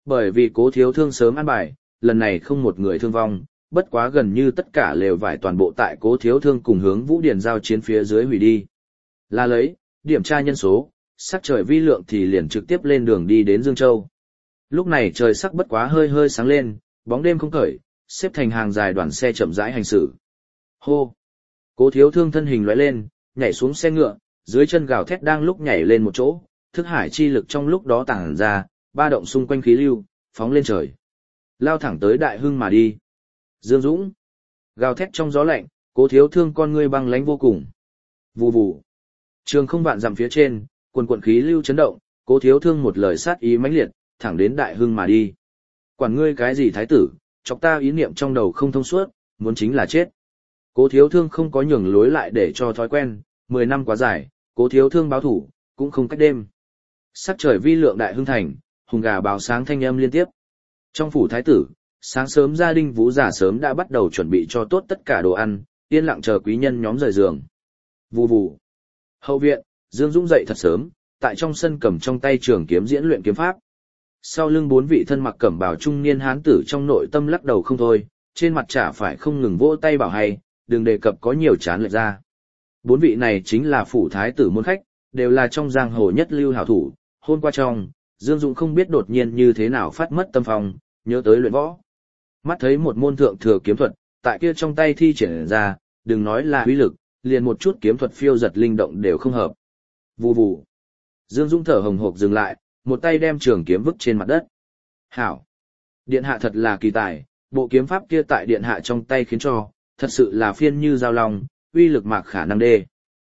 Bởi vì Cố Thiếu Thương sớm an bài, lần này không một người thương vong, bất quá gần như tất cả lều vải toàn bộ tại Cố Thiếu Thương cùng hướng Vũ Điền giao chiến phía dưới hủy đi. Là lấy, điểm tra nhân số, sắc trời vi lượng thì liền trực tiếp lên đường đi đến Dương Châu. Lúc này trời sắc bất quá hơi hơi sáng lên, bóng đêm không khởi, xếp thành hàng dài đoàn xe chậm rãi hành xử. Hô! Cố Thiếu Thương thân hình lóe lên, nhảy xuống xe ngựa, dưới chân gào thét đang lúc nhảy lên một chỗ, thức hải chi lực trong lúc đó tản ra, ba động xung quanh khí lưu, phóng lên trời. Lao thẳng tới Đại Hưng mà đi. Dương Dũng! Gào thét trong gió lạnh, Cố Thiếu Thương con ngươi băng lãnh vô cùng. Vù vù! Trường không vạn dặm phía trên, quần quần khí lưu chấn động, Cố Thiếu Thương một lời sát ý mãnh liệt, thẳng đến Đại Hưng mà đi. Quản ngươi cái gì thái tử, chọc ta ý niệm trong đầu không thông suốt, muốn chính là chết. Cố Thiếu Thương không có nhường lối lại để cho thói quen, 10 năm quá dài, Cố Thiếu Thương báo thủ, cũng không cách đêm. Sắc trời vi lượng Đại Hưng thành, hùng gà báo sáng thanh âm liên tiếp. Trong phủ thái tử, sáng sớm gia đình Vũ giả sớm đã bắt đầu chuẩn bị cho tốt tất cả đồ ăn, yên lặng chờ quý nhân nhóm rời giường. Vù vù. Hậu viện, Dương Dũng dậy thật sớm, tại trong sân cầm trong tay trường kiếm diễn luyện kiếm pháp. Sau lưng 4 vị thân mặc cẩm bào trung niên hán tử trong nội tâm lắc đầu không thôi, trên mặt chả phải không ngừng vỗ tay bảo hay, đừng đề cập có nhiều chán lệch ra. 4 vị này chính là phủ thái tử môn khách, đều là trong giang hồ nhất lưu hảo thủ. Hôm qua trong, Dương Dũng không biết đột nhiên như thế nào phát mất tâm phòng, nhớ tới luyện võ. Mắt thấy một môn thượng thừa kiếm thuật, tại kia trong tay thi triển ra, đừng nói là uy lực, liền một chút kiếm thuật phiêu giật linh động đều không hợp. Vù vù. Dương Dũng thở hồng hộc dừng lại, một tay đem trường kiếm vứt trên mặt đất. Hảo. Điện hạ thật là kỳ tài, bộ kiếm pháp kia tại điện hạ trong tay khiến cho, thật sự là phiên như dao long, uy lực mạc khả năng đê.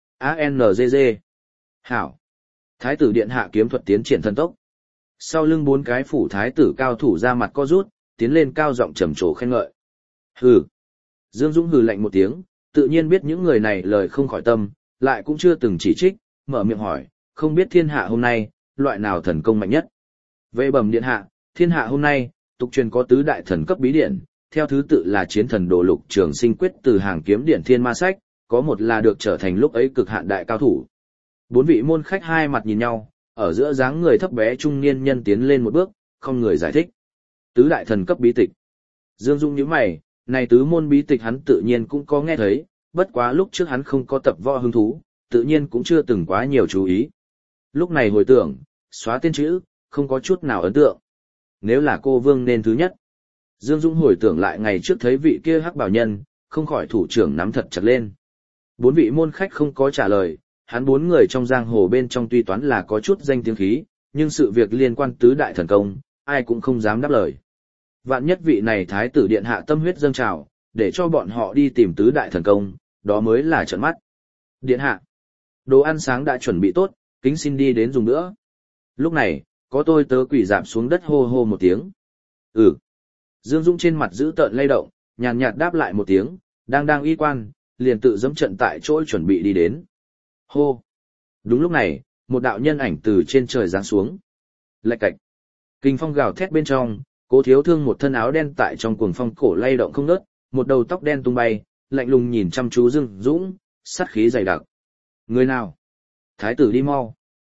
ANGG. Hảo. Thái tử điện hạ kiếm thuật tiến triển thần tốc. Sau lưng 4 cái phủ thái tử cao thủ ra mặt co rút, tiến lên cao giọng trầm trồ khen ngợi. Hừ. Dương Dũng hừ lạnh một tiếng, tự nhiên biết những người này lời không khỏi tâm, lại cũng chưa từng chỉ trích, mở miệng hỏi, không biết thiên hạ hôm nay, loại nào thần công mạnh nhất. Về bẩm điện hạ, thiên hạ hôm nay, tục truyền có tứ đại thần cấp bí điển, theo thứ tự là chiến thần đồ lục trường sinh quyết từ hàng kiếm điển thiên ma sách, có một là được trở thành lúc ấy cực hạn đại cao thủ. 4 vị môn khách hai mặt nhìn nhau, ở giữa dáng người thấp bé trung niên nhân tiến lên một bước, không người giải thích. Tứ đại thần cấp bí tịch. Dương Dung nhíu mày, này tứ môn bí tịch hắn tự nhiên cũng có nghe thấy, bất quá lúc trước hắn không có tập võ hứng thú, tự nhiên cũng chưa từng quá nhiều chú ý. Lúc này hồi tưởng, xóa tên chữ, không có chút nào ấn tượng. Nếu là cô vương nên thứ nhất. Dương Dũng hồi tưởng lại ngày trước thấy vị kia hắc bảo nhân, không khỏi thủ trưởng nắm thật chặt lên. 4 vị môn khách không có trả lời, hắn 4 người trong giang hồ bên trong tuy toán là có chút danh tiếng khí, nhưng sự việc liên quan tứ đại thần công, ai cũng không dám đáp lời. Vạn nhất vị này thái tử điện hạ tâm huyết dâng trào, để cho bọn họ đi tìm tứ đại thần công, đó mới là trợn mắt. Điện hạ, đồ ăn sáng đã chuẩn bị tốt, kính xin đi đến dùng nữa. Lúc này, có tôi tớ quỳ rạp xuống đất hô hô một tiếng. Ừ. Dương Dũng trên mặt giữ tợn lay động, nhàn nhạt đáp lại một tiếng, đang y quan, liền tự dẫm trận tại chỗ chuẩn bị đi đến. Hô. Đúng lúc này, một đạo nhân ảnh từ trên trời giáng xuống. Lạch cạch. Kinh phong gào thét bên trong, Cố Thiếu Thương một thân áo đen tại trong cuồng phong cổ lay động không ngớt, một đầu tóc đen tung bay, lạnh lùng nhìn chăm chú Dương Dũng, sát khí dày đặc. Người nào? Thái tử đi mau.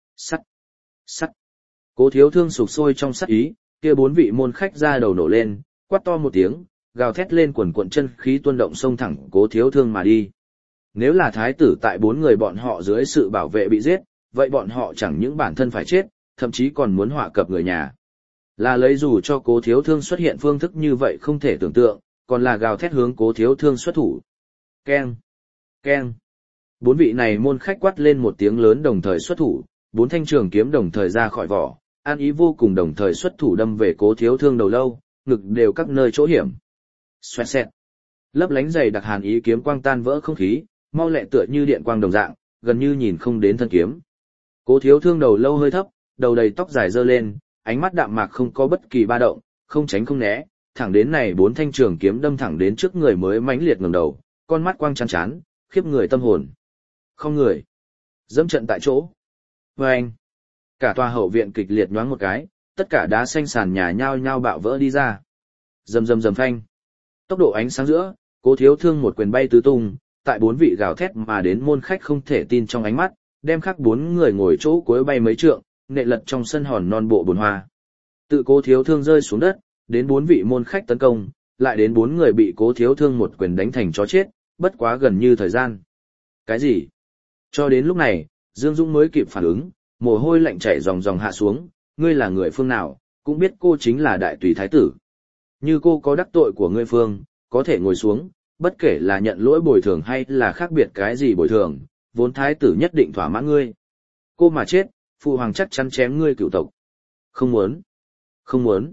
Sắt. Cố Thiếu Thương sục sôi trong sát ý, kia 4 vị môn khách ra đầu nổ lên, quát to một tiếng, gào thét lên quần cuộn chân khí tuôn động xông thẳng Cố Thiếu Thương mà đi. Nếu là thái tử tại 4 người bọn họ dưới sự bảo vệ bị giết, vậy bọn họ chẳng những bản thân phải chết, thậm chí còn muốn họa cập người nhà. Là lấy dù cho Cố Thiếu Thương xuất hiện phương thức như vậy không thể tưởng tượng, còn là gào thét hướng Cố Thiếu Thương xuất thủ. Keng! Keng! 4 vị này môn khách quát lên một tiếng lớn đồng thời xuất thủ, 4 thanh trường kiếm đồng thời ra khỏi vỏ, an ý vô cùng đồng thời xuất thủ đâm về Cố Thiếu Thương đầu lâu, ngực đều các nơi chỗ hiểm. Xoẹt xẹt. Lấp lánh dày đặc hàn ý kiếm quang tan vỡ không khí, mau lẹ tựa như điện quang đồng dạng, gần như nhìn không đến thân kiếm. Cố Thiếu Thương đầu lâu hơi thấp, đầu đầy tóc dài dơ lên, ánh mắt đạm mạc không có bất kỳ ba động, không tránh không né, thẳng đến này 4 thanh trường kiếm đâm thẳng đến trước người mới mãnh liệt ngẩng đầu, con mắt quang chán chán, khiếp người tâm hồn. Không người. Dẫm trận tại chỗ. Vâng. Cả tòa hậu viện kịch liệt nhoáng một cái, tất cả đá xanh sàn nhà nhao nhao bạo vỡ đi ra. Rầm rầm rầm phanh. Tốc độ ánh sáng giữa, Cố Thiếu Thương một quyền bay tứ tung, tại 4 vị gào thét mà đến môn khách không thể tin trong ánh mắt, đem khác 4 người ngồi chỗ cuối bay mấy trượng, nệ lật trong sân hòn non bộ bồn hoa. Tự Cố Thiếu Thương rơi xuống đất, đến 4 vị môn khách tấn công, lại đến 4 người bị Cố Thiếu Thương một quyền đánh thành chó chết, bất quá gần như thời gian. Cái gì? Cho đến lúc này, Dương Dũng mới kịp phản ứng, mồ hôi lạnh chảy ròng ròng hạ xuống, ngươi là người phương nào, cũng biết cô chính là đại tùy thái tử. Như cô có đắc tội của ngươi phương, có thể ngồi xuống, bất kể là nhận lỗi bồi thường hay là khác biệt cái gì bồi thường, vốn thái tử nhất định thỏa mãn ngươi. Cô mà chết, phụ hoàng chắc chắn chém ngươi cửu tộc. Không muốn. Không muốn.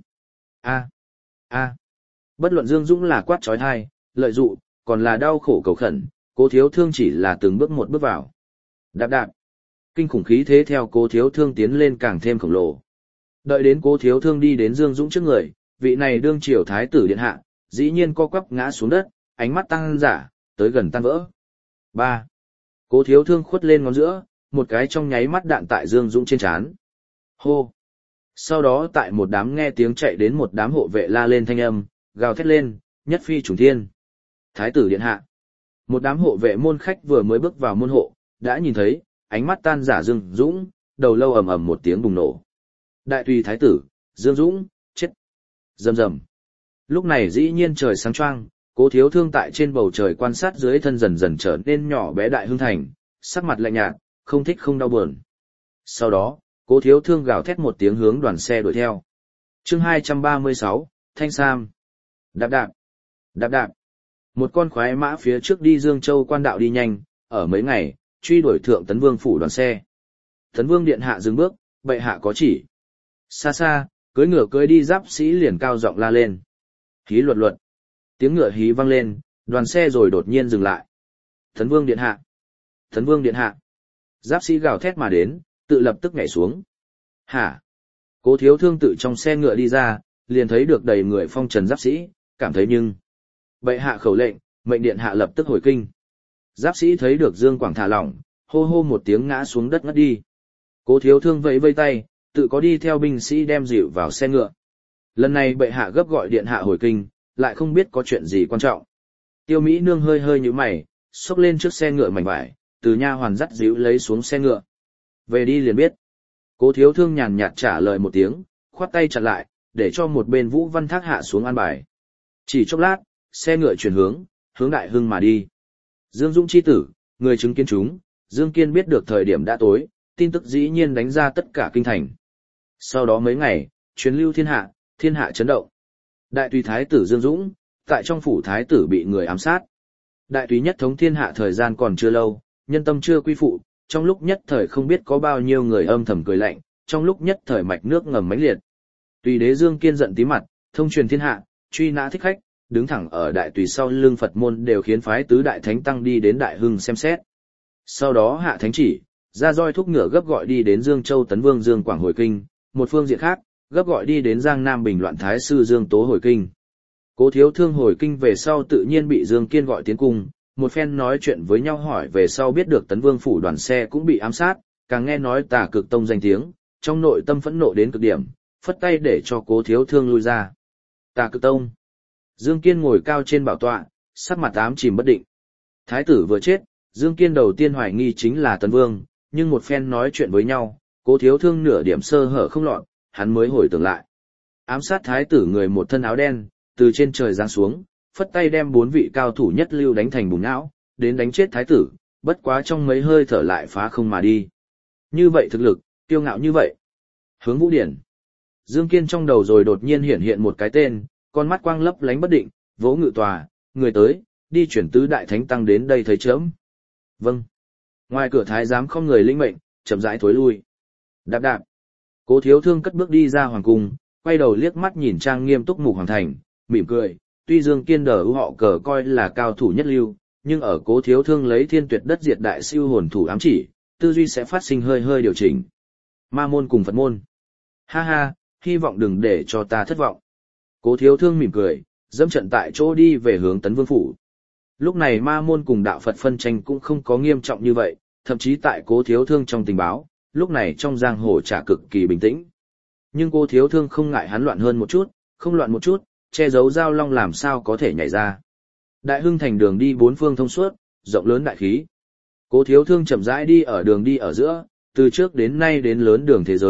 A. Bất luận Dương Dũng là quát trói thai, lợi dụ, còn là đau khổ cầu khẩn, Cố Thiếu Thương chỉ là từng bước một bước vào. Đạp đạp. Kinh khủng khí thế theo Cố Thiếu Thương tiến lên càng thêm khổng lồ. Đợi đến Cố Thiếu Thương đi đến Dương Dũng trước người, vị này đương triều thái tử điện hạ, dĩ nhiên co quắp ngã xuống đất, ánh mắt tăng giả, tới gần tan vỡ. 3. Cố Thiếu Thương khuất lên ngón giữa, một cái trong nháy mắt đạn tại Dương Dũng trên trán. Hô. Sau đó tại một đám nghe tiếng chạy đến một đám hộ vệ la lên thanh âm, gào thét lên, nhất phi trùng thiên. Thái tử điện hạ. Một đám hộ vệ môn khách vừa mới bước vào môn hộ, đã nhìn thấy, ánh mắt tan giả Dương Dũng, đầu lâu ầm ầm một tiếng bùng nổ. Đại tùy thái tử, Dương Dũng, chết. Rầm rầm. Lúc này dĩ nhiên trời sáng choang, Cố Thiếu Thương tại trên bầu trời quan sát dưới thân dần dần trở nên nhỏ bé Đại Hưng Thành, sắc mặt lạnh nhạt, không thích không đau buồn. Sau đó, Cố Thiếu Thương gào thét một tiếng hướng đoàn xe đuổi theo. Chương 236, Thanh Sam. Đạp đạp. Đạp đạp. Một con khoái mã phía trước đi Dương Châu quan đạo đi nhanh, ở mấy ngày, truy đuổi thượng Tấn Vương phủ đoàn xe. Tấn Vương điện hạ dừng bước, bệ hạ có chỉ. Xa xa, cưỡi ngựa cưỡi đi giáp sĩ liền cao giọng la lên. Hí luật luật. Tiếng ngựa hí vang lên, đoàn xe rồi đột nhiên dừng lại. Tấn Vương điện hạ. Tấn Vương điện hạ. Giáp sĩ gào thét mà đến, tự lập tức nhảy xuống. Hả? Cố Thiếu Thương tự trong xe ngựa đi ra, liền thấy được đầy người phong trần giáp sĩ, cảm thấy nhưng. Bệ hạ khẩu lệnh, mệnh điện hạ lập tức hồi kinh. Giáp sĩ thấy được Dương Quảng thả lỏng, hô hô một tiếng ngã xuống đất ngất đi. Cố Thiếu Thương vẫy vây tay, tự có đi theo binh sĩ đem dịu vào xe ngựa. Lần này bệ hạ gấp gọi điện hạ hồi kinh, lại không biết có chuyện gì quan trọng. Tiêu Mỹ Nương hơi hơi nhíu mày, xốc lên trước xe ngựa mảnh vải, từ nha hoàn dắt dịu lấy xuống xe ngựa. Về đi liền biết. Cố Thiếu Thương nhàn nhạt trả lời một tiếng, khoát tay chặn lại, để cho một bên Vũ Văn Thác hạ xuống an bài. Chỉ chốc lát, xe ngựa chuyển hướng Đại Hưng mà đi. Dương Dũng chi tử, người chứng kiến chúng, Dương Kiên biết được thời điểm đã tối, tin tức dĩ nhiên đánh ra tất cả kinh thành. Sau đó mấy ngày, truyền lưu thiên hạ chấn động. Đại tùy thái tử Dương Dũng, tại trong phủ thái tử bị người ám sát. Đại tùy nhất thống thiên hạ thời gian còn chưa lâu, nhân tâm chưa quy phụ, trong lúc nhất thời không biết có bao nhiêu người âm thầm cười lạnh, trong lúc nhất thời mạch nước ngầm mãnh liệt. Tùy đế Dương Kiên giận tí mặt, thông truyền thiên hạ, truy nã thích khách, đứng thẳng ở đại tùy sau lưng Phật môn đều khiến phái tứ đại thánh tăng đi đến Đại Hưng xem xét. Sau đó hạ thánh chỉ, ra roi thúc ngựa gấp gọi đi đến Dương Châu Tấn Vương Dương Quảng hồi kinh, một phương diện khác, gấp gọi đi đến Giang Nam Bình Loạn Thái sư Dương Tố hồi kinh. Cố Thiếu Thương hồi kinh về sau tự nhiên bị Dương Kiên gọi tiến cung, một phen nói chuyện với nhau hỏi về sau biết được Tấn Vương phủ đoàn xe cũng bị ám sát, càng nghe nói Tà Cực Tông danh tiếng, trong nội tâm phẫn nộ đến cực điểm, phất tay để cho Cố Thiếu Thương lui ra. Tà Cực Tông. Dương Kiên ngồi cao trên bảo tọa, sắc mặt ám chìm bất định. Thái tử vừa chết, Dương Kiên đầu tiên hoài nghi chính là Tấn Vương, nhưng một phen nói chuyện với nhau, Cố Thiếu Thương nửa điểm sơ hở không lọt, hắn mới hồi tưởng lại. Ám sát thái tử người một thân áo đen, từ trên trời giáng xuống, phất tay đem 4 vị cao thủ nhất lưu đánh thành bùn não, đến đánh chết thái tử, bất quá trong mấy hơi thở lại phá không mà đi. Như vậy thực lực, kiêu ngạo như vậy. Hướng Vũ Điển. Dương Kiên trong đầu rồi đột nhiên hiện một cái tên, con mắt quang lấp lánh bất định, vỗ ngự tòa, người tới, đi chuyển tứ đại thánh tăng đến đây thấy chớm. Vâng. Ngoài cửa thái giám không người linh mệnh, chậm rãi thối lui. Đạp đạp. Cố Thiếu Thương cất bước đi ra hoàng cung, quay đầu liếc mắt nhìn trang nghiêm túc mục hoàng thành, mỉm cười, tuy Dương Kiên đờ họ cờ coi là cao thủ nhất lưu, nhưng ở Cố Thiếu Thương lấy thiên tuyệt đất diệt đại siêu hồn thủ ám chỉ, tư duy sẽ phát sinh hơi điều chỉnh. Ma môn cùng Phật môn. Ha ha, hy vọng đừng để cho ta thất vọng. Cố Thiếu Thương mỉm cười, dẫm trận tại chỗ đi về hướng Tấn Vương phủ. Lúc này ma môn cùng đạo Phật phân tranh cũng không có nghiêm trọng như vậy, thậm chí tại Cố Thiếu Thương trong tình báo, lúc này trong giang hồ trả cực kỳ bình tĩnh. Nhưng Cố Thiếu Thương không ngại hắn loạn hơn một chút, không loạn một chút, che giấu giao long làm sao có thể nhảy ra. Đại Hưng thành đường đi 4 phương thông suốt, rộng lớn đại khí. Cố Thiếu Thương chậm rãi đi ở đường đi ở giữa, từ trước đến nay đến lớn đường thế giới,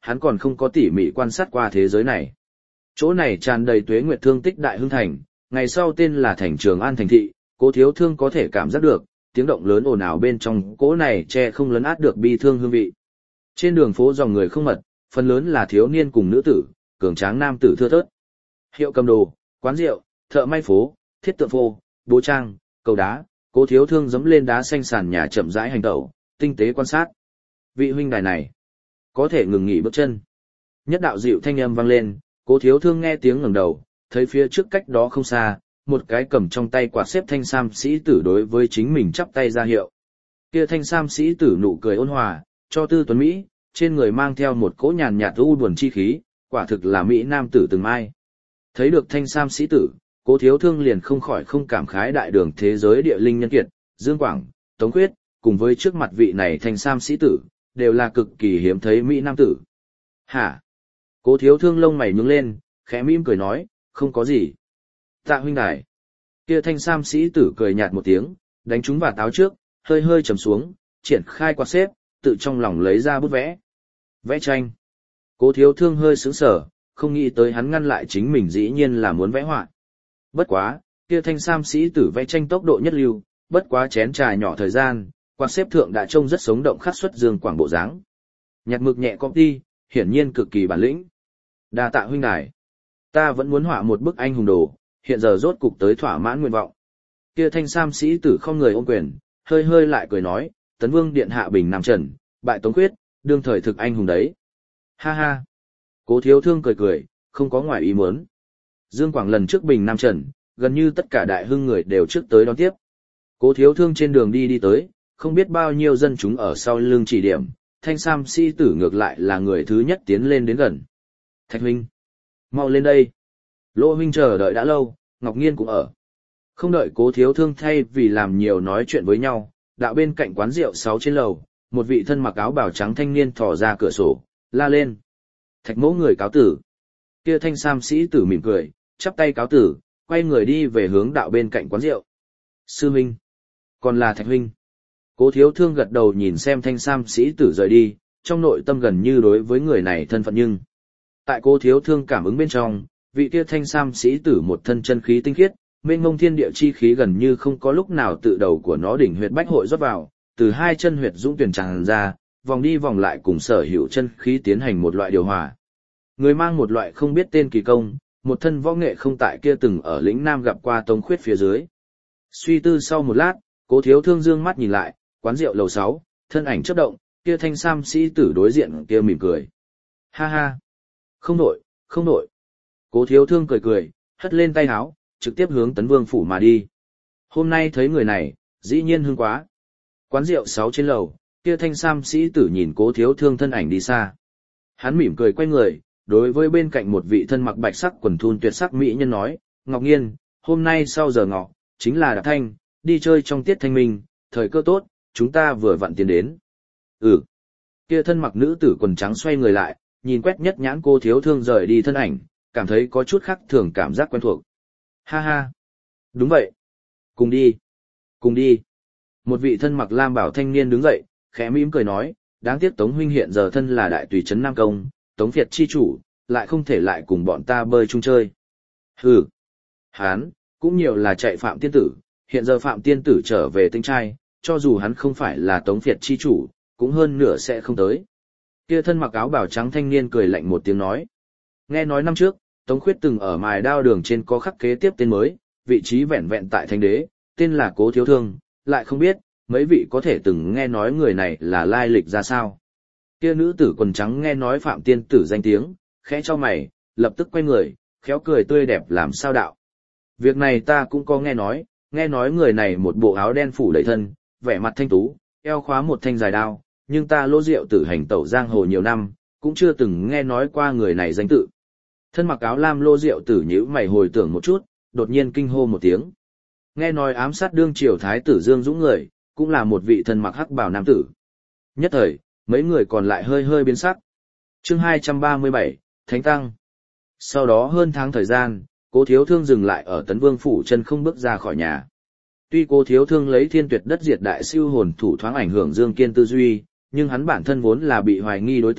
hắn còn không có tỉ mỉ quan sát qua thế giới này. Chỗ này tràn đầy tuế nguyệt thương tích đại hưng thành, ngày sau tên là thành Trường An thành thị, Cố Thiếu Thương có thể cảm giác được, tiếng động lớn ồn ào bên trong cỗ này che không lấn át được bi thương hương vị. Trên đường phố dòng người không mật, phần lớn là thiếu niên cùng nữ tử, cường tráng nam tử thưa thớt. Hiệu cầm đồ, quán rượu, thợ may phố, thiết tượng phô, bố trang, cầu đá, Cố Thiếu Thương giẫm lên đá xanh sàn nhà chậm rãi hành tẩu, tinh tế quan sát. Vị huynh đài này, có thể ngừng nghỉ bước chân. Nhất đạo dịu thanh âm vang lên, Cố Thiếu Thương nghe tiếng ngẩng đầu, thấy phía trước cách đó không xa, một cái cầm trong tay quạt xếp thanh sam sĩ tử đối với chính mình chắp tay ra hiệu. Kia thanh sam sĩ tử nụ cười ôn hòa, cho tư tuấn Mỹ, trên người mang theo một cỗ nhàn nhạt u buồn chi khí, quả thực là Mỹ nam tử từng mai. Thấy được thanh sam sĩ tử, Cố Thiếu Thương liền không khỏi không cảm khái đại đường thế giới địa linh nhân kiệt, Dương Quảng, Tống Khuyết, cùng với trước mặt vị này thanh sam sĩ tử, đều là cực kỳ hiếm thấy Mỹ nam tử. Hả? Cố Thiếu Thương lông mày nhướng lên, khẽ mỉm cười nói, không có gì. Tạ huynh đài. Kia thanh sam sĩ tử cười nhạt một tiếng, đánh trúng vào táo trước, hơi hơi trầm xuống, triển khai quạt xếp, tự trong lòng lấy ra bút vẽ. Vẽ tranh. Cố Thiếu Thương hơi sững sờ, không nghĩ tới hắn ngăn lại chính mình dĩ nhiên là muốn vẽ họa. Bất quá, kia thanh sam sĩ tử vẽ tranh tốc độ nhất lưu, bất quá chén trà nhỏ thời gian, quạt xếp thượng đã trông rất sống động khắc xuất Dương Quảng bộ dáng. Nhặt mực nhẹ copy, hiển nhiên cực kỳ bản lĩnh. Đa tạ huynh đài. Ta vẫn muốn họa một bức anh hùng đồ, hiện giờ rốt cục tới thỏa mãn nguyện vọng. Kia thanh sam sĩ tử không người ôm quyền, hơi hơi lại cười nói, Tấn Vương điện hạ bình Nam Trần, bại Tống Khuyết, đương thời thực anh hùng đấy. Ha ha. Cố Thiếu Thương cười cười, không có ngoài ý muốn. Dương Quảng lần trước bình Nam Trần, gần như tất cả đại hưng người đều trước tới đón tiếp. Cố Thiếu Thương trên đường đi tới, không biết bao nhiêu dân chúng ở sau lưng chỉ điểm, thanh sam sĩ tử ngược lại là người thứ nhất tiến lên đến gần. Thạch huynh, mau lên đây. Lỗ huynh chờ đợi đã lâu, Ngọc Nghiên cũng ở. Không đợi Cố Thiếu Thương thay vì làm nhiều nói chuyện với nhau, đạo bên cạnh quán rượu 6 trên lầu, một vị thân mặc áo bào trắng thanh niên thò ra cửa sổ, la lên. Thạch mỗ người cáo tử. Kia thanh sam sĩ tử mỉm cười, chắp tay cáo tử, quay người đi về hướng đạo bên cạnh quán rượu. Sư huynh, còn là Thạch huynh. Cố Thiếu Thương gật đầu nhìn xem thanh sam sĩ tử rời đi, trong nội tâm gần như đối với người này thân phận nhưng. Tại Cố Thiếu Thương cảm ứng bên trong, vị kia thanh sam sĩ tử một thân chân khí tinh khiết, mênh mông thiên địa chi khí gần như không có lúc nào tự đầu của nó đỉnh huyệt bách hội rót vào, từ hai chân huyệt dũng tuyển tràn ra, vòng đi vòng lại cùng sở hữu chân khí tiến hành một loại điều hòa. Người mang một loại không biết tên kỳ công, một thân võ nghệ không tại kia từng ở lĩnh Nam gặp qua Tống Khuyết phía dưới. Suy tư sau một lát, Cố Thiếu Thương dương mắt nhìn lại, quán rượu lầu 6, thân ảnh chớp động, kia thanh sam sĩ tử đối diện kia mỉm cười. Ha ha. Không nổi, không nổi. Cố Thiếu Thương cười cười, hất lên tay áo, trực tiếp hướng Tấn Vương phủ mà đi. Hôm nay thấy người này, dĩ nhiên hưng quá. Quán rượu 6 trên lầu, kia thanh sam sĩ tử nhìn Cố Thiếu Thương thân ảnh đi xa. Hắn mỉm cười quay người, đối với bên cạnh một vị thân mặc bạch sắc quần thun tuyệt sắc mỹ nhân nói, Ngọc Nghiên, hôm nay sau giờ ngọ, chính là Đạp Thanh, đi chơi trong tiết thanh minh, thời cơ tốt, chúng ta vừa vặn tiến đến. Ừ. Kia thân mặc nữ tử quần trắng xoay người lại, nhìn quét nhất nhãn Cố Thiếu Thương rời đi thân ảnh, cảm thấy có chút khác thường cảm giác quen thuộc. Ha ha. Đúng vậy. Cùng đi. Cùng đi. Một vị thân mặc lam bảo thanh niên đứng dậy, khẽ mỉm cười nói, đáng tiếc Tống huynh hiện giờ thân là đại tùy trấn Nam Công, Tống Việt chi chủ, lại không thể lại cùng bọn ta bơi chung chơi. Hừ. Hán, cũng nhiều là chạy Phạm Tiên Tử, hiện giờ Phạm Tiên Tử trở về tinh trai, cho dù hắn không phải là Tống Việt chi chủ, cũng hơn nửa sẽ không tới. Kia thân mặc áo bào trắng thanh niên cười lạnh một tiếng nói. Nghe nói năm trước, Tống Khuyết từng ở mài đao đường trên có khắc kế tiếp tên mới, vị trí vẹn vẹn tại Thánh Đế, tên là Cố Thiếu Thương, lại không biết, mấy vị có thể từng nghe nói người này là lai lịch ra sao. Kia nữ tử quần trắng nghe nói Phạm Tiên Tử danh tiếng, khẽ cho mày, lập tức quay người, khéo cười tươi đẹp làm sao đạo. Việc này ta cũng có nghe nói người này một bộ áo đen phủ đầy thân, vẻ mặt thanh tú, eo khóa một thanh dài đao, nhưng ta Lô Diệu Tử hành tẩu giang hồ nhiều năm, cũng chưa từng nghe nói qua người này danh tự. Thân mặc áo lam Lô Diệu Tử nhíu mày hồi tưởng một chút, đột nhiên kinh hô một tiếng. Nghe nói ám sát đương triều thái tử Dương Dũng người, cũng là một vị thân mặc hắc bào nam tử. Nhất thời, mấy người còn lại hơi hơi biến sắc. Chương 237, Thánh Tăng. Sau đó hơn tháng thời gian, Cố Thiếu Thương dừng lại ở Tấn Vương phủ chân không bước ra khỏi nhà. Tuy Cố Thiếu Thương lấy thiên tuyệt đất diệt đại siêu hồn thủ thoáng ảnh hưởng Dương Kiên tư duy, nhưng hắn bản thân vốn là bị hoài nghi đối tượng,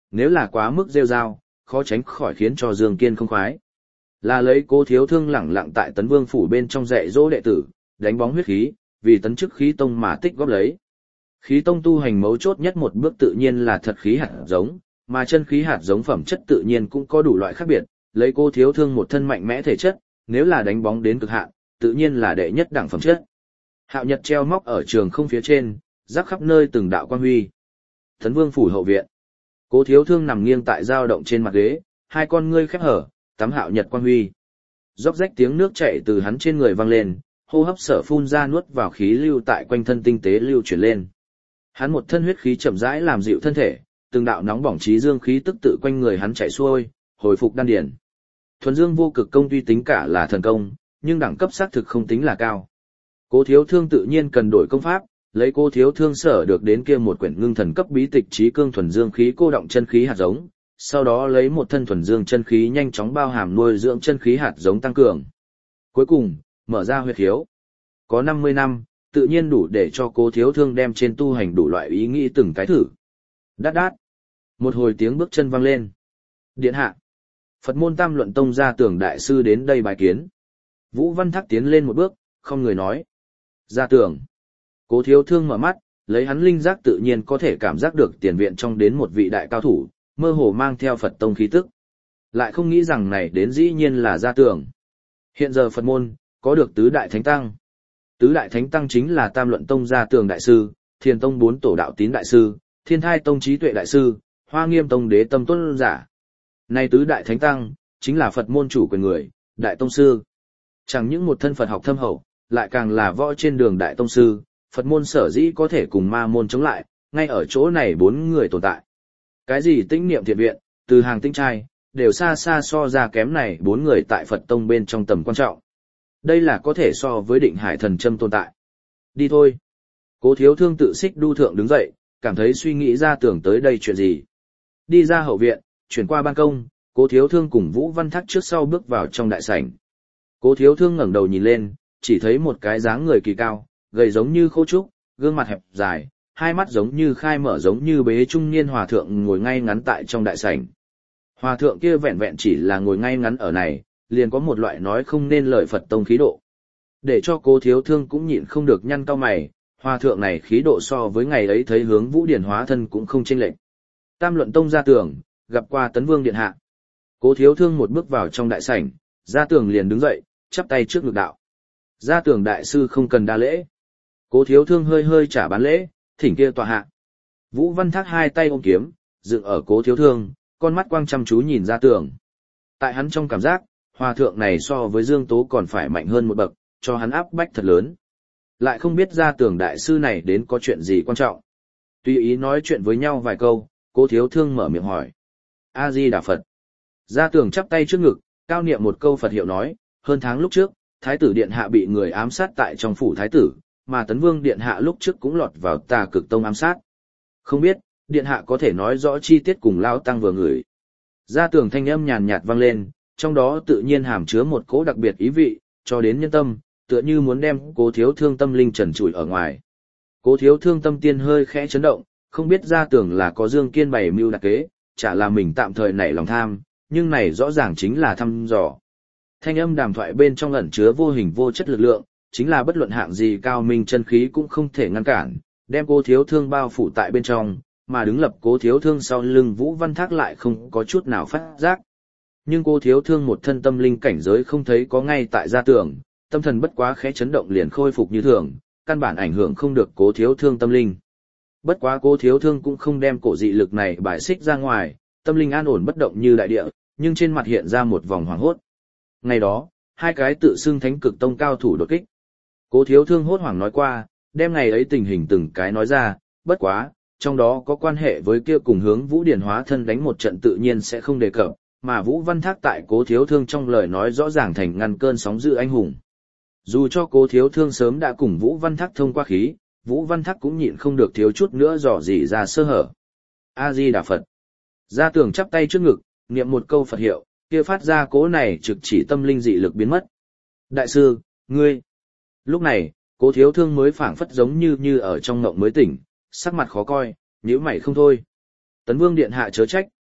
nếu là quá mức rêu rao, khó tránh khỏi khiến cho Dương Kiên không khoái. Là lấy Cố Thiếu Thương lẳng lặng tại Tấn Vương phủ bên trong dạy dỗ đệ tử, đánh bóng huyết khí, vì tấn chức khí tông mà tích góp lấy. Khí tông tu hành mấu chốt nhất một bước tự nhiên là thật khí hạt giống, mà chân khí hạt giống phẩm chất tự nhiên cũng có đủ loại khác biệt, lấy Cố Thiếu Thương một thân mạnh mẽ thể chất, nếu là đánh bóng đến cực hạn, tự nhiên là đệ nhất đẳng phẩm chất. Hạo nhật treo móc ở trường không phía trên, rắc khắp nơi từng đạo quang huy. Tấn Vương phủ hậu viện. Cố Thiếu Thương nằm nghiêng tại dao động trên mặt ghế, hai con ngươi khép hở, tắm hạo nhật quang huy. Róc rách tiếng nước chảy từ hắn trên người vang lên, hô hấp sở phun ra nuốt vào khí lưu tại quanh thân tinh tế lưu chuyển lên. Hắn một thân huyết khí chậm rãi làm dịu thân thể, từng đạo nóng bỏng trí dương khí tức tự quanh người hắn chảy xuôi, hồi phục đan điền. Thuần dương vô cực công tuy tính cả là thần công, nhưng đẳng cấp xác thực không tính là cao. Cố Thiếu Thương tự nhiên cần đổi công pháp, lấy Cố Thiếu Thương sở được đến kia một quyển ngưng thần cấp bí tịch trí cương thuần dương khí cô động chân khí hạt giống, sau đó lấy một thân thuần dương chân khí nhanh chóng bao hàm nuôi dưỡng chân khí hạt giống tăng cường. Cuối cùng, mở ra huyệt khiếu. Có 50 năm, tự nhiên đủ để cho Cố Thiếu Thương đem trên tu hành đủ loại ý nghĩ từng cái thử. Đát đát. Một hồi tiếng bước chân vang lên. Điện hạ. Phật môn Tam Luận Tông Gia Tưởng đại sư đến đây bài kiến. Vũ Văn Thác tiến lên một bước, không người nói. Gia Tưởng. Cố Thiếu Thương mở mắt, lấy hắn linh giác tự nhiên có thể cảm giác được tiền viện trong đến một vị đại cao thủ, mơ hồ mang theo Phật tông khí tức. Lại không nghĩ rằng này đến dĩ nhiên là Gia Tưởng. Hiện giờ Phật môn, có được tứ đại thánh tăng. Tứ đại thánh tăng chính là Tam Luận Tông Gia Tưởng đại sư, Thiền Tông bốn tổ đạo tín đại sư, Thiên Thai Tông trí tuệ đại sư, Hoa Nghiêm Tông đế tâm tuân giả. Này tứ đại thánh tăng, chính là Phật môn chủ quyền người, đại tông sư. Chẳng những một thân Phật học thâm hậu, lại càng là võ trên đường đại tông sư, Phật môn sở dĩ có thể cùng ma môn chống lại, ngay ở chỗ này bốn người tồn tại. Cái gì Tĩnh Niệm Thiện Viện, từ hàng tinh trai, đều xa xa so ra kém này bốn người tại Phật tông bên trong tầm quan trọng. Đây là có thể so với Định Hải Thần Châm tồn tại. Đi thôi. Cố Thiếu Thương tự xích đu thượng đứng dậy, cảm thấy suy nghĩ ra tưởng tới đây chuyện gì. Đi ra hậu viện, chuyển qua ban công, Cố Thiếu Thương cùng Vũ Văn Thác trước sau bước vào trong đại sảnh. Cố Thiếu Thương ngẩng đầu nhìn lên, chỉ thấy một cái dáng người kỳ cao, gầy giống như khô trúc, gương mặt hẹp dài, hai mắt giống như khai mở giống như bế trung niên hòa thượng ngồi ngay ngắn tại trong đại sảnh. Hòa thượng kia vẹn vẹn chỉ là ngồi ngay ngắn ở này, liền có một loại nói không nên lời Phật tông khí độ. Để cho Cố Thiếu Thương cũng nhịn không được nhăn cau mày, hòa thượng này khí độ so với ngày ấy thấy Hướng Vũ Điển hóa thân cũng không chênh lệch. Tam Luận Tông Gia Tưởng, gặp qua Tấn Vương điện hạ. Cố Thiếu Thương một bước vào trong đại sảnh, Gia Tưởng liền đứng dậy, chắp tay trước ngực đạo. Gia Tưởng đại sư không cần đa lễ. Cố Thiếu Thương hơi hơi trả bán lễ, thỉnh kia tọa hạ. Vũ Văn Thác hai tay ôm kiếm, dựng ở Cố Thiếu Thương, con mắt quang chăm chú nhìn Gia Tưởng. Tại hắn trong cảm giác, hòa thượng này so với Dương Tố còn phải mạnh hơn một bậc, cho hắn áp bách thật lớn. Lại không biết Gia Tưởng đại sư này đến có chuyện gì quan trọng. Tùy ý nói chuyện với nhau vài câu, Cố Thiếu Thương mở miệng hỏi. A-di-đà Phật. Gia Tưởng chắp tay trước ngực, cao niệm một câu Phật hiệu nói, hơn tháng lúc trước, Thái tử Điện Hạ bị người ám sát tại trong phủ Thái tử, mà Tấn Vương Điện Hạ lúc trước cũng lọt vào Tà Cực Tông ám sát. Không biết, Điện Hạ có thể nói rõ chi tiết cùng Lao Tăng vừa ngửi. Gia Tưởng thanh âm nhàn nhạt vang lên, trong đó tự nhiên hàm chứa một cỗ đặc biệt ý vị, cho đến nhân tâm, tựa như muốn đem Cố Thiếu Thương tâm linh trần trụi ở ngoài. Cố Thiếu Thương tâm tiên hơi khẽ chấn động, không biết Gia Tưởng là có Dương Kiên bày mưu đặc kế, chả là mình tạm thời nảy lòng tham, nhưng này rõ ràng chính là thăm dò. Thanh âm đàm thoại bên trong ẩn chứa vô hình vô chất lực lượng, chính là bất luận hạng gì cao minh chân khí cũng không thể ngăn cản, đem Cố Thiếu Thương bao phủ tại bên trong, mà đứng lập Cố Thiếu Thương sau lưng Vũ Văn Thác lại không có chút nào phát giác. Nhưng Cố Thiếu Thương một thân tâm linh cảnh giới không thấy có ngay tại Gia Tưởng, tâm thần bất quá khẽ chấn động liền khôi phục như thường, căn bản ảnh hưởng không được Cố Thiếu Thương tâm linh. Bất quá Cố Thiếu Thương cũng không đem cổ dị lực này bài xích ra ngoài, tâm linh an ổn bất động như đại địa, nhưng trên mặt hiện ra một vòng hoảng hốt. Ngày đó, hai cái tự xưng Thánh Cực Tông cao thủ đột kích. Cố Thiếu Thương hốt hoảng nói qua, đem ngày ấy tình hình từng cái nói ra, bất quá, trong đó có quan hệ với kia cùng Hướng Vũ Điển hóa thân đánh một trận tự nhiên sẽ không đề cập, mà Vũ Văn Thác tại Cố Thiếu Thương trong lời nói rõ ràng thành ngăn cơn sóng dữ anh hùng. Dù cho Cố Thiếu Thương sớm đã cùng Vũ Văn Thác thông qua khí, Vũ Văn Thác cũng nhịn không được thiếu chút nữa dò dỉ ra sơ hở. A-di-đà Phật. Gia Tưởng chắp tay trước ngực, niệm một câu Phật hiệu, kia phát ra cỗ này trực chỉ tâm linh dị lực biến mất. Đại sư, ngươi. Lúc này, Cố Thiếu Thương mới phảng phất giống như ở trong ngộng mới tỉnh, sắc mặt khó coi, nhíu mày không thôi. Tấn Vương điện hạ chớ trách,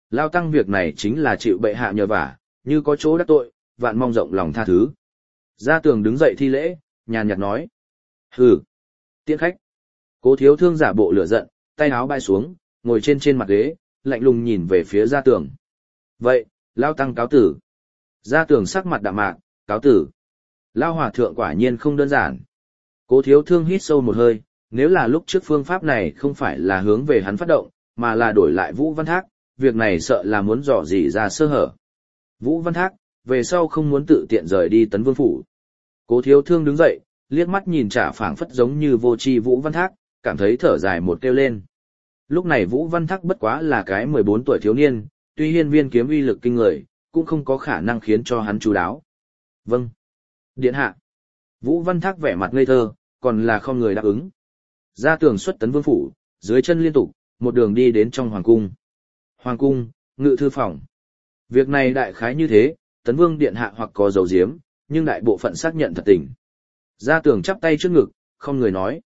Lao tăng việc này chính là chịu bệ hạ nhờ vả, như có chỗ đắc tội, vạn mong rộng lòng tha thứ. Gia Tường đứng dậy thi lễ, nhàn nhạt nói. Hừ, tiễn khách. Cố Thiếu Thương giả bộ lửa giận, tay áo bay xuống, ngồi trên mặt ghế, lạnh lùng nhìn về phía Gia Tường. Vậy, Lao tăng cáo tử. Gia Tường sắc mặt đạm mạc, cáo tử. Lao hòa thượng quả nhiên không đơn giản. Cố Thiếu Thương hít sâu một hơi, nếu là lúc trước phương pháp này không phải là hướng về hắn phát động, mà là đổi lại Vũ Văn Thác, việc này sợ là muốn dò dỉ ra sơ hở. Vũ Văn Thác, về sau không muốn tự tiện rời đi Tấn Vương phủ. Cố Thiếu Thương đứng dậy, liếc mắt nhìn trả phảng phất giống như vô tri Vũ Văn Thác, cảm thấy thở dài một kêu lên. Lúc này Vũ Văn Thác bất quá là cái 14 tuổi thiếu niên, tuy hiên viên kiếm uy lực kinh người, cũng không có khả năng khiến cho hắn chú đáo. Vâng. Điện hạ. Vũ Văn Thác vẻ mặt ngây thơ, còn là không người đáp ứng. Ra tường xuất Tấn Vương phủ, dưới chân liên tục, một đường đi đến trong hoàng cung. Hoàng cung, ngự thư phòng. Việc này đại khái như thế, Tấn Vương điện hạ hoặc có dấu diếm, nhưng đại bộ phận xác nhận thật tình. Ra tường chắp tay trước ngực, không người nói.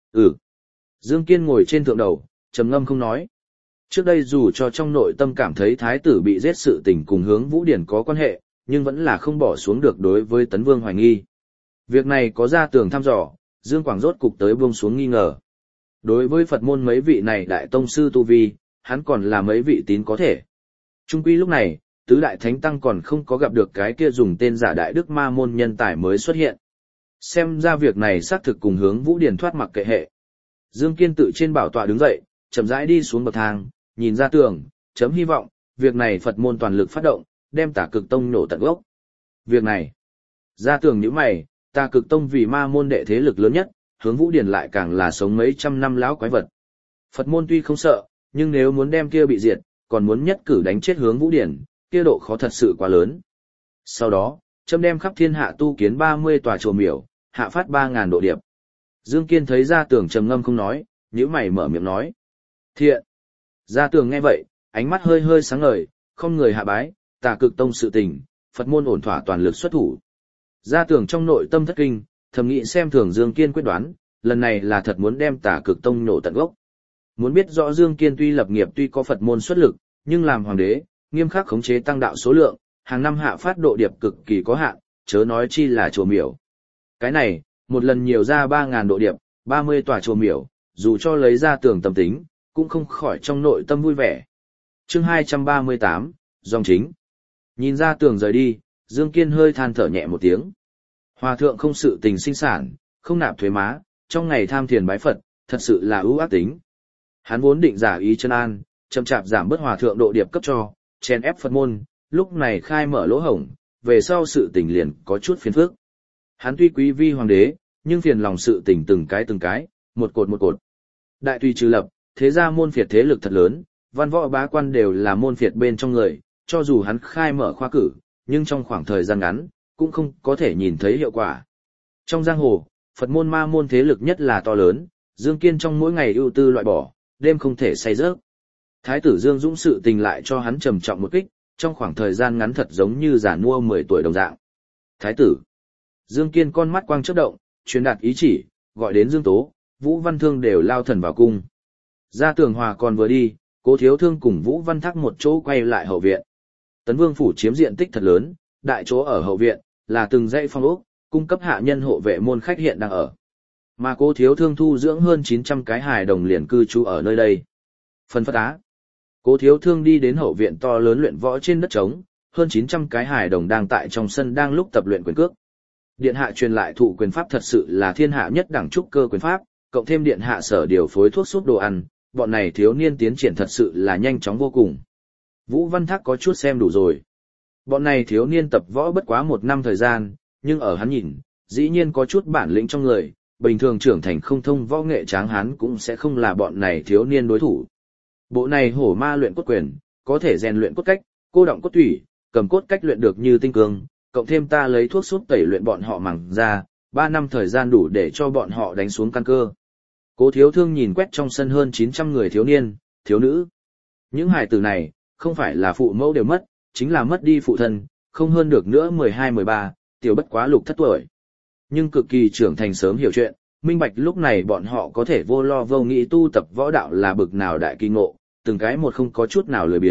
Dương Kiên ngồi trên thượng đầu, trầm ngâm không nói. Trước đây dù cho trong nội tâm cảm thấy thái tử bị giết sự tình cùng Hướng Vũ Điển có quan hệ, nhưng vẫn là không bỏ xuống được đối với Tấn Vương hoài nghi. Việc này có Ra tường thăm dò, Dương Quảng rốt cục tới buông xuống nghi ngờ. Đối với Phật môn mấy vị này đại tông sư tu vi, hắn còn là mấy vị tín có thể. Trung quy lúc này, tứ đại thánh tăng còn không có gặp được cái kia dùng tên giả đại đức ma môn nhân tài mới xuất hiện. Xem ra việc này xác thực cùng Hướng Vũ Điển thoát mặc kệ hệ. Dương Kiên tự trên bảo tọa đứng dậy, chậm rãi đi xuống bậc thang, nhìn Ra tường, chấm hy vọng, việc này Phật môn toàn lực phát động, đem Tả Cực Tông nổ tận gốc. Việc này, Ra tường nhíu mày, Tả Cực Tông vì ma môn đệ thế lực lớn nhất, Hướng Vũ Điển lại càng là sống mấy trăm năm lão quái vật. Phật môn tuy không sợ, nhưng nếu muốn đem kia bị diệt, còn muốn nhất cử đánh chết Hướng Vũ Điển, kia độ khó thật sự quá lớn. Sau đó, chấm đem khắp thiên hạ tu kiến 30 tòa chùa miểu, hạ phát 3.000 độ điệp. Dương Kiên thấy Ra tường trầm ngâm không nói, nhíu mày mở miệng nói. Thiện. Ra tường nghe vậy, ánh mắt hơi hơi sáng ngời, không người hạ bái, Tả Cực Tông sự tình, Phật môn ổn thỏa toàn lực xuất thủ. Ra tường trong nội tâm thất kinh, thầm nghĩ xem thường Dương Kiên quyết đoán, lần này là thật muốn đem Tả Cực Tông nổ tận gốc. Muốn biết rõ Dương Kiên tuy lập nghiệp tuy có Phật môn xuất lực, nhưng làm hoàng đế, nghiêm khắc khống chế tăng đạo số lượng, hàng năm hạ phát độ điệp cực kỳ có hạn, chớ nói chi là chùa miểu. Cái này, một lần nhiều ra 3.000 độ điệp, 30 tòa chùa miểu, dù cho lấy Ra tường tâm tính, cũng không khỏi trong nội tâm vui vẻ. Chương 238, dòng chính. Nhìn Ra tường rời đi, Dương Kiên hơi than thở nhẹ một tiếng. Hòa thượng không sự tình sinh sản, không nạp thuế má, trong ngày tham thiền bái Phật, thật sự là ưu ác tính. Hắn vốn định giả ý chân an, chậm chạp giảm bớt hòa thượng độ điệp cấp cho, chèn ép Phật môn, lúc này khai mở lỗ hổng, về sau sự tình liền có chút phiền phức. Hắn tuy quý vi hoàng đế, nhưng phiền lòng sự tình từng cái, một cột. Đại tùy trừ lập, thế ra môn phiệt thế lực thật lớn, văn võ bá quan đều là môn phiệt bên trong người, cho dù hắn khai mở khoa cử, nhưng trong khoảng thời gian ngắn, cũng không có thể nhìn thấy hiệu quả. Trong giang hồ, Phật môn ma môn thế lực nhất là to lớn, Dương Kiên trong mỗi ngày ưu tư loại bỏ, đêm không thể say giấc. Thái tử Dương Dũng sự tình lại cho hắn trầm trọng một kích, trong khoảng thời gian ngắn thật giống như già nua 10 tuổi đồng dạng. Thái tử. Dương Kiên con mắt quang chớp động, truyền đạt ý chỉ, gọi đến Dương Tố, Vũ Văn Thương đều lao thần vào cung. Ra tường hòa còn vừa đi, Cố Thiếu Thương cùng Vũ Văn Thác một chỗ quay lại hậu viện. Tấn Vương phủ chiếm diện tích thật lớn, đại chỗ ở hậu viện là từng dãy phong ốc, cung cấp hạ nhân hộ vệ môn khách hiện đang ở. Mà Cố Thiếu Thương thu dưỡng hơn 900 cái hài đồng liền cư trú ở nơi đây. Phân phất á. Cố Thiếu Thương đi đến hậu viện to lớn luyện võ trên đất trống, hơn 900 cái hài đồng đang tại trong sân đang lúc tập luyện quyền cước. Điện hạ truyền lại thụ quyền pháp thật sự là thiên hạ nhất đẳng trúc cơ quyền pháp, cộng thêm điện hạ sở điều phối thuốc súp đồ ăn, bọn này thiếu niên tiến triển thật sự là nhanh chóng vô cùng. Vũ Văn Thác có chút xem đủ rồi. Bọn này thiếu niên tập võ bất quá 1 năm thời gian, nhưng ở hắn nhìn, dĩ nhiên có chút bản lĩnh trong người, bình thường trưởng thành không thông võ nghệ tráng hán cũng sẽ không là bọn này thiếu niên đối thủ. Bộ này hổ ma luyện cốt quyền, có thể rèn luyện cốt cách, cô động cốt thủy, cầm cốt cách luyện được như tinh cương, cộng thêm ta lấy thuốc súp tẩy luyện bọn họ mẳng ra, 3 năm thời gian đủ để cho bọn họ đánh xuống căn cơ. Cố Thiếu Thương nhìn quét trong sân hơn 900 người thiếu niên, thiếu nữ. Những hài tử này, không phải là phụ mẫu đều mất, chính là mất đi phụ thân, không hơn được nữa 12-13, tiểu bất quá lục thất tuổi. Nhưng cực kỳ trưởng thành sớm hiểu chuyện, minh bạch lúc này bọn họ có thể vô lo vô nghĩ tu tập võ đạo là bực nào đại kỳ ngộ, từng cái một không có chút nào lười biếng,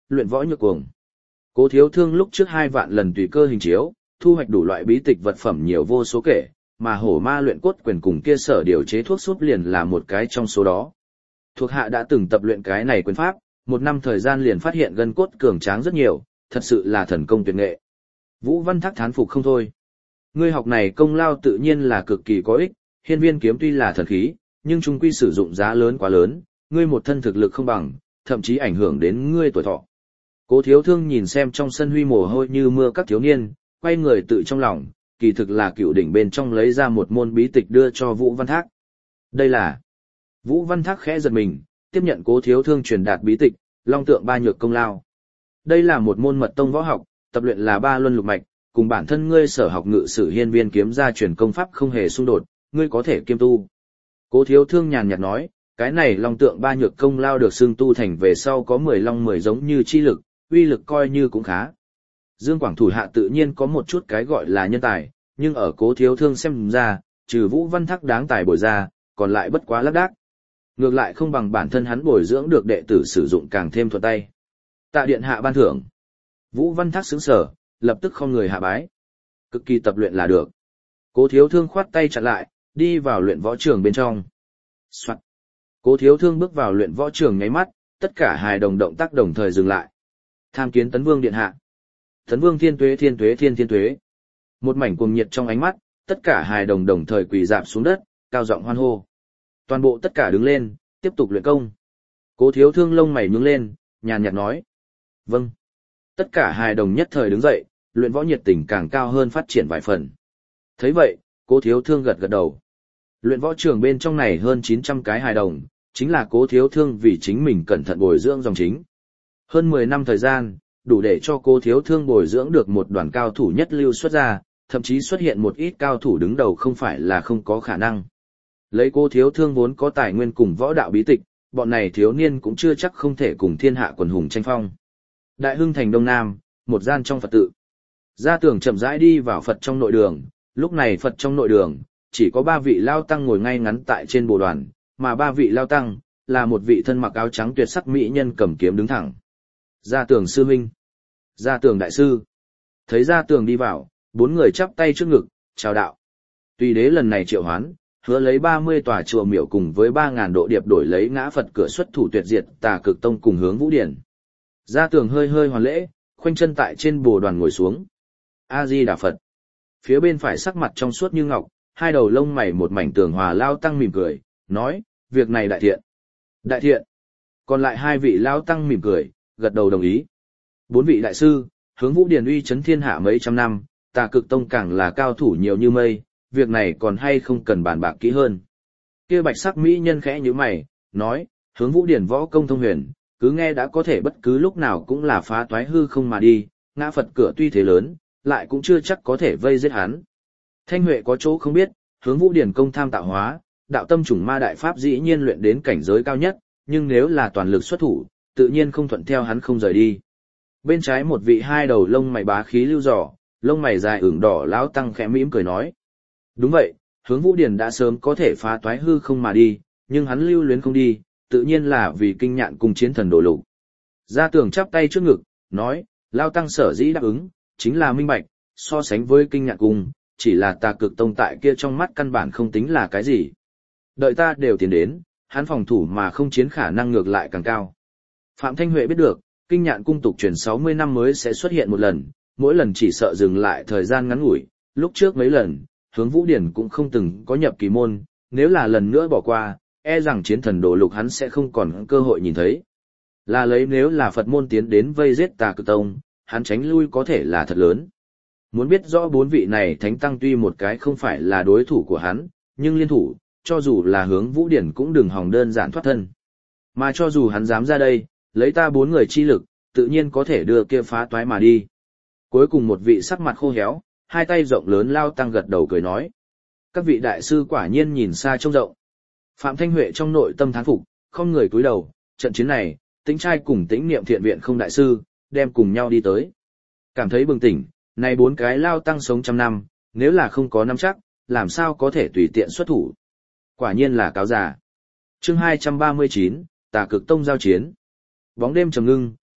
luyện võ nhược cuồng. Cố Thiếu Thương lúc trước 2 vạn lần tùy cơ hình chiếu, thu hoạch đủ loại bí tịch vật phẩm nhiều vô số kể, mà hổ ma luyện cốt quyền cùng kia sở điều chế thuốc súp liền là một cái trong số đó. Thuộc hạ đã từng tập luyện cái này quyền pháp, 1 năm thời gian liền phát hiện gân cốt cường tráng rất nhiều, thật sự là thần công tuyệt nghệ. Vũ Văn Thác thán phục không thôi. Ngươi học này công lao tự nhiên là cực kỳ có ích, hiên viên kiếm tuy là thần khí, nhưng chung quy sử dụng giá lớn quá lớn, ngươi một thân thực lực không bằng, thậm chí ảnh hưởng đến ngươi tuổi thọ. Cố Thiếu Thương nhìn xem trong sân huy mồ hôi như mưa các thiếu niên, quay người tự trong lòng, kỳ thực là Cựu đỉnh bên trong lấy ra một môn bí tịch đưa cho Vũ Văn Thác. Đây là... Vũ Văn Thác khẽ giật mình, tiếp nhận Cố Thiếu Thương truyền đạt bí tịch, Long Tượng Ba Nhược Công Lao. Đây là một môn mật tông võ học, tập luyện là 3 luân lục mạch, cùng bản thân ngươi sở học ngự sử hiên viên kiếm gia truyền công pháp không hề xung đột, ngươi có thể kiêm tu. Cố Thiếu Thương nhàn nhạt nói, cái này Long Tượng Ba Nhược Công Lao được xưng tu thành về sau có 10 long 10 giống như chi lực, uy lực coi như cũng khá. Dương Quảng thủ hạ tự nhiên có một chút cái gọi là nhân tài, nhưng ở Cố Thiếu Thương xem ra, trừ Vũ Văn Thác đáng tài bồi ra, còn lại bất quá lác đác. Ngược lại không bằng bản thân hắn bồi dưỡng được đệ tử sử dụng càng thêm thuận tay. Tạ điện hạ ban thưởng. Vũ Văn Thác sững sờ, lập tức không người hạ bái. Cực kỳ tập luyện là được. Cố Thiếu Thương khoát tay chặn lại, đi vào luyện võ trường bên trong. Soạn. Cố Thiếu Thương bước vào luyện võ trường nháy mắt, tất cả hài đồng động tác đồng thời dừng lại. Tham kiến Tấn Vương điện hạ. Tấn Vương thiên tuế thiên tuế thiên tuế. Một mảnh cuồng nhiệt trong ánh mắt, tất cả hài đồng đồng thời quỳ rạp xuống đất, cao giọng hoan hô. Toàn bộ tất cả đứng lên, tiếp tục luyện công. Cố Thiếu Thương lông mày nhướng lên, nhàn nhạt nói. Vâng. Tất cả hài đồng nhất thời đứng dậy, luyện võ nhiệt tình càng cao hơn phát triển vài phần. Thấy vậy, Cố Thiếu Thương gật gật đầu. Luyện võ trường bên trong này hơn 900 cái hài đồng, chính là Cố Thiếu Thương vì chính mình cẩn thận bồi dưỡng dòng chính. Hơn 10 năm thời gian, đủ để cho Cố Thiếu Thương bồi dưỡng được một đoàn cao thủ nhất lưu xuất ra, thậm chí xuất hiện một ít cao thủ đứng đầu không phải là không có khả năng. Lấy Cố Thiếu Thương vốn có tài nguyên cùng võ đạo bí tịch, bọn này thiếu niên cũng chưa chắc không thể cùng thiên hạ quần hùng tranh phong. Đại Hưng thành Đông Nam, một gian trong Phật tự. Gia Tưởng chậm rãi đi vào Phật trong nội đường, lúc này Phật trong nội đường, chỉ có 3 vị lao tăng ngồi ngay ngắn tại trên bồ đoàn, mà 3 vị lao tăng, là một vị thân mặc áo trắng tuyệt sắc mỹ nhân cầm kiếm đứng thẳng. Gia Tưởng sư huynh, Gia Tưởng đại sư. Thấy Gia Tưởng đi vào, 4 người chắp tay trước ngực, chào đạo. Tùy đế lần này triệu hoán, hứa lấy 30 tòa chùa miểu cùng với 3.000 độ điệp đổi lấy ngã Phật cửa xuất thủ tuyệt diệt Tà Cực Tông cùng hướng Vũ Điển. Gia Tưởng hơi hơi hoàn lễ, khoanh chân tại trên bồ đoàn ngồi xuống. A Di Đà Phật. Phía bên phải sắc mặt trong suốt như ngọc, 2 đầu lông mày một mảnh tường hòa lao tăng mỉm cười, nói, việc này đại thiện. Đại thiện. Còn lại 2 vị lao tăng mỉm cười, gật đầu đồng ý. 4 vị đại sư, hướng Vũ Điển uy chấn thiên hạ mấy trăm năm, Tà Cực Tông càng là cao thủ nhiều như mây, việc này còn hay không cần bàn bạc kỹ hơn. Kia bạch sắc mỹ nhân khẽ nhíu mày, nói, hướng Vũ Điển võ công thông huyền, cứ nghe đã có thể bất cứ lúc nào cũng là phá toái hư không mà đi, ngã Phật cửa tuy thế lớn, lại cũng chưa chắc có thể vây giết hắn. Thanh Huệ có chỗ không biết, hướng Vũ Điển công tham tạo hóa, đạo tâm chủng ma đại pháp dĩ nhiên luyện đến cảnh giới cao nhất, nhưng nếu là toàn lực xuất thủ, tự nhiên không thuận theo hắn không rời đi. Bên trái một vị 2 đầu lông mày bá khí lưu rỏ, lông mày dài ửng đỏ lão tăng khẽ mỉm cười nói. Đúng vậy, hướng Vũ Điển đã sớm có thể phá toái hư không mà đi, nhưng hắn lưu luyến không đi, tự nhiên là vì kinh nhạn cùng chiến thần đổ lục. Gia Tưởng chắp tay trước ngực, nói, lao tăng sở dĩ đáp ứng, chính là minh bạch, so sánh với kinh nhạn cung, chỉ là Tà Cực Tông tại kia trong mắt căn bản không tính là cái gì. Đợi ta đều tiến đến, hắn phòng thủ mà không chiến khả năng ngược lại càng cao. Phạm Thanh Huệ biết được, kinh nhạn cung tục truyền 60 năm mới sẽ xuất hiện một lần, mỗi lần chỉ sợ dừng lại thời gian ngắn ngủi, lúc trước mấy lần, hướng Vũ Điển cũng không từng có nhập kỳ môn, nếu là lần nữa bỏ qua, e rằng chiến thần đổ lục hắn sẽ không còn cơ hội nhìn thấy. Là lấy nếu là Phật môn tiến đến vây giết Tà Cực Tông, hắn tránh lui có thể là thật lớn. Muốn biết rõ 4 vị này thánh tăng tuy một cái không phải là đối thủ của hắn, nhưng liên thủ, cho dù là hướng Vũ Điển cũng đừng hòng đơn giản thoát thân. Mà cho dù hắn dám ra đây, lấy ta 4 người chi lực, tự nhiên có thể đưa kia phá toái mà đi. Cuối cùng một vị sắc mặt khô héo, 2 tay rộng lớn lao tăng gật đầu cười nói. Các vị đại sư quả nhiên nhìn xa trông rộng. Phạm Thanh Huệ trong nội tâm thán phục, không người cúi đầu, trận chiến này, Tĩnh trai cùng Tĩnh niệm thiện viện không đại sư, đem cùng nhau đi tới. Cảm thấy bừng tỉnh, này 4 cái lao tăng sống trăm năm, nếu là không có nắm chắc, làm sao có thể tùy tiện xuất thủ. Quả nhiên là cáo già. Chương 239, Tà Cực Tông giao chiến. Bóng đêm trầm ngưng,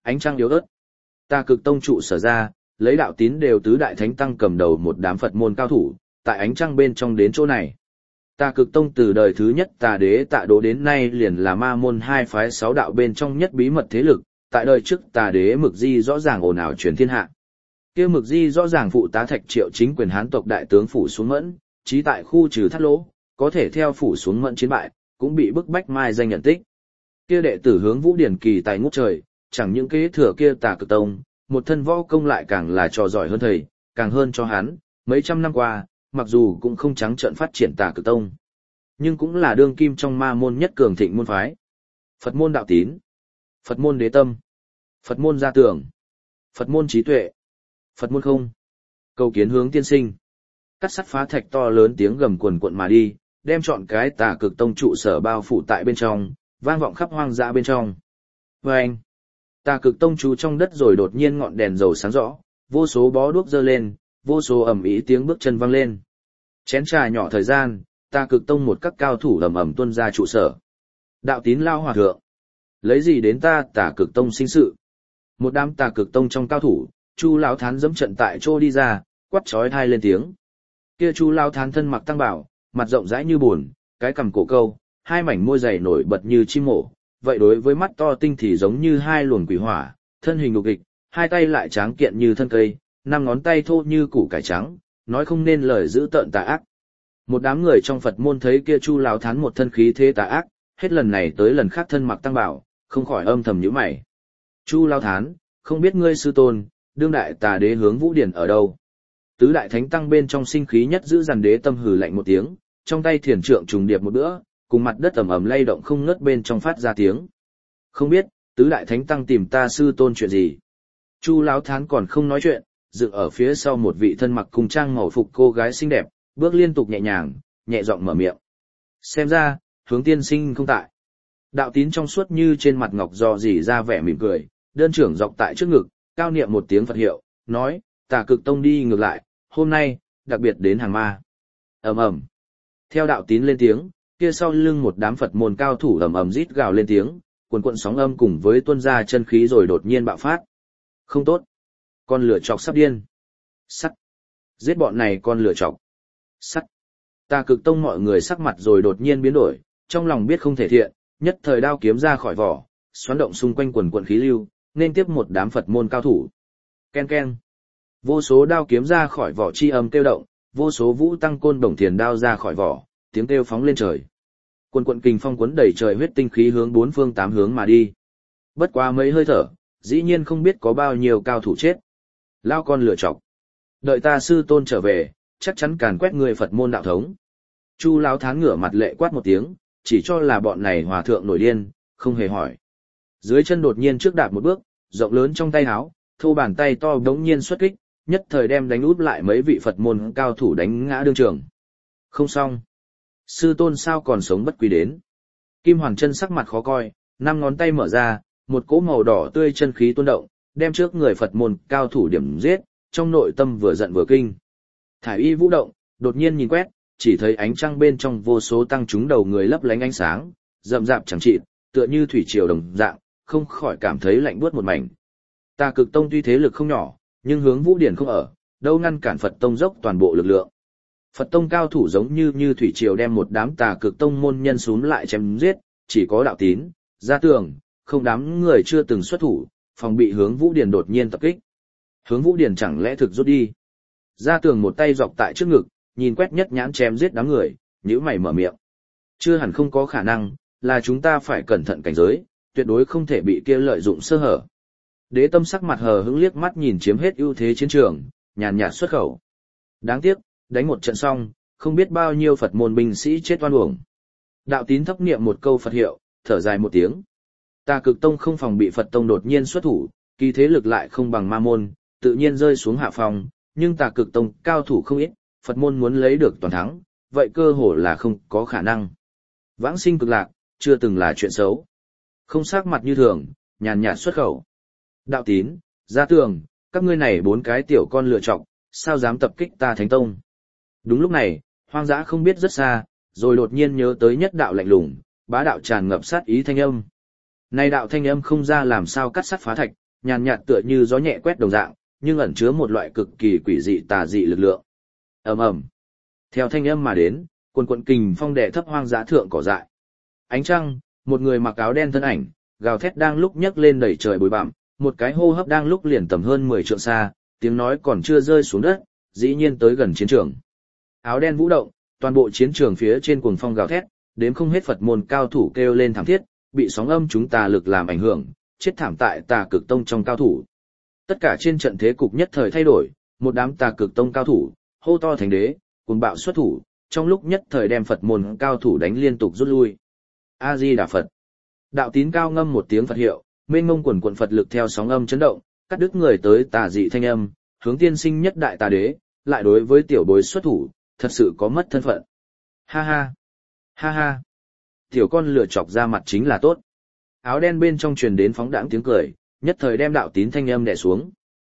ánh trăng yếu ớt. Tà Cực Tông trụ sở ra, lấy đạo tín đều tứ đại thánh tăng cầm đầu một đám Phật môn cao thủ, tại ánh trăng bên trong đến chỗ này. Tà Cực Tông từ đời thứ nhất Tà Đế Tạ Đỗ đến nay liền là ma môn hai phái sáu đạo bên trong nhất bí mật thế lực, tại đời trước Tà Đế Mực Di rõ ràng ồn ào truyền thiên hạ. Kia Mực Di rõ ràng phụ tá Thạch Triệu chính quyền Hán tộc đại tướng phủ xuống Mẫn, chí tại khu trừ Thắt Lỗ, có thể theo phủ xuống Mẫn chiến bại, cũng bị bức bách mai danh nhận tích. Kia đệ tử Hướng Vũ Điển kỳ tài ngút trời, chẳng những kế thừa kia Tà Cực Tông, một thân võ công lại càng là trò giỏi hơn thầy, càng hơn cho hắn, mấy trăm năm qua, mặc dù cũng không trắng trợn phát triển Tà Cực Tông, nhưng cũng là đương kim trong ma môn nhất cường thịnh môn phái. Phật môn đạo tín, Phật môn đế tâm, Phật môn gia tưởng, Phật môn trí tuệ, Phật môn không. Cầu kiến Hướng tiên sinh. Cắt sắt phá thạch to lớn tiếng gầm quần quận mà đi, đem trọn cái Tà Cực Tông trụ sở bao phủ tại bên trong, vang vọng khắp hoang dã bên trong. Vâng! Tà Cực Tông trú trong đất rồi đột nhiên ngọn đèn dầu sáng rõ, vô số bó đuốc giơ lên, vô số ầm ĩ tiếng bước chân vang lên. Chén trà nhỏ thời gian, Tà Cực Tông một các cao thủ ầm ầm tuân ra trụ sở. Đạo tín lao hòa thượng, lấy gì đến ta Tà Cực Tông sinh sự? Một đám Tà Cực Tông trong cao thủ, Chu lão thán dẫm trận tại chỗ đi ra, quát chói tai lên tiếng. Kia Chu lão thán thân mặc tăng bảo, mặt rộng rãi như buồn, cái cằm cổ câu, hai mảnh môi dày nổi bật như chim mổ, vậy đối với mắt to tinh thì giống như hai luồng quỷ hỏa, thân hình ngục nghịch, hai tay lại tráng kiện như thân cây, năm ngón tay thô như củ cải trắng, nói không nên lời dữ tợn tà ác. Một đám người trong Phật môn thấy kia Chu lão thán một thân khí thế tà ác, hết lần này tới lần khác thân mặc tăng bảo, không khỏi âm thầm nhíu mày. Chu lão thán, không biết ngươi sư tôn, đương đại Tà Đế Hướng Vũ Điển ở đâu? Tứ đại thánh tăng bên trong sinh khí nhất giữ dằn đế tâm hừ lạnh một tiếng, trong tay thiền trượng trùng điệp một bữa, cùng mặt đất ầm ầm lay động không ngớt bên trong phát ra tiếng. Không biết, tứ đại thánh tăng tìm ta sư tôn chuyện gì? Chu lão thán còn không nói chuyện, dựng ở phía sau một vị thân mặc cùng trang màu phục cô gái xinh đẹp, bước liên tục nhẹ nhàng, nhẹ giọng mở miệng. Xem ra, Hướng tiên sinh không tại. Đạo tín trong suốt như trên mặt ngọc dò dỉ ra vẻ mỉm cười, đơn trưởng dọc tại trước ngực, cao niệm một tiếng Phật hiệu, nói, Tà Cực Tông đi ngược lại, hôm nay, đặc biệt đến hàng ma. Ầm ầm. Theo đạo tín lên tiếng, kia sau lưng một đám Phật môn cao thủ ầm ầm rít gào lên tiếng, cuồn cuộn sóng âm cùng với tuôn ra chân khí rồi đột nhiên bạo phát. Không tốt. Con lửa chọc sắp điên. Sắt. Giết bọn này con lửa chọc. Sắt. Tà Cực Tông mọi người sắc mặt rồi đột nhiên biến đổi, trong lòng biết không thể thiện, nhất thời đao kiếm ra khỏi vỏ, xoắn động xung quanh quần quần khí lưu, nên tiếp một đám Phật môn cao thủ. Ken ken. Vô số đao kiếm ra khỏi vỏ chi âm kêu động, vô số vũ tăng côn đồng thiền đao ra khỏi vỏ, tiếng kêu phóng lên trời. Quần quận kình phong cuốn đầy trời huyết tinh khí hướng bốn phương tám hướng mà đi. Bất quá mấy hơi thở, dĩ nhiên không biết có bao nhiêu cao thủ chết. Lao con lửa chọc. Đợi ta sư tôn trở về, chắc chắn càn quét người Phật môn đạo thống. Chu lão thán ngửa mặt lệ quát một tiếng, chỉ cho là bọn này hòa thượng nổi điên, không hề hỏi. Dưới chân đột nhiên trước đạp một bước, rộng lớn trong tay áo, thô bàn tay to đống nhiên xuất kích, nhất thời đem đánh úp lại mấy vị Phật môn cao thủ đánh ngã đương trường. Không xong. Sư tôn sao còn sống bất quý đến. Kim Hoàn Chân sắc mặt khó coi, năm ngón tay mở ra, một cỗ màu đỏ tươi chân khí tuôn động, đem trước người Phật môn cao thủ điểm giết, trong nội tâm vừa giận vừa kinh. Thải y vũ động, đột nhiên nhìn quét, chỉ thấy ánh trăng bên trong vô số tăng chúng đầu người lấp lánh ánh sáng, rậm rạp chẳng trị, tựa như thủy triều đồng dạng, không khỏi cảm thấy lạnh buốt một mảnh. Tà Cực Tông tuy thế lực không nhỏ, nhưng Hướng Vũ Điển không ở, đâu ngăn cản Phật Tông dốc toàn bộ lực lượng. Phật Tông cao thủ giống như thủy triều đem một đám Tà Cực Tông môn nhân xuống lại chém giết, chỉ có đạo tín, Gia Tường, không đám người chưa từng xuất thủ, phòng bị Hướng Vũ Điển đột nhiên tập kích. Hướng Vũ Điển chẳng lẽ thực rút đi? Gia Tường một tay dọc tại trước ngực, nhìn quét nhất nhãn chém giết đám người, nhíu mày mở miệng. Chưa hẳn không có khả năng, là chúng ta phải cẩn thận cảnh giới, tuyệt đối không thể bị kia lợi dụng sơ hở. Đế Tâm sắc mặt hờ hững liếc mắt nhìn chiếm hết ưu thế chiến trường, nhàn nhạt xuất khẩu. Đáng tiếc, đánh một trận xong, không biết bao nhiêu Phật môn binh sĩ chết oan uổng. Đạo tín thấp niệm một câu Phật hiệu, thở dài một tiếng. Tà Cực Tông không phòng bị Phật Tông đột nhiên xuất thủ, kỳ thế lực lại không bằng ma môn, tự nhiên rơi xuống hạ phòng, nhưng Tà Cực Tông cao thủ không ít, Phật môn muốn lấy được toàn thắng, vậy cơ hồ là không có khả năng. Vãng sinh cực lạc, chưa từng là chuyện xấu. Không sắc mặt như thường, nhàn nhạt xuất khẩu. Đạo tín, Gia Tường, các ngươi này bốn cái tiểu con lựa chọc, sao dám tập kích ta Thánh Tông. Đúng lúc này, hoang dã không biết rất xa, rồi đột nhiên nhớ tới nhất đạo lạnh lùng, bá đạo tràn ngập sát ý thanh âm. Này đạo thanh âm không ra làm sao cắt sắt phá thạch, nhàn nhạt tựa như gió nhẹ quét đồng dạng, nhưng ẩn chứa một loại cực kỳ quỷ dị tà dị lực lượng. Ầm ầm. Theo thanh âm mà đến, quần quần kình phong đè thấp hoang dã thượng cỏ dại. Ánh trăng, một người mặc áo đen thân ảnh, gào thét đang lúc nhấc lên đẩy trời bụi bặm, một cái hô hấp đang lúc liền tầm hơn 10 trượng xa, tiếng nói còn chưa rơi xuống đất, dĩ nhiên tới gần chiến trường. Áo đen vũ động, toàn bộ chiến trường phía trên cuồng phong gào thét, đếm không hết Phật môn cao thủ kêu lên thảm thiết, bị sóng âm chúng tà lực làm ảnh hưởng, chết thảm tại Tà Cực Tông trong cao thủ. Tất cả trên trận thế cục nhất thời thay đổi, một đám Tà Cực Tông cao thủ, hô to thành đế, cuồng bạo xuất thủ, trong lúc nhất thời đem Phật môn cao thủ đánh liên tục rút lui. A Di Đà Phật. Đạo Tín cao ngâm một tiếng Phật hiệu, mênh mông quần quần Phật lực theo sóng âm chấn động, cắt đứt người tới tà dị thanh âm, hướng tiên sinh nhất đại tà đế, lại đối với tiểu bối xuất thủ, thật sự có mất thân phận. Ha ha, ha ha. Tiểu con lửa chọc ra mặt chính là tốt. Áo đen bên trong truyền đến phóng đãng tiếng cười, nhất thời đem Đạo Tín thanh âm đè xuống.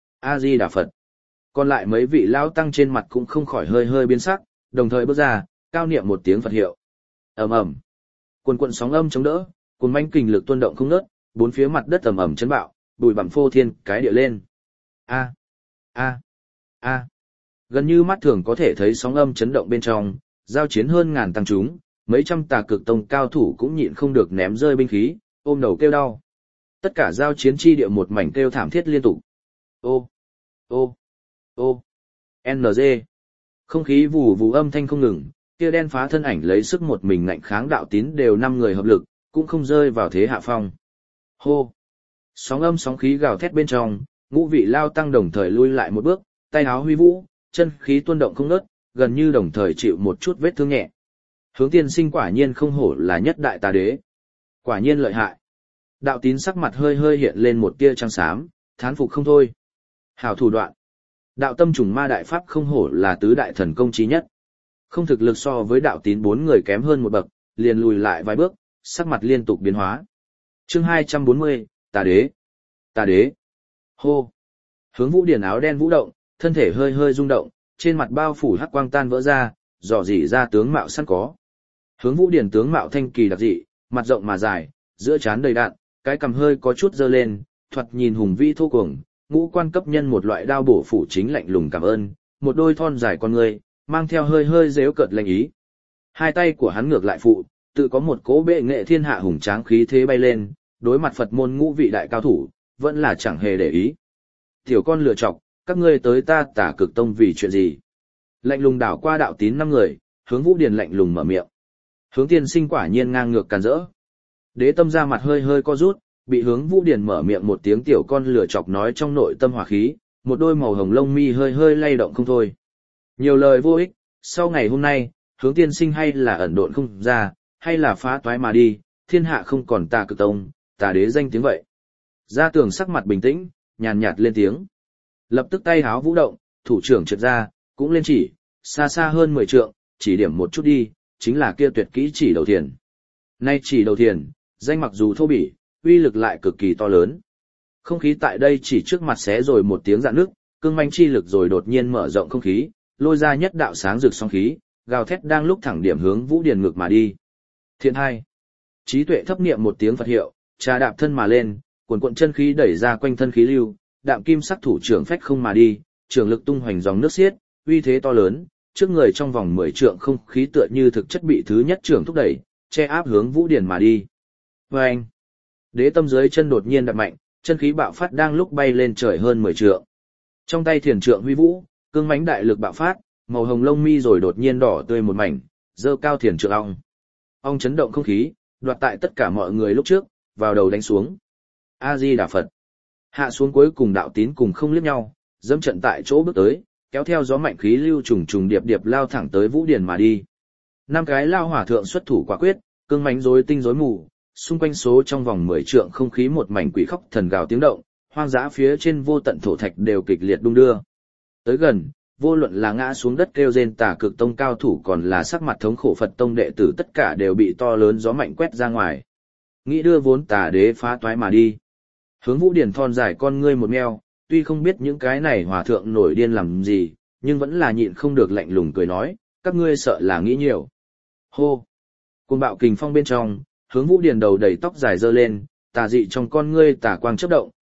A Di Đà Phật. Còn lại mấy vị lao tăng trên mặt cũng không khỏi hơi hơi biến sắc, đồng thời bước ra, cao niệm một tiếng Phật hiệu. Ầm ầm. Quần quần sóng âm chống đỡ, cuồn manh kình lực tuôn động không ngớt, bốn phía mặt đất ầm ầm chấn bạo, bụi bặm phô thiên cái địa lên. A, a, a. Gần như mắt thường có thể thấy sóng âm chấn động bên trong, giao chiến hơn ngàn tăng chúng, mấy trăm Tà Cực Tông cao thủ cũng nhịn không được ném rơi binh khí, ôm đầu kêu đau. Tất cả giao chiến chi địa một mảnh kêu thảm thiết liên tục. Ô, ô, ô, NG. Không khí vù vù âm thanh không ngừng, kia đen phá thân ảnh lấy sức một mình ngạnh kháng Đạo Tín đều 5 người hợp lực, cũng không rơi vào thế hạ phong. Hô. Sóng âm sóng khí gào thét bên trong, ngũ vị lao tăng đồng thời lui lại một bước, tay áo huy vũ, chân khí tuôn động không ngớt, gần như đồng thời chịu một chút vết thương nhẹ. Hướng tiên sinh quả nhiên không hổ là nhất đại tà đế. Quả nhiên lợi hại. Đạo Tín sắc mặt hơi hơi hiện lên một tia trắng xám, thán phục không thôi. Hảo thủ đoạn. Đạo tâm trùng ma đại pháp không hổ là tứ đại thần công chí nhất. Không thực lực so với Đạo Tín 4 người kém hơn một bậc, liền lùi lại vài bước, sắc mặt liên tục biến hóa. Chương 240, Tà đế. Tà đế. Hô. Hướng Vũ Điển áo đen vũ động, thân thể hơi hơi rung động, trên mặt bao phủ hắc quang tan vỡ ra, dò dỉ ra tướng mạo sẵn có. Hướng Vũ Điển tướng mạo thanh kỳ đặc dị, mặt rộng mà dài, giữa trán đầy đạn, cái cằm hơi có chút dơ lên, thoạt nhìn hùng vĩ thô cuồng, ngũ quan cấp nhân một loại đao bổ phủ chính lạnh lùng cảm ơn, một đôi thon dài con người, mang theo hơi hơi dếu cợt lệnh ý. Hai tay của hắn ngược lại phụ, tự có một cỗ bệ nghệ thiên hạ hùng tráng khí thế bay lên, đối mặt Phật môn ngũ vị đại cao thủ, vẫn là chẳng hề để ý. Tiểu con lựa chọc, các ngươi tới ta Tà Cực Tông vì chuyện gì? Lạnh lùng đảo qua Đạo Tín 5 người, Hướng Vũ Điển lạnh lùng mở miệng. Hướng tiên sinh quả nhiên ngang ngược càn rỡ. Đế tâm ra mặt hơi hơi co rút, bị Hướng Vũ Điển mở miệng một tiếng tiểu con lửa chọc nói trong nội tâm hỏa khí, một đôi màu hồng lông mi hơi hơi lay động không thôi. Nhiều lời vô ích, sau ngày hôm nay, Hướng tiên sinh hay là ẩn độn không ra, hay là phá toái mà đi, thiên hạ không còn Tà Cực Tông, Tà đế danh tiếng vậy. Gia Tường sắc mặt bình tĩnh, nhàn nhạt lên tiếng. Lập tức tay háo vũ động, thủ trưởng trượt ra, cũng lên chỉ, xa xa hơn 10 trượng, chỉ điểm một chút đi, chính là kia tuyệt kỹ chỉ đầu thiền. Nay chỉ đầu thiền, danh mặc dù thô bỉ, uy lực lại cực kỳ to lớn. Không khí tại đây chỉ trước mặt xé rồi một tiếng rạn nước, cương manh chi lực rồi đột nhiên mở rộng không khí, lôi ra nhất đạo sáng rực song khí, gào thét đang lúc thẳng điểm hướng Vũ Điển ngược mà đi. Thiện hai. Trí tuệ thấp niệm một tiếng Phật hiệu, trà đạp thân mà lên, cuồn cuộn chân khí đẩy ra quanh thân khí lưu, đạm kim sắc thủ trưởng phách không mà đi, trường lực tung hoành dòng nước xiết, uy thế to lớn, trước người trong vòng 10 trượng không khí tựa như thực chất bị thứ nhất trưởng thúc đẩy, che áp hướng Vũ Điển mà đi. Vâng! Đế tâm dưới chân đột nhiên đạp mạnh, chân khí bạo phát đang lúc bay lên trời hơn 10 trượng. Trong tay thiền trượng huy vũ, cương mãnh đại lực bạo phát, màu hồng lông mi rồi đột nhiên đỏ tươi một mảnh, dơ cao thiền trượng ong. Ong chấn động không khí, đoạt tại tất cả mọi người lúc trước, vào đầu đánh xuống. A Di Đà Phật. Hạ xuống cuối cùng Đạo Tín cùng không liếc nhau, dẫm trận tại chỗ bước tới, kéo theo gió mạnh khí lưu trùng trùng điệp điệp lao thẳng tới Vũ Điển mà đi. 5 cái lao hỏa thượng xuất thủ quả quyết, cương mãnh rối tinh rối mù, xung quanh số trong vòng 10 trượng không khí một mảnh quỷ khóc thần gào tiếng động, hoang dã phía trên vô tận thổ thạch đều kịch liệt đung đưa. Tới gần, vô luận là ngã xuống đất kêu rên Tà Cực Tông cao thủ còn là sắc mặt thống khổ Phật tông đệ tử tất cả đều bị to lớn gió mạnh quét ra ngoài. Nghĩ đưa vốn Tà đế phá toái mà đi. Hướng Vũ Điển thon dài con ngươi một meo, tuy không biết những cái này hòa thượng nổi điên làm gì, nhưng vẫn là nhịn không được lạnh lùng cười nói, các ngươi sợ là nghĩ nhiều. Hô! Cuồng bạo kình phong bên trong, Hướng Vũ Điển đầu đầy tóc dài dơ lên, tà dị trong con ngươi tà quang chớp động,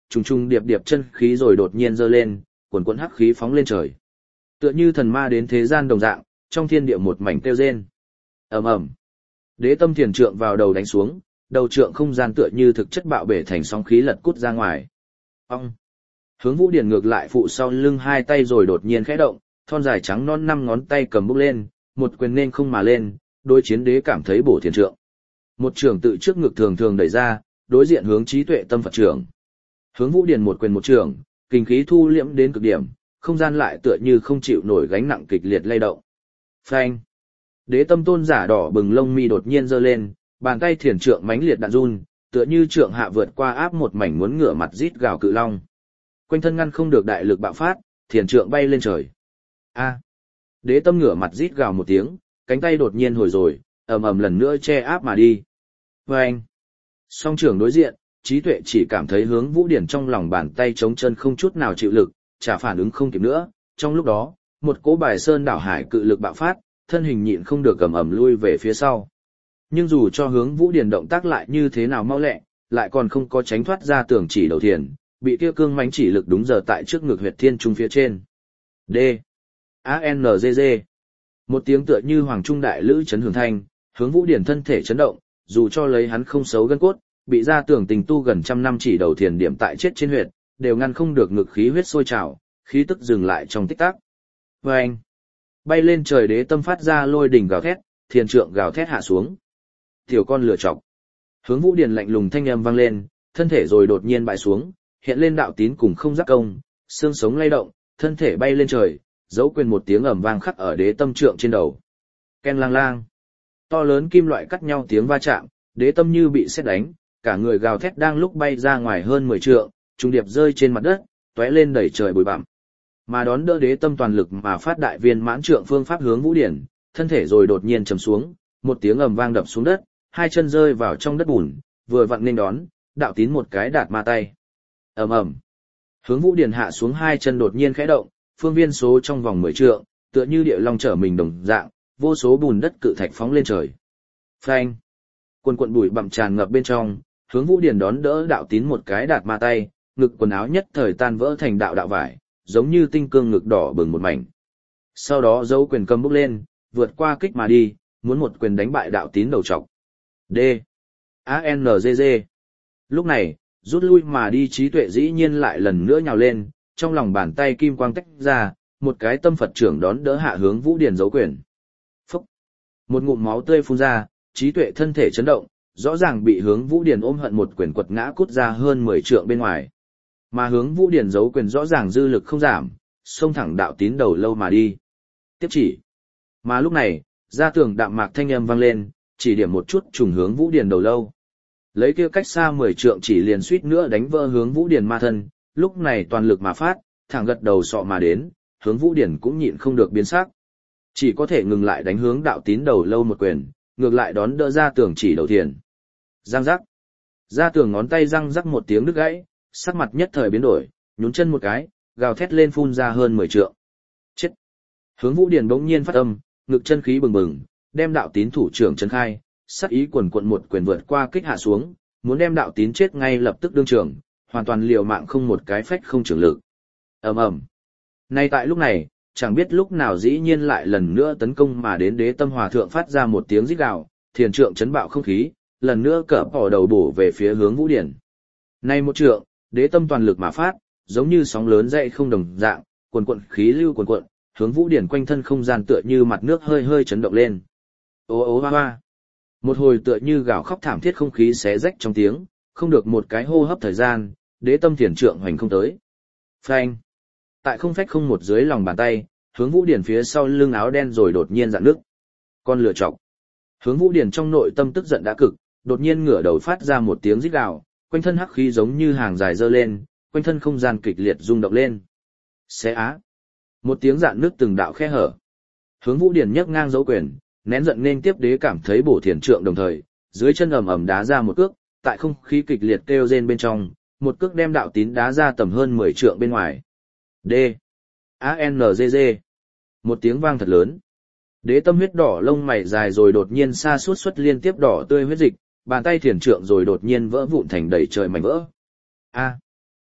trùng trùng điệp điệp chân khí rồi đột nhiên giơ lên, quần quần hắc khí phóng lên trời. Tựa như thần ma đến thế gian đồng dạng, trong thiên địa một mảnh kêu rên. Ầm ầm. Đế tâm thiền trượng vào đầu đánh xuống, đầu trượng không gian tựa như thực chất bạo bể thành sóng khí lật cút ra ngoài. Ong. Hướng Vũ Điển ngược lại phụ sau lưng hai tay rồi đột nhiên khẽ động, thon dài trắng non 5 ngón tay cầm bút lên, một quyền nên không mà lên, đối chiến đế cảm thấy bổ thiền trượng. Một trường tự trước ngực thường thường đẩy ra, đối diện hướng trí tuệ tâm Phật trưởng. Hướng Vũ Điển một quyền một trường, kinh khí thu liễm đến cực điểm, không gian lại tựa như không chịu nổi gánh nặng kịch liệt lay động. Phanh. Đế tâm tôn giả đỏ bừng lông mi đột nhiên giơ lên, bàn tay thiền trượng mãnh liệt đạn run, tựa như trượng hạ vượt qua áp một mảnh muốn ngửa mặt rít gào cự long. Quanh thân ngăn không được đại lực bạo phát, thiền trượng bay lên trời. A. Đế tâm ngửa mặt rít gào một tiếng, cánh tay đột nhiên hồi rồi, ầm ầm lần nữa che áp mà đi. Phanh. Song trưởng đối diện, trí tuệ chỉ cảm thấy hướng Vũ Điển trong lòng bàn tay chống chân không chút nào chịu lực, chả phản ứng không kịp nữa. Trong lúc đó, một cỗ bài sơn đảo hải cự lực bạo phát, thân hình nhịn không được ầm ầm lui về phía sau. Nhưng dù cho hướng Vũ Điển động tác lại như thế nào mau lẹ, lại còn không có tránh thoát ra tường chỉ đầu thiền, bị kia cương mãnh chỉ lực đúng giờ tại trước ngực huyệt thiên trung phía trên. D. A-N-G-G. Một tiếng tựa như hoàng trung đại lữ chấn hưởng thanh, hướng Vũ Điển thân thể chấn động, dù cho lấy hắn không xấu gân cốt, bị ra tường tình tu gần trăm năm chỉ đầu thiền điểm tại chết trên huyệt, đều ngăn không được ngực khí huyết sôi trào, khí tức dừng lại trong tích tắc. Vâng! Bay lên trời đế tâm phát ra lôi đỉnh gào thét, thiền trượng gào thét hạ xuống. Tiểu con lửa chọc. Hướng Vũ Điển lạnh lùng thanh âm vang lên, thân thể rồi đột nhiên bại xuống, hiện lên đạo tín cùng không giác công, xương sống lay động, thân thể bay lên trời, dấu quyền một tiếng ầm vang khắc ở đế tâm trượng trên đầu. Ken lang lang. To lớn kim loại cắt nhau tiếng va chạm, đế tâm như bị sét đánh, cả người gào thét đang lúc bay ra ngoài hơn 10 trượng, trùng điệp rơi trên mặt đất, tóe lên đẩy trời bụi bặm. Mà đón đỡ đế tâm toàn lực mà phát đại viên mãn trượng phương pháp hướng Vũ Điển, thân thể rồi đột nhiên trầm xuống, một tiếng ầm vang đập xuống đất, hai chân rơi vào trong đất bùn, vừa vặn nên đón, đạo tín một cái đạt ma tay. Ầm ầm. Hướng Vũ Điển hạ xuống hai chân đột nhiên khẽ động, phương viên số trong vòng 10 trượng, tựa như địa long trở mình đồng dạng, vô số bùn đất cự thạch phóng lên trời. Phanh. Quần quần bụi bặm tràn ngập bên trong, hướng Vũ Điển đón đỡ đạo tín một cái đạt ma tay, ngực quần áo nhất thời tan vỡ thành đạo đạo vải, giống như tinh cương ngực đỏ bừng một mảnh. Sau đó dấu quyền cầm bốc lên, vượt qua kích mà đi, muốn một quyền đánh bại đạo tín đầu trọc. D. A-N-G-G. Lúc này, rút lui mà đi trí tuệ dĩ nhiên lại lần nữa nhào lên, trong lòng bàn tay kim quang tách ra, một cái tâm Phật trưởng đón đỡ hạ hướng Vũ Điển dấu quyền. Phúc! Một ngụm máu tươi phun ra, trí tuệ thân thể chấn động, rõ ràng bị hướng Vũ Điển ôm hận một quyền quật ngã cút ra hơn 10 trượng bên ngoài. Mà hướng Vũ Điển giấu quyền rõ ràng dư lực không giảm, xông thẳng đạo tín đầu lâu mà đi. Tiếp chỉ. Mà lúc này, ra tường đạm mạc thanh âm vang lên, chỉ điểm một chút trùng hướng Vũ Điển đầu lâu. Lấy kia cách xa 10 trượng chỉ liền suýt nữa đánh vỡ hướng Vũ Điển ma thân, lúc này toàn lực mà phát, thẳng gật đầu sọ mà đến, hướng Vũ Điển cũng nhịn không được biến sắc. Chỉ có thể ngừng lại đánh hướng đạo tín đầu lâu một quyền, ngược lại đón đỡ ra tường chỉ đầu thiền. Răng rắc. Ra tường ngón tay răng rắc một tiếng đứt gãy, sắc mặt nhất thời biến đổi, nhún chân một cái, gào thét lên phun ra hơn 10 trượng. Chết. Hướng Vũ Điển bỗng nhiên phát âm, ngực chân khí bừng bừng, đem đạo tín thủ trưởng chân khai, sát ý quần quận một quyền vượt qua kích hạ xuống, muốn đem đạo tín chết ngay lập tức đương trường, hoàn toàn liều mạng không một cái phách không trưởng lực. Ầm ầm. Nay tại lúc này, chẳng biết lúc nào dĩ nhiên lại lần nữa tấn công mà đến đế tâm hòa thượng phát ra một tiếng rít gào, thiền trượng chấn bạo không khí, lần nữa cỡ bỏ đầu bổ về phía hướng Vũ Điển. Nay một trượng, đế tâm toàn lực mà phát, giống như sóng lớn dậy không đồng dạng, quần quận khí lưu quần quận, hướng Vũ Điển quanh thân không gian tựa như mặt nước hơi hơi chấn động lên. Ô ô hoa hoa. Một hồi tựa như gào khóc thảm thiết không khí xé rách trong tiếng, không được một cái hô hấp thời gian, đế tâm thiền trượng hoành không tới. Phanh. Tại không phách không một dưới lòng bàn tay, hướng Vũ Điển phía sau lưng áo đen rồi đột nhiên dạn nước. Con lửa chọc. Hướng Vũ Điển trong nội tâm tức giận đã cực, đột nhiên ngửa đầu phát ra một tiếng rít gào, quanh thân hắc khí giống như hàng dài dơ lên, quanh thân không gian kịch liệt rung động lên. Xé á. Một tiếng dạn nước từng đạo khe hở. Hướng Vũ Điển nhấc ngang dấu quyền, nén giận nên tiếp đế cảm thấy bổ thiền trượng đồng thời, dưới chân ầm ầm đá ra một cước, tại không khí kịch liệt kêu rên bên trong, một cước đem đạo tín đá ra tầm hơn 10 trượng bên ngoài. D. A-N-G-G. Một tiếng vang thật lớn. Đế tâm huyết đỏ lông mày dài rồi đột nhiên sa suốt xuất liên tiếp đỏ tươi huyết dịch, bàn tay thiền trượng rồi đột nhiên vỡ vụn thành đầy trời mảnh vỡ. A.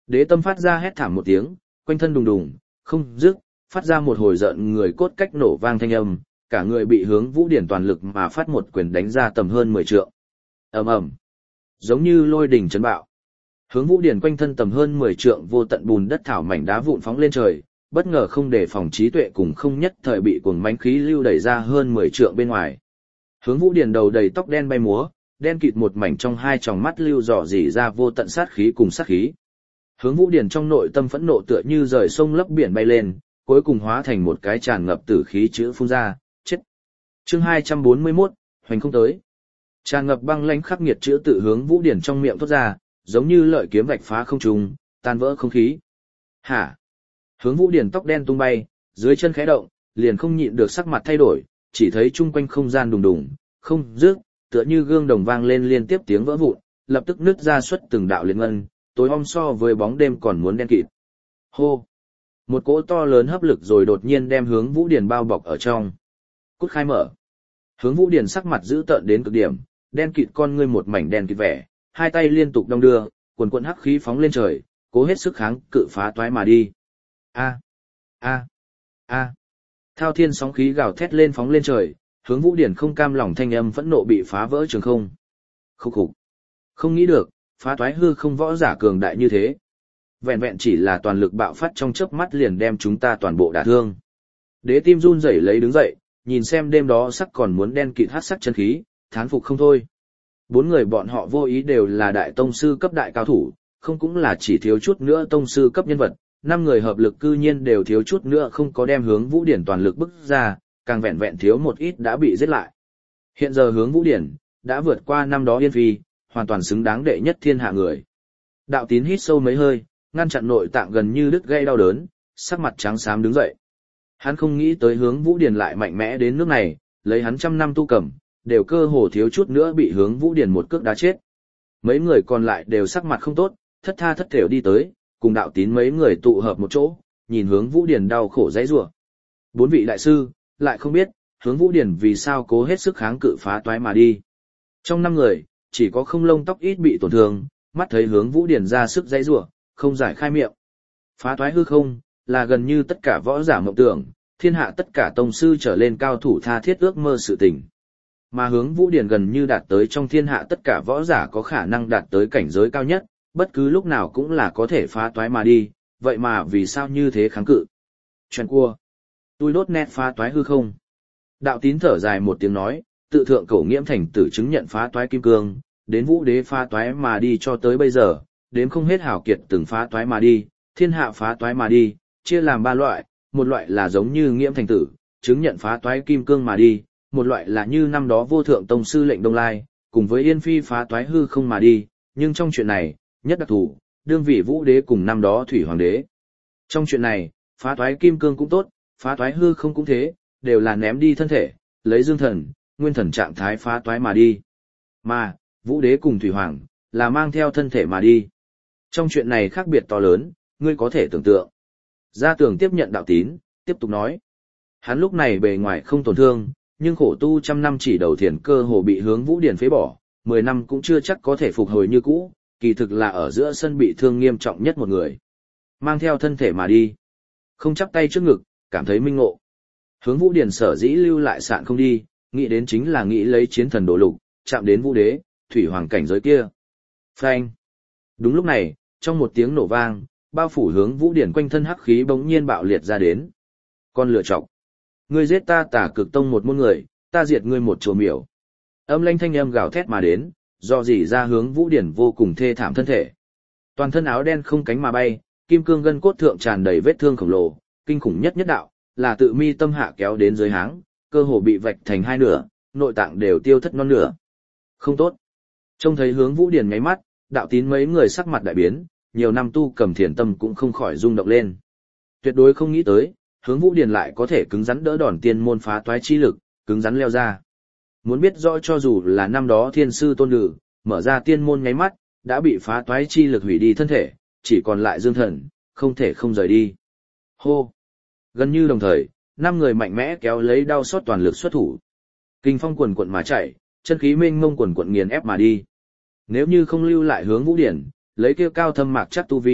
Đế tâm phát ra hét thảm một tiếng, quanh thân đùng đùng, không dứt, phát ra một hồi giận người cốt cách nổ vang thanh âm, cả người bị Hướng Vũ Điển toàn lực mà phát một quyền đánh ra tầm hơn 10 trượng. Ầm ầm, giống như lôi đình chấn bạo. Hướng Vũ Điển quanh thân tầm hơn 10 trượng vô tận bùn đất thảo mảnh đá vụn phóng lên trời, bất ngờ không để phòng trí tuệ cùng không nhất thời bị cuồng mãnh khí lưu đẩy ra hơn 10 trượng bên ngoài. Hướng Vũ Điển đầu đầy tóc đen bay múa, đen kịt một mảnh trong hai tròng mắt lưu rỏ rỉ ra vô tận sát khí cùng sát khí. Hướng Vũ Điển trong nội tâm phẫn nộ tựa như rời sông lấp biển bay lên, cuối cùng hóa thành một cái tràn ngập tử khí chữ phun ra, chết. Chương 241, hoành không tới. Tràn ngập băng lãnh khắc nghiệt chữ tự Hướng Vũ Điển trong miệng thoát ra, giống như lợi kiếm vạch phá không trung, tan vỡ không khí. Hả? Hướng Vũ Điển tóc đen tung bay, dưới chân khẽ động, liền không nhịn được sắc mặt thay đổi, chỉ thấy chung quanh không gian đùng đùng, không dứt, tựa như gương đồng vang lên liên tiếp tiếng vỡ vụn, lập tức nứt ra xuất từng đạo liên ngân, tối om so với bóng đêm còn muốn đen kịt. Hô! Một cỗ to lớn hấp lực rồi đột nhiên đem Hướng Vũ Điển bao bọc ở trong. Cút khai mở. Hướng Vũ Điển sắc mặt dữ tợn đến cực điểm, đen kịt con ngươi một mảnh đen kịt vẻ, hai tay liên tục đong đưa, quần quần hắc khí phóng lên trời, cố hết sức kháng cự phá toái mà đi. A, a, a. Thao thiên sóng khí gào thét lên phóng lên trời, Hướng Vũ Điển không cam lòng thanh âm phẫn nộ bị phá vỡ trường không. Khúc khục. Không nghĩ được, phá toái hư không võ giả cường đại như thế. Vẹn vẹn chỉ là toàn lực bạo phát trong chớp mắt liền đem chúng ta toàn bộ đả thương. Đế tim run rẩy lấy đứng dậy, nhìn xem đêm đó sắc còn muốn đen kịt hắc sắc chân khí, thán phục không thôi. Bốn người bọn họ vô ý đều là đại tông sư cấp đại cao thủ, không cũng là chỉ thiếu chút nữa tông sư cấp nhân vật, năm người hợp lực cư nhiên đều thiếu chút nữa không có đem Hướng Vũ Điển toàn lực bức ra, càng vẹn vẹn thiếu một ít đã bị giết lại. Hiện giờ Hướng Vũ Điển đã vượt qua năm đó Yên Phi, hoàn toàn xứng đáng đệ nhất thiên hạ người. Đạo Tín hít sâu mấy hơi, ngăn chặn nội tạng gần như đứt gây đau đớn, sắc mặt trắng xám đứng dậy. Hắn không nghĩ tới Hướng Vũ Điển lại mạnh mẽ đến nước này, lấy hắn trăm năm tu cầm, đều cơ hồ thiếu chút nữa bị Hướng Vũ Điển một cước đá chết. Mấy người còn lại đều sắc mặt không tốt, thất tha thất thểu đi tới, cùng Đạo Tín mấy người tụ hợp một chỗ, nhìn Hướng Vũ Điển đau khổ dãy rủa. Bốn vị đại sư lại không biết Hướng Vũ Điển vì sao cố hết sức kháng cự phá toái mà đi. Trong năm người, chỉ có Không Lông Tóc ít bị tổn thương, mắt thấy Hướng Vũ Điển ra sức dãy rủa, không giải khai miệng. Phá toái hư không là gần như tất cả võ giả mộng tưởng, thiên hạ tất cả tông sư trở lên cao thủ tha thiết ước mơ sự tình. Mà Hướng Vũ Điển gần như đạt tới trong thiên hạ tất cả võ giả có khả năng đạt tới cảnh giới cao nhất, bất cứ lúc nào cũng là có thể phá toái mà đi, vậy mà vì sao như thế kháng cự? Chuyện cua. Tôi đốt nét phá toái hư không. Đạo Tín thở dài một tiếng nói, tự thượng cổ nghiễm thành tử chứng nhận phá toái kim cương, đến Vũ Đế phá toái mà đi cho tới bây giờ, đếm không hết hảo kiệt từng phá toái mà đi, thiên hạ phá toái mà đi, chia làm ba loại, một loại là giống như nghiễm thành tử, chứng nhận phá toái kim cương mà đi, một loại là như năm đó vô thượng tông sư lệnh Đông Lai, cùng với Yên Phi phá toái hư không mà đi, nhưng trong chuyện này, nhất đặc thù, đương vị Vũ Đế cùng năm đó Thủy Hoàng Đế. Trong chuyện này, phá toái kim cương cũng tốt, phá toái hư không cũng thế, đều là ném đi thân thể, lấy dương thần, nguyên thần trạng thái phá toái mà đi. Mà, Vũ Đế cùng Thủy Hoàng, là mang theo thân thể mà đi. Trong chuyện này khác biệt to lớn, ngươi có thể tưởng tượng. Gia Tường tiếp nhận Đạo Tín, tiếp tục nói. Hắn lúc này bề ngoài không tổn thương, nhưng khổ tu trăm năm chỉ đầu thiền cơ hồ bị Hướng Vũ Điển phế bỏ, 10 năm cũng chưa chắc có thể phục hồi như cũ, kỳ thực là ở giữa sân bị thương nghiêm trọng nhất một người. Mang theo thân thể mà đi. Không chắp tay trước ngực, cảm thấy minh ngộ. Hướng Vũ Điển sở dĩ lưu lại sạn không đi, nghĩ đến chính là nghĩ lấy chiến thần đổ lục, chạm đến Vũ Đế, Thủy Hoàng cảnh giới kia. Phanh. Đúng lúc này, trong một tiếng nổ vang, bao phủ Hướng Vũ Điển quanh thân hắc khí bỗng nhiên bạo liệt ra đến. Con lựa chọc. Ngươi giết ta Tả Cực Tông một môn người, ta diệt ngươi một chùa miểu. Âm lanh thanh âm gào thét mà đến, do dỉ ra Hướng Vũ Điển vô cùng thê thảm thân thể. Toàn thân áo đen không cánh mà bay, kim cương gân cốt thượng tràn đầy vết thương khổng lồ, kinh khủng nhất nhất đạo, là tự mi tâm hạ kéo đến dưới háng, cơ hồ bị vạch thành hai nửa, nội tạng đều tiêu thất non nửa. Không tốt. Trông thấy Hướng Vũ Điển nháy mắt, Đạo Tín mấy người sắc mặt đại biến, nhiều năm tu cầm thiền tâm cũng không khỏi rung động lên. Tuyệt đối không nghĩ tới, Hướng Vũ Điển lại có thể cứng rắn đỡ đòn tiên môn phá toái chi lực, cứng rắn leo ra. Muốn biết rõ cho dù là năm đó thiên sư Tôn Ngự, mở ra tiên môn nháy mắt, đã bị phá toái chi lực hủy đi thân thể, chỉ còn lại dương thần, không thể không rời đi. Hô! Gần như đồng thời, 5 người mạnh mẽ kéo lấy đau xót toàn lực xuất thủ. Kinh phong quần quận mà chạy, chân khí mênh mông quần quận nghiền ép mà đi. Nếu như không lưu lại Hướng Vũ Điển, lấy kia cao thâm mạc chắc tu vi,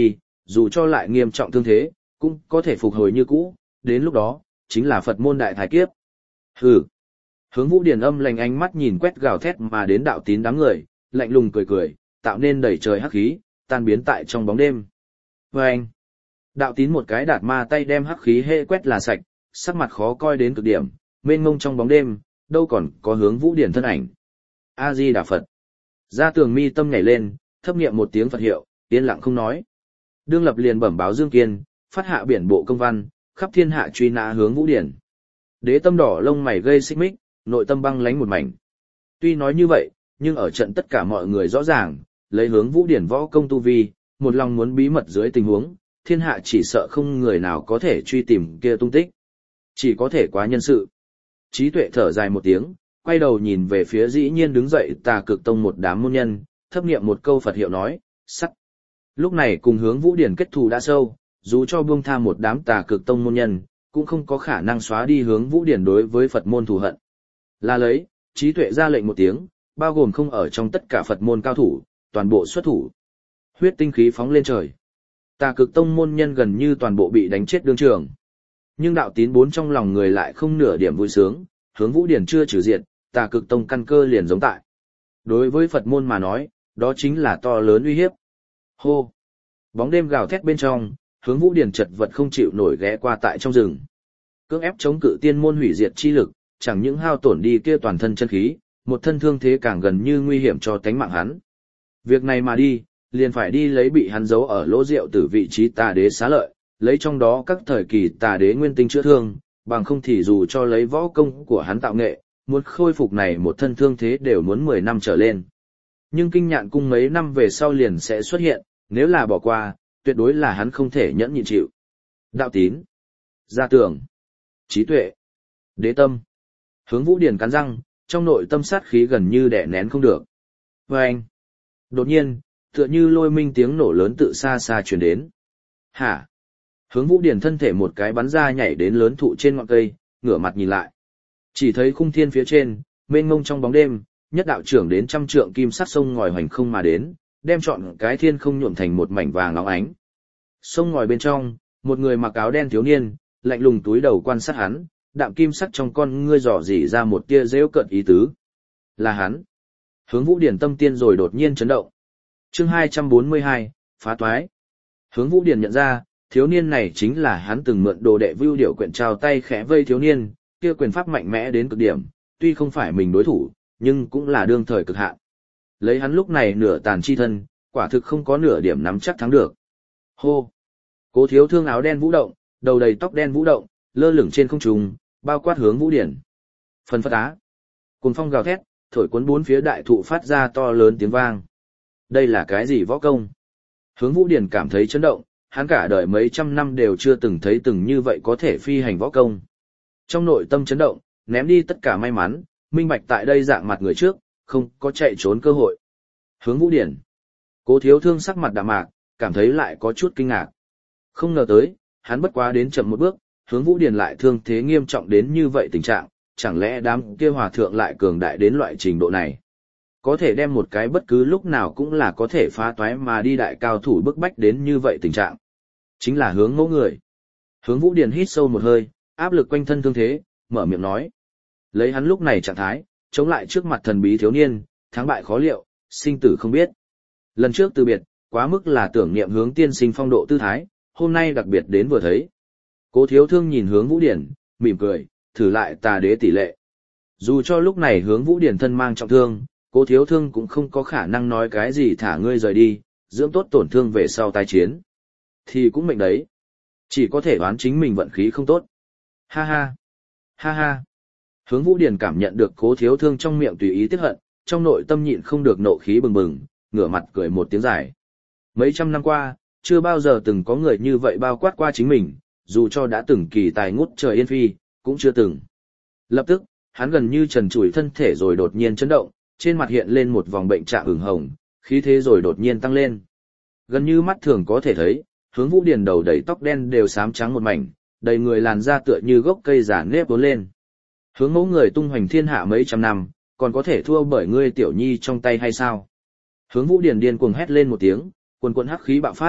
dù cho lại nghiêm trọng thương thế, cũng có thể phục hồi như cũ, đến lúc đó, chính là Phật môn đại thái kiếp. Hừ. Hướng Vũ Điển âm lạnh ánh mắt nhìn quét gào thét mà đến đạo tín đám người, lạnh lùng cười cười, tạo nên đầy trời hắc khí, tan biến tại trong bóng đêm. Vâng! Đạo tín một cái đạt ma tay đem hắc khí hễ quét là sạch, sắc mặt khó coi đến cực điểm, mênh mông trong bóng đêm, đâu còn có Hướng Vũ Điển thân ảnh. A-di-đà Phật. Gia Tường mi tâm nhảy lên, thấp niệm một tiếng Phật hiệu, yên lặng không nói. Đương Lập liền bẩm báo Dương Kiên, phát hạ biển bộ công văn, khắp thiên hạ truy nã Hướng Vũ Điển. Đế Tâm đỏ lông mày gây xích mích, nội tâm băng lánh một mảnh. Tuy nói như vậy, nhưng ở trận tất cả mọi người rõ ràng, lấy Hướng Vũ Điển võ công tu vi, một lòng muốn bí mật dưới tình huống, thiên hạ chỉ sợ không người nào có thể truy tìm kia tung tích. Chỉ có thể quá nhân sự. Trí Tuệ thở dài một tiếng, quay đầu nhìn về phía dĩ nhiên đứng dậy Tà Cực Tông một đám môn nhân, thấp niệm một câu Phật hiệu nói, sắt. Lúc này cùng Hướng Vũ Điển kết thù đã sâu, dù cho buông tha một đám Tà Cực Tông môn nhân, cũng không có khả năng xóa đi Hướng Vũ Điển đối với Phật môn thù hận. Là lấy, Trí Tuệ ra lệnh một tiếng, bao gồm không ở trong tất cả Phật môn cao thủ, toàn bộ xuất thủ. Huyết tinh khí phóng lên trời. Tà Cực Tông môn nhân gần như toàn bộ bị đánh chết đương trường. Nhưng đạo tín bốn trong lòng người lại không nửa điểm vui sướng, Hướng Vũ Điển chưa trừ diệt, Tà Cực Tông căn cơ liền giống tại. Đối với Phật môn mà nói, đó chính là to lớn uy hiếp. Hô! Bóng đêm gào thét bên trong, Hướng Vũ Điển chật vật không chịu nổi ghé qua tại trong rừng. Cưỡng ép chống cự tiên môn hủy diệt chi lực, chẳng những hao tổn đi kia toàn thân chân khí, một thân thương thế càng gần như nguy hiểm cho tánh mạng hắn. Việc này mà đi, liền phải đi lấy bị hắn giấu ở lỗ rượu từ vị trí Tà Đế xá lợi, lấy trong đó các thời kỳ Tà Đế nguyên tinh chữa thương, bằng không thì dù cho lấy võ công của hắn tạo nghệ, muốn khôi phục này một thân thương thế đều muốn 10 năm trở lên. Nhưng Kinh Nhạn Cung mấy năm về sau liền sẽ xuất hiện, nếu là bỏ qua, tuyệt đối là hắn không thể nhẫn nhịn chịu. Đạo Tín, Gia Tường, Trí Tuệ, Đế Tâm. Hướng Vũ Điển cắn răng, trong nội tâm sát khí gần như đè nén không được. Vâng! Đột nhiên, tựa như lôi minh tiếng nổ lớn tự xa xa truyền đến. Hả? Hướng Vũ Điển thân thể một cái bắn ra nhảy đến lớn thụ trên ngọn cây, ngửa mặt nhìn lại. Chỉ thấy khung thiên phía trên, mênh mông trong bóng đêm, nhất đạo trưởng đến 100 trượng kim sắc sông ngòi hoành không mà đến, đem trọn cái thiên không nhuộm thành một mảnh vàng óng ánh. Sông ngòi bên trong, một người mặc áo đen thiếu niên, lạnh lùng túi đầu quan sát hắn, đạm kim sắc trong con ngươi dò dỉ ra một tia rêu cợt ý tứ. Là hắn. Hướng Vũ Điển tâm tiên rồi đột nhiên chấn động. Chương 242, phá toái. Hướng Vũ Điển nhận ra, thiếu niên này chính là hắn từng mượn đồ đệ Vưu Điểu quyển trao tay khẽ vây thiếu niên, kia quyền pháp mạnh mẽ đến cực điểm, tuy không phải mình đối thủ, nhưng cũng là đương thời cực hạn. Lấy hắn lúc này nửa tàn chi thân, quả thực không có nửa điểm nắm chắc thắng được. Hô! Cố Thiếu Thương áo đen vũ động, đầu đầy tóc đen vũ động, lơ lửng trên không trung, bao quát Hướng Vũ Điển. Phần phật á! Cuồng phong gào thét, thổi cuốn bốn phía đại thụ phát ra to lớn tiếng vang. Đây là cái gì võ công? Hướng Vũ Điển cảm thấy chấn động, hắn cả đời mấy trăm năm đều chưa từng thấy từng như vậy có thể phi hành võ công. Trong nội tâm chấn động, ném đi tất cả may mắn, minh bạch tại đây dạng mặt người trước, không có chạy trốn cơ hội. Hướng Vũ Điển. Cố Thiếu Thương sắc mặt đạm mạc, cảm thấy lại có chút kinh ngạc. Không ngờ tới, hắn bất quá đến chậm một bước, Hướng Vũ Điển lại thương thế nghiêm trọng đến như vậy tình trạng, chẳng lẽ đám kia hòa thượng lại cường đại đến loại trình độ này. Có thể đem một cái bất cứ lúc nào cũng là có thể phá toái mà đi đại cao thủ bức bách đến như vậy tình trạng. Chính là Hướng mẫu người. Hướng Vũ Điển hít sâu một hơi, áp lực quanh thân thương thế, mở miệng nói. Lấy hắn lúc này trạng thái, chống lại trước mặt thần bí thiếu niên, thắng bại khó liệu, sinh tử không biết. Lần trước từ biệt, quá mức là tưởng niệm Hướng tiên sinh phong độ tư thái, hôm nay đặc biệt đến vừa thấy. Cố Thiếu Thương nhìn Hướng Vũ Điển, mỉm cười, thử lại Tà Đế tỷ lệ. Dù cho lúc này Hướng Vũ Điển thân mang trọng thương, Cố Thiếu Thương cũng không có khả năng nói cái gì thả ngươi rời đi, dưỡng tốt tổn thương về sau tái chiến. Thì cũng mệnh đấy. Chỉ có thể đoán chính mình vận khí không tốt. Ha ha. Ha ha. Hướng Vũ Điển cảm nhận được Cố Thiếu Thương trong miệng tùy ý tiếc hận, trong nội tâm nhịn không được nộ khí bừng bừng, ngửa mặt cười một tiếng dài. Mấy trăm năm qua, chưa bao giờ từng có người như vậy bao quát qua chính mình, dù cho đã từng kỳ tài ngút trời yên phi, cũng chưa từng. Lập tức, hắn gần như trần trụi thân thể rồi đột nhiên chấn động, trên mặt hiện lên một vòng bệnh trạng ửng hồng, khí thế rồi đột nhiên tăng lên. Gần như mắt thường có thể thấy, Hướng Vũ Điển đầu đầy tóc đen đều xám trắng một mảnh, đầy người làn da tựa như gốc cây già nếp vốn lên. Hướng mẫu người tung hoành thiên hạ mấy trăm năm, còn có thể thua bởi ngươi tiểu nhi trong tay hay sao? Hướng Vũ Điển điên cuồng hét lên một tiếng, quần quần hắc khí bạo phát,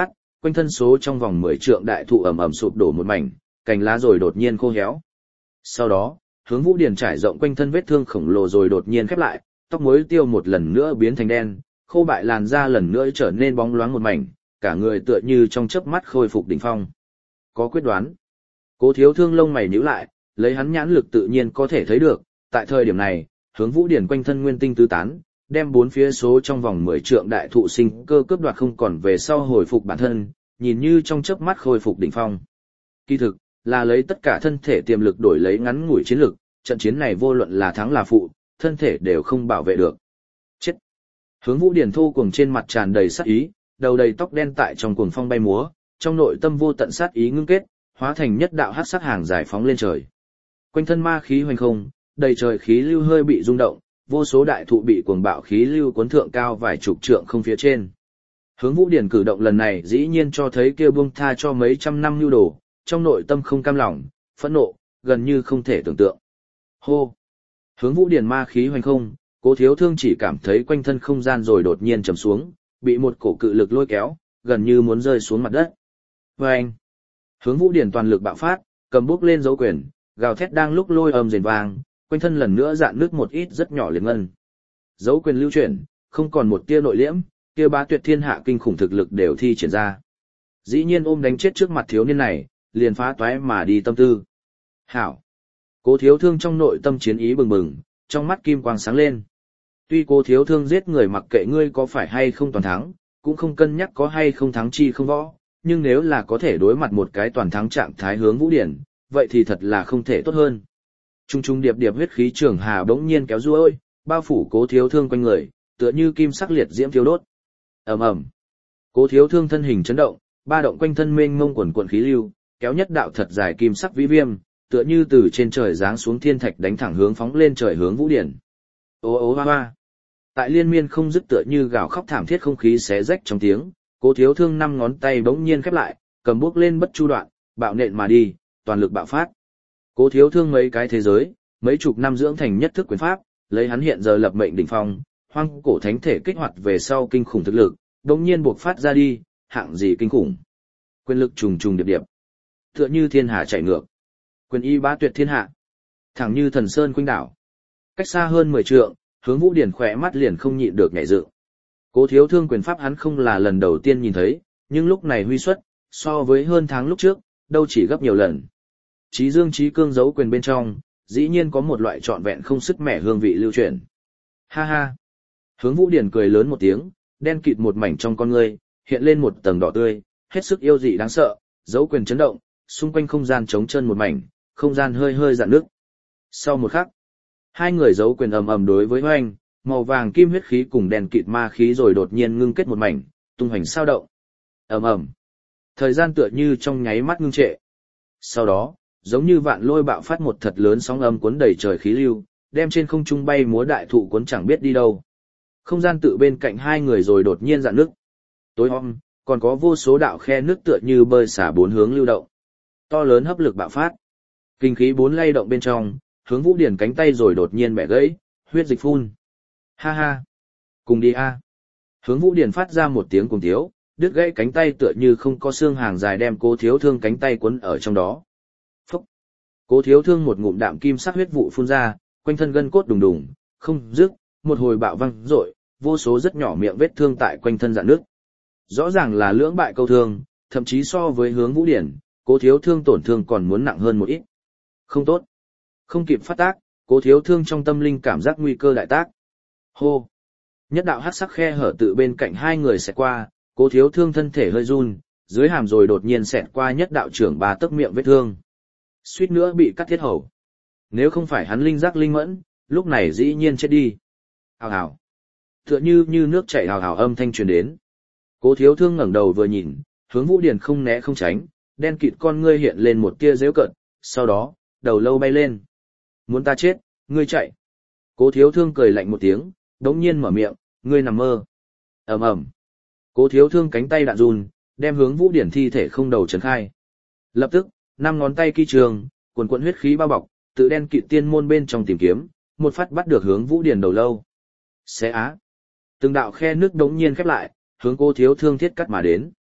quanh thân số trong vòng 10 trượng đại thụ ầm ầm sụp đổ một mảnh, cành lá rồi đột nhiên khô héo. Sau đó, Hướng Vũ Điền trải rộng quanh thân vết thương khổng lồ rồi đột nhiên khép lại, tóc muối tiêu một lần nữa biến thành đen, khô bại làn da lần nữa trở nên bóng loáng một mảnh, cả người tựa như trong chớp mắt khôi phục đỉnh phong. Có quyết đoán. Cố Thiếu Thương lông mày nhíu lại, lấy hắn nhãn lực tự nhiên có thể thấy được, tại thời điểm này, Hướng Vũ Điền quanh thân nguyên tinh tứ tán, đem bốn phía số trong vòng 10 trượng đại thụ sinh cơ cướp đoạt không còn về sau hồi phục bản thân, nhìn như trong chớp mắt khôi phục đỉnh phong. Kỳ thực, là lấy tất cả thân thể tiềm lực đổi lấy ngắn ngủi chiến lực, trận chiến này vô luận là thắng là phụ, thân thể đều không bảo vệ được. Chết. Hướng Vũ Điền thô cuồng trên mặt tràn đầy sát ý, đầu đầy tóc đen tại trong cuồng phong bay múa, trong nội tâm vô tận sát ý ngưng kết, hóa thành nhất đạo hắc sắc hàng giải phóng lên trời. Quanh thân ma khí hoành không, đầy trời khí lưu hơi bị rung động, vô số đại thụ bị cuồng bạo khí lưu cuốn thượng cao vài chục trượng không phía trên. Hướng Vũ Điền cử động lần này dĩ nhiên cho thấy kia buông tha cho mấy trăm năm nhu đồ, trong nội tâm không cam lòng, phẫn nộ, gần như không thể tưởng tượng. Hô! Hướng Vũ Điền ma khí hoành không, Cố Thiếu Thương chỉ cảm thấy quanh thân không gian rồi đột nhiên trầm xuống, bị một cổ cự lực lôi kéo, gần như muốn rơi xuống mặt đất. Vâng! Hướng Vũ Điền toàn lực bạo phát, cầm bước lên dấu quyền, gào thét đang lúc lôi âm rền vang, quanh thân lần nữa dạn nước một ít rất nhỏ liền ngân. Dấu quyền lưu chuyển, không còn một tia nội liễm, kia bá tuyệt thiên hạ kinh khủng thực lực đều thi triển ra. Dĩ nhiên ôm đánh chết trước mặt thiếu niên này, liền phá toái mà đi tâm tư. Hảo! Cố Thiếu Thương trong nội tâm chiến ý bừng bừng, trong mắt kim quang sáng lên. Tuy Cố Thiếu Thương giết người mặc kệ ngươi có phải hay không toàn thắng, cũng không cân nhắc có hay không thắng chi không võ, nhưng nếu là có thể đối mặt một cái toàn thắng trạng thái Hướng Vũ Điển, vậy thì thật là không thể tốt hơn. Trung trung điệp điệp huyết khí trường hà bỗng nhiên kéo ruôi, bao phủ Cố Thiếu Thương quanh người, tựa như kim sắc liệt diễm thiêu đốt. Ầm ầm. Cố Thiếu Thương thân hình chấn động, ba động quanh thân mênh mông quần quần khí lưu, kéo nhất đạo thật dài kim sắc vĩ viêm, tựa như từ trên trời giáng xuống thiên thạch đánh thẳng hướng phóng lên trời Hướng Vũ Điển. Ô ô hoa hoa. Tại liên miên không dứt tựa như gào khóc thảm thiết không khí xé rách trong tiếng, Cố Thiếu Thương năm ngón tay bỗng nhiên khép lại, cầm bước lên bất chu đoạn, bạo nện mà đi, toàn lực bạo phát. Cố Thiếu Thương mấy cái thế giới, mấy chục năm dưỡng thành nhất thức quyền pháp, lấy hắn hiện giờ lập mệnh đỉnh phong, hoang cổ thánh thể kích hoạt về sau kinh khủng thực lực, bỗng nhiên buộc phát ra đi, hạng gì kinh khủng. Quyền lực trùng trùng điệp điệp, tựa như thiên hà chảy ngược. Quyền y bá tuyệt thiên hạ, thẳng như thần sơn khuynh đảo. Cách xa hơn 10 trượng, Hướng Vũ Điển khỏe mắt liền không nhịn được nhảy dựng. Cố Thiếu Thương quyền pháp hắn không là lần đầu tiên nhìn thấy, nhưng lúc này huy xuất, so với hơn tháng lúc trước, đâu chỉ gấp nhiều lần. Chí dương chí cương giấu quyền bên trong, dĩ nhiên có một loại trọn vẹn không sức mẻ hương vị lưu truyền. Ha ha! Hướng Vũ Điển cười lớn một tiếng, đen kịt một mảnh trong con ngươi, hiện lên một tầng đỏ tươi, hết sức yêu dị đáng sợ, giấu quyền chấn động, xung quanh không gian trống trơn một mảnh, không gian hơi hơi rạn nước. Sau một khắc, hai người giấu quyền ầm ầm đối với hoành, màu vàng kim huyết khí cùng đèn kịt ma khí rồi đột nhiên ngưng kết một mảnh, tung hoành sao động. Ầm ầm. Thời gian tựa như trong nháy mắt ngưng trệ. Sau đó, giống như vạn lôi bạo phát một thật lớn sóng âm cuốn đầy trời khí lưu, đem trên không trung bay múa đại thụ cuốn chẳng biết đi đâu. Không gian tự bên cạnh hai người rồi đột nhiên rạn nước. Tối om, còn có vô số đạo khe nước tựa như bơi xả bốn hướng lưu động. To lớn hấp lực bạo phát. Kinh khí bốn lay động bên trong, Hướng Vũ Điển cánh tay rồi đột nhiên bẻ gãy, huyết dịch phun. Ha ha! Cùng đi a! Hướng Vũ Điển phát ra một tiếng cùng thiếu, đứt gãy cánh tay tựa như không có xương hàng dài đem Cố Thiếu Thương cánh tay quấn ở trong đó. Phúc! Cố Thiếu Thương một ngụm đạm kim sắc huyết vụ phun ra, quanh thân gân cốt đùng đùng, không dứt, một hồi bạo văng rội, vô số rất nhỏ miệng vết thương tại quanh thân rạn nước. Rõ ràng là lưỡng bại câu thương, thậm chí so với Hướng Vũ Điển, Cố Thiếu Thương tổn thương còn muốn nặng hơn một ít. Không tốt. Không kịp phát tác, Cố Thiếu Thương trong tâm linh cảm giác nguy cơ đại tác. Hô. Nhất đạo hắc sắc khe hở tự bên cạnh hai người xẹt qua, Cố Thiếu Thương thân thể hơi run, dưới hàm rồi đột nhiên xẹt qua nhất đạo trưởng 3 tấc miệng vết thương. Suýt nữa bị cắt thiết hầu. Nếu không phải hắn linh giác linh mẫn, lúc này dĩ nhiên chết đi. Hào hào. Tựa như nước chảy hào hào âm thanh truyền đến. Cố Thiếu Thương ngẩng đầu vừa nhìn, Hướng Vũ Điển không né không tránh, đen kịt con ngươi hiện lên một tia giễu cợt, sau đó, đầu lâu bay lên. Muốn ta chết, ngươi chạy. Cố Thiếu Thương cười lạnh một tiếng, đống nhiên mở miệng, ngươi nằm mơ. Ầm ầm. Cố Thiếu Thương cánh tay đạn run, đem Hướng Vũ Điển thi thể không đầu trấn khai. Lập tức, 5 ngón tay kỳ trường, cuồn cuộn huyết khí bao bọc, tự đen kịt tiên môn bên trong tìm kiếm, một phát bắt được Hướng Vũ Điển đầu lâu. Xé á. Từng đạo khe nước đống nhiên khép lại, hướng Cố Thiếu Thương thiết cắt mà đến.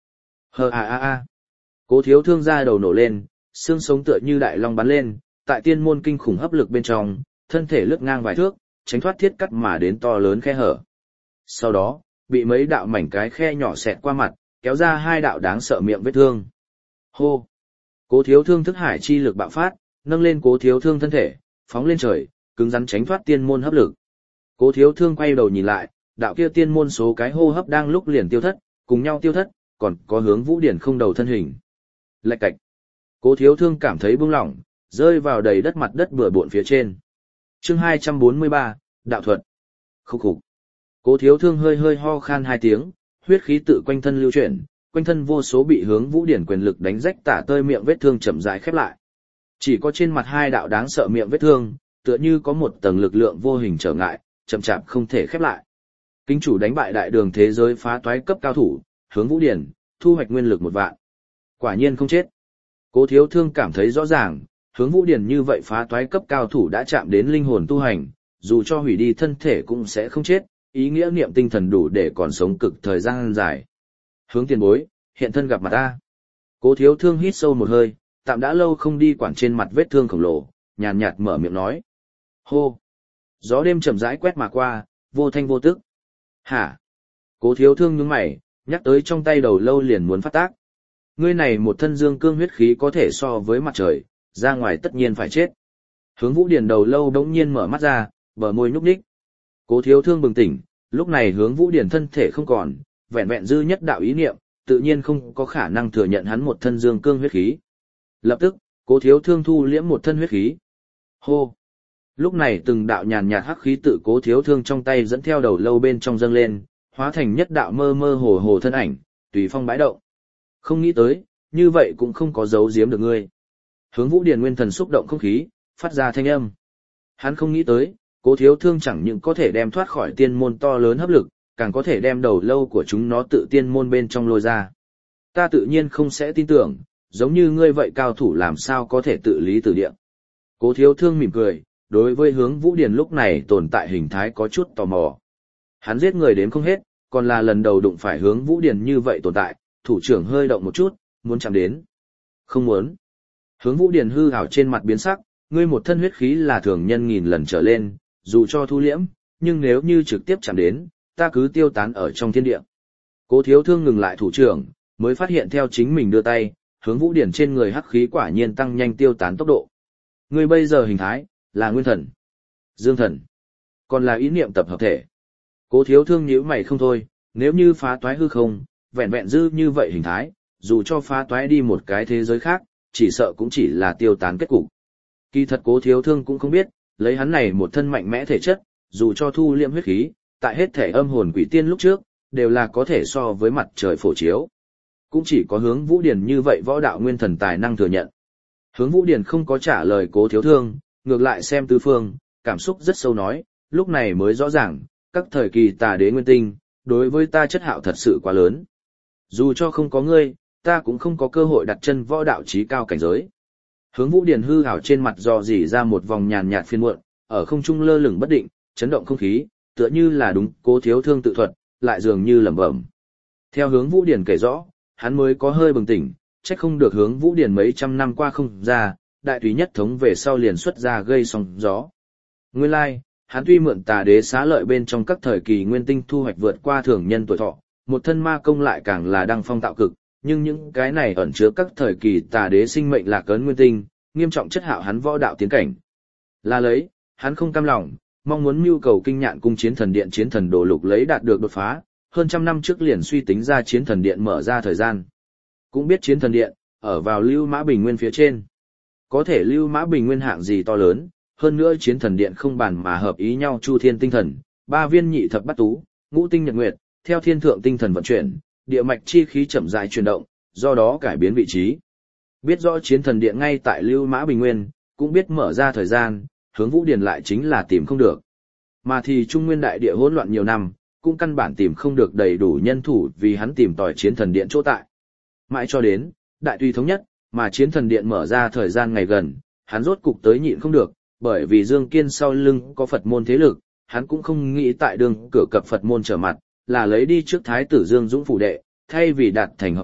Hờ à à à. Cố Thiếu Thương ra đầu nổ lên, xương sống tựa như đại long bắn lên, tại tiên môn kinh khủng hấp lực bên trong, thân thể lướt ngang vài thước, tránh thoát thiết cắt mà đến to lớn khe hở. Sau đó, bị mấy đạo mảnh cái khe nhỏ xẹt qua mặt, kéo ra hai đạo đáng sợ miệng vết thương. Hô! Cố Thiếu Thương thức hải chi lực bạo phát, nâng lên Cố Thiếu Thương thân thể, phóng lên trời, cứng rắn tránh thoát tiên môn hấp lực. Cố Thiếu Thương quay đầu nhìn lại, đạo kia tiên môn số cái hô hấp đang lúc liền tiêu thất, cùng nhau tiêu thất, còn có Hướng Vũ Điển không đầu thân hình. Lạch cạch. Cố Thiếu Thương cảm thấy buông lỏng, rơi vào đầy đất mặt đất bừa bộn phía trên. Chương 243, đạo thuật. Khúc khục. Cố Thiếu Thương hơi hơi ho khan hai tiếng, huyết khí tự quanh thân lưu chuyển, quanh thân vô số bị Hướng Vũ Điển quyền lực đánh rách tả tơi miệng vết thương chậm rãi khép lại. Chỉ có trên mặt hai đạo đáng sợ miệng vết thương, tựa như có một tầng lực lượng vô hình trở ngại, chậm chạp không thể khép lại. Kính chủ đánh bại đại đường thế giới phá toái cấp cao thủ, Hướng Vũ Điển, thu hoạch nguyên lực 1 vạn. Quả nhiên không chết. Cố Thiếu Thương cảm thấy rõ ràng, Hướng Vũ Điển như vậy phá toái cấp cao thủ đã chạm đến linh hồn tu hành, dù cho hủy đi thân thể cũng sẽ không chết, ý nghĩa niệm tinh thần đủ để còn sống cực thời gian dài. Hướng tiền bối, hiện thân gặp mặt ta. Cố Thiếu Thương hít sâu một hơi, tạm đã lâu không đi quản trên mặt vết thương khổng lồ, nhàn nhạt mở miệng nói. Hô! Gió đêm chậm rãi quét mà qua, vô thanh vô tức. Hả? Cố Thiếu Thương nhướng mày, nhắc tới trong tay đầu lâu liền muốn phát tác. Ngươi này một thân dương cương huyết khí có thể so với mặt trời, ra ngoài tất nhiên phải chết. Hướng Vũ Điển đầu lâu đống nhiên mở mắt ra, bờ môi nhúc nhích. Cố Thiếu Thương bừng tỉnh, lúc này Hướng Vũ Điển thân thể không còn, vẹn vẹn dư nhất đạo ý niệm, tự nhiên không có khả năng thừa nhận hắn một thân dương cương huyết khí. Lập tức, Cố Thiếu Thương thu liễm một thân huyết khí. Hô! Lúc này từng đạo nhàn nhạt hắc khí tự Cố Thiếu Thương trong tay dẫn theo đầu lâu bên trong dâng lên, hóa thành nhất đạo mơ mơ hồ hồ thân ảnh, tùy phong bãi động. Không nghĩ tới, như vậy cũng không có giấu giếm được ngươi. Hướng Vũ Điển nguyên thần xúc động không khí, phát ra thanh âm. Hắn không nghĩ tới, Cố Thiếu Thương chẳng những có thể đem thoát khỏi tiên môn to lớn hấp lực, càng có thể đem đầu lâu của chúng nó tự tiên môn bên trong lôi ra. Ta tự nhiên không sẽ tin tưởng, giống như ngươi vậy cao thủ làm sao có thể tự lý tự địa. Cố Thiếu Thương mỉm cười, đối với Hướng Vũ Điển lúc này tồn tại hình thái có chút tò mò. Hắn giết người đến không hết, còn là lần đầu đụng phải Hướng Vũ Điển như vậy tồn tại, thủ trưởng hơi động một chút, muốn chạm đến. Không muốn. Hướng Vũ Điển hư hảo trên mặt biến sắc, ngươi một thân huyết khí là thường nhân nghìn lần trở lên, dù cho thu liễm, nhưng nếu như trực tiếp chạm đến, ta cứ tiêu tán ở trong thiên địa. Cố Thiếu Thương ngừng lại thủ trưởng, mới phát hiện theo chính mình đưa tay, Hướng Vũ Điển trên người hắc khí quả nhiên tăng nhanh tiêu tán tốc độ. Ngươi bây giờ hình thái là nguyên thần, dương thần, còn là ý niệm tập hợp thể. Cố Thiếu Thương nhíu mày không thôi, nếu như phá toái hư không, vẹn vẹn dư như vậy hình thái, dù cho phá toái đi một cái thế giới khác, chỉ sợ cũng chỉ là tiêu tán kết cục. Kỳ thật Cố Thiếu Thương cũng không biết, lấy hắn này một thân mạnh mẽ thể chất, dù cho thu liễm huyết khí, tại hết thể âm hồn quỷ tiên lúc trước, đều là có thể so với mặt trời phổ chiếu. Cũng chỉ có Hướng Vũ Điển như vậy võ đạo nguyên thần tài năng thừa nhận. Hướng Vũ Điển không có trả lời Cố Thiếu Thương, ngược lại xem tứ phương, cảm xúc rất sâu nói, lúc này mới rõ ràng, các thời kỳ tà đế nguyên tinh, đối với ta chất hạo thật sự quá lớn. Dù cho không có ngươi, ta cũng không có cơ hội đặt chân võ đạo chí cao cảnh giới. Hướng Vũ Điển hư hảo trên mặt dò dỉ ra một vòng nhàn nhạt phiền muộn, ở không trung lơ lửng bất định, chấn động không khí, tựa như là đúng Cố Thiếu Thương tự thuật, lại dường như lẩm bẩm. Theo Hướng Vũ Điển kể rõ, hắn mới có hơi bừng tỉnh, trách không được Hướng Vũ Điển mấy trăm năm qua không ra, đại túy nhất thống về sau liền xuất ra gây sóng gió. Nguyên lai, hắn tuy mượn tà đế xá lợi bên trong các thời kỳ nguyên tinh thu hoạch vượt qua thường nhân tuổi thọ, một thân ma công lại càng là đăng phong tạo cực, nhưng những cái này ẩn chứa các thời kỳ tà đế sinh mệnh lạc ấn nguyên tinh, nghiêm trọng chất hạo hắn võ đạo tiến cảnh. Là lấy, hắn không cam lòng, mong muốn mưu cầu kinh nhạn cung chiến thần điện chiến thần đồ lục lấy đạt được đột phá, hơn trăm năm trước liền suy tính ra chiến thần điện mở ra thời gian. Cũng biết chiến thần điện, ở vào Lưu Mã Bình Nguyên phía trên. Có thể Lưu Mã Bình Nguyên hạng gì to lớn, hơn nữa chiến thần điện không bàn mà hợp ý nhau chu thiên tinh thần, 3 viên nhị thập bát tú, ngũ tinh nhật nguyệt, theo thiên thượng tinh thần vận chuyển, địa mạch chi khí chậm rãi chuyển động, do đó cải biến vị trí. Biết rõ chiến thần điện ngay tại Lưu Mã Bình Nguyên, cũng biết mở ra thời gian, Hướng Vũ Điển lại chính là tìm không được. Mà thì Trung Nguyên đại địa hỗn loạn nhiều năm, cũng căn bản tìm không được đầy đủ nhân thủ vì hắn tìm tòi chiến thần điện chỗ tại. Mãi cho đến, đại tùy thống nhất, mà chiến thần điện mở ra thời gian ngày gần, hắn rốt cục tới nhịn không được, bởi vì Dương Kiên sau lưng có Phật môn thế lực, hắn cũng không nghĩ tại đường cửa cập Phật môn trở mặt, là lấy đi trước thái tử Dương Dũng phủ đệ, thay vì đạt thành hợp tác,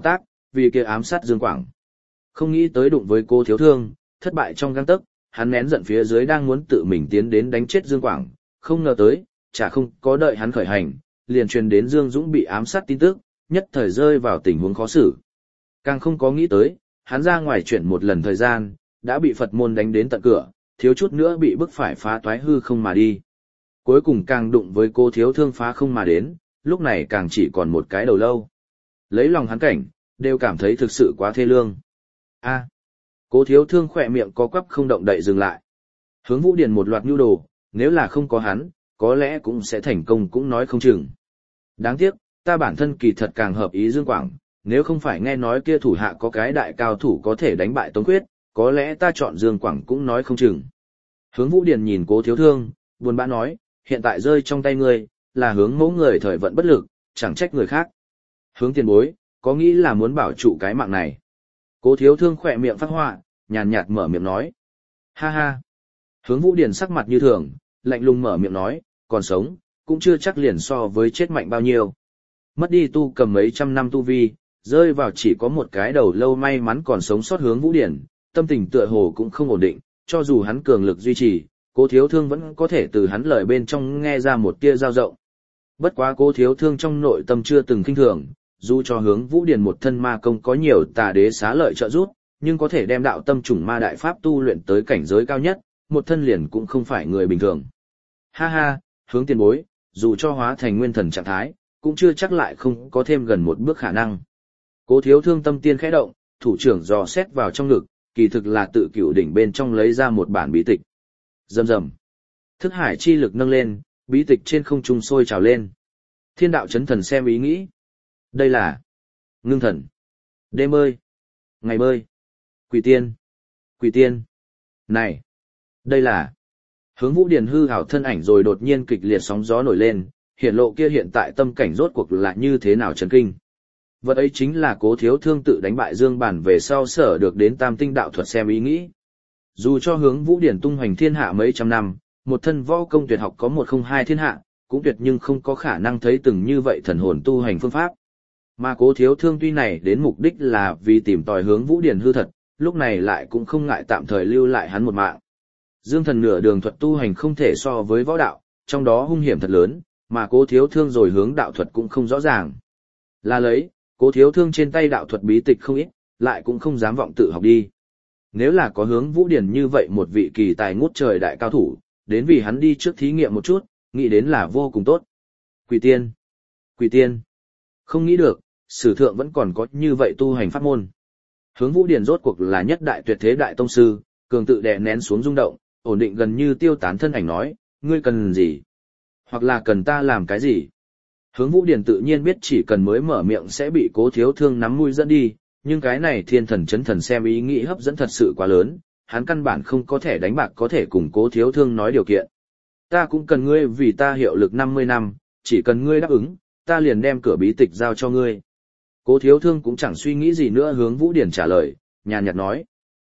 vì kia ám sát Dương Quảng. Không nghĩ tới đụng với Cố Thiếu Thương, thất bại trong gang tấc, hắn nén giận phía dưới đang muốn tự mình tiến đến đánh chết Dương Quảng, không ngờ tới, chả không có đợi hắn khởi hành, liền truyền đến Dương Dũng bị ám sát tin tức, nhất thời rơi vào tình huống khó xử. Càng không có nghĩ tới, hắn ra ngoài chuyển một lần thời gian, đã bị Phật môn đánh đến tận cửa, thiếu chút nữa bị bức phải phá toái hư không mà đi. Cuối cùng càng đụng với Cố Thiếu Thương phá không mà đến, lúc này càng chỉ còn một cái đầu lâu. Lấy lòng hắn cảnh, đều cảm thấy thực sự quá thê lương. A. Cố Thiếu Thương khỏe miệng có quắp không động đậy dừng lại. Hướng Vũ Điền một loạt nhu đồ, nếu là không có hắn, có lẽ cũng sẽ thành công cũng nói không chừng. Đáng tiếc, ta bản thân kỳ thật càng hợp ý Dương Quảng, nếu không phải nghe nói kia thủ hạ có cái đại cao thủ có thể đánh bại Tống Khuyết, có lẽ ta chọn Dương Quảng cũng nói không chừng. Hướng Vũ Điền nhìn Cố Thiếu Thương, buồn bã nói, hiện tại rơi trong tay ngươi, là hướng mẫu người thời vận bất lực, chẳng trách người khác. Hướng tiền bối, có nghĩ là muốn bảo trụ cái mạng này. Cố Thiếu Thương khỏe miệng phát họa, nhàn nhạt mở miệng nói. Ha ha. Hướng Vũ Điền sắc mặt như thường, lạnh lùng mở miệng nói, còn sống, cũng chưa chắc liền so với chết mạnh bao nhiêu. Mất đi tu cầm mấy trăm năm tu vi, rơi vào chỉ có một cái đầu lâu may mắn còn sống sót Hướng Vũ Điền, tâm tình tựa hồ cũng không ổn định, cho dù hắn cường lực duy trì, Cố Thiếu Thương vẫn có thể từ hắn lời bên trong nghe ra một tia dao rộng. Bất quá Cố Thiếu Thương trong nội tâm chưa từng khinh thường, dù cho Hướng Vũ Điền một thân ma công có nhiều tà đế xá lợi trợ giúp, nhưng có thể đem đạo tâm trùng ma đại pháp tu luyện tới cảnh giới cao nhất, một thân liền cũng không phải người bình thường. Ha ha, Hướng tiền bối, dù cho hóa thành nguyên thần trạng thái, cũng chưa chắc lại không có thêm gần một bước khả năng. Cố Thiếu Thương tâm tiên khẽ động, thủ trưởng dò xét vào trong ngực, kỳ thực là tự cửu đỉnh bên trong lấy ra một bản bí tịch. Rầm rầm. Thức hải chi lực nâng lên, bí tịch trên không trung sôi trào lên. Thiên đạo chấn thần xem ý nghĩ. Đây là ngưng thần, đêm ơi, ngày bơi, quỷ tiên, quỷ tiên. Này, đây là Hướng Vũ Điền hư hảo thân ảnh rồi đột nhiên kịch liệt sóng gió nổi lên, hiển lộ kia hiện tại tâm cảnh rốt cuộc là như thế nào chấn kinh. Vật ấy chính là Cố Thiếu Thương tự đánh bại Dương Bản về sau sở được đến tam tinh đạo thuật xem ý nghĩ. Dù cho Hướng Vũ Điền tung hoành thiên hạ mấy trăm năm, một thân võ công tuyệt học có 102 thiên hạ, cũng tuyệt nhưng không có khả năng thấy từng như vậy thần hồn tu hành phương pháp. Mà Cố Thiếu Thương tuy này đến mục đích là vì tìm tòi Hướng Vũ Điền hư thật, lúc này lại cũng không ngại tạm thời lưu lại hắn một mạng. Dương thần nửa đường thuật tu hành không thể so với võ đạo, trong đó hung hiểm thật lớn, mà Cố Thiếu Thương rồi hướng đạo thuật cũng không rõ ràng. Là lấy, Cố Thiếu Thương trên tay đạo thuật bí tịch không ít, lại cũng không dám vọng tự học đi. Nếu là có Hướng Vũ Điền như vậy một vị kỳ tài ngút trời đại cao thủ, đến vì hắn đi trước thí nghiệm một chút, nghĩ đến là vô cùng tốt. Quỷ tiên, quỷ tiên. Không nghĩ được, sử thượng vẫn còn có như vậy tu hành pháp môn. Hướng Vũ Điền rốt cuộc là nhất đại tuyệt thế đại tông sư, cường tự đè nén xuống rung động, ổn định gần như tiêu tán thân ảnh nói, ngươi cần gì? Hoặc là cần ta làm cái gì? Hướng Vũ Điền tự nhiên biết chỉ cần mới mở miệng sẽ bị Cố Thiếu Thương nắm mũi dẫn đi, nhưng cái này thiên thần chấn thần xem ý nghĩ hấp dẫn thật sự quá lớn, hắn căn bản không có thể đánh bạc có thể cùng Cố Thiếu Thương nói điều kiện. Ta cũng cần ngươi vì ta hiệu lực 50 năm, chỉ cần ngươi đáp ứng, ta liền đem cửa bí tịch giao cho ngươi. Cố Thiếu Thương cũng chẳng suy nghĩ gì nữa Hướng Vũ Điền trả lời, nhàn nhạt nói.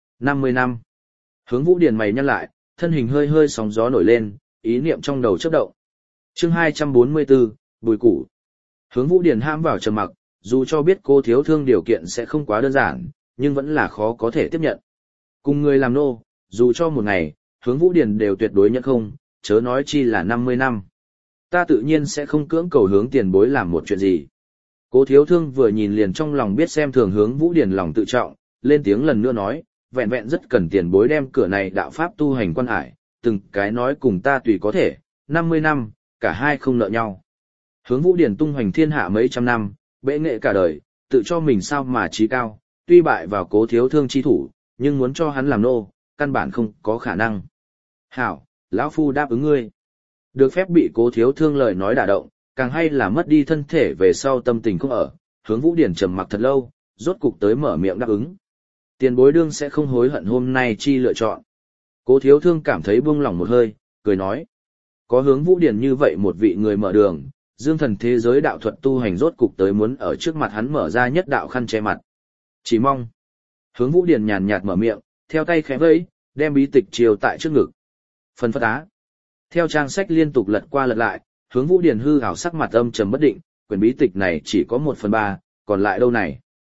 50 năm. Hướng Vũ Điền mày nhăn lại, thân hình hơi hơi sóng gió nổi lên, ý niệm trong đầu chớp động. Chương 244, Bùi Củ. Hướng Vũ Điền hãm vào trầm mặc, dù cho biết Cố Thiếu Thương điều kiện sẽ không quá đơn giản, nhưng vẫn là khó có thể tiếp nhận. Cùng người làm nô, dù cho một ngày, Hướng Vũ Điền đều tuyệt đối nhận không, chớ nói chi là 50 năm. Ta tự nhiên sẽ không cưỡng cầu Hướng tiền bối làm một chuyện gì. Cố Thiếu Thương vừa nhìn liền trong lòng biết xem thường Hướng Vũ Điền lòng tự trọng, lên tiếng lần nữa nói, vẹn vẹn rất cần tiền bối đem cửa này đạo pháp tu hành quan hải, từng cái nói cùng ta tùy có thể, 50 năm, cả hai không nợ nhau. Hướng Vũ Điền tung hoành thiên hạ mấy trăm năm, bệ nghệ cả đời, tự cho mình sao mà trí cao, tuy bại vào Cố Thiếu Thương chi thủ, nhưng muốn cho hắn làm nô, căn bản không có khả năng. Hảo, lão phu đáp ứng ngươi. Được phép bị Cố Thiếu Thương lời nói đả động, càng hay là mất đi thân thể về sau tâm tình không ở, Hướng Vũ Điền trầm mặc thật lâu, rốt cục tới mở miệng đáp ứng. Tiền bối đương sẽ không hối hận hôm nay chi lựa chọn. Cố Thiếu Thương cảm thấy buông lỏng một hơi, cười nói. Có Hướng Vũ Điền như vậy một vị người mở đường, dương thần thế giới đạo thuật tu hành rốt cục tới muốn ở trước mặt hắn mở ra nhất đạo khăn che mặt. Chỉ mong. Hướng Vũ Điền nhàn nhạt mở miệng, theo tay khẽ vẫy, đem bí tịch chiều tại trước ngực. Phân phất á. Theo trang sách liên tục lật qua lật lại, Hướng Vũ Điền hư ảo sắc mặt âm trầm bất định, quyển bí tịch này chỉ có 1/3, còn lại đâu này?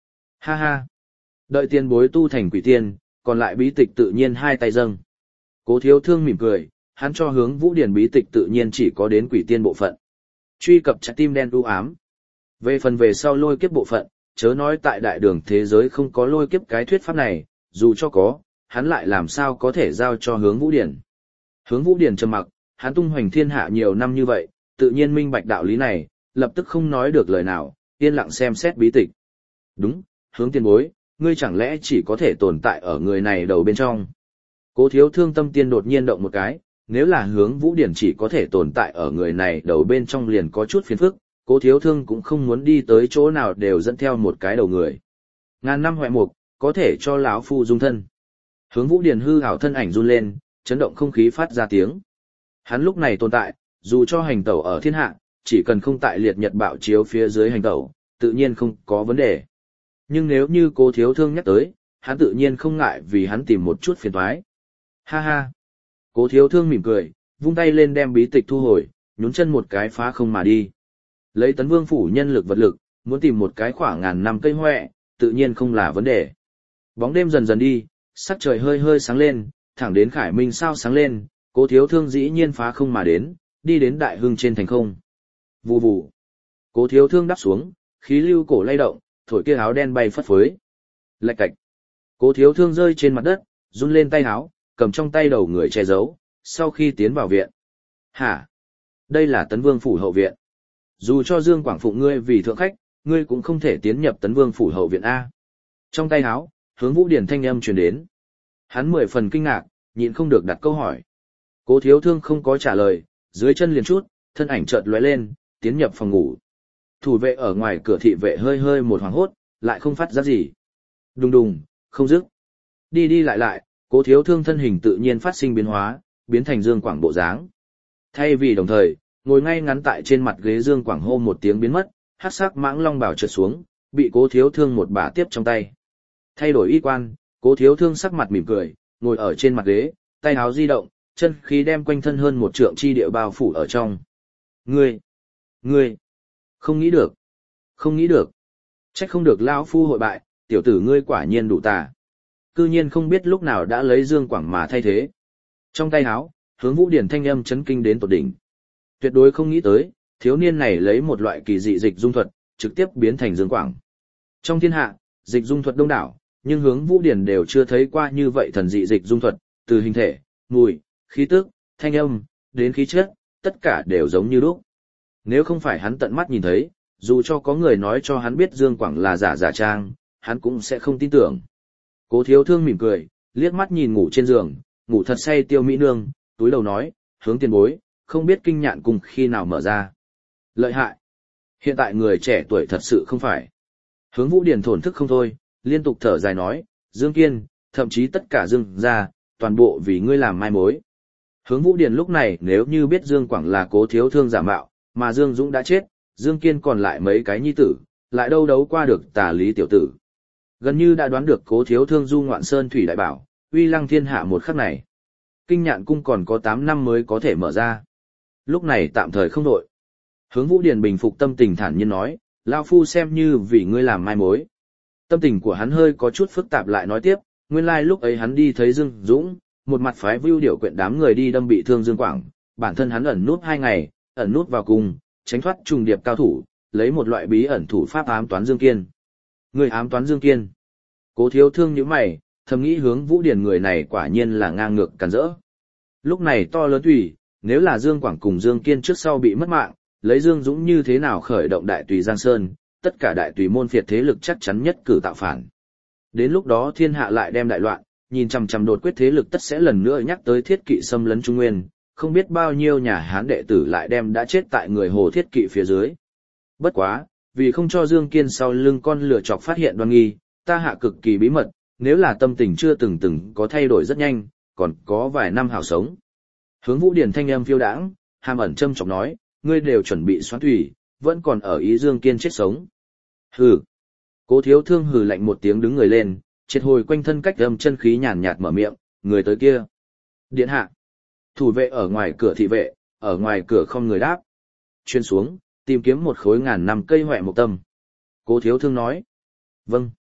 Ha ha. Đợi tiền bối tu thành quỷ tiên, còn lại bí tịch tự nhiên hai tay dâng. Cố Thiếu Thương mỉm cười, hắn cho Hướng Vũ Điển bí tịch tự nhiên chỉ có đến quỷ tiên bộ phận. Truy cập trái tim đen u ám. Về phần về sau lôi kiếp bộ phận, chớ nói tại đại đường thế giới không có lôi kiếp cái thuyết pháp này, dù cho có, hắn lại làm sao có thể giao cho Hướng Vũ Điển. Hướng Vũ Điển trầm mặc, hắn tung hoành thiên hạ nhiều năm như vậy, tự nhiên minh bạch đạo lý này, lập tức không nói được lời nào, yên lặng xem xét bí tịch. Đúng, Hướng tiền bối, ngươi chẳng lẽ chỉ có thể tồn tại ở người này đầu bên trong. Cố Thiếu Thương tâm tiên đột nhiên động một cái, nếu là Hướng Vũ Điển chỉ có thể tồn tại ở người này đầu bên trong liền có chút phiền phức, Cố Thiếu Thương cũng không muốn đi tới chỗ nào đều dẫn theo một cái đầu người. Ngàn năm hoại mục, có thể cho lão phu dung thân. Hướng Vũ Điển hư hảo thân ảnh run lên, chấn động không khí phát ra tiếng. Hắn lúc này tồn tại, dù cho hành tẩu ở thiên hạ, chỉ cần không tại liệt nhật bạo chiếu phía dưới hành tẩu, tự nhiên không có vấn đề. Nhưng nếu như Cố Thiếu Thương nhắc tới, hắn tự nhiên không ngại vì hắn tìm một chút phiền toái. Ha ha. Cố Thiếu Thương mỉm cười, vung tay lên đem bí tịch thu hồi, nhún chân một cái phá không mà đi. Lấy Tấn Vương phủ nhân lực vật lực, muốn tìm một cái khoảng ngàn năm cây hoẹ, tự nhiên không là vấn đề. Bóng đêm dần dần đi, sắc trời hơi hơi sáng lên, thẳng đến Khải Minh sao sáng lên, Cố Thiếu Thương dĩ nhiên phá không mà đến, đi đến Đại Hưng trên thành không. Vù vù. Cố Thiếu Thương đáp xuống, khí lưu cổ lay động, thổi kia áo đen bay phất phới. Lạch cạch. Cố Thiếu Thương rơi trên mặt đất, run lên tay áo, cầm trong tay đầu người che giấu, sau khi tiến vào viện. Hả? Đây là Tấn Vương phủ hậu viện. Dù cho Dương Quảng phụng ngươi vì thượng khách, ngươi cũng không thể tiến nhập Tấn Vương phủ hậu viện A. Trong tay áo, Hướng Vũ Điển thanh âm truyền đến. Hắn 10 phần kinh ngạc, nhịn không được đặt câu hỏi. Cố Thiếu Thương không có trả lời, dưới chân liền chút, thân ảnh chợt lóe lên, tiến nhập phòng ngủ. Thủ vệ ở ngoài cửa thị vệ hơi hơi một hoảng hốt, lại không phát ra gì. Đùng đùng, không dứt. Đi đi lại lại, Cố Thiếu Thương thân hình tự nhiên phát sinh biến hóa, biến thành Dương Quảng bộ dáng. Thay vì đồng thời, ngồi ngay ngắn tại trên mặt ghế Dương Quảng hô một tiếng biến mất, hắc sắc mãng long bào trượt xuống, bị Cố Thiếu Thương một bả tiếp trong tay. Thay đổi y quan, Cố Thiếu Thương sắc mặt mỉm cười, ngồi ở trên mặt ghế, tay áo di động, chân khí đem quanh thân hơn một trượng chi địa bao phủ ở trong. Ngươi, không nghĩ được, không nghĩ được. Trách không được lão phu hội bại, tiểu tử ngươi quả nhiên đủ tà. Cư nhiên không biết lúc nào đã lấy Dương Quảng mà thay thế. Trong tay áo, Hướng Vũ Điển thanh âm chấn kinh đến tột đỉnh. Tuyệt đối không nghĩ tới, thiếu niên này lấy một loại kỳ dị dịch dung thuật, trực tiếp biến thành Dương Quảng. Trong thiên hạ, dịch dung thuật đông đảo, nhưng Hướng Vũ Điển đều chưa thấy qua như vậy thần dị dịch dung thuật, từ hình thể, mùi, khí tức, thanh âm, đến khí chất, tất cả đều giống như lúc. Nếu không phải hắn tận mắt nhìn thấy, dù cho có người nói cho hắn biết Dương Quảng là giả trang, hắn cũng sẽ không tin tưởng. Cố Thiếu Thương mỉm cười, liếc mắt nhìn ngủ trên giường, ngủ thật say Tiêu Mỹ Nương, túi đầu nói, Hướng tiền bối, không biết kinh nhạn cùng khi nào mở ra. Lợi hại. Hiện tại người trẻ tuổi thật sự không phải. Hướng Vũ Điển thổn thức không thôi, liên tục thở dài nói, Dương Kiên, thậm chí tất cả Dương gia, toàn bộ vì ngươi làm mai mối. Hướng Vũ Điển lúc này nếu như biết Dương Quảng là Cố Thiếu Thương giả mạo, mà Dương Dũng đã chết, Dương Kiên còn lại mấy cái nhi tử, lại đâu đấu qua được Tà Lý tiểu tử. Gần như đã đoán được Cố Thiếu Thương du ngoạn sơn thủy đại bảo, uy lăng thiên hạ một khắc này. Kinh nhạn cung còn có 8 năm mới có thể mở ra. Lúc này tạm thời không đội. Hướng Vũ Điển bình phục tâm tình thản nhiên nói, lão phu xem như vì ngươi làm mai mối. Tâm tình của hắn hơi có chút phức tạp lại nói tiếp, nguyên lai lúc ấy hắn đi thấy Dương Dũng, một mặt phái vưu điều quyện đám người đi đâm bị thương Dương Quảng, bản thân hắn ẩn nút 2 ngày, ẩn nút vào cung, tránh thoát trùng điệp cao thủ, lấy một loại bí ẩn thủ pháp ám toán Dương Kiên. Người ám toán Dương Kiên. Cố Thiếu Thương nhíu mày, thầm nghĩ Hướng Vũ Điển người này quả nhiên là ngang ngược càn rỡ. Lúc này to lớn tùy, nếu là Dương Quảng cùng Dương Kiên trước sau bị mất mạng, lấy Dương Dũng như thế nào khởi động đại tùy Giang Sơn, tất cả đại tùy môn phiệt thế lực chắc chắn nhất cử tạo phản. Đến lúc đó thiên hạ lại đem đại loạn, nhìn chằm chằm đột quyết thế lực tất sẽ lần nữa nhắc tới thiết kỵ xâm lấn Trung Nguyên, không biết bao nhiêu nhà Hán đệ tử lại đem đã chết tại người Hồ thiết kỵ phía dưới. Bất quá, vì không cho Dương Kiên sau lưng con lửa chọc phát hiện đoan nghi, ta hạ cực kỳ bí mật, nếu là tâm tình chưa từng có thay đổi rất nhanh, còn có vài năm hảo sống. Hướng Vũ Điển thanh âm phiêu đãng, hàm ẩn châm chọc nói, ngươi đều chuẩn bị xoán thủy, vẫn còn ở ý Dương Kiên chết sống. Hừ. Cố Thiếu Thương hừ lạnh một tiếng đứng người lên, triệt hồi quanh thân cách âm chân khí nhàn nhạt mở miệng, người tới kia. Điện hạ. Thủ vệ ở ngoài cửa thị vệ, ở ngoài cửa không người đáp. Chuyên xuống, tìm kiếm một khối ngàn năm cây hoẹ một tâm. Cố Thiếu Thương nói. Vâng.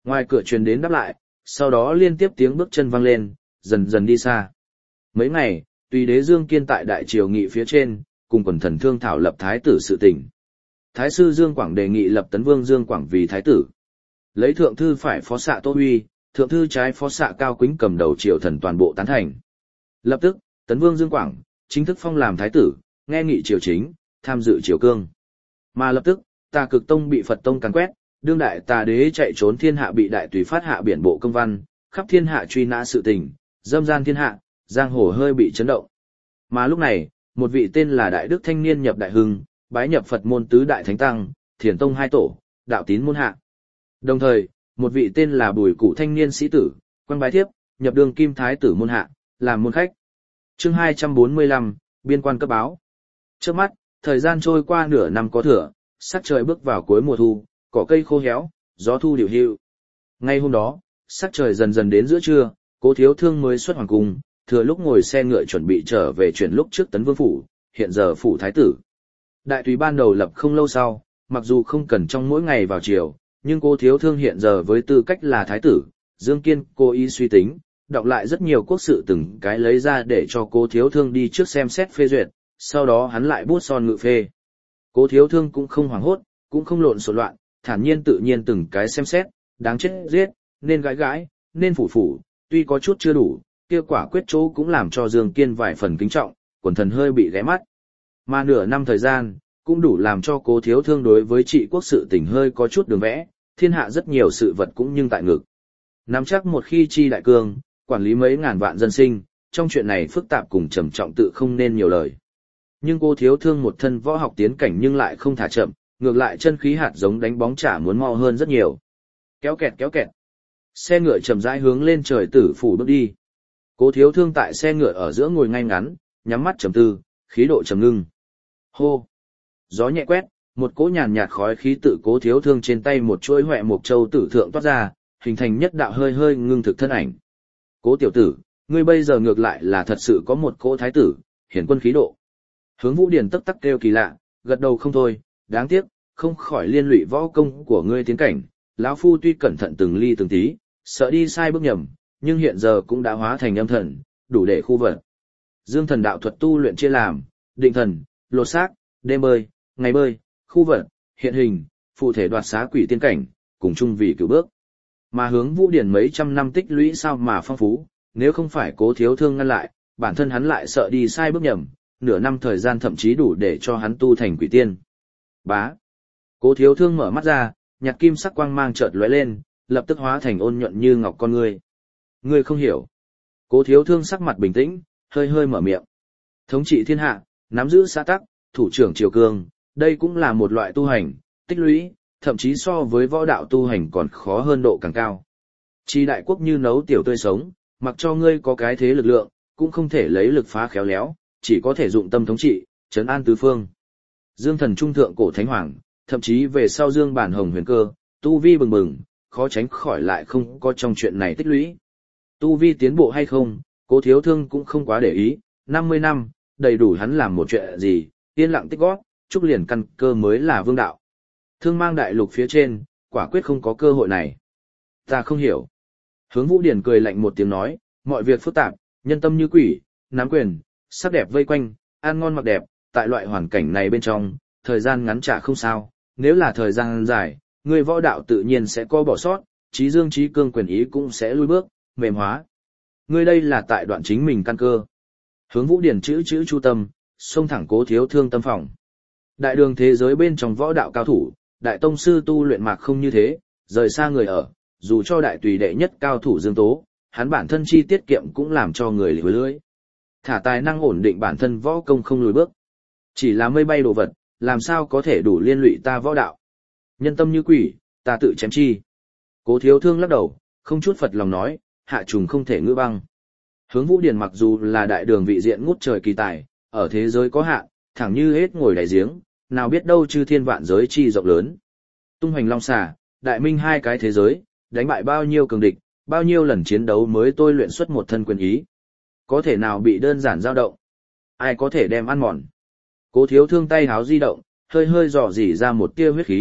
Ngoài cửa truyền đến đáp lại, sau đó liên tiếp tiếng bước chân vang lên, dần dần đi xa. Mấy ngày, tùy đế Dương Kiên tại đại triều nghị phía trên, cùng quần thần thương thảo lập thái tử sự tình. Thái sư Dương Quảng đề nghị lập Tấn Vương Dương Quảng vì thái tử. Lấy thượng thư phải phó xạ Tô Huy, thượng thư trái phó xạ Cao Quýnh cầm đầu triều thần toàn bộ tán thành. Lập tức, Tấn Vương Dương Quảng chính thức phong làm thái tử, nghe nghị triều chính, tham dự triều cương. Mà lập tức, Tà Cực Tông bị Phật Tông càn quét, đương đại Tà đế chạy trốn thiên hạ bị đại tùy phát hạ biển bộ công văn, khắp thiên hạ truy nã sự tình, dâm gian thiên hạ, giang hồ hơi bị chấn động. Mà lúc này, một vị tên là Đại Đức thanh niên nhập đại hưng, bái nhập Phật môn tứ đại thánh tăng, Thiền Tông hai tổ, đạo tín môn hạ. Đồng thời, một vị tên là Bùi Cụ thanh niên sĩ tử, quan bái thiếp, nhập đường kim thái tử môn hạ, làm môn khách. Chương 245, biên quan cấp báo. Trước mắt, thời gian trôi qua nửa năm có thừa, sắc trời bước vào cuối mùa thu, cỏ cây khô héo, gió thu điều hưu. Ngay hôm đó, sắc trời dần dần đến giữa trưa, Cố Thiếu Thương mới xuất hoàng cung, thừa lúc ngồi xe ngựa chuẩn bị trở về chuyển lúc trước Tấn Vương phủ, hiện giờ phủ thái tử. Đại tùy ban đầu lập không lâu sau, mặc dù không cần trong mỗi ngày vào chiều, nhưng Cố Thiếu Thương hiện giờ với tư cách là thái tử, Dương Kiên cố ý suy tính, đọc lại rất nhiều quốc sự từng cái lấy ra để cho Cố Thiếu Thương đi trước xem xét phê duyệt, sau đó hắn lại bút son ngự phê. Cố Thiếu Thương cũng không hoảng hốt, cũng không lộn xộn loạn, thản nhiên tự nhiên từng cái xem xét, đáng chết giết, nên gãi gãi, nên phủ phủ, tuy có chút chưa đủ, kia quả quyết chỗ cũng làm cho Dương Kiên vài phần kính trọng, quần thần hơi bị ghé mắt. Mà nửa năm thời gian, cũng đủ làm cho Cố Thiếu Thương đối với trị quốc sự tình hơi có chút đường vẽ, thiên hạ rất nhiều sự vật cũng nhưng tại ngực. Nắm chắc một khi chi đại cương, quản lý mấy ngàn vạn dân sinh, trong chuyện này phức tạp cùng trầm trọng tự không nên nhiều lời. Nhưng Cố Thiếu Thương một thân võ học tiến cảnh nhưng lại không thả chậm, ngược lại chân khí hạt giống đánh bóng chả muốn mau hơn rất nhiều. Kéo kẹt. Xe ngựa chậm rãi hướng lên trời tử phủ bước đi. Cố Thiếu Thương tại xe ngựa ở giữa ngồi ngay ngắn, nhắm mắt trầm tư, khí độ trầm ngưng. Hô. Gió nhẹ quét, một cỗ nhàn nhạt khói khí tự Cố Thiếu Thương trên tay một chuỗi huệ mộc châu tử thượng toát ra, hình thành nhất đạo hơi hơi ngưng thực thân ảnh. Cố tiểu tử, ngươi bây giờ ngược lại là thật sự có một cỗ thái tử, hiển quân khí độ. Hướng Vũ Điền tức tắc kêu kỳ lạ, gật đầu không thôi, đáng tiếc, không khỏi liên lụy võ công của ngươi tiến cảnh. Lão phu tuy cẩn thận từng ly từng tí, sợ đi sai bước nhầm, nhưng hiện giờ cũng đã hóa thành âm thần, đủ để khu vật. Dương thần đạo thuật tu luyện chia làm, định thần, lột xác, đêm bơi, ngày bơi, khu vật, hiện hình, phụ thể đoạt xá quỷ tiên cảnh, cùng chung vì cửu bước. Mà Hướng Vũ Điển mấy trăm năm tích lũy sao mà phong phú, nếu không phải Cố Thiếu Thương ngăn lại, bản thân hắn lại sợ đi sai bước nhầm, nửa năm thời gian thậm chí đủ để cho hắn tu thành quỷ tiên. Bá. Cố Thiếu Thương mở mắt ra, nhạt kim sắc quang mang chợt lóe lên, lập tức hóa thành ôn nhuận như ngọc con ngươi. Ngươi không hiểu. Cố Thiếu Thương sắc mặt bình tĩnh, hơi hơi mở miệng. Thống trị thiên hạ, nắm giữ xã tắc, thủ trưởng triều cương, đây cũng là một loại tu hành, tích lũy, thậm chí so với võ đạo tu hành còn khó hơn độ càng cao. Chi đại quốc như nấu tiểu tươi sống, mặc cho ngươi có cái thế lực lượng, cũng không thể lấy lực phá khéo léo, chỉ có thể dụng tâm thống trị, trấn an tứ phương. Dương thần trung thượng cổ thánh hoàng, thậm chí về sau Dương bản hồng huyền cơ, tu vi bừng bừng, khó tránh khỏi lại không có trong chuyện này tích lũy. Tu vi tiến bộ hay không, Cố Thiếu Thương cũng không quá để ý, 50 năm, đầy đủ hắn làm một chuyện gì, yên lặng tích góp, chúc liền căn cơ mới là vương đạo. Thương mang đại lục phía trên, quả quyết không có cơ hội này. Ta không hiểu. Hướng Vũ Điển cười lạnh một tiếng nói, mọi việc phức tạp, nhân tâm như quỷ, nắm quyền, sắc đẹp vây quanh, ăn ngon mặc đẹp, tại loại hoàn cảnh này bên trong, thời gian ngắn chả không sao, nếu là thời gian dài, người võ đạo tự nhiên sẽ có bỏ sót, trí dương trí cương quyền ý cũng sẽ lui bước, mềm hóa. Ngươi đây là tại đoạn chính mình căn cơ. Hướng Vũ Điển chữ chu tâm, xông thẳng Cố Thiếu Thương tâm phòng. Đại đường thế giới bên trong võ đạo cao thủ, đại tông sư tu luyện mạc không như thế, rời xa người ở, dù cho đại tùy đệ nhất cao thủ Dương Tố, hắn bản thân chi tiết kiệm cũng làm cho người lười lưỡi. Thả tài năng ổn định bản thân võ công không lùi bước. Chỉ là mây bay đồ vật, làm sao có thể đủ liên lụy ta võ đạo. Nhân tâm như quỷ, ta tự chém chi. Cố Thiếu Thương lắc đầu, không chút phật lòng nói, hạ trùng không thể ngữ băng. Hướng Vũ Điển mặc dù là đại đường vị diện ngút trời kỳ tài, ở thế giới có hạn, thẳng như hết ngồi đáy giếng, nào biết đâu chư thiên vạn giới chi rộng lớn. Tung hoành long xà, đại minh hai cái thế giới, đánh bại bao nhiêu cường địch, bao nhiêu lần chiến đấu mới tôi luyện xuất một thân quyền ý. Có thể nào bị đơn giản dao động? Ai có thể đem ăn mòn? Cố Thiếu Thương tay háo di động, hơi hơi dò dỉ ra một tia huyết khí,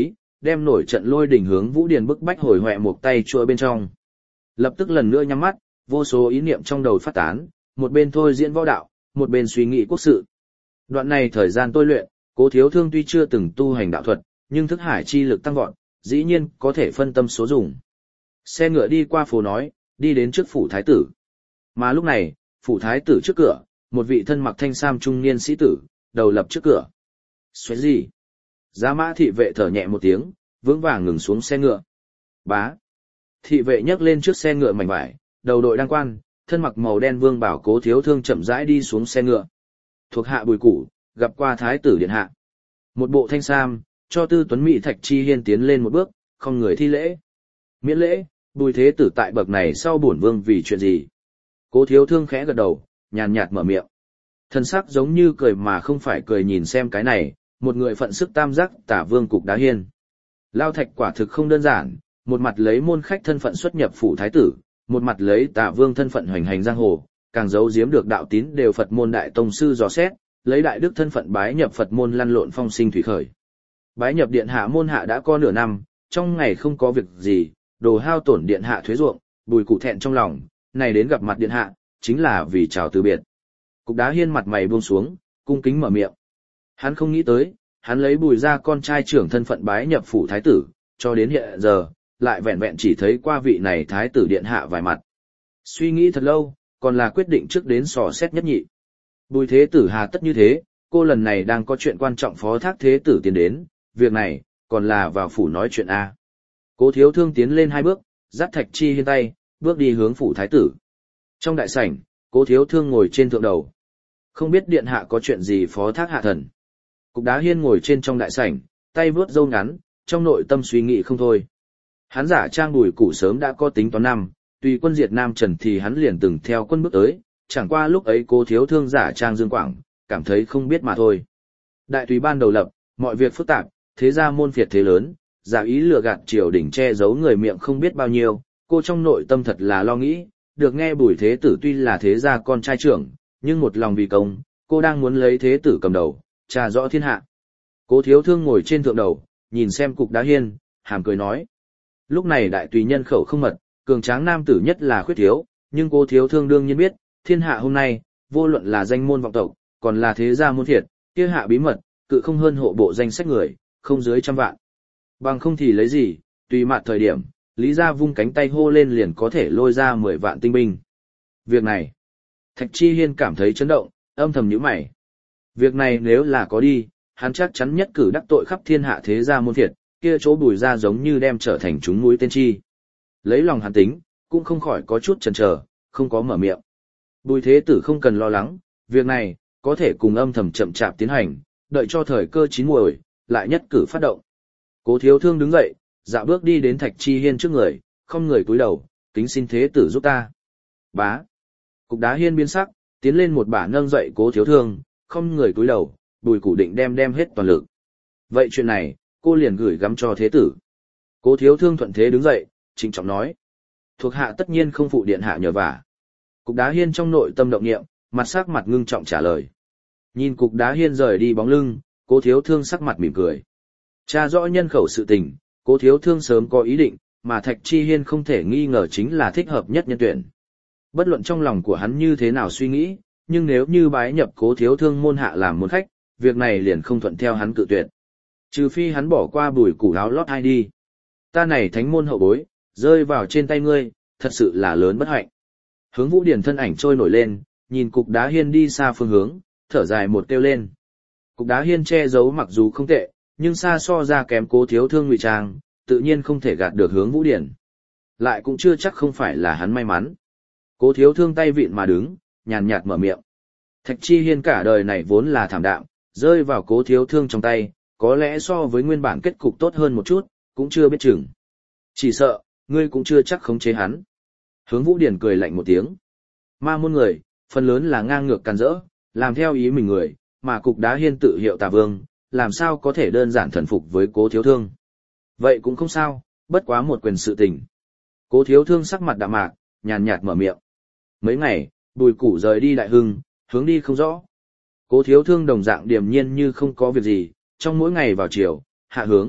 đem nổi trận lôi đỉnh hướng Vũ Điền bức bách hồi hoẹ một tay chua bên trong. Lập tức lần nữa nhắm mắt, vô số ý niệm trong đầu phát tán, một bên thôi diễn võ đạo, một bên suy nghĩ quốc sự. Đoạn này thời gian tôi luyện, Cố Thiếu Thương tuy chưa từng tu hành đạo thuật, nhưng thức hải chi lực tăng vọt, dĩ nhiên có thể phân tâm số dùng. Xe ngựa đi qua phố nói, đi đến trước phủ thái tử. Mà lúc này, phủ thái tử trước cửa, một vị thân mặc thanh sam trung niên sĩ tử, đầu lập trước cửa. Xoáy gì? Giá mã thị vệ thở nhẹ một tiếng, vững vàng ngừng xuống xe ngựa. Bá. Thị vệ nhấc lên trước xe ngựa mảnh vải, đầu đội đăng quan, thân mặc màu đen vương bảo Cố Thiếu Thương chậm rãi đi xuống xe ngựa. Thuộc hạ Bùi Củ, gặp qua thái tử điện hạ. Một bộ thanh sam, cho Tư Tuấn Mỹ Thạch Chi Hiên tiến lên một bước, không người thi lễ. Miễn lễ, Bùi thế tử tại bậc này sau bổn vương vì chuyện gì? Cố Thiếu Thương khẽ gật đầu, nhàn nhạt mở miệng. Thân sắc giống như cười mà không phải cười, nhìn xem cái này, một người phận sức tam giác Tả Vương Cục Đá Hiên. Lao Thạch quả thực không đơn giản, một mặt lấy môn khách thân phận xuất nhập phủ thái tử, một mặt lấy Tả Vương thân phận hoành hành giang hồ, càng giấu giếm được đạo tín đều Phật môn đại tông sư dò xét, lấy đại đức thân phận bái nhập Phật môn lăn lộn phong sinh thủy khởi. Bái nhập điện hạ môn hạ đã có nửa năm, trong ngày không có việc gì, đồ hao tổn điện hạ thuế ruộng, Bùi Cụ thẹn trong lòng, này đến gặp mặt điện hạ, chính là vì chào từ biệt. Cục Đá Hiên mặt mày buông xuống, cung kính mở miệng. Hắn không nghĩ tới, hắn lấy Bùi ra con trai trưởng thân phận bái nhập phủ thái tử, cho đến hiện giờ, lại vẹn vẹn chỉ thấy qua vị này thái tử điện hạ vài mặt. Suy nghĩ thật lâu, còn là quyết định trước đến sò xét nhất nhị. Bùi thế tử hà tất như thế, cô lần này đang có chuyện quan trọng phó thác thế tử tiến đến, việc này, còn là vào phủ nói chuyện A. Cố Thiếu Thương tiến lên 2 bước, dắt Thạch Chi Hiên tay, bước đi hướng phủ thái tử. Trong đại sảnh, Cố Thiếu Thương ngồi trên thượng đầu. Không biết điện hạ có chuyện gì phó thác hạ thần. Cục Đá Hiên ngồi trên trong đại sảnh, tay vướt râu ngắn, trong nội tâm suy nghĩ không thôi. Hắn giả trang Bùi Củ sớm đã có tính toán năm, tùy quân diệt Nam Trần thì hắn liền từng theo quân bước tới, chẳng qua lúc ấy Cố Thiếu Thương giả trang Dương Quảng, cảm thấy không biết mà thôi. Đại tùy ban đầu lập, mọi việc phức tạp, thế gia môn phiệt thế lớn, giả ý lừa gạt triều đình che giấu người miệng không biết bao nhiêu, cô trong nội tâm thật là lo nghĩ, được nghe Bùi thế tử tuy là thế gia con trai trưởng, nhưng một lòng vì công, cô đang muốn lấy thế tử cầm đầu, trà rõ thiên hạ. Cố Thiếu Thương ngồi trên thượng đầu, nhìn xem Cục Đá Hiên, hàm cười nói. Lúc này đại tùy nhân khẩu không mật, cường tráng nam tử nhất là khuyết thiếu, nhưng Cố Thiếu Thương đương nhiên biết, thiên hạ hôm nay, vô luận là danh môn vọng tộc, còn là thế gia môn thiệt, kia hạ bí mật, cự không hơn hộ bộ danh sách người, không dưới 100 vạn. Bằng không thì lấy gì, tùy mặt thời điểm, Lý gia vung cánh tay hô lên liền có thể lôi ra 10 vạn tinh binh. Việc này, Thạch Chi Hiên cảm thấy chấn động, âm thầm nhíu mày. Việc này nếu là có đi, hắn chắc chắn nhất cử đắc tội khắp thiên hạ thế gia môn thiệt, kia chỗ Bùi gia giống như đem trở thành chúng mũi tên chi. Lấy lòng hắn tính, cũng không khỏi có chút chần chờ, không có mở miệng. Bùi thế tử không cần lo lắng, việc này, có thể cùng âm thầm chậm chạp tiến hành, đợi cho thời cơ chín muồi, lại nhất cử phát động. Cố Thiếu Thương đứng dậy, dạo bước đi đến Thạch Chi Hiên trước người, không người cúi đầu, kính xin thế tử giúp ta. Bá. Cục Đá Hiên biến sắc, tiến lên một bả nâng dậy Cố Thiếu Thương, không người cúi đầu, Bùi Củ định đem hết toàn lực. Vậy chuyện này, cô liền gửi gắm cho thế tử. Cố Thiếu Thương thuận thế đứng dậy, trịnh trọng nói. Thuộc hạ tất nhiên không phụ điện hạ nhờ vả. Cục Đá Hiên trong nội tâm động niệm, mặt sắc mặt ngưng trọng trả lời. Nhìn Cục Đá Hiên rời đi bóng lưng, Cố Thiếu Thương sắc mặt mỉm cười. Tra rõ nhân khẩu sự tình, Cố Thiếu Thương sớm có ý định, mà Thạch Chi Hiên không thể nghi ngờ chính là thích hợp nhất nhân tuyển. Bất luận trong lòng của hắn như thế nào suy nghĩ, nhưng nếu như bái nhập Cố Thiếu Thương môn hạ làm môn khách, việc này liền không thuận theo hắn cự tuyệt. Trừ phi hắn bỏ qua Bùi Củ áo lót hay đi. Ta này thánh môn hậu bối, rơi vào trên tay ngươi, thật sự là lớn bất hạnh. Hướng Vũ Điển thân ảnh trôi nổi lên, nhìn Cục Đá Hiên đi xa phương hướng, thở dài một kêu lên. Cục Đá Hiên che giấu mặc dù không tệ, nhưng xa so ra kém Cố Thiếu Thương ngụy trang, tự nhiên không thể gạt được Hướng Vũ Điển. Lại cũng chưa chắc không phải là hắn may mắn. Cố Thiếu Thương tay vịn mà đứng, nhàn nhạt mở miệng. Thạch Chi Hiên cả đời này vốn là thảm đạm, rơi vào Cố Thiếu Thương trong tay, có lẽ so với nguyên bản kết cục tốt hơn một chút, cũng chưa biết chừng. Chỉ sợ, ngươi cũng chưa chắc khống chế hắn. Hướng Vũ Điển cười lạnh một tiếng. Ma môn người, phần lớn là ngang ngược càn rỡ, làm theo ý mình người, mà Cục Đá Hiên tự hiệu Tà Vương, làm sao có thể đơn giản thần phục với Cố Thiếu Thương. Vậy cũng không sao, bất quá một quyền sự tình. Cố Thiếu Thương sắc mặt đạm mạc, nhàn nhạt mở miệng. Mấy ngày, Bùi Củ rời đi Đại Hưng, hướng đi không rõ. Cố Thiếu Thương đồng dạng điềm nhiên như không có việc gì, trong mỗi ngày vào chiều, hạ hướng,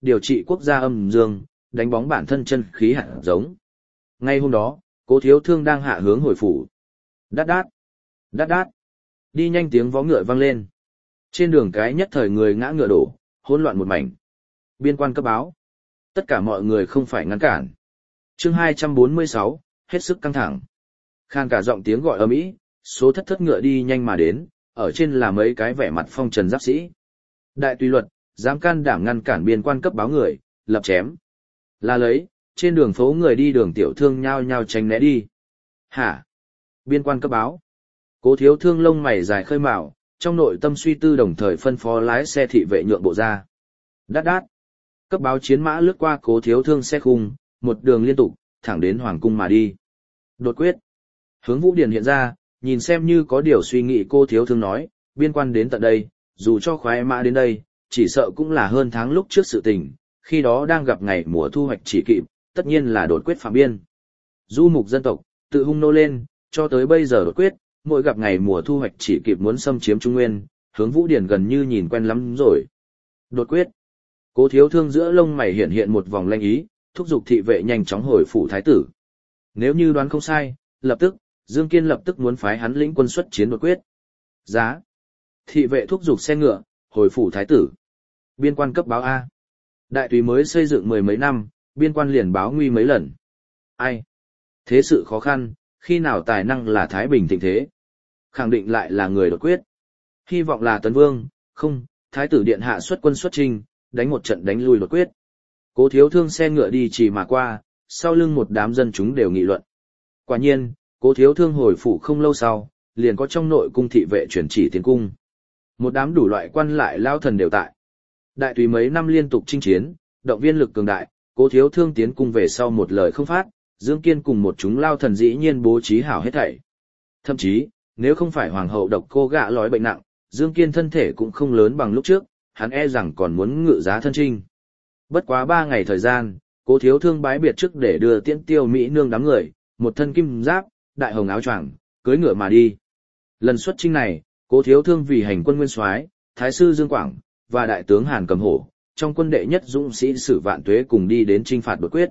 điều trị quốc gia âm dương, đánh bóng bản thân chân khí hạt giống. Ngay hôm đó, Cố Thiếu Thương đang hạ hướng hồi phủ. Đát đát, đát đát. Đi nhanh tiếng vó ngựa vang lên. Trên đường cái nhất thời người ngã ngựa đổ, hỗn loạn một mảnh. Biên quan cấp báo. Tất cả mọi người không phải ngăn cản. Chương 246, hết sức căng thẳng. Khang cả giọng tiếng gọi ầm ĩ, số thất ngựa đi nhanh mà đến, ở trên là mấy cái vẻ mặt phong trần giáp sĩ. Đại tùy luật, dám can đảm ngăn cản biên quan cấp báo người, lập chém. Là lấy, trên đường phố người đi đường tiểu thương nhao nhao tránh né đi. Hả? Biên quan cấp báo. Cố Thiếu Thương lông mày dài khơi mào, trong nội tâm suy tư đồng thời phân phó lái xe thị vệ nhượng bộ ra. Đát đát. Cấp báo chiến mã lướt qua Cố Thiếu Thương xe khung, một đường liên tục, thẳng đến hoàng cung mà đi. Đột quyết. Hướng Vũ Điển hiện ra, nhìn xem như có điều suy nghĩ Cố Thiếu Thương nói, biên quan đến tận đây, dù cho khoái mã đến đây, chỉ sợ cũng là hơn tháng lúc trước sự tình, khi đó đang gặp ngày mùa thu hoạch chỉ kịp, tất nhiên là đột quyết phạm biên. Du mục dân tộc, tự hung nô lên, cho tới bây giờ đột quyết, mỗi gặp ngày mùa thu hoạch chỉ kịp muốn xâm chiếm Trung Nguyên, Hướng Vũ Điển gần như nhìn quen lắm rồi. Đột quyết. Cố Thiếu Thương giữa lông mày hiện hiện một vòng lanh ý, thúc giục thị vệ nhanh chóng hồi phủ thái tử. Nếu như đoán không sai, lập tức, Dương Kiên lập tức muốn phái hắn lĩnh quân xuất chiến đột quyết. Giá. Thị vệ thúc giục xe ngựa, hồi phủ thái tử. Biên quan cấp báo A. Đại tùy mới xây dựng mười mấy năm, biên quan liền báo nguy mấy lần. Ai? Thế sự khó khăn, khi nào tài năng là Thái Bình thịnh thế? Khẳng định lại là người đột quyết. Hy vọng là Tấn Vương, không, Thái tử điện hạ xuất quân xuất chinh, đánh một trận đánh lui đột quyết. Cố Thiếu Thương xe ngựa đi chỉ mà qua, sau lưng một đám dân chúng đều nghị luận. Quả nhiên, Cố Thiếu Thương hồi phủ không lâu sau, liền có trong nội cung thị vệ chuyển chỉ tiến cung. Một đám đủ loại quan lại lao thần đều tại. Đại tùy mấy năm liên tục chinh chiến, động viên lực cường đại, Cố Thiếu Thương tiến cung về sau một lời không phát, Dương Kiên cùng một chúng lao thần dĩ nhiên bố trí hảo hết thảy. Thậm chí, nếu không phải hoàng hậu độc cô gạ lói bệnh nặng, Dương Kiên thân thể cũng không lớn bằng lúc trước, hắn e rằng còn muốn ngự giá thân trinh. Bất quá 3 ngày thời gian, Cố Thiếu Thương bái biệt trước để đưa tiễn Tiêu Mỹ nương đám người, một thân kim giáp, đại hồng áo choàng, cưỡi ngựa mà đi. Lần xuất chinh này, Cố Thiếu Thương vì hành quân nguyên soái, thái sư Dương Quảng và đại tướng Hàn Cầm Hổ, trong quân đệ nhất dũng sĩ Sử Vạn Tuế cùng đi đến chinh phạt đột quyết.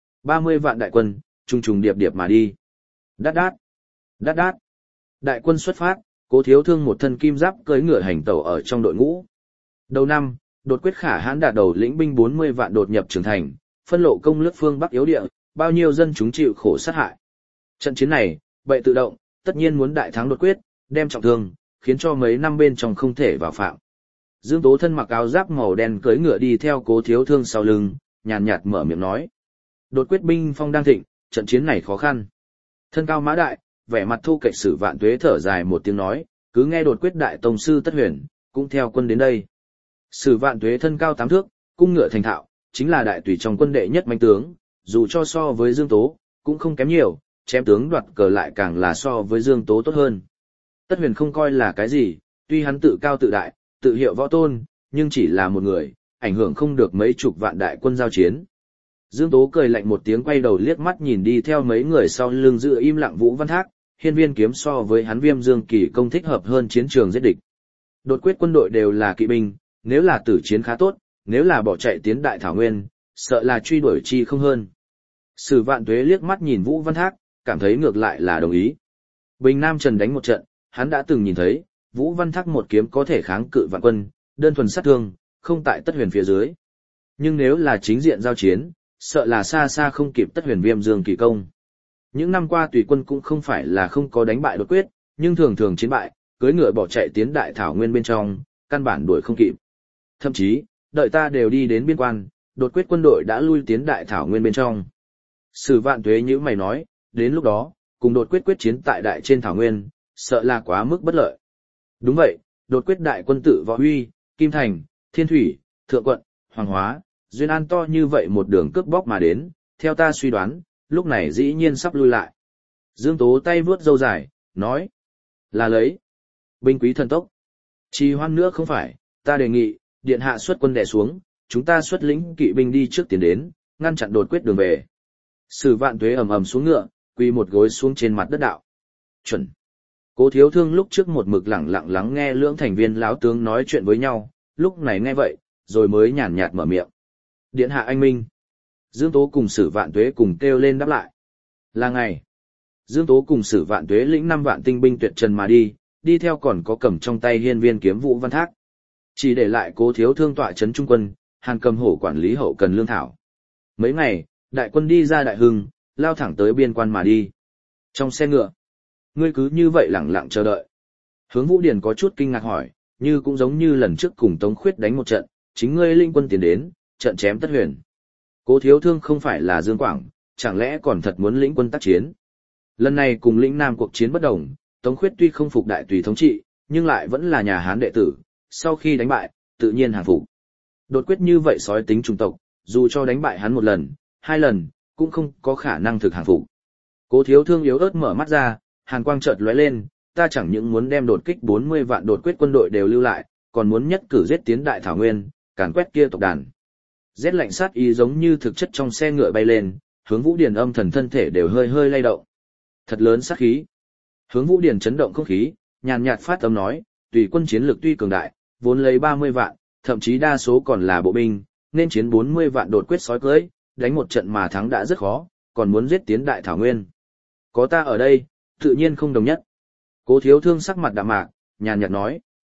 30 vạn đại quân, trùng trùng điệp điệp mà đi. Đát đát, đát đát. Đại quân xuất phát, Cố Thiếu Thương một thân kim giáp cưỡi ngựa hành tẩu ở trong đội ngũ. Đầu năm, đột quyết khả hãn đạt đầu lĩnh binh 40 vạn đột nhập Trường Thành, phân lộ công lướt phương Bắc yếu địa, bao nhiêu dân chúng chịu khổ sát hại. Trận chiến này, bệ tự động, tất nhiên muốn đại thắng đột quyết, đem trọng thương, khiến cho mấy năm bên trong không thể vào phạm. Dương Tố thân mặc áo giáp màu đen cưỡi ngựa đi theo Cố Thiếu Thương sau lưng, nhàn nhạt mở miệng nói. Đột quyết binh phong đang thịnh, trận chiến này khó khăn. Thân cao mã đại, vẻ mặt thu kệch Sử Vạn Tuế thở dài một tiếng nói, cứ nghe đột quyết đại tông sư Tất Huyền, cũng theo quân đến đây. Sử Vạn Tuế thân cao 8 thước, cung ngựa thành thạo, chính là đại tùy trong quân đệ nhất mãnh tướng, dù cho so với Dương Tố, cũng không kém nhiều, chém tướng đoạt cờ lại càng là so với Dương Tố tốt hơn. Tất Huyền không coi là cái gì, tuy hắn tự cao tự đại, tự hiệu võ tôn, nhưng chỉ là một người, ảnh hưởng không được mấy chục vạn đại quân giao chiến. Dương Tố cười lạnh một tiếng quay đầu liếc mắt nhìn đi theo mấy người sau lưng giữ im lặng Vũ Văn Thác, hiên viên kiếm so với hắn Viêm Dương Kỳ công thích hợp hơn chiến trường giết địch. Đột quyết quân đội đều là kỵ binh, nếu là tử chiến khá tốt, nếu là bỏ chạy tiến đại thảo nguyên, sợ là truy đuổi chi không hơn. Sử Vạn Tuế liếc mắt nhìn Vũ Văn Thác, cảm thấy ngược lại là đồng ý. Bình Nam Trần đánh một trận, hắn đã từng nhìn thấy, Vũ Văn Thác một kiếm có thể kháng cự vạn quân, đơn thuần sát thương, không tại Tất Huyền phía dưới. Nhưng nếu là chính diện giao chiến, sợ là xa xa không kịp Tất Huyền Viêm Dương Kỳ công. Những năm qua tùy quân cũng không phải là không có đánh bại đột quyết, nhưng thường thường chiến bại, cưỡi ngựa bỏ chạy tiến đại thảo nguyên bên trong, căn bản đuổi không kịp. Thậm chí, đợi ta đều đi đến biên quan, đột quyết quân đội đã lui tiến đại thảo nguyên bên trong. Sử Vạn Tuế như mày nói, đến lúc đó, cùng đột quyết quyết chiến tại đại trên thảo nguyên, sợ là quá mức bất lợi. Đúng vậy, đột quyết đại quân tự Võ Huy, Kim Thành, Thiên Thủy, Thượng Quận, Hoàng Hóa, Duyên An to như vậy một đường cướp bóc mà đến, theo ta suy đoán, lúc này dĩ nhiên sắp lui lại. Dương Tố tay vướt râu dài, nói, là lấy. Binh quý thần tốc. Trì hoãn nữa không phải, ta đề nghị, điện hạ xuất quân đè xuống, chúng ta xuất lĩnh kỵ binh đi trước tiến đến, ngăn chặn đột quyết đường về. Sử Vạn Tuế ầm ầm xuống ngựa, quỳ một gối xuống trên mặt đất đạo. Chuẩn. Cố Thiếu Thương lúc trước một mực lẳng lặng lắng nghe lưỡng thành viên lão tướng nói chuyện với nhau, lúc này nghe vậy, rồi mới nhàn nhạt mở miệng. Điện hạ anh minh. Dương Tố cùng Sử Vạn Tuế cùng kêu lên đáp lại. Là ngày. Dương Tố cùng Sử Vạn Tuế lĩnh 5 vạn tinh binh tuyệt trần mà đi theo còn có cầm trong tay hiên viên kiếm Vũ Văn Thác. Chỉ để lại Cố Thiếu Thương tọa trấn trung quân, Hàn Cầm Hổ quản lý hậu cần lương thảo. Mấy ngày, đại quân đi ra Đại Hưng, lao thẳng tới biên quan mà đi. Trong xe ngựa, ngươi cứ như vậy lẳng lặng chờ đợi. Hướng Vũ Điển có chút kinh ngạc hỏi, như cũng giống như lần trước cùng Tống Khuyết đánh một trận, chính ngươi linh quân tiến đến, trận chém tất huyền. Cố Thiếu Thương không phải là Dương Quảng, chẳng lẽ còn thật muốn lĩnh quân tác chiến. Lần này cùng lĩnh Nam cuộc chiến bất đồng, Tống Khuyết tuy không phục đại tùy thống trị, nhưng lại vẫn là nhà Hán đệ tử, sau khi đánh bại, tự nhiên hàng phục. Đột quyết như vậy sói tính chủng tộc, dù cho đánh bại hắn 1 lần, 2 lần, cũng không có khả năng thực hàng phục. Cố Thiếu Thương yếu ớt mở mắt ra, hàn quang chợt lóe lên, ta chẳng những muốn đem đột kích 40 vạn đột quyết quân đội đều lưu lại, còn muốn nhất cử giết tiến Đại Thảo Nguyên, càn quét kia tộc đàn. Rét lạnh sát ý giống như thực chất trong xe ngựa bay lên, Hướng Vũ Điển âm thần thân thể đều hơi hơi lay động. Thật lớn sát khí. Hướng Vũ Điển chấn động không khí, nhàn nhạt phát âm nói, tùy quân chiến lược tuy cường đại, vốn lấy 30 vạn, thậm chí đa số còn là bộ binh, nên chiến 40 vạn đột quyết sói cưỡi, đánh một trận mà thắng đã rất khó, còn muốn giết tiến Đại Thảo Nguyên. Có ta ở đây, tự nhiên không đồng nhất. Cố Thiếu Thương sắc mặt đạm mạc, nhàn nhạt nói.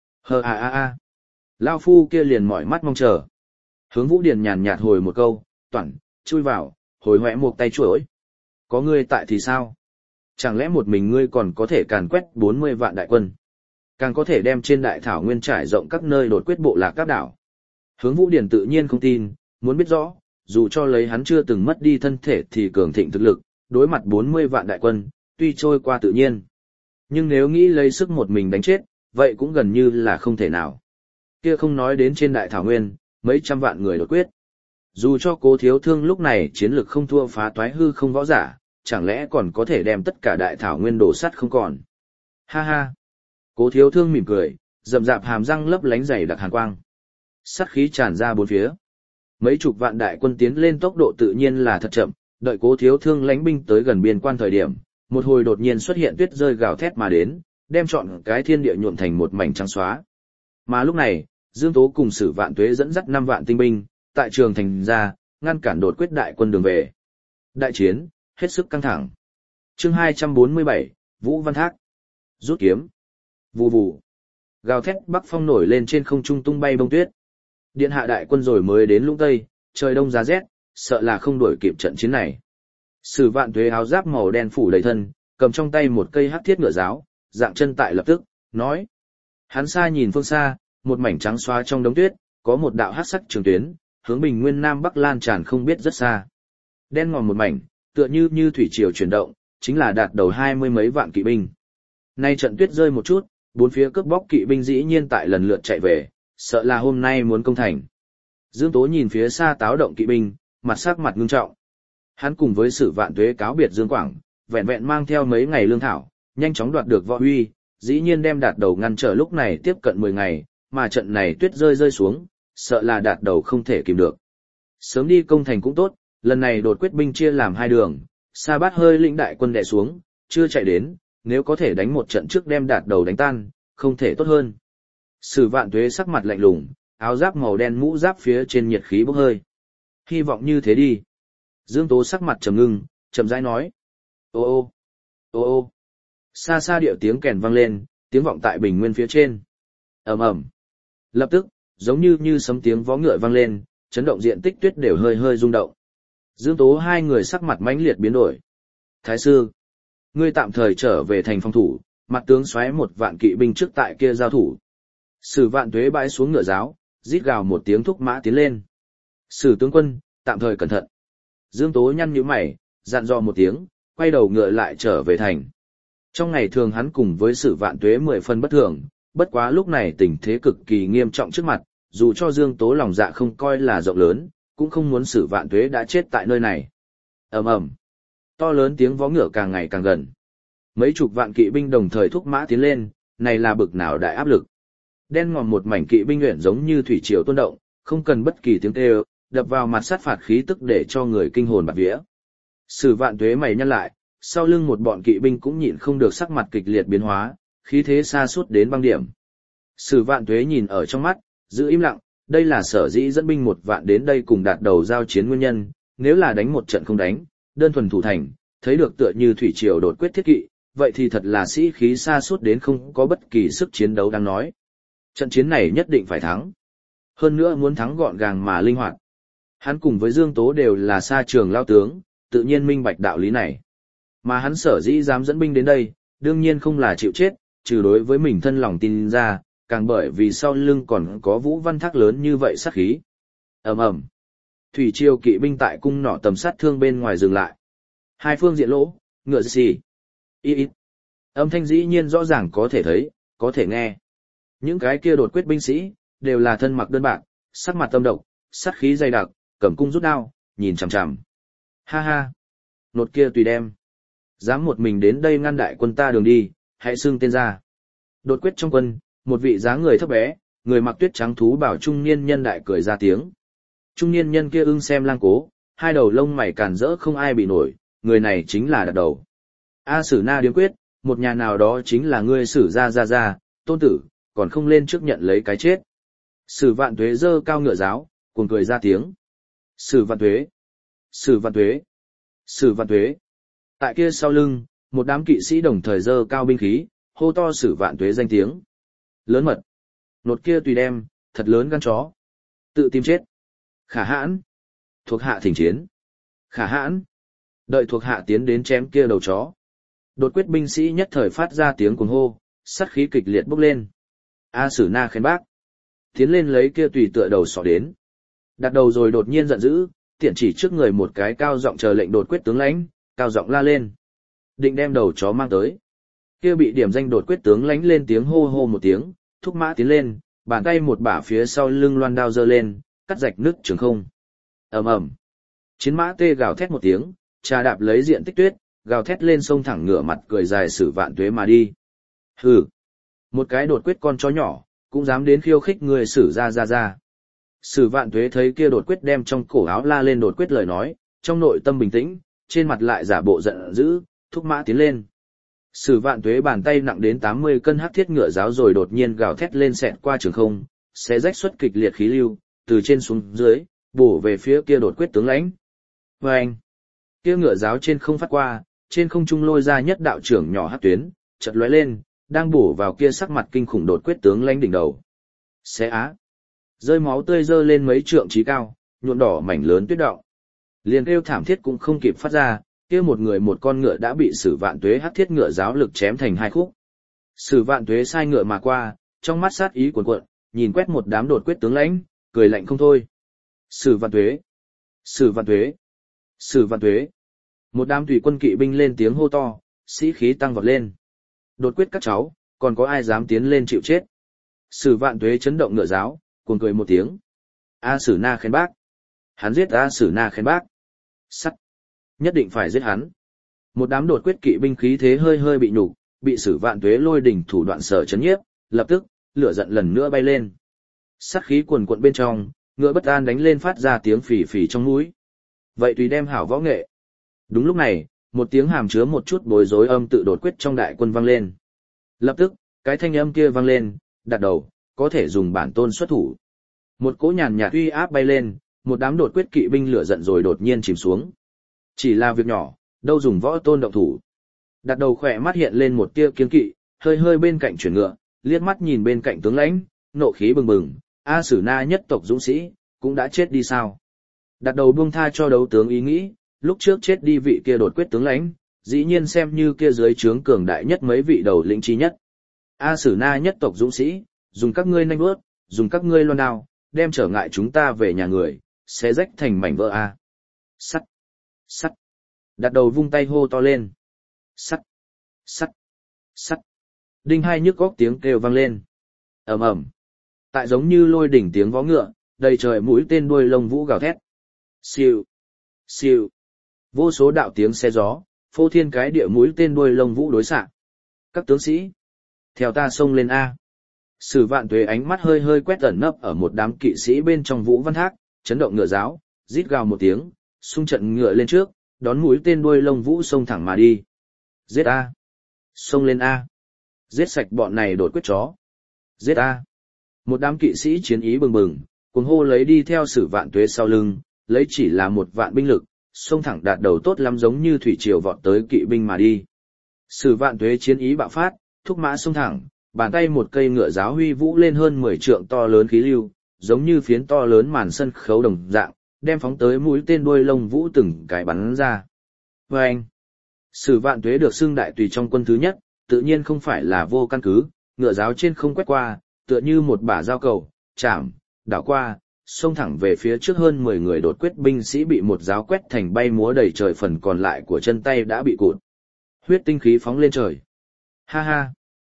Lao phu kia liền mỏi mắt mong chờ. Hướng Vũ Điển nhàn nhạt hồi một câu, toản, chui vào, hồi hoẹ một tay chuỗi. Có ngươi tại thì sao? Chẳng lẽ một mình ngươi còn có thể càn quét 40 vạn đại quân? Càng có thể đem trên Đại Thảo Nguyên trải rộng các nơi đột quyết bộ lạc các đảo. Hướng Vũ Điển tự nhiên không tin, muốn biết rõ, dù cho lấy hắn chưa từng mất đi thân thể thì cường thịnh thực lực, đối mặt 40 vạn đại quân, tuy trôi qua tự nhiên. Nhưng nếu nghĩ lấy sức một mình đánh chết, vậy cũng gần như là không thể nào. Kia không nói đến trên Đại Thảo Nguyên, mấy trăm vạn người đột quyết. Dù cho Cố Thiếu Thương lúc này chiến lực không thua phá toái hư không võ giả, chẳng lẽ còn có thể đem tất cả Đại Thảo Nguyên đổ sắt không còn. Ha ha. Cố Thiếu Thương mỉm cười, rậm rạp hàm răng lấp lánh dày đặc hàn quang. Sát khí tràn ra bốn phía. Mấy chục vạn đại quân tiến lên tốc độ tự nhiên là thật chậm, đợi Cố Thiếu Thương lãnh binh tới gần biên quan thời điểm, một hồi đột nhiên xuất hiện tuyết rơi gào thét mà đến, đem trọn cái thiên địa nhuộm thành một mảnh trắng xóa. Mà lúc này, Dương Tố cùng Sử Vạn Tuế dẫn dắt 5 vạn tinh binh, tại trường thành ra, ngăn cản đột quyết đại quân đường về. Đại chiến, hết sức căng thẳng. Chương 247, Vũ Văn Thác. Rút kiếm. Vù vù. Gào thét bắc phong nổi lên trên không trung tung bay bông tuyết. Điện hạ đại quân rồi mới đến Lũng Tây, trời đông giá rét, sợ là không đuổi kịp trận chiến này. Sử Vạn Tuế áo giáp màu đen phủ đầy thân, cầm trong tay một cây hắc thiết ngựa giáo, dạng chân tại lập tức, nói. Hắn xa nhìn phương xa, một mảnh trắng xóa trong đống tuyết, có một đạo hắc sắc trường tuyến, hướng bình nguyên nam bắc lan tràn không biết rất xa. Đen ngòm một mảnh, tựa như thủy triều chuyển động, chính là đạt đầu 20 mấy vạn kỵ binh. Nay trận tuyết rơi một chút, bốn phía cướp bóc kỵ binh dĩ nhiên tại lần lượt chạy về, sợ là hôm nay muốn công thành. Dương Tố nhìn phía xa táo động kỵ binh, mặt sắc mặt ngưng trọng. Hắn cùng với Sử Vạn Tuế cáo biệt Dương Quảng, vẹn vẹn mang theo mấy ngày lương thảo, nhanh chóng đoạt được Võ Huy, dĩ nhiên đem đạt đầu ngăn trở lúc này tiếp cận 10 ngày, mà trận này tuyết rơi xuống, sợ là đạt đầu không thể kìm được. Sớm đi công thành cũng tốt, lần này đột quyết binh chia làm 2 đường, Sa Bát hơi lĩnh đại quân đè xuống, chưa chạy đến, nếu có thể đánh một trận trước đem đạt đầu đánh tan, không thể tốt hơn. Sử Vạn Tuế sắc mặt lạnh lùng, áo giáp màu đen mũ giáp phía trên nhiệt khí bốc hơi. Hy vọng như thế đi. Dương Tố sắc mặt trầm ngưng, chậm rãi nói. Ô ô, ô ô. Xa xa điệu tiếng kèn vang lên, tiếng vọng tại bình nguyên phía trên. Ầm ầm. Lập tức, giống như sấm tiếng vó ngựa vang lên, chấn động diện tích tuyết đều hơi hơi rung động. Dương Tố hai người sắc mặt mãnh liệt biến đổi. Thái sư, ngươi tạm thời trở về thành phòng thủ, mặt tướng xoáy 1 vạn kỵ binh trước tại kia giao thủ. Sử Vạn Tuế bãi xuống ngựa giáo, rít gào một tiếng thúc mã tiến lên. Sử tướng quân, tạm thời cẩn thận. Dương Tố nhăn nhíu mày, dặn dò một tiếng, quay đầu ngựa lại trở về thành. Trong ngày thường hắn cùng với Sử Vạn Tuế 10 phần bất thường, bất quá lúc này tình thế cực kỳ nghiêm trọng trước mặt, dù cho Dương Tố lòng dạ không coi là rộng lớn, cũng không muốn Sử Vạn Tuế đã chết tại nơi này. Ầm ầm. To lớn tiếng vó ngựa càng ngày càng gần. Mấy chục vạn kỵ binh đồng thời thúc mã tiến lên, này là bực nào đại áp lực. Đen ngòm một mảnh kỵ binh luyện giống như thủy triều tuôn động, không cần bất kỳ tiếng kêu, đập vào mặt sát phạt khí tức để cho người kinh hồn bạt vía. Sử Vạn Tuế mày nhăn lại, sau lưng một bọn kỵ binh cũng nhịn không được sắc mặt kịch liệt biến hóa, khí thế sa sút đến băng điểm. Sử Vạn Tuế nhìn ở trong mắt, giữ im lặng, Đây là sở dĩ dẫn binh 1 vạn đến đây cùng đạt đầu giao chiến nguyên nhân, nếu là đánh một trận không đánh, đơn thuần thủ thành, thấy được tựa như thủy triều đột quyết thiết kỵ, vậy thì thật là sĩ khí sa sút đến không có bất kỳ sức chiến đấu đáng nói. Trận chiến này nhất định phải thắng. Hơn nữa muốn thắng gọn gàng mà linh hoạt. Hắn cùng với Dương Tố đều là sa trường lao tướng, tự nhiên minh bạch đạo lý này. Mà hắn sở dĩ dám dẫn binh đến đây, đương nhiên không là chịu chết, trừ đối với mình thân lòng tin ra, càng bởi vì sau lưng còn có Vũ Văn Thác lớn như vậy sát khí. Ầm ầm. Thủy triều kỵ binh tại cung nỏ tầm sát thương bên ngoài dừng lại. Hai phương diện lỗ, ngựa xì. Ít. Âm thanh dĩ nhiên rõ ràng có thể thấy, có thể nghe. Những cái kia đột quyết binh sĩ, đều là thân mặc đơn bạc, sắc mặt tâm độc, sát khí dày đặc, cầm cung rút đao, nhìn chằm chằm. Ha ha. Nột kia tùy đem. Dám một mình đến đây ngăn đại quân ta đường đi, hãy xưng tên ra. Đột quyết trong quân, một vị dáng người thấp bé, người mặc tuyết trắng thú bảo trung niên nhân đại cười ra tiếng. Trung niên nhân kia ưng xem lang cố, hai đầu lông mày càn rỡ không ai bị nổi, người này chính là Đạt Đầu. A Sử Na Điếm Quyết, một nhà nào đó chính là ngươi Sử ra, tôn tử, còn không lên trước nhận lấy cái chết. Sử Vạn Tuế giơ cao ngựa giáo, cuồng cười ra tiếng. Sử Vạn Tuế, Sử Vạn Tuế, Sử Vạn Tuế. Tại kia sau lưng, một đám kỵ sĩ đồng thời giơ cao binh khí, hô to Sử Vạn Tuế danh tiếng. Lớn mật. Nột kia tùy đem, thật lớn gan chó. Tự tìm chết. Khả hãn. Thuộc hạ thỉnh chiến. Khả hãn. Đợi thuộc hạ tiến đến chém kia đầu chó. Đột quyết binh sĩ nhất thời phát ra tiếng cuồng hô, sát khí kịch liệt bốc lên. A Sử Na khen bác. Tiến lên lấy kia tùy tựa đầu sọ đến. Đặt đầu rồi đột nhiên giận dữ, tiện chỉ trước người một cái cao giọng chờ lệnh đột quyết tướng lãnh, cao giọng la lên. Định đem đầu chó mang tới. Kia bị điểm danh đột quyết tướng lãnh lên tiếng hô hô một tiếng, thúc mã tiến lên, bàn tay một bả phía sau lưng loan đao giơ lên, cắt rạch nứt trường không. Ầm ầm. Chiến mã tê gào thét một tiếng, trà đạp lấy diện tích tuyết, gào thét lên sông thẳng ngửa mặt cười dài Sử Vạn Tuế mà đi. Hừ. Một cái đột quyết con chó nhỏ, cũng dám đến khiêu khích người Sử ra. Sử Vạn Tuế thấy kia đột quyết đem trong cổ áo la lên đột quyết lời nói, trong nội tâm bình tĩnh, trên mặt lại giả bộ giận dữ, thúc mã tiến lên. Sử Vạn Tuế bàn tay nặng đến 80 cân hắc thiết ngựa giáo rồi đột nhiên gào thét lên xẹt qua trường không, xé rách xuất kịch liệt khí lưu, từ trên xuống dưới, bổ về phía kia đột quyết tướng lãnh. Oeng! Kia ngựa giáo trên không phát qua, trên không trung lôi ra nhất đạo trưởng nhỏ hắc tuyến, chợt lóe lên, đang bổ vào kia sắc mặt kinh khủng đột quyết tướng lãnh đỉnh đầu. Xé á! Rơi máu tươi dơ lên mấy trượng chí cao, nhuộm đỏ mảnh lớn tuyết động. Liền kêu thảm thiết cũng không kịp phát ra, kia một người một con ngựa đã bị Sử Vạn Tuế hắc thiết ngựa giáo lực chém thành hai khúc. Sử Vạn Tuế sai ngựa mà qua, trong mắt sát ý cuồn cuộn, nhìn quét một đám đột quyết tướng lãnh, cười lạnh không thôi. Sử Vạn Tuế, Sử Vạn Tuế, Sử Vạn Tuế. Một đám tùy quân kỵ binh lên tiếng hô to, sĩ khí tăng vọt lên. Đột quyết các cháu, còn có ai dám tiến lên chịu chết? Sử Vạn Tuế chấn động ngựa giáo, cuồng cười một tiếng. A Sử Na khen bác. Hắn giết A Sử Na khen bác. Sắt. Nhất định phải giết hắn. Một đám đột quyết kỵ binh khí thế hơi hơi bị nhục, bị Sử Vạn Tuế lôi đỉnh thủ đoạn sở chấn nhiếp, lập tức, lửa giận lần nữa bay lên. Sát khí cuồn cuộn bên trong, ngựa bất an đánh lên phát ra tiếng phì phì trong mũi. Vậy tùy đem hảo võ nghệ. Đúng lúc này, một tiếng hàm chứa một chút bối rối âm tự đột quyết trong đại quân vang lên. Lập tức, cái thanh âm kia vang lên, Đạt Đầu, có thể dùng bản tôn xuất thủ. Một cỗ nhàn nhạt uy áp bay lên, một đám đột quyết kỵ binh lửa giận rồi đột nhiên chìm xuống. Chỉ là việc nhỏ, đâu dùng võ tôn động thủ. Đạt Đầu khỏe mắt hiện lên một tia kiên kỵ, hơi hơi bên cạnh chuyển ngựa, liếc mắt nhìn bên cạnh tướng lãnh, nộ khí bừng bừng, A Sử Na nhất tộc dũng sĩ, cũng đã chết đi sao? Đạt Đầu buông tha cho đấu tướng ý nghĩ, lúc trước chết đi vị kia đột quyết tướng lãnh, dĩ nhiên xem như kia dưới trướng cường đại nhất mấy vị đầu lĩnh trí nhất. A Sử Na nhất tộc dũng sĩ, dùng các ngươi nanh bước, dùng các ngươi loan đao, đem trở ngại chúng ta về nhà người, xé rách thành mảnh vỡ a. Sắt, sắt. Đạt Đầu vung tay hô to lên. Sắt, sắt, sắt. Đinh hai nhức góc tiếng kêu vang lên. Ầm ầm. Tại giống như lôi đỉnh tiếng vó ngựa, đầy trời mũi tên đuôi lông vũ gào thét. Siêu, siêu. Vô số đạo tiếng xe gió, phô thiên cái địa mũi tên đuôi lông vũ đối xạ. Các tướng sĩ, theo ta xông lên a. Sử Vạn Tuế ánh mắt hơi hơi quét ẩn nấp ở một đám kỵ sĩ bên trong Vũ Văn Thác, chấn động ngựa giáo, rít gào một tiếng, xung trận ngựa lên trước, đón mũi tên đuôi lông vũ xông thẳng mà đi. Giết a, xông lên a, giết sạch bọn này đột quyết chó. Giết a. Một đám kỵ sĩ chiến ý bừng bừng, cuồng hô lấy đi theo Sử Vạn Tuế sau lưng, lấy chỉ là 1 vạn binh lực, xông thẳng đạt đầu tốt lắm giống như thủy triều vọt tới kỵ binh mà đi. Sử Vạn Tuế chiến ý bạo phát, thúc mã xông thẳng, bàn tay một cây ngựa giáo huy vũ lên hơn 10 trượng to lớn khí lưu, giống như phiến to lớn màn sân khấu đồng dạng, đem phóng tới mũi tên đuôi lông vũ từng cái bắn ra. Vâng! Sử Vạn Tuế được xưng đại tùy trong quân thứ nhất, tự nhiên không phải là vô căn cứ, ngựa giáo trên không quét qua, tựa như một bả dao cầu, chạm, đảo qua, xông thẳng về phía trước hơn 10 người đột quyết binh sĩ bị một giáo quét thành bay múa đầy trời, phần còn lại của chân tay đã bị cụt. Huyết tinh khí phóng lên trời. Ha ha!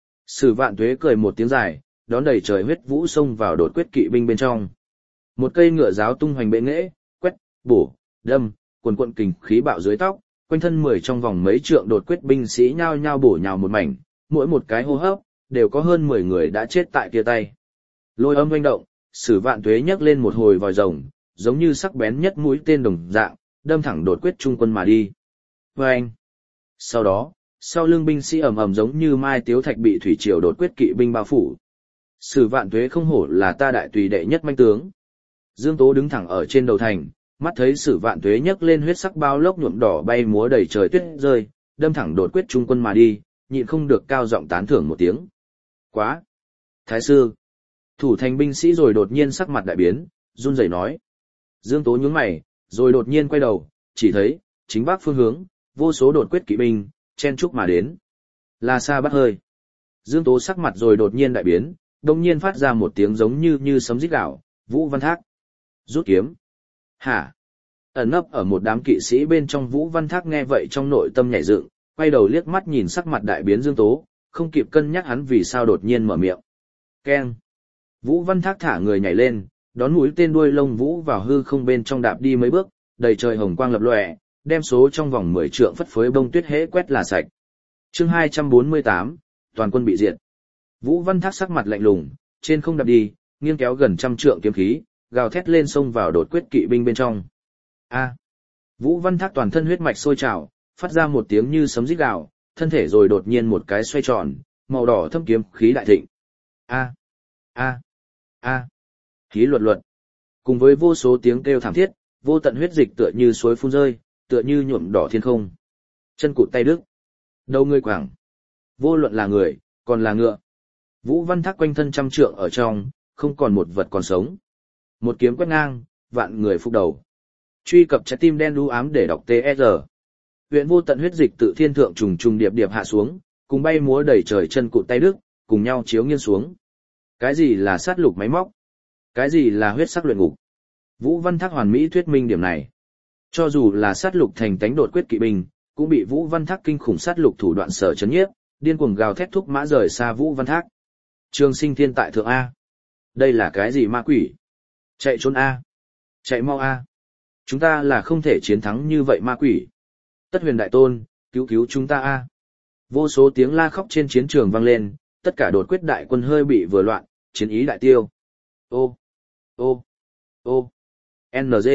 Sử Vạn Tuế cười một tiếng dài, đón đầy trời huyết vũ xông vào đột quyết kỵ binh bên trong. Một cây ngựa giáo tung hoành bệ nghệ, quét, bổ, đâm, quần quận kình khí bạo dưới tóc, quanh thân 10 trong vòng mấy trượng đột quyết binh sĩ nhao nhao bổ nhào một mảnh, mỗi một cái hô hấp đều có hơn 10 người đã chết tại kia tay. Lôi âm oanh động, Sử Vạn Tuế nhấc lên một hồi vòi rồng, giống như sắc bén nhất mũi tên đồng dạng, đâm thẳng đột quyết trung quân mà đi. Oanh! Sau đó, sau lưng binh sĩ ầm ầm giống như mai tiếu thạch bị thủy triều đột quyết kỵ binh bao phủ. Sử Vạn Tuế không hổ là ta đại tùy đệ nhất manh tướng. Dương Tố đứng thẳng ở trên đầu thành, mắt thấy Sử Vạn Tuế nhấc lên huyết sắc bao lốc nhuộm đỏ bay múa đầy trời tuyết rơi, đâm thẳng đột quyết trung quân mà đi, nhịn không được cao giọng tán thưởng một tiếng. Quá! Thái sư! Thủ thành binh sĩ rồi đột nhiên sắc mặt đại biến, run rẩy nói. Dương Tố nhướng mày, rồi đột nhiên quay đầu, chỉ thấy, chính bắc phương hướng, vô số đột quyết kỵ binh, chen chúc mà đến. Là Sa Bát Hơi. Dương Tố sắc mặt rồi đột nhiên đại biến, đồng nhiên phát ra một tiếng giống như sấm rít gào, Vũ Văn Thác. Rút kiếm. Hả? Ẩn nấp ở một đám kỵ sĩ bên trong Vũ Văn Thác nghe vậy trong nội tâm nhảy dựng, quay đầu liếc mắt nhìn sắc mặt đại biến Dương Tố, không kịp cân nhắc hắn vì sao đột nhiên mở miệng. Keng. Vũ Văn Thác thả người nhảy lên, đón mũi tên đuôi lông vũ vào hư không bên trong đạp đi mấy bước, đầy trời hồng quang lập lòe, đem số trong vòng 10 trượng phất phới bông tuyết hễ quét là sạch. Chương 248, toàn quân bị diệt. Vũ Văn Thác sắc mặt lạnh lùng, trên không đạp đi, nghiêng kéo gần 100 trượng kiếm khí, gào thét lên xông vào đột quyết kỵ binh bên trong. A! Vũ Văn Thác toàn thân huyết mạch sôi trào, phát ra một tiếng như sấm rít gào, thân thể rồi đột nhiên một cái xoay tròn, màu đỏ thâm kiếm khí đại thịnh. A! A! A! Khí luật luật. Cùng với vô số tiếng kêu thảm thiết, vô tận huyết dịch tựa như suối phun rơi, tựa như nhuộm đỏ thiên không. Chân cụt tay đứt, đầu người quảng. Vô luận là người, còn là ngựa. Vũ Văn Thác quanh thân 100 trượng ở trong, không còn một vật còn sống. Một kiếm quét ngang, vạn người phục đầu. Truy cập trái tim đen đu ám để đọc TR. Huyện vô tận huyết dịch tự thiên thượng trùng trùng điệp điệp hạ xuống, cùng bay múa đầy trời, chân cụt tay đứt, cùng nhau chiếu nghiêng xuống. Cái gì là sát lục máy móc? Cái gì là huyết sắc luyện ngục? Vũ Văn Thác hoàn mỹ thuyết minh điểm này. Cho dù là sát lục thành tánh đột quyết kỵ binh, cũng bị Vũ Văn Thác kinh khủng sát lục thủ đoạn sở chấn nhiếp, điên cuồng gào thét thúc mã rời xa Vũ Văn Thác. Trường Sinh Thiên tại thượng A. Đây là cái gì ma quỷ? Chạy trốn A. Chạy mau A. Chúng ta là không thể chiến thắng như vậy ma quỷ. Tất Huyền Đại Tôn, cứu cứu chúng ta A. Vô số tiếng la khóc trên chiến trường vang lên, tất cả đột quyết đại quân hơi bị vừa loạn, chiến ý đại tiêu. Ô, ô, ô, NG.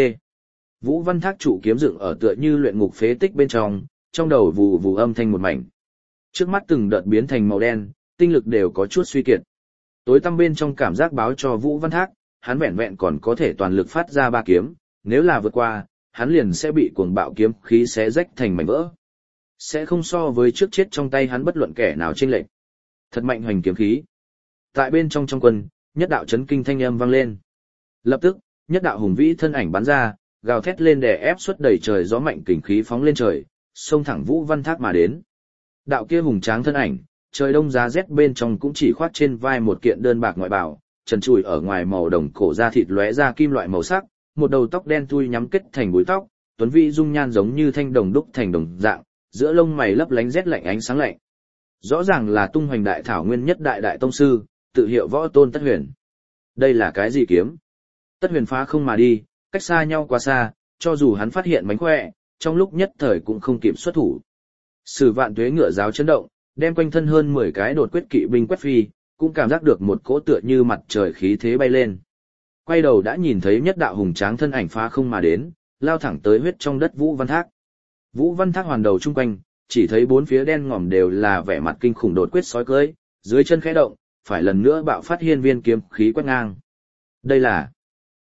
Vũ Văn Thác trụ kiếm dựng ở tựa như luyện ngục phế tích bên trong đầu vù vù âm thanh một mảnh. Trước mắt từng đợt biến thành màu đen, tinh lực đều có chút suy kiệt. Tối tăm bên trong cảm giác báo cho Vũ Văn Thác, hắn vẹn vẹn còn có thể toàn lực phát ra 3 kiếm, nếu là vượt qua, hắn liền sẽ bị cuồng bạo kiếm khí xé rách thành mảnh vỡ. Sẽ không so với trước chết trong tay hắn bất luận kẻ nào chênh lệch. Thật mạnh hoành kiếm khí. Tại bên trong quân, nhất đạo chấn kinh thanh âm vang lên. Lập tức, nhất đạo hùng vĩ thân ảnh bắn ra, gào thét lên đè ép xuất đầy trời gió mạnh kình khí phóng lên trời, xông thẳng Vũ Văn Thác mà đến. Đạo kia hùng tráng thân ảnh, trời đông giá rét bên trong cũng chỉ khoác trên vai một kiện đơn bạc ngoại bào, trần trụi ở ngoài màu đồng cổ da thịt lóe ra kim loại màu sắc, một đầu tóc đen thui nhắm kết thành búi tóc, tuấn vĩ dung nhan giống như thanh đồng đúc thành đồng dạng, giữa lông mày lấp lánh rét lạnh ánh sáng lạnh. Rõ ràng là tung hoành đại thảo nguyên nhất đại tông sư, tự hiệu võ tôn Tất Huyền. Đây là cái gì kiếm? Tất Huyền phá không mà đi, cách xa nhau quá xa, cho dù hắn phát hiện mánh khỏe, trong lúc nhất thời cũng không kịp xuất thủ. Sử Vạn Tuế ngựa giáo chấn động, đem quanh thân hơn 10 cái đột quyết kỵ binh quét phi, cũng cảm giác được một cỗ tựa như mặt trời khí thế bay lên. Quay đầu đã nhìn thấy nhất đạo hùng tráng thân ảnh phá không mà đến, lao thẳng tới huyết trong đất Vũ Văn Thác. Vũ Văn Thác hoàn đầu chung quanh, chỉ thấy bốn phía đen ngòm đều là vẻ mặt kinh khủng đột quyết sói cưỡi, dưới chân khẽ động, phải lần nữa bạo phát hiên viên kiếm khí quét ngang. Đây là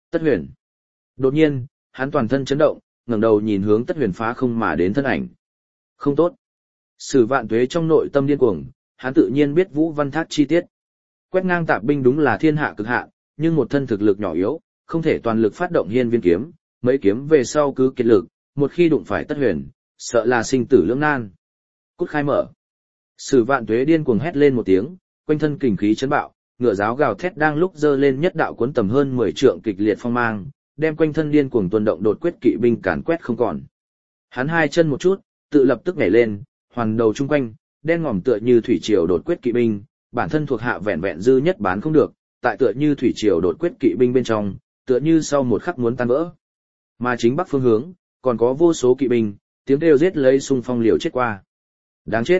Tất Huyền. Đột nhiên, hắn toàn thân chấn động, ngẩng đầu nhìn hướng Tất Huyền phá không mà đến thân ảnh. Không tốt. Sử Vạn Tuế trong nội tâm điên cuồng, hắn tự nhiên biết Vũ Văn Thác chi tiết. Quét ngang tạp binh đúng là thiên hạ cực hạn, nhưng một thân thực lực nhỏ yếu, không thể toàn lực phát động hiên viên kiếm, mấy kiếm về sau cứ kiệt lực, một khi đụng phải Tất Huyền, sợ là sinh tử lưỡng nan. Cút khai mở. Sử Vạn Tuế điên cuồng hét lên một tiếng, quanh thân kình khí chấn bạo, ngựa giáo gào thét đang lúc giơ lên nhất đạo cuốn tầm hơn 10 trượng kịch liệt phong mang, đem quanh thân điên cuồng tuần động đột quyết kỵ binh càn quét không còn. Hắn hai chân một chút, tự lập tức nhảy lên, hoàn đầu chung quanh, đen ngòm tựa như thủy triều đột quyết kỵ binh, bản thân thuộc hạ vẹn vẹn dư nhất bán không được, tại tựa như thủy triều đột quyết kỵ binh bên trong, tựa như sau một khắc muốn tan vỡ. Mà chính bắc phương hướng, còn có vô số kỵ binh, tiếng kêu giết lấy xung phong liều chết qua. Đáng chết.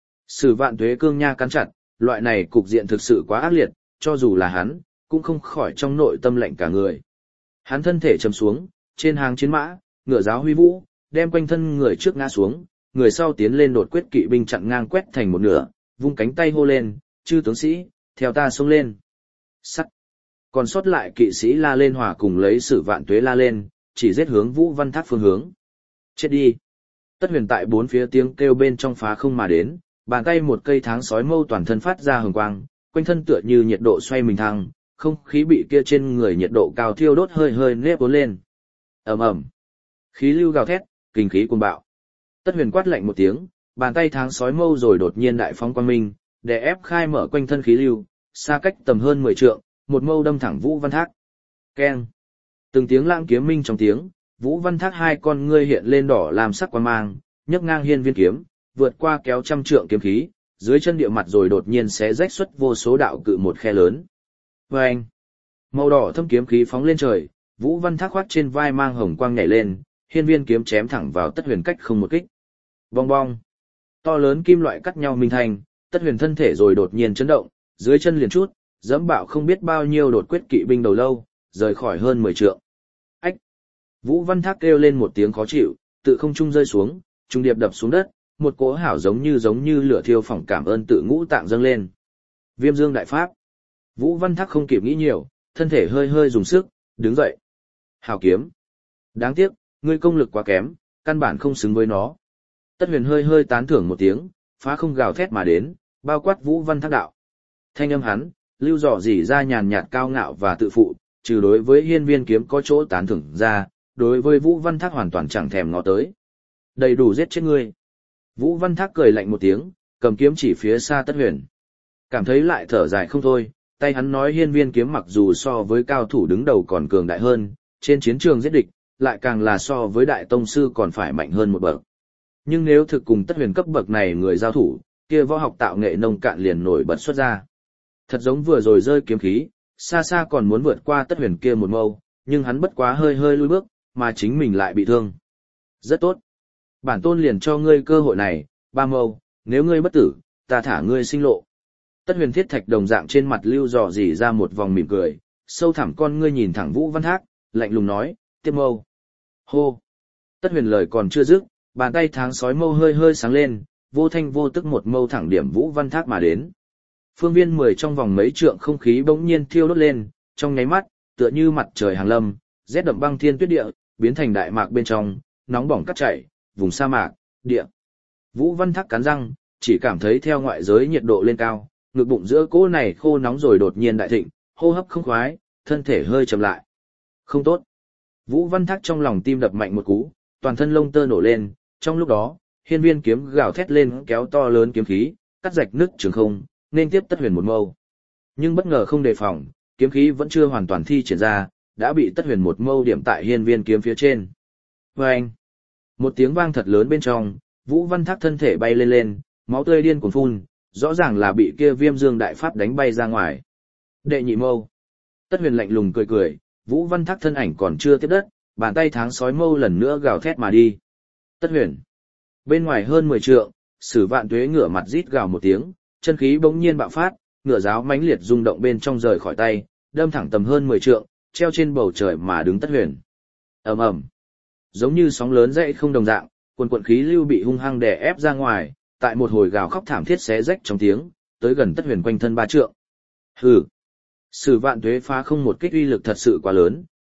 Sử Vạn Tuế cương nha cắn chặt, loại này cục diện thực sự quá ác liệt, cho dù là hắn, cũng không khỏi trong nội tâm lạnh cả người. Hắn thân thể trầm xuống, trên hàng chiến mã, ngựa giáo huy vũ, đem quanh thân người trước ngã xuống, người sau tiến lên đột quyết kỵ binh chặn ngang quét thành một nửa, vung cánh tay hô lên, chư tướng sĩ, theo ta xông lên. Sắt. Còn sót lại kỵ sĩ la lên hòa cùng lấy Sử Vạn Tuế la lên, chỉ giết hướng Vũ Văn Thác phương hướng. Chết đi. Tất Huyền tại bốn phía tiếng kêu bên trong phá không mà đến, bàn tay một cây tháng sói mâu toàn thân phát ra hừng quang, quanh thân tựa như nhiệt độ xoay mình thăng, không khí bị kia trên người nhiệt độ cao thiêu đốt hơi hơi nếp vốn lên. Ầm ầm. Khí lưu gào thét, kinh khí cuồng bạo. Tất Huyền quát lạnh một tiếng, bàn tay tháng sói mâu rồi đột nhiên đại phóng quang minh, để ép khai mở quanh thân khí lưu, xa cách tầm hơn 10 trượng, một mâu đâm thẳng Vũ Văn Thác. Keng. Từng tiếng lãng kiếm minh trong tiếng, Vũ Văn Thác hai con ngươi hiện lên đỏ làm sắc quang mang, nhấc ngang hiên viên kiếm, vượt qua kéo trăm trượng kiếm khí, dưới chân địa mặt rồi đột nhiên xé rách xuất vô số đạo cự một khe lớn. Vâng! Màu đỏ thâm kiếm khí phóng lên trời, Vũ Văn Thác khoác trên vai mang hồng quang nhảy lên, hiên viên kiếm chém thẳng vào Tất Huyền cách không một kích. Bong bong! To lớn kim loại cắt nhau minh thành, Tất Huyền thân thể rồi đột nhiên chấn động, dưới chân liền chút, dẫm bạo không biết bao nhiêu đột quyết kỵ binh đầu lâu, rời khỏi hơn 10 trượng. Ách! Vũ Văn Thác kêu lên một tiếng khó chịu, tự không trung rơi xuống, trung điệp đập xuống đất, một cỗ hảo giống như lửa thiêu phỏng cảm ơn tự ngũ tạng dâng lên. Viêm Dương đại pháp. Vũ Văn Thác không kịp nghĩ nhiều, thân thể hơi hơi dùng sức, đứng dậy. Hảo kiếm. Đáng tiếc, ngươi công lực quá kém, căn bản không xứng với nó. Tất Huyền hơi hơi tán thưởng một tiếng, phá không gào thét mà đến, bao quát Vũ Văn Thác đạo. Thanh âm hắn, lưu dò dỉ ra nhàn nhạt cao ngạo và tự phụ, trừ đối với hiên viên kiếm có chỗ tán thưởng ra, đối với Vũ Văn Thác hoàn toàn chẳng thèm ngó tới. Đầy đủ giết chết ngươi. Vũ Văn Thác cười lạnh một tiếng, cầm kiếm chỉ phía xa Tất Huyền. Cảm thấy lại thở dài không thôi, tay hắn nói hiên viên kiếm mặc dù so với cao thủ đứng đầu còn cường đại hơn, trên chiến trường giết địch, lại càng là so với đại tông sư còn phải mạnh hơn một bậc. Nhưng nếu thực cùng Tất Huyền cấp bậc này người giao thủ, kia võ học tạo nghệ nông cạn liền nổi bật xuất ra. Thật giống vừa rồi rơi kiếm khí, xa xa còn muốn vượt qua Tất Huyền kia một mâu, nhưng hắn bất quá hơi hơi lùi bước, mà chính mình lại bị thương. Rất tốt. Bản tôn liền cho ngươi cơ hội này, ba mâu, nếu ngươi bất tử, ta thả ngươi sinh lộ. Tất Huyền thiết thạch đồng dạng trên mặt lưu dò dỉ ra một vòng mỉm cười, sâu thẳm con ngươi nhìn thẳng Vũ Văn Thác, lạnh lùng nói, tiếp mâu. Hô. Tất Huyền lời còn chưa dứt, bàn tay tháng sói mâu hơi hơi sáng lên, vô thanh vô tức một mâu thẳng điểm Vũ Văn Thác mà đến. Phương viên 10 trong vòng mấy trượng không khí bỗng nhiên thiêu đốt lên, trong nháy mắt, tựa như mặt trời hàng lâm, rét đậm băng thiên tuyết địa, biến thành đại mạc bên trong, nóng bỏng cắt chảy, vùng sa mạc, địa. Vũ Văn Thác cắn răng, chỉ cảm thấy theo ngoại giới nhiệt độ lên cao, ngực bụng giữa cỗ này khô nóng rồi đột nhiên đại thịnh, hô hấp không khoái, thân thể hơi chậm lại. Không tốt. Vũ Văn Thác trong lòng tim đập mạnh một cú, toàn thân lông tơ nổ lên, trong lúc đó, hiên viên kiếm gào thét lên kéo to lớn kiếm khí, cắt rạch nứt trường không, nên tiếp Tất Huyền một mâu. Nhưng bất ngờ không đề phòng, kiếm khí vẫn chưa hoàn toàn thi triển ra, đã bị Tất Huyền một mâu điểm tại hiên viên kiếm phía trên. Vâng! Một tiếng vang thật lớn bên trong, Vũ Văn Thác thân thể bay lên lên, máu tươi điên cuồng phun, rõ ràng là bị kia Viêm Dương đại pháp đánh bay ra ngoài. Đệ nhị mâu. Tất Huyền lạnh lùng cười cười, Vũ Văn Thác thân ảnh còn chưa tiếp đất, bàn tay tháng sói mâu lần nữa gào thét mà đi. Tất Huyền. Bên ngoài hơn 10 trượng, Sử Vạn Tuế ngửa mặt rít gào một tiếng, chân khí bỗng nhiên bạo phát, ngựa giáo mãnh liệt rung động bên trong rời khỏi tay, đâm thẳng tầm hơn 10 trượng, treo trên bầu trời mà đứng Tất Huyền. Ầm ầm. Giống như sóng lớn dậy không đồng dạng, quần khí lưu bị hung hăng đè ép ra ngoài, tại một hồi gào khóc thảm thiết xé rách trong tiếng, tới gần Tất Huyền quanh thân 3 trượng. Hừ. Sử Vạn Tuế phá không một kích uy lực thật sự quá lớn,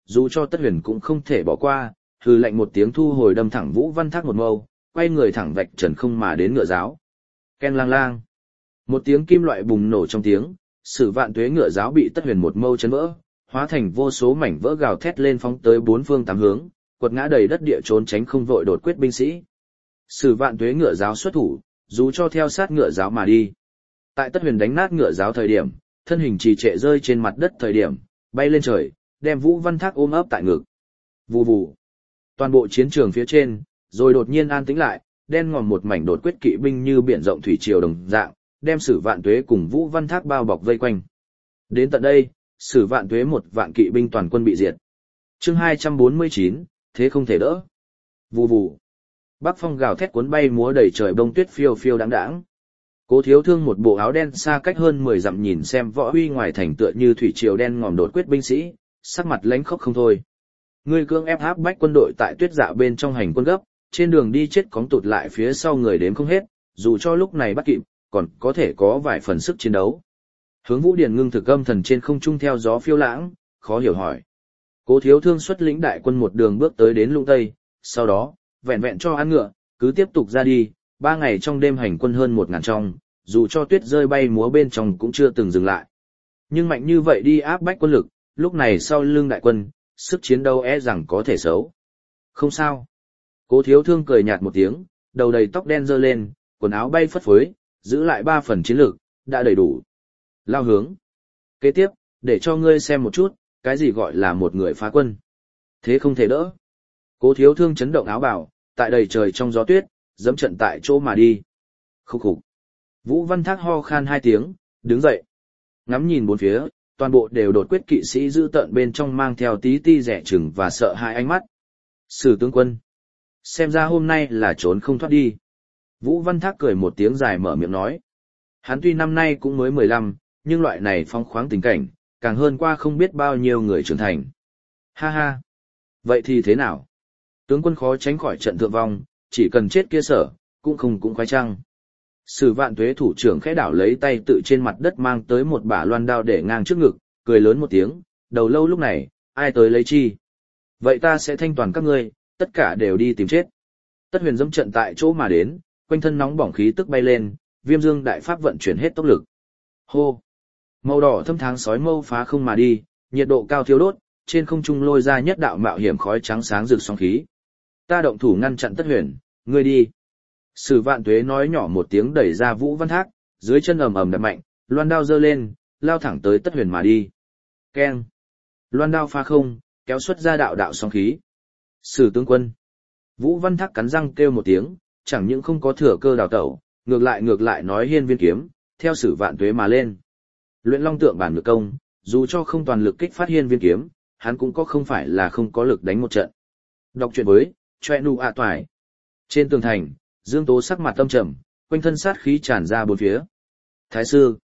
dù cho Tất Huyền cũng không thể bỏ qua, hừ lạnh một tiếng thu hồi đâm thẳng Vũ Văn Thác một mâu, quay người thẳng vạch trần không mà đến ngựa giáo. Ken lang lang. Một tiếng kim loại bùng nổ trong tiếng, Sử Vạn Tuế ngựa giáo bị Tất Huyền một mâu chấn vỡ, hóa thành vô số mảnh vỡ gào thét lên phóng tới bốn phương tám hướng, quật ngã đầy đất địa trốn tránh không vội đột quyết binh sĩ. Sử Vạn Tuế ngựa giáo xuất thủ, dù cho theo sát ngựa giáo mà đi. Tại Tất Huyền đánh nát ngựa giáo thời điểm, thân hình trì trệ rơi trên mặt đất thời điểm, bay lên trời, đem Vũ Văn Thác ôm ấp tại ngực. Vù vù. Toàn bộ chiến trường phía trên, rồi đột nhiên an tĩnh lại, đen ngòm một mảnh đột quyết kỵ binh như biển rộng thủy triều đồng dạng, đem Sử Vạn Tuế cùng Vũ Văn Thác bao bọc vây quanh. Đến tận đây, Sử Vạn Tuế một vạn kỵ binh toàn quân bị diệt. Chương 249, thế không thể đỡ. Vù vù. Bắc phong gào thét cuốn bay múa đầy trời bông tuyết phiêu phiêu đáng đáng. Cố Thiếu Thương một bộ áo đen xa cách hơn 10 dặm nhìn xem võ huy ngoài thành tựa như thủy triều đen ngòm đột quyết binh sĩ, sắc mặt lãnh khốc không thôi. Người cương ép áp bách quân đội tại tuyết dạ bên trong hành quân gấp, trên đường đi chết cóng tụt lại phía sau người đếm không hết, dù cho lúc này bắt kịp, còn có thể có vài phần sức chiến đấu. Hướng Vũ Điền ngưng thực âm thần trên không trung theo gió phiêu lãng, khó hiểu hỏi. Cố Thiếu Thương xuất lĩnh đại quân một đường bước tới đến Lũng Tây, sau đó, vẹn vẹn cho ăn ngựa, cứ tiếp tục ra đi, 3 ngày trong đêm hành quân hơn 1000 trong, dù cho tuyết rơi bay múa bên trong cũng chưa từng dừng lại. Nhưng mạnh như vậy đi áp bách quân lực, lúc này sau lưng đại quân, sức chiến đấu rằng có thể xấu. Không sao. Cố Thiếu Thương cười nhạt một tiếng, đầu đầy tóc đen dơ lên, quần áo bay phất phới, giữ lại 3 phần chiến lược, đã đầy đủ. Lao hướng. Kế tiếp, để cho ngươi xem một chút, cái gì gọi là một người phá quân. Thế không thể đỡ. Cố Thiếu Thương chấn động áo bào, tại đầy trời trong gió tuyết, dẫm trận tại chỗ mà đi. Khúc khục. Vũ Văn Thác ho khan 2 tiếng, đứng dậy. Ngắm nhìn bốn phía, toàn bộ đều đột quyết kỵ sĩ giữ tợn bên trong mang theo tí ti rẻ chừng và sợ hãi ánh mắt. Sử tướng quân. Xem ra hôm nay là trốn không thoát đi. Vũ Văn Thác cười một tiếng dài mở miệng nói. Hắn tuy năm nay cũng mới 15, nhưng loại này phong khoáng tình cảnh, càng hơn qua không biết bao nhiêu người trưởng thành. Ha ha. Vậy thì thế nào? Tướng quân khó tránh khỏi trận thượng vong, chỉ cần chết kia sở, cũng khoái trăng. Sử Vạn Tuế thủ trưởng khẽ đảo lấy tay tự trên mặt đất mang tới một bả loan đao để ngang trước ngực, cười lớn một tiếng, đầu lâu lúc này, ai tới lấy chi? Vậy ta sẽ thanh toàn các ngươi, tất cả đều đi tìm chết. Tất Huyền dẫm trận tại chỗ mà đến, quanh thân nóng bỏng khí tức bay lên, Viêm Dương đại pháp vận chuyển hết tốc lực. Hô! Màu đỏ thâm tháng sói mâu phá không mà đi, nhiệt độ cao thiêu đốt, trên không trung lôi ra nhất đạo mạo hiểm khói trắng sáng rực sóng khí. Ta động thủ ngăn chặn Tất Huyền, ngươi đi. Sử Vạn Tuế nói nhỏ một tiếng đẩy ra Vũ Văn Thác, dưới chân ầm ầm đập mạnh, loan đao giơ lên, lao thẳng tới Tất Huyền mà đi. Keng! Loan đao phá không, kéo xuất ra đạo đạo sóng khí. Sử tướng quân! Vũ Văn Thác cắn răng kêu một tiếng, chẳng những không có thừa cơ đào tẩu, ngược lại nói hiên viên kiếm, theo Sử Vạn Tuế mà lên. Luyện Long Tượng bản nhược công, dù cho không toàn lực kích phát hiên viên kiếm, hắn cũng không phải là không có lực đánh một trận. Đọc truyện với, choe nu a toài. Trên tường thành, Dương Tố sắc mặt tâm trầm, quanh thân sát khí tràn ra bốn phía. Thái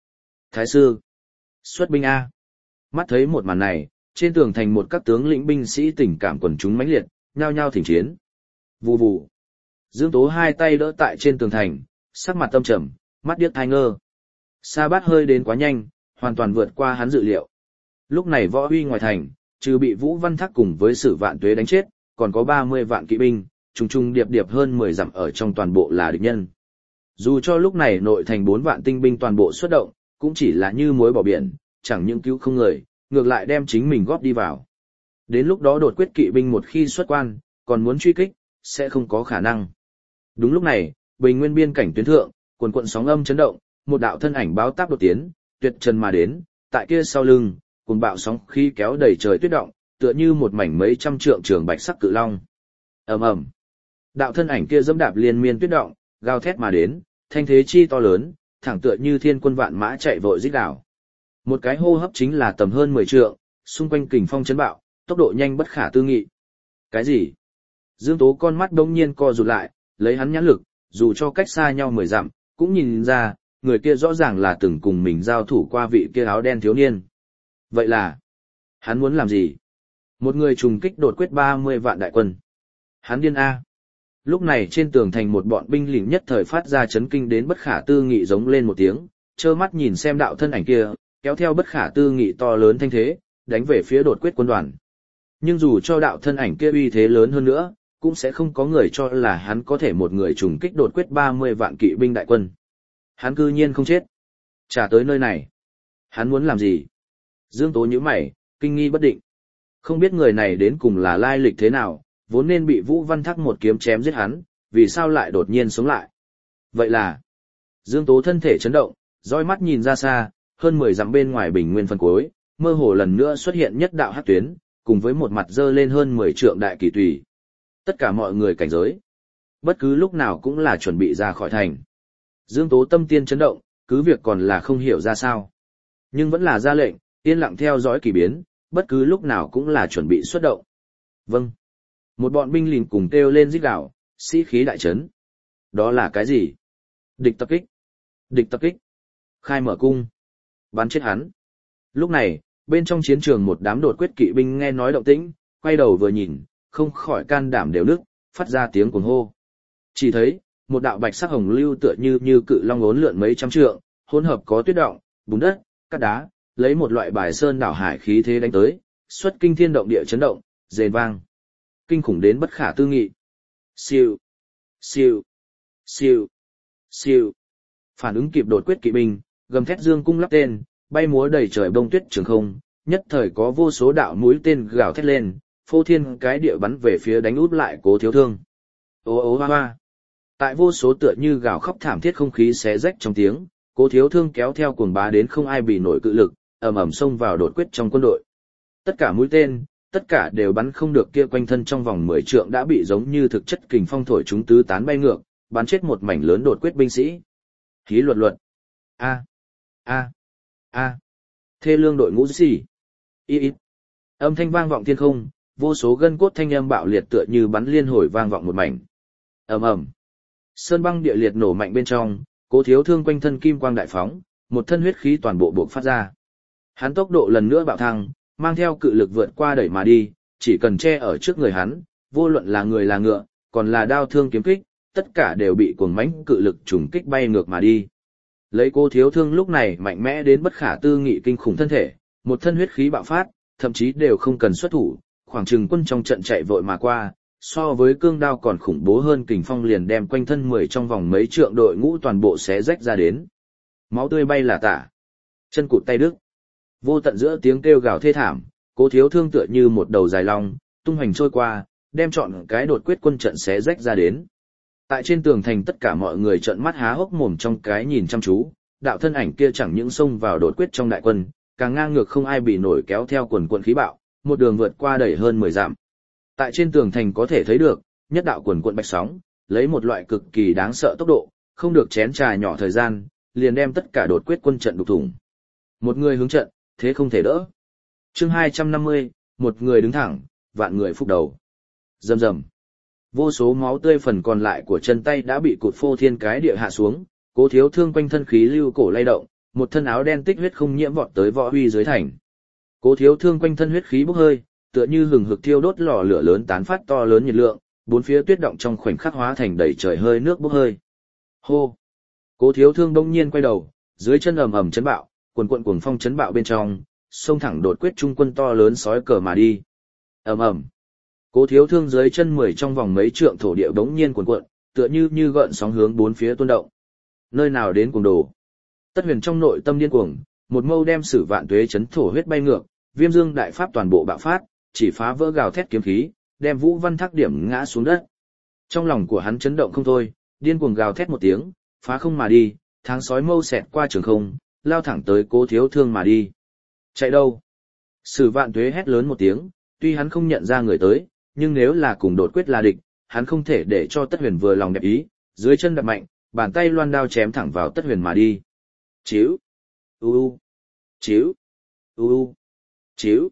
sư, xuất binh A. Mắt thấy một màn này, trên tường thành một các tướng lĩnh binh sĩ tình cảm quần chúng mãnh liệt, nhao nhao thỉnh chiến. Vù vù. Dương Tố hai tay đỡ tại trên tường thành, sắc mặt tâm trầm, mắt điếc thai ngơ. Sa Bát hơi đến quá nhanh, hoàn toàn vượt qua hắn dự liệu. Lúc này võ huy ngoài thành, trừ bị Vũ Văn Thác cùng với Sử Vạn Tuế đánh chết, còn có 30 vạn kỵ binh, trùng trùng điệp điệp hơn 10 dặm ở trong toàn bộ là địch nhân. Dù cho lúc này nội thành 4 vạn tinh binh toàn bộ xuất động, cũng chỉ là như muối bỏ biển, chẳng những cứu không người, ngược lại đem chính mình góp đi vào. Đến lúc đó đột quyết kỵ binh một khi xuất quan, còn muốn truy kích, sẽ không có khả năng. Đúng lúc này, Bình Nguyên biên cảnh tuyến thượng, quần quận sóng âm chấn động, một đạo thân ảnh báo táp đột tiến, tuyệt trần mà đến, tại kia sau lưng, cuồng bạo sóng khí kéo đầy trời tuyết động, tựa như một mảnh mấy trăm trượng trường bạch sắc cự long. Ầm ầm. Đạo thân ảnh kia dẫm đạp liên miên tuyết động, gào thét mà đến, thanh thế chi to lớn, thẳng tựa như thiên quân vạn mã chạy vội rít đảo. Một cái hô hấp chính là tầm hơn 10 trượng, xung quanh kình phong chấn bạo, tốc độ nhanh bất khả tư nghị. Cái gì? Dương Tố con mắt đông nhiên co rụt lại, lấy hắn nhãn lực, dù cho cách xa nhau 10 dặm, cũng nhìn ra, người kia rõ ràng là từng cùng mình giao thủ qua vị kia áo đen thiếu niên. Vậy là, hắn muốn làm gì? Một người trùng kích đột quyết 30 vạn đại quân. Hắn điên A. Lúc này trên tường thành một bọn binh lính nhất thời phát ra chấn kinh đến bất khả tư nghị giống lên một tiếng, trơ mắt nhìn xem đạo thân ảnh kia, kéo theo bất khả tư nghị to lớn thanh thế, đánh về phía đột quyết quân đoàn. Nhưng dù cho đạo thân ảnh kia uy thế lớn hơn nữa, cũng sẽ không có người cho là hắn có thể một người trùng kích đột quyết 30 vạn kỵ binh đại quân. Hắn cư nhiên không chết. Trả tới nơi này. Hắn muốn làm gì? Dương Tố nhíu mày, kinh nghi bất định. Không biết người này đến cùng là lai lịch thế nào, vốn nên bị Vũ Văn Thác một kiếm chém giết hắn, vì sao lại đột nhiên sống lại? Vậy là... Dương Tố thân thể chấn động, dõi mắt nhìn ra xa, hơn 10 dặm bên ngoài bình nguyên phân cuối, mơ hồ lần nữa xuất hiện nhất đạo hắc tuyến, cùng với một mặt dơ lên hơn 10 trượng đại kỳ tùy. Tất cả mọi người cảnh giới. Bất cứ lúc nào cũng là chuẩn bị ra khỏi thành. Dương Tố tâm tiên chấn động, cứ việc còn là không hiểu ra sao. Nhưng vẫn là ra lệnh, yên lặng theo dõi kỳ biến, bất cứ lúc nào cũng là chuẩn bị xuất động. Vâng. Một bọn binh lính cùng kêu lên rít gào, sĩ khí đại trấn. Đó là cái gì? Địch tập kích. Địch tập kích. Khai mở cung. Bắn chết hắn. Lúc này, bên trong chiến trường một đám đột quyết kỵ binh nghe nói động tĩnh, quay đầu vừa nhìn, không khỏi can đảm đều nức, phát ra tiếng cuồng hô. Chỉ thấy, một đạo bạch sắc hồng lưu tựa như cự long uốn lượn mấy trăm trượng, hỗn hợp có tuyết động, bùn đất, cát đá, lấy một loại bài sơn đảo hải khí thế đánh tới, xuất kinh thiên động địa chấn động, rền vang. Kinh khủng đến bất khả tư nghị. Siêu, siêu, siêu, siêu. Phản ứng kịp đột quyết kỵ binh, gầm thét dương cung lắp tên, bay múa đầy trời bông tuyết trường không, nhất thời có vô số đạo mũi tên gào thét lên, phô thiên cái địa bắn về phía đánh út lại Cố Thiếu Thương. Ô ô hoa hoa. Tại vô số tựa như gào khóc thảm thiết không khí xé rách trong tiếng, Cố Thiếu Thương kéo theo cuồng bá đến không ai bị nổi cự lực, ầm ầm xông vào đột quyết trong quân đội. Tất cả mũi tên, tất cả đều bắn không được, kia quanh thân trong vòng 10 trượng đã bị giống như thực chất kình phong thổi chúng tứ tán bay ngược, bắn chết một mảnh lớn đột quyết binh sĩ. Khí luật luật. A. A. A. Thê lương đội ngũ gì? Y. Âm thanh vang vọng thiên không, vô số gân cốt thanh âm bạo liệt tựa như bắn liên hồi vang vọng một mảnh. Ầm ầm. Sơn băng địa liệt nổ mạnh bên trong, Cố Thiếu Thương quanh thân kim quang đại phóng, một thân huyết khí toàn bộ bộc phát ra. Hắn tốc độ lần nữa bạo thăng, mang theo cự lực vượt qua đẩy mà đi, chỉ cần che ở trước người hắn, vô luận là người là ngựa, còn là đao thương kiếm kích, tất cả đều bị cuồng mãnh cự lực trùng kích bay ngược mà đi. Lấy Cố Thiếu Thương lúc này mạnh mẽ đến bất khả tư nghị kinh khủng thân thể, một thân huyết khí bạo phát, thậm chí đều không cần xuất thủ, khoảng chừng quân trong trận chạy vội mà qua, so với cương đao còn khủng bố hơn, kình phong liền đem quanh thân 10 trong vòng mấy trượng đội ngũ toàn bộ xé rách ra đến. Máu tươi bay là tả, chân cụt tay đứt. Vô tận giữa tiếng kêu gào thê thảm, Cố Thiếu Thương tựa như một đầu dài long, tung hoành trôi qua, đem trọn cái đột quyết quân trận xé rách ra đến. Tại trên tường thành tất cả mọi người trợn mắt há hốc mồm trong cái nhìn chăm chú, đạo thân ảnh kia chẳng những xông vào đột quyết trong đại quân, càng ngang ngược không ai bị nổi kéo theo quần quần khí bạo, một đường vượt qua đẩy hơn 10 dặm. Tại trên tường thành có thể thấy được, nhất đạo quần quần bạch sóng, lấy một loại cực kỳ đáng sợ tốc độ, không được chén trà nhỏ thời gian, liền đem tất cả đột quyết quân trận đục thủng. Một người hướng trận, thế không thể đỡ. Chương 250, một người đứng thẳng, vạn người phúc đầu. Rầm rầm. Vô số máu tươi phần còn lại của chân tay đã bị cụt phô thiên cái địa hạ xuống, Cố Thiếu Thương quanh thân khí lưu cổ lay động, một thân áo đen tích huyết không nhiễm vọt tới Võ Huy dưới thành. Cố Thiếu Thương quanh thân huyết khí bốc hơi, tựa như hừng hực thiêu đốt lò lửa lớn tán phát to lớn nhiệt lượng, bốn phía tuyết động trong khoảnh khắc hóa thành đầy trời hơi nước bốc hơi. Hô. Cố Thiếu Thương đông nhiên quay đầu, dưới chân ầm ầm chấn bạo, cuồn cuộn cuồng phong chấn bạo bên trong, xông thẳng đột quyết trung quân to lớn sói cờ mà đi. Ầm ầm. Cố Thiếu Thương dưới chân 10 trong vòng mấy trượng thổ địa bỗng nhiên cuồn cuộn, tựa như gợn sóng hướng bốn phía tuôn động. Nơi nào đến cuồng đồ? Tất Huyền trong nội tâm điên cuồng, một mâu đem Sử Vạn Tuế chấn thổ huyết bay ngược, Viêm Dương đại pháp toàn bộ bạo phát, chỉ phá vỡ gào thét kiếm khí, đem Vũ Văn Thác điểm ngã xuống đất. Trong lòng của hắn chấn động không thôi, điên cuồng gào thét một tiếng, phá không mà đi, tháng sói mâu xẹt qua trường không, lao thẳng tới Cố Thiếu Thương mà đi. Chạy đâu? Sử Vạn Tuế hét lớn một tiếng, tuy hắn không nhận ra người tới, nhưng nếu là cùng đột quyết là địch, hắn không thể để cho Tất Huyền vừa lòng đẹp ý, dưới chân đạp mạnh, bàn tay loan đao chém thẳng vào Tất Huyền mà đi. Chíu, chíu, chíu,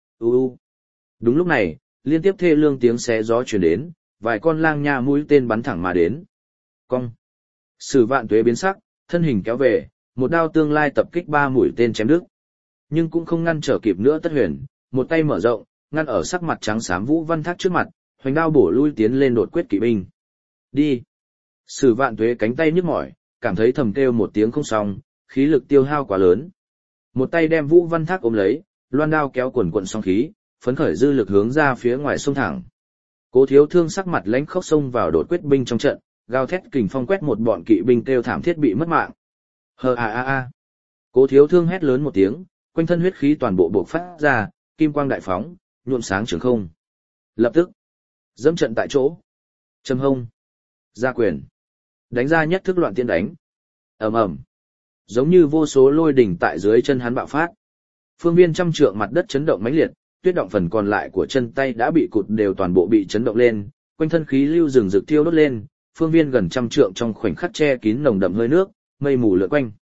Đúng lúc này, liên tiếp thê lương tiếng xé gió truyền đến, vài con lang nha mũi tên bắn thẳng mà đến. Cong. Sử Vạn Tuế biến sắc, thân hình kéo về, một đao tương lai tập kích 3 mũi tên chém đứt. Nhưng cũng không ngăn trở kịp nữa Tất Huyền, một tay mở rộng, ngăn ở sắc mặt trắng xám Vũ Văn Thác trước mặt, hoành đao bổ lui tiến lên đột quyết kỵ binh. Đi. Sử Vạn Tuế cánh tay nhức mỏi, cảm thấy thầm kêu một tiếng không xong, khí lực tiêu hao quá lớn. Một tay đem Vũ Văn Thác ôm lấy, loan đao kéo quần quần song khí, phấn khởi dư lực hướng ra phía ngoài sông thẳng. Cố Thiếu Thương sắc mặt lãnh khốc xông vào đột quyết binh trong trận, gào thét kình phong quét một bọn kỵ binh kêu thảm thiết bị mất mạng. Hờ a a a. Cố Thiếu Thương hét lớn một tiếng, quanh thân huyết khí toàn bộ bộc phát ra, kim quang đại phóng, nhuộm sáng trường không. Lập tức, dẫm trận tại chỗ. Châm hông, ra quyền, đánh ra nhất thức loạn tiên đánh. Ầm ầm. Giống như vô số lôi đỉnh tại dưới chân hắn bạo phát. Phương viên trăm trượng mặt đất chấn động mãnh liệt, tuyết động phần còn lại của chân tay đã bị cụt đều toàn bộ bị chấn động lên, quanh thân khí lưu rừng rực thiêu đốt lên, phương viên gần trăm trượng trong khoảnh khắc che kín nồng đậm hơi nước, mây mù lượn quanh.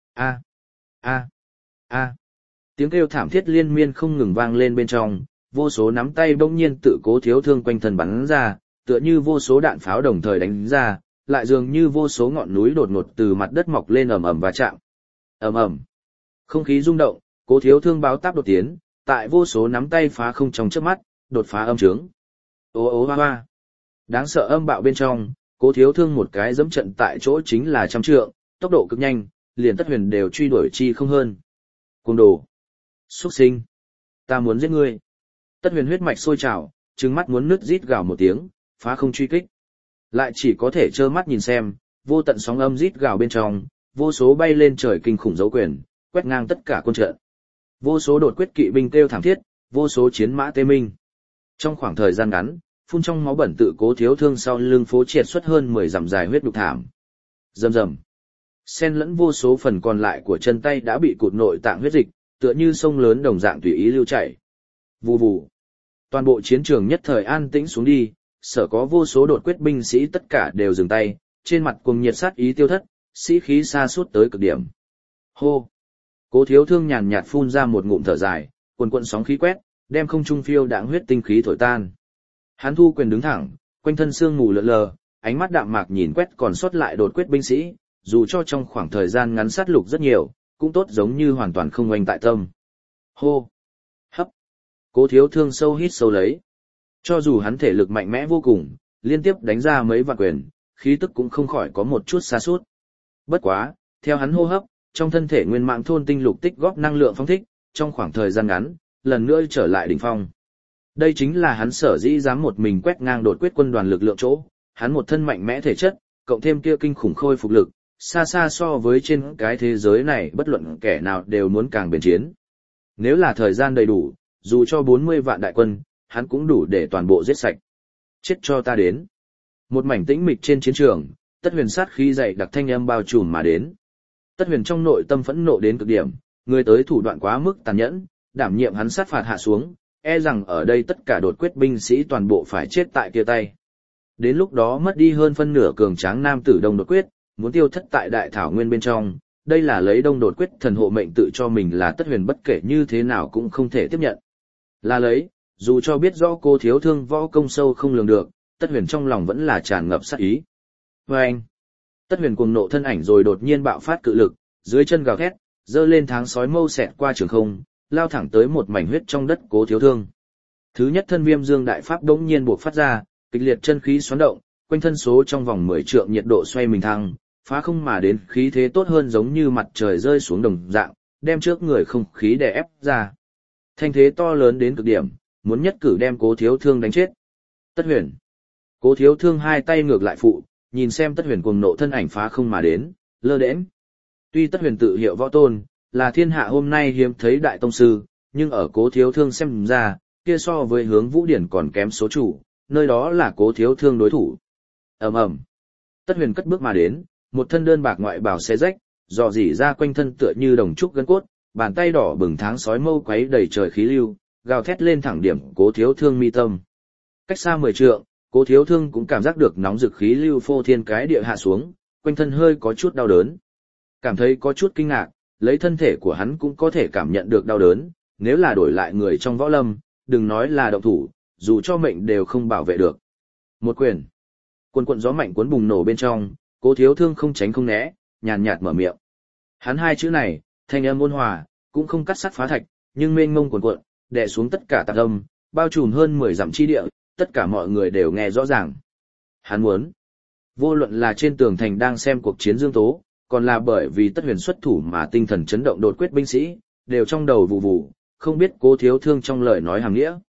A a a. Tiếng kêu thảm thiết liên miên không ngừng vang lên bên trong, vô số nắm tay bỗng nhiên tự Cố Thiếu Thương quanh thân bắn ra, tựa như vô số đạn pháo đồng thời đánh ra, lại dường như vô số ngọn núi đột ngột từ mặt đất mọc lên ầm ầm và chạm. Ầm ầm. Không khí rung động, Cố Thiếu Thương báo táp đột tiến, tại vô số nắm tay phá không trong chớp mắt, đột phá âm trướng. Ô ô hoa hoa. Đáng sợ âm bạo bên trong, Cố Thiếu Thương một cái dẫm trận tại chỗ chính là trăm trượng, tốc độ cực nhanh, liền Tất Huyền đều truy đuổi chi không hơn. Cuồng đồ, xuất sinh, ta muốn giết ngươi. Tất Huyền huyết mạch sôi trào, trừng mắt muốn nứt rít gào một tiếng, phá không truy kích. Lại chỉ có thể trơ mắt nhìn xem, vô tận sóng âm rít gào bên trong, vô số bay lên trời kinh khủng dấu quyền, quét ngang tất cả quân trận. Vô số đột quyết kỵ binh kêu thảm thiết, vô số chiến mã tê minh. Trong khoảng thời gian ngắn, phun trong máu bẩn tự Cố Thiếu Thương sau lưng phố triệt xuất hơn 10 dặm dài huyết đục thảm. Rầm rầm. Xen lẫn vô số phần còn lại của chân tay đã bị cụt nội tạng huyết dịch, tựa như sông lớn đồng dạng tùy ý lưu chảy. Vù vù. Toàn bộ chiến trường nhất thời an tĩnh xuống đi, sở có vô số đột quyết binh sĩ tất cả đều dừng tay, trên mặt cùng nhiệt sát ý tiêu thất, sĩ khí sa sút tới cực điểm. Hô. Cố Thiếu Thương nhàn nhạt phun ra một ngụm thở dài, quần quần sóng khí quét, đem không trung phiêu đãng huyết tinh khí thổi tan. Hắn thu quyền đứng thẳng, quanh thân sương mù lượn lờ, ánh mắt đạm mạc nhìn quét còn sót lại đột quyết binh sĩ, dù cho trong khoảng thời gian ngắn sát lục rất nhiều, cũng tốt giống như hoàn toàn không oanh tại tâm. Hô. Hấp. Cố Thiếu Thương sâu hít sâu lấy. Cho dù hắn thể lực mạnh mẽ vô cùng, liên tiếp đánh ra mấy vạn quyền, khí tức cũng không khỏi có một chút sa sút. Bất quá, theo hắn hô hấp, trong thân thể nguyên mạng thôn tinh lục tích góp năng lượng phong thích, trong khoảng thời gian ngắn, lần nữa trở lại đỉnh phong. Đây chính là hắn sở dĩ dám một mình quét ngang đột quyết quân đoàn lực lượng chỗ, hắn một thân mạnh mẽ thể chất, cộng thêm kia kinh khủng khôi phục lực, xa xa so với trên cái thế giới này bất luận kẻ nào đều muốn càng bền chiến. Nếu là thời gian đầy đủ, dù cho 40 vạn đại quân, hắn cũng đủ để toàn bộ giết sạch. Chết cho ta đến. Một mảnh tĩnh mịch trên chiến trường, Tất Huyền sát khí dày đặc thanh âm bao trùm mà đến. Tất Huyền trong nội tâm phẫn nộ đến cực điểm, người tới thủ đoạn quá mức tàn nhẫn, đảm nhiệm hắn sát phạt hạ xuống, e rằng ở đây tất cả đột quyết binh sĩ toàn bộ phải chết tại kia tay. Đến lúc đó mất đi hơn phân nửa cường tráng nam tử đông đột quyết, muốn tiêu thất tại đại thảo nguyên bên trong, đây là lấy đông đột quyết thần hộ mệnh tự cho mình là Tất Huyền bất kể như thế nào cũng không thể tiếp nhận. Là lấy, dù cho biết rõ Cố Thiếu Thương võ công sâu không lường được, Tất Huyền trong lòng vẫn là tràn ngập sát ý. Và anh, Tất Huyền cuồng nộ thân ảnh rồi đột nhiên bạo phát cự lực, dưới chân gào thét, giơ lên tháng sói mâu xẹt qua trường không, lao thẳng tới một mảnh huyết trong đất Cố Thiếu Thương. Thứ nhất thân Viêm Dương đại pháp đống nhiên buộc phát ra, kịch liệt chân khí xoắn động, quanh thân số trong vòng 10 trượng nhiệt độ xoay mình thăng, phá không mà đến khí thế tốt hơn giống như mặt trời rơi xuống đồng dạng, đem trước người không khí đè ép ra. Thanh thế to lớn đến cực điểm, muốn nhất cử đem Cố Thiếu Thương đánh chết. Tất Huyền. Cố Thiếu Thương hai tay ngược lại phụ, nhìn xem Tất Huyền cuồng nộ thân ảnh phá không mà đến, lơ đễnh. Tuy Tất Huyền tự hiệu võ tôn, là thiên hạ hôm nay hiếm thấy đại tông sư, nhưng ở Cố Thiếu Thương xem ra, kia so với Hướng Vũ Điển còn kém số chủ, nơi đó là Cố Thiếu Thương đối thủ. Ầm ầm. Tất Huyền cất bước mà đến, một thân đơn bạc ngoại bào xé rách, dò dỉ ra quanh thân tựa như đồng trúc gân cốt, bàn tay đỏ bừng tháng sói mâu quấy đầy trời khí lưu, gào thét lên thẳng điểm Cố Thiếu Thương mi tâm. Cách xa 10 trượng, Cố Thiếu Thương cũng cảm giác được nóng rực khí lưu phô thiên cái địa hạ xuống, quanh thân hơi có chút đau đớn. Cảm thấy có chút kinh ngạc, lấy thân thể của hắn cũng có thể cảm nhận được đau đớn, nếu là đổi lại người trong võ lâm, đừng nói là động thủ, dù cho mệnh đều không bảo vệ được. Một quyền. Quần quần gió mạnh cuốn bùng nổ bên trong, Cố Thiếu Thương không tránh không né, nhàn nhạt mở miệng. Hắn hai chữ này, thanh âm ôn hòa, cũng không cắt sắt phá thạch, nhưng mênh mông cuồn cuộn, đè xuống tất cả tạp âm, bao trùm hơn 10 dặm chi địa, tất cả mọi người đều nghe rõ ràng. Hắn muốn, vô luận là trên tường thành đang xem cuộc chiến Dương Tố, còn là bởi vì Tất Huyền xuất thủ mà tinh thần chấn động đột quyết binh sĩ, đều trong đầu vụ vụ, không biết Cố Thiếu Thương trong lời nói hàng nghĩa,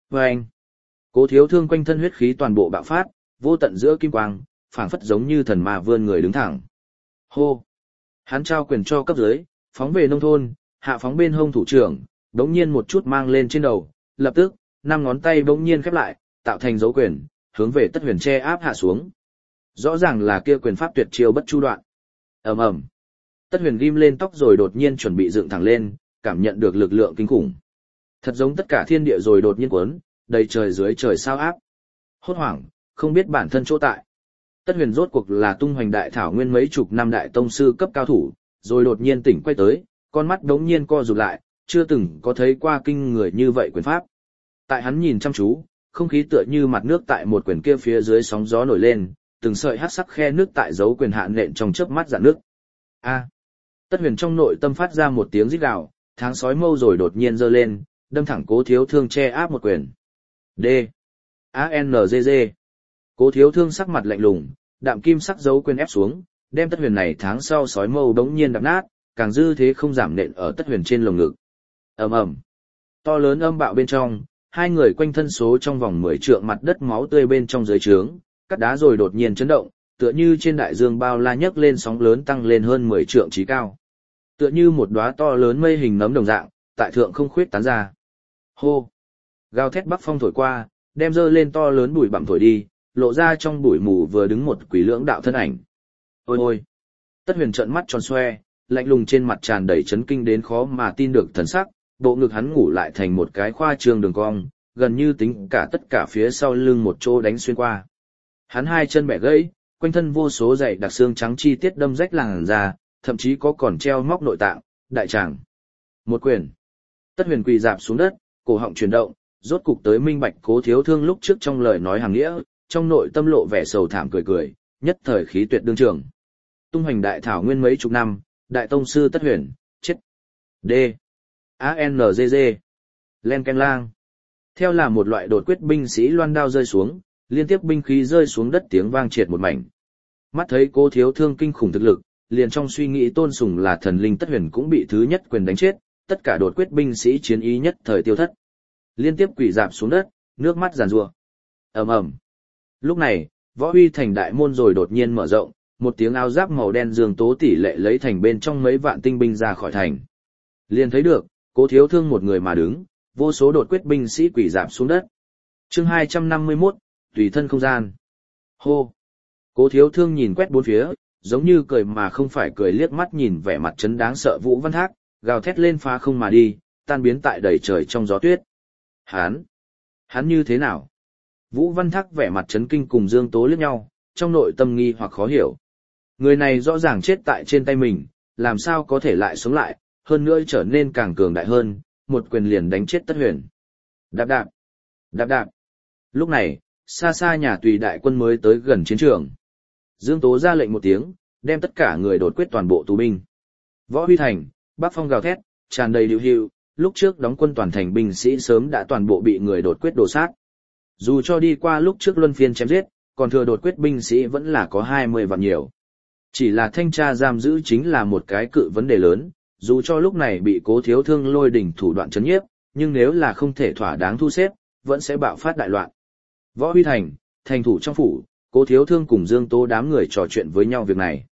Và anh, Cố Thiếu Thương quanh thân huyết khí toàn bộ bạo phát, vô tận giữa kim quang, phảng phất giống như thần ma vươn người đứng thẳng. Hô! Hắn trao quyền cho cấp dưới, phóng về nông thôn, hạ phóng bên hông thủ trưởng, đống nhiên một chút mang lên trên đầu, lập tức, 5 ngón tay bỗng nhiên khép lại, tạo thành dấu quyền, hướng về Tất Huyền che áp hạ xuống. Rõ ràng là kia quyền pháp tuyệt chiêu bất chu đoạn. Ầm ầm. Tất Huyền ghim lên tóc rồi đột nhiên chuẩn bị dựng thẳng lên, cảm nhận được lực lượng kinh khủng. Thật giống tất cả thiên địa rồi đột nhiên cuốn, đầy trời dưới trời sao áp. Hốt hoảng, không biết bản thân chỗ tại. Tất Huyền rốt cuộc là tung hoành đại thảo nguyên mấy chục năm đại tông sư cấp cao thủ, rồi đột nhiên tỉnh quay tới, con mắt đống nhiên co rụt lại, chưa từng có thấy qua kinh người như vậy quyền pháp. Tại hắn nhìn chăm chú, không khí tựa như mặt nước tại một quyền kia phía dưới sóng gió nổi lên, từng sợi hắc sắc khe nước tại dấu quyền hạ nện trong chớp mắt rạn nước. A! Tất Huyền trong nội tâm phát ra một tiếng rít gào, tháng sói mâu rồi đột nhiên giơ lên, đâm thẳng Cố Thiếu Thương che áp một quyền. D. A-N-G-G. Cố Thiếu Thương sắc mặt lạnh lùng, đạm kim sắc dấu quyền ép xuống, đem Tất Huyền này tháng sau sói mâu đống nhiên đập nát, càng dư thế không giảm nện ở Tất Huyền trên lồng ngực. Ầm ầm. To lớn âm bạo bên trong, hai người quanh thân số trong vòng 10 trượng mặt đất máu tươi bên trong dưới trướng, cắt đá rồi đột nhiên chấn động, tựa như trên đại dương bao la nhấc lên sóng lớn tăng lên hơn 10 trượng trí cao. Tựa như một đóa to lớn mây hình nấm đồng dạng, tại thượng không khuyết tán ra. Hô! Gào thét bắc phong thổi qua, đem dơ lên to lớn bụi bặm thổi đi, lộ ra trong bụi mù vừa đứng một quỷ lưỡng đạo thân ảnh. Ôi ôi! Tất Huyền trợn mắt tròn xoe, lạnh lùng trên mặt tràn đầy chấn kinh đến khó mà tin được thần sắc, bộ ngực hắn ngủ lại thành một cái khoa trương đường cong, gần như tính cả tất cả phía sau lưng một chỗ đánh xuyên qua. Hắn hai chân bẻ gãy, quanh thân vô số dày đặc xương trắng chi tiết đâm rách làn da, thậm chí có còn treo móc nội tạng, đại tràng. Một quyền. Tất Huyền quỳ rạp xuống đất, cổ họng chuyển động, rốt cục tới minh bạch Cố Thiếu Thương lúc trước trong lời nói hàng nghĩa, trong nội tâm lộ vẻ sầu thảm cười cười, nhất thời khí tuyệt đương trường. Tung hoành đại thảo nguyên mấy chục năm, đại tông sư Tất Huyền, chết. D. A-N-G-G. Len canh lang. Theo là một loại đột quyết binh sĩ loan đao rơi xuống, liên tiếp binh khí rơi xuống đất tiếng vang triệt một mảnh. Mắt thấy Cố Thiếu Thương kinh khủng thực lực, liền trong suy nghĩ tôn sùng là thần linh Tất Huyền cũng bị thứ nhất quyền đánh chết, tất cả đột quyết binh sĩ chiến ý nhất thời tiêu thất. Liên tiếp quỳ rạp xuống đất, nước mắt giàn giụa. Ầm ầm. Lúc này, Võ Huy thành đại môn rồi đột nhiên mở rộng, một tiếng áo giáp màu đen Dương Tố tỷ lệ lấy thành bên trong mấy vạn tinh binh ra khỏi thành. Liền thấy được, Cố Thiếu Thương một người mà đứng, vô số đột quyết binh sĩ quỳ rạp xuống đất. Chương 251, tùy thân không gian. Hô. Cố Thiếu Thương nhìn quét bốn phía, giống như cười mà không phải cười, liếc mắt nhìn vẻ mặt chấn đáng sợ Vũ Văn Thác, gào thét lên phá không mà đi, tan biến tại đầy trời trong gió tuyết. Hắn như thế nào? Vũ Văn Thác vẻ mặt chấn kinh cùng Dương Tố liếc nhau, trong nội tâm nghi hoặc khó hiểu. Người này rõ ràng chết tại trên tay mình, làm sao có thể lại sống lại, hơn nữa trở nên càng cường đại hơn, một quyền liền đánh chết Tất Huyền. Đạp đạp, đạp đạp. Lúc này, xa xa nhà Tùy đại quân mới tới gần chiến trường. Dương Tố ra lệnh một tiếng, đem tất cả người đột quyết toàn bộ tù binh. Võ Huy thành, Bắc phong gào thét, tràn đầy điều hưu, lúc trước đóng quân toàn thành binh sĩ sớm đã toàn bộ bị người đột quyết đổ sát. Dù cho đi qua lúc trước luân phiên chém giết, còn thừa đột quyết binh sĩ vẫn là có 20 vạn nhiều. Chỉ là thanh tra giam giữ chính là một cái cự vấn đề lớn, dù cho lúc này bị Cố Thiếu Thương lôi đỉnh thủ đoạn chấn nhiếp, nhưng nếu là không thể thỏa đáng thu xếp, vẫn sẽ bạo phát đại loạn. Võ Huy thành, thành thủ trong phủ, Cố Thiếu Thương cùng Dương Tố đám người trò chuyện với nhau việc này.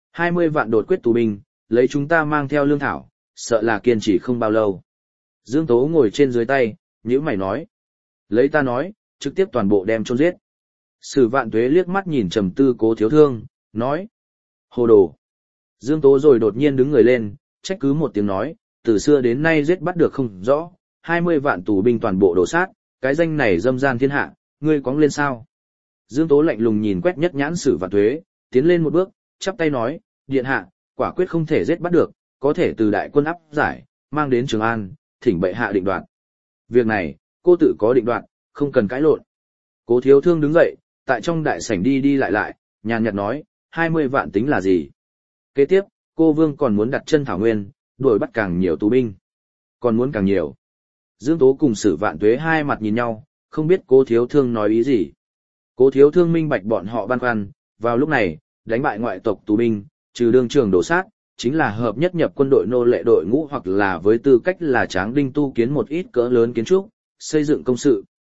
20 vạn đột quyết tù binh, lấy chúng ta mang theo lương thảo, sợ là kiên trì không bao lâu. Dương Tố ngồi trên dưới tay, nhíu mày nói. Lấy ta nói, trực tiếp toàn bộ đem chôn giết. Sử Vạn Tuế liếc mắt nhìn trầm tư Cố Thiếu Thương, nói. Hồ đồ. Dương Tố rồi đột nhiên đứng người lên, trách cứ một tiếng nói, từ xưa đến nay giết bắt được không rõ, 20 vạn tù binh toàn bộ đổ sát, cái danh này dâm gian thiên hạ, ngươi cóng lên sao? Dương Tố lạnh lùng nhìn quét nhất nhãn Sử Vạn Tuế, tiến lên một bước, chắp tay nói, điện hạ, quả quyết không thể giết bắt được, có thể từ đại quân áp giải, mang đến Trường An, thỉnh bệ hạ định đoạt. Việc này, cô tự có định đoạt, không cần cãi lộn. Cố Thiếu Thương đứng dậy, tại trong đại sảnh đi đi lại, nhàn nhạt nói, 20 vạn tính là gì? Kế tiếp, cô Vương còn muốn đặt chân Thảo Nguyên, đuổi bắt càng nhiều tù binh. Còn muốn càng nhiều. Dương Tố cùng Sử Vạn Tuế hai mặt nhìn nhau, không biết Cố Thiếu Thương nói ý gì. Cố Thiếu Thương minh bạch bọn họ băn khoăn, vào lúc này, đánh bại ngoại tộc tù binh, trừ đương trường đổ sát, chính là hợp nhất nhập quân đội nô lệ đội ngũ hoặc là với tư cách là tráng đinh tu kiến một ít cỡ lớn kiến trúc, xây dựng công sự,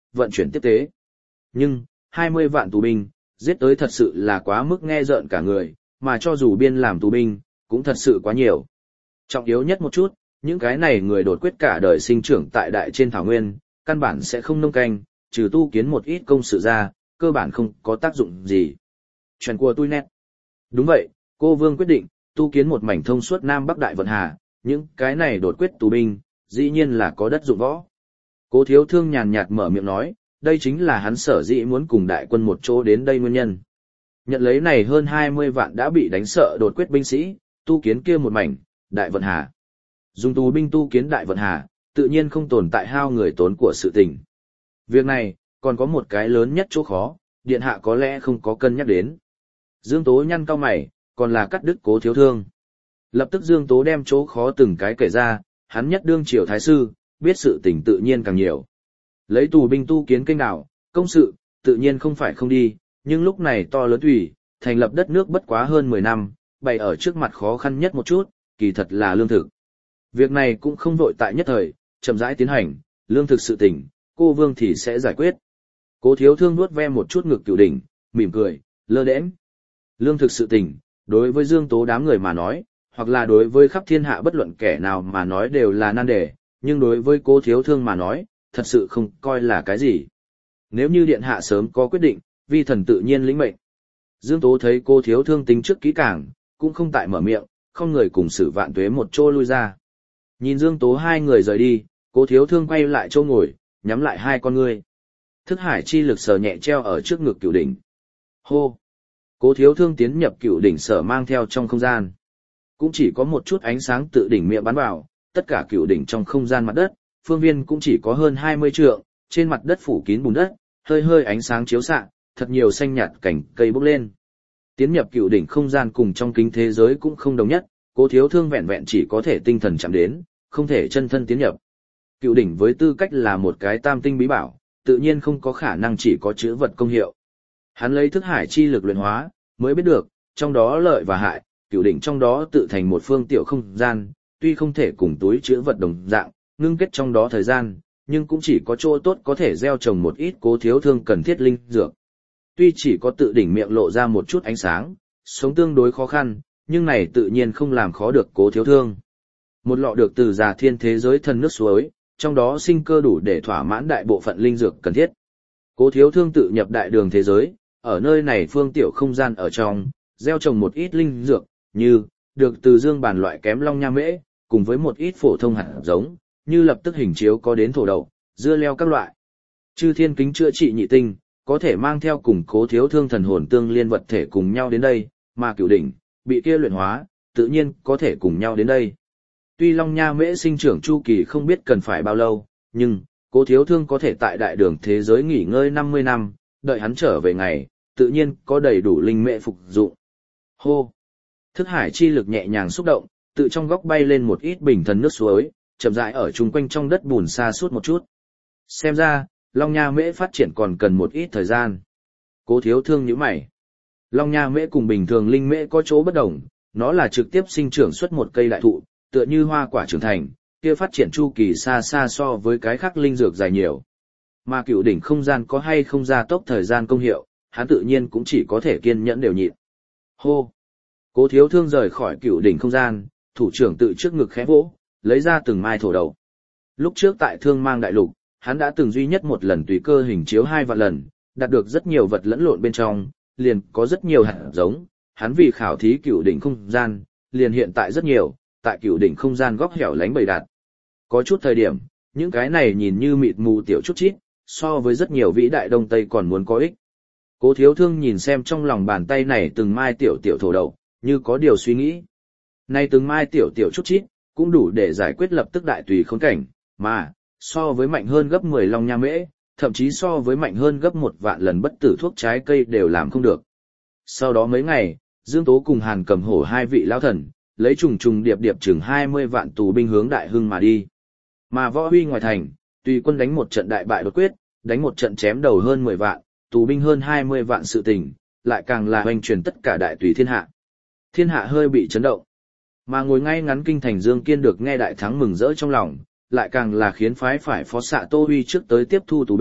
vận chuyển tiếp tế. Nhưng, 20 vạn tù binh, giết tới thật sự là quá mức nghe rợn cả người, mà cho dù biên làm tù binh, cũng thật sự quá nhiều. Trọng yếu nhất một chút, những cái này người đột quyết cả đời sinh trưởng tại đại trên thảo nguyên, căn bản sẽ không nông canh, trừ tu kiến một ít công sự ra, cơ bản không có tác dụng gì. Chuyện của tôi nét. Đúng vậy, cô Vương quyết định, tu kiến một mảnh thông suốt Nam Bắc Đại Vận Hà, những cái này đột quyết tù binh, dĩ nhiên là có đất dụng võ. Cố Thiếu Thương nhàn nhạt mở miệng nói, đây chính là hắn sở dĩ muốn cùng đại quân một chỗ đến đây nguyên nhân. Nhận lấy này hơn 20 vạn đã bị đánh sợ đột quyết binh sĩ, tu kiến kia một mảnh, Đại Vận Hà. Dùng tù binh tu kiến Đại Vận Hà, tự nhiên không tồn tại hao người tốn của sự tình. Việc này, còn có một cái lớn nhất chỗ khó, điện hạ có lẽ không có cân nhắc đến. Dương Tố nhăn cau mày, còn là cắt đứt Cố Thiếu Thương. Lập tức Dương Tố đem chỗ khó từng cái kể ra, hắn nhất đương triều thái sư, biết sự tình tự nhiên càng nhiều. Lấy tù binh tu kiến kênh đảo, công sự, tự nhiên không phải không đi, nhưng lúc này to lớn thủy, thành lập đất nước bất quá hơn 10 năm, bày ở trước mặt khó khăn nhất một chút, kỳ thật là lương thực. Việc này cũng không vội tại nhất thời, chậm rãi tiến hành, lương thực sự tình, cô Vương thì sẽ giải quyết. Cố Thiếu Thương nuốt ve một chút ngực Cửu Đỉnh, mỉm cười, lơ đễnh. Lương thực sự tình, đối với Dương Tố đám người mà nói, hoặc là đối với khắp thiên hạ bất luận kẻ nào mà nói đều là nan đề, nhưng đối với Cố Thiếu Thương mà nói, thật sự không coi là cái gì. Nếu như điện hạ sớm có quyết định, vi thần tự nhiên lĩnh mệnh. Dương Tố thấy Cố Thiếu Thương tính trước kỹ càng, cũng không tại mở miệng, không người cùng Sử Vạn Tuế một chỗ lui ra. Nhìn Dương Tố hai người rời đi, Cố Thiếu Thương quay lại chỗ ngồi, nhắm lại hai con ngươi. Thức hải chi lực sờ nhẹ treo ở trước ngực Cửu Đỉnh. Hô! Cố Thiếu Thương tiến nhập Cửu Đỉnh sở mang theo trong không gian. Cũng chỉ có một chút ánh sáng tự đỉnh miệng bắn vào, tất cả Cửu Đỉnh trong không gian mặt đất, phương viên cũng chỉ có hơn 20 trượng, trên mặt đất phủ kín bùn đất, hơi hơi ánh sáng chiếu xạ, thật nhiều xanh nhạt cảnh cây bốc lên. Tiến nhập Cửu Đỉnh không gian cùng trong kính thế giới cũng không đồng nhất, Cố Thiếu Thương vẹn vẹn chỉ có thể tinh thần chạm đến, không thể chân thân tiến nhập. Cửu Đỉnh với tư cách là một cái tam tinh bí bảo, tự nhiên không có khả năng chỉ có chữ vật công hiệu. Hắn lấy thức hải chi lực luyện hóa, mới biết được, trong đó lợi và hại, Cửu Đỉnh trong đó tự thành một phương tiểu không gian, tuy không thể cùng túi chữ vật đồng dạng, ngưng kết trong đó thời gian, nhưng cũng chỉ có chỗ tốt có thể gieo trồng một ít Cố Thiếu Thương cần thiết linh dược. Tuy chỉ có tự đỉnh miệng lộ ra một chút ánh sáng, sống tương đối khó khăn, nhưng này tự nhiên không làm khó được Cố Thiếu Thương. Một lọ được từ Già Thiên thế giới thân nước suối, trong đó sinh cơ đủ để thỏa mãn đại bộ phận linh dược cần thiết. Cố Thiếu Thương tự nhập đại đường thế giới, ở nơi này phương tiểu không gian ở trong, gieo trồng một ít linh dược, như được từ dương bản loại kém long nha mễ, cùng với một ít phổ thông hạt giống, như lập tức hình chiếu có đến thổ đậu, dưa leo các loại. Chư Thiên kính chữa trị nhị tinh, có thể mang theo cùng Cố Thiếu Thương thần hồn tương liên vật thể cùng nhau đến đây, mà Cửu Đỉnh bị kia luyện hóa, tự nhiên có thể cùng nhau đến đây. Tuy Long Nha Mễ sinh trưởng chu kỳ không biết cần phải bao lâu, nhưng Cố Thiếu Thương có thể tại đại đường thế giới nghỉ ngơi 50 năm, đợi hắn trở về ngày, tự nhiên có đầy đủ linh mễ phục dụng. Hô! Thức hải chi lực nhẹ nhàng xúc động, tự trong góc bay lên một ít bình thần nước suối, chậm rãi ở chung quanh trong đất bùn xa suốt một chút. Xem ra, Long Nha Mễ phát triển còn cần một ít thời gian. Cố Thiếu Thương nhíu mày. Long Nha Mễ cùng bình thường linh mễ có chỗ bất đồng, nó là trực tiếp sinh trưởng xuất một cây đại thụ, tựa như hoa quả trưởng thành, kia phát triển chu kỳ xa xa so với cái khác linh dược dài nhiều. Mà Cửu Đỉnh không gian có hay không gia tốc thời gian công hiệu, hắn tự nhiên cũng chỉ có thể kiên nhẫn đều nhịn. Hô! Cố Thiếu Thương rời khỏi Cửu Đỉnh không gian, thủ trưởng tự trước ngực khẽ vỗ, lấy ra từng mai thổ đậu. Lúc trước tại Thương Mang Đại Lục, hắn đã từng duy nhất một lần tùy cơ hình chiếu 2 vạn lần, đạt được rất nhiều vật lẫn lộn bên trong, liền có rất nhiều hạt giống, hắn vì khảo thí Cửu Đỉnh không gian, liền hiện tại rất nhiều, tại Cửu Đỉnh không gian góc hẻo lánh bày đặt. Có chút thời điểm, những cái này nhìn như mịt mù tiểu chút chít, so với rất nhiều vĩ đại Đông Tây còn muốn có ích. Cố Thiếu Thương nhìn xem trong lòng bàn tay này từng mai tiểu tiểu thổ đậu, như có điều suy nghĩ. Này từng mai tiểu tiểu chút chít, cũng đủ để giải quyết lập tức đại tùy khốn cảnh, mà, so với mạnh hơn gấp 10 Long Nha Mễ, thậm chí so với mạnh hơn gấp 1 vạn lần bất tử thuốc trái cây đều làm không được. Sau đó mấy ngày, Dương Tố cùng Hàn Cầm Hổ hai vị lão thần, lấy trùng trùng điệp điệp chừng 20 vạn tù binh hướng Đại Hưng mà đi. Mà Võ Huy ngoài thành, tùy quân đánh một trận đại bại đột quyết, đánh một trận chém đầu hơn 10 vạn, tù binh hơn 20 vạn sự tình, lại càng là hoành truyền tất cả đại tùy thiên hạ. Thiên hạ hơi bị chấn động. Mà ngồi ngay ngắn kinh thành Dương Kiên được nghe đại thắng mừng rỡ trong lòng, lại càng là khiến phái phải phó xạ Tô Huy trước tới tiếp thu tù binh,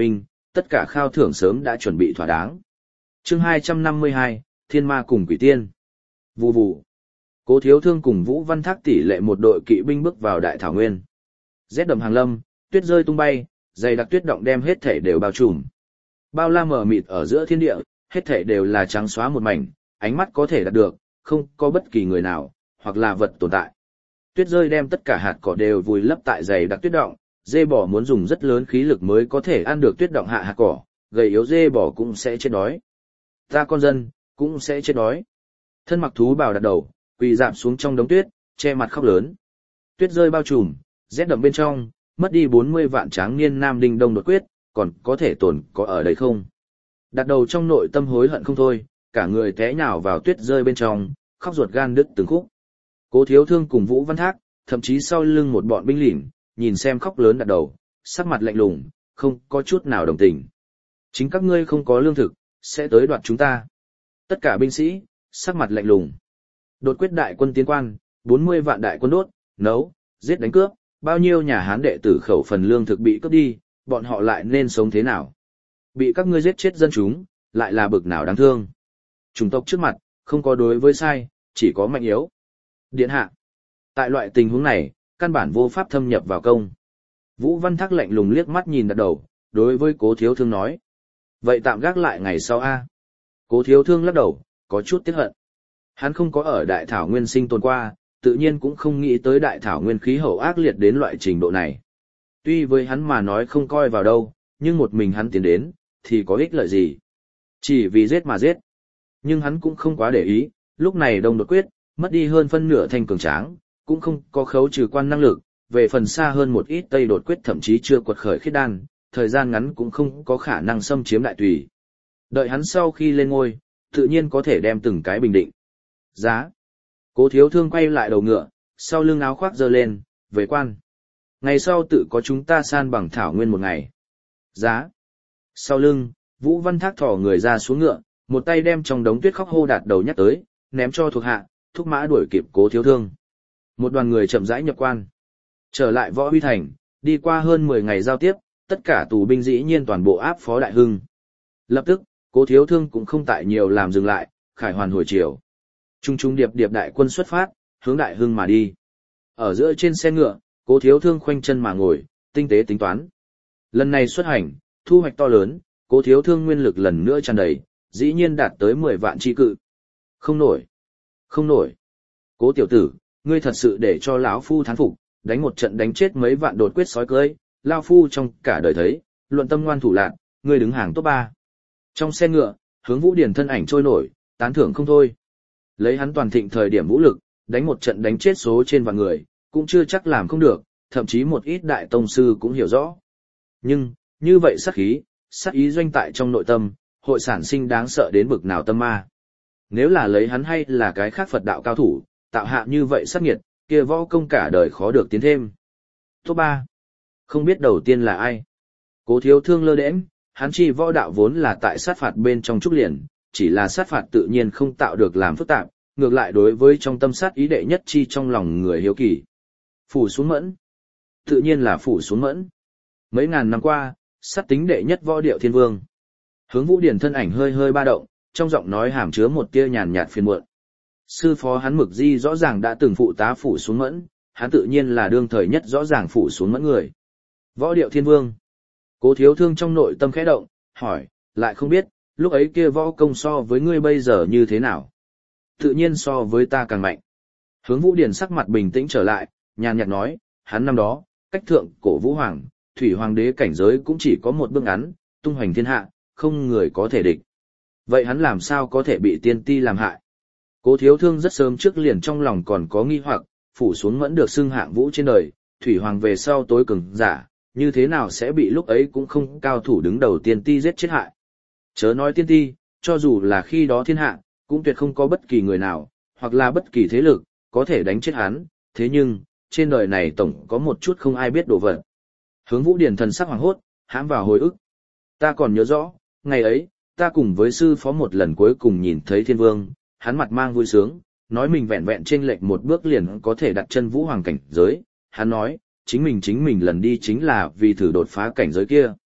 tất cả khao thưởng sớm đã chuẩn bị thỏa đáng. Chương 252, Thiên Ma cùng Quỷ Tiên. Vù vù. Cố Thiếu Thương cùng Vũ Văn Thác tỷ lệ một đội kỵ binh bước vào đại thảo nguyên. Rét đậm hàng lâm, tuyết rơi tung bay, dày đặc tuyết động đem hết thể đều bao trùm. Bao la mờ mịt ở giữa thiên địa, hết thể đều là trắng xóa một mảnh, ánh mắt có thể đạt được, không có bất kỳ người nào, hoặc là vật tồn tại. Tuyết rơi đem tất cả hạt cỏ đều vùi lấp tại dày đặc tuyết động, dê bò muốn dùng rất lớn khí lực mới có thể ăn được tuyết động hạ hạt cỏ, gầy yếu dê bò cũng sẽ chết đói. Ta con dân, cũng sẽ chết đói. Thân mặc thú bào đặt đầu, quỳ rạp xuống trong đống tuyết, che mặt khóc lớn. Tuyết rơi bao trùm, rét đậm bên trong, mất đi 40 vạn tráng niên nam đinh đông đột quyết, còn có thể tồn có ở đây không? Đặt đầu trong nội tâm hối hận không thôi, cả người té nhào vào tuyết rơi bên trong, khóc ruột gan đứt từng khúc. Cố Thiếu Thương cùng Vũ Văn Thác, thậm chí sau lưng một bọn binh lính, nhìn xem khóc lớn đặt đầu, sắc mặt lạnh lùng, không có chút nào đồng tình. Chính các ngươi không có lương thực, sẽ tới đoạt chúng ta. Tất cả binh sĩ, sắc mặt lạnh lùng. Đột quyết đại quân tiến quan, 40 vạn đại quân đốt, nấu, giết đánh cướp, bao nhiêu nhà Hán đệ tử khẩu phần lương thực bị cướp đi, bọn họ lại nên sống thế nào? Bị các ngươi giết chết dân chúng, lại là bực nào đáng thương. Chủng tộc trước mặt, không có đối với sai, chỉ có mạnh yếu. Điện hạ. Tại loại tình huống này, căn bản vô pháp thâm nhập vào công. Vũ Văn Thác lạnh lùng liếc mắt nhìn đặt đầu, đối với Cố Thiếu Thương nói. Vậy tạm gác lại ngày sau a. Cố Thiếu Thương lắc đầu, có chút tiếc hận. Hắn không có ở Đại Thảo Nguyên sinh tồn qua, tự nhiên cũng không nghĩ tới Đại Thảo Nguyên khí hậu ác liệt đến loại trình độ này. Tuy với hắn mà nói không coi vào đâu, nhưng một mình hắn tiến đến, thì có ích lợi gì? Chỉ vì giết mà giết. Nhưng hắn cũng không quá để ý, lúc này Đông đột quyết, mất đi hơn phân nửa thanh cường tráng, cũng không có khấu trừ quan năng lực, về phần xa hơn một ít Tây đột quyết thậm chí chưa quật khởi khiết đan, thời gian ngắn cũng không có khả năng xâm chiếm đại tùy. Đợi hắn sau khi lên ngôi, tự nhiên có thể đem từng cái bình định. Giá. Cố Thiếu Thương quay lại đầu ngựa, sau lưng áo khoác giơ lên, về quan. Ngày sau tự có chúng ta san bằng thảo nguyên một ngày. Giá. Sau lưng, Vũ Văn Thác thỏ người ra xuống ngựa, một tay đem trong đống tuyết khóc hô đạt đầu nhắc tới, ném cho thuộc hạ, thúc mã đuổi kịp Cố Thiếu Thương. Một đoàn người chậm rãi nhập quan. Trở lại Võ Huy Thành, đi qua hơn 10 ngày giao tiếp, tất cả tù binh dĩ nhiên toàn bộ áp phó đại hưng. Lập tức, Cố Thiếu Thương cũng không tại nhiều làm dừng lại, khải hoàn hồi chiều. Trung trung điệp điệp đại quân xuất phát, hướng đại hưng mà đi. Ở giữa trên xe ngựa, Cố Thiếu Thương khoanh chân mà ngồi, tinh tế tính toán. Lần này xuất hành, thu hoạch to lớn, Cố Thiếu Thương nguyên lực lần nữa tràn đầy, dĩ nhiên đạt tới 10 vạn chi cự. Không nổi. Không nổi. Cố tiểu tử, ngươi thật sự để cho lão phu thán phục, đánh một trận đánh chết mấy vạn đột quyết sói cưỡi, lão phu trong cả đời thấy, luận tâm ngoan thủ lạn, ngươi đứng hàng top 3. Trong xe ngựa, Hướng Vũ Điển thân ảnh trôi nổi, tán thưởng không thôi. Lấy hắn toàn thịnh thời điểm vũ lực, đánh một trận đánh chết số trên vạn người, cũng chưa chắc làm không được, thậm chí một ít đại tông sư cũng hiểu rõ. Nhưng, như vậy sát khí, sát ý doanh tại trong nội tâm, hội sản sinh đáng sợ đến bực nào tâm ma. Nếu là lấy hắn hay là cái khác Phật đạo cao thủ, tạo hạ như vậy sát nghiệt, kia võ công cả đời khó được tiến thêm. Top 3. Không biết đầu tiên là ai. Cố Thiếu Thương lơ đễnh, hắn chi võ đạo vốn là tại sát phạt bên trong trúc liền, chỉ là sát phạt tự nhiên không tạo được làm phức tạp, ngược lại đối với trong tâm sát ý đệ nhất chi trong lòng người hiếu kỳ. Phủ Xuống Mẫn. Tự nhiên là Phủ Xuống Mẫn. Mấy ngàn năm qua, sát tính đệ nhất võ điệu thiên vương. Hướng Vũ Điển thân ảnh hơi hơi ba động, trong giọng nói hàm chứa một tia nhàn nhạt phiền muộn. Sư phó hắn Mực Di rõ ràng đã từng phụ tá Phủ Xuống Mẫn, hắn tự nhiên là đương thời nhất rõ ràng Phủ Xuống Mẫn người. Võ điệu thiên vương. Cố Thiếu Thương trong nội tâm khẽ động, hỏi, lại không biết, lúc ấy kia võ công so với ngươi bây giờ như thế nào? Tự nhiên so với ta càng mạnh. Hướng Vũ Điển sắc mặt bình tĩnh trở lại, nhàn nhạt nói, hắn năm đó, cách thượng cổ Vũ Hoàng, Thủy Hoàng đế cảnh giới cũng chỉ có một bước ngắn, tung hoành thiên hạ, không người có thể địch. Vậy hắn làm sao có thể bị tiên ti làm hại? Cố Thiếu Thương rất sớm trước liền trong lòng còn có nghi hoặc, Phủ Xuống Mẫn được xưng hạng vũ trên đời, Thủy Hoàng về sau tối cường giả, như thế nào sẽ bị lúc ấy cũng không cao thủ đứng đầu tiên ti giết chết hại. Chớ nói tiên ti, cho dù là khi đó thiên hạ, cũng tuyệt không có bất kỳ người nào, hoặc là bất kỳ thế lực, có thể đánh chết hắn, thế nhưng, trên đời này tổng có một chút không ai biết đồ vật. Hướng Vũ Điển thần sắc hoàng hốt, hãm vào hồi ức. Ta còn nhớ rõ, ngày ấy, ta cùng với sư phó một lần cuối cùng nhìn thấy thiên vương, hắn mặt mang vui sướng, nói mình vẹn vẹn chênh lệch một bước liền có thể đặt chân Vũ Hoàng cảnh giới, hắn nói, chính mình lần đi chính là vì thử đột phá cảnh giới kia.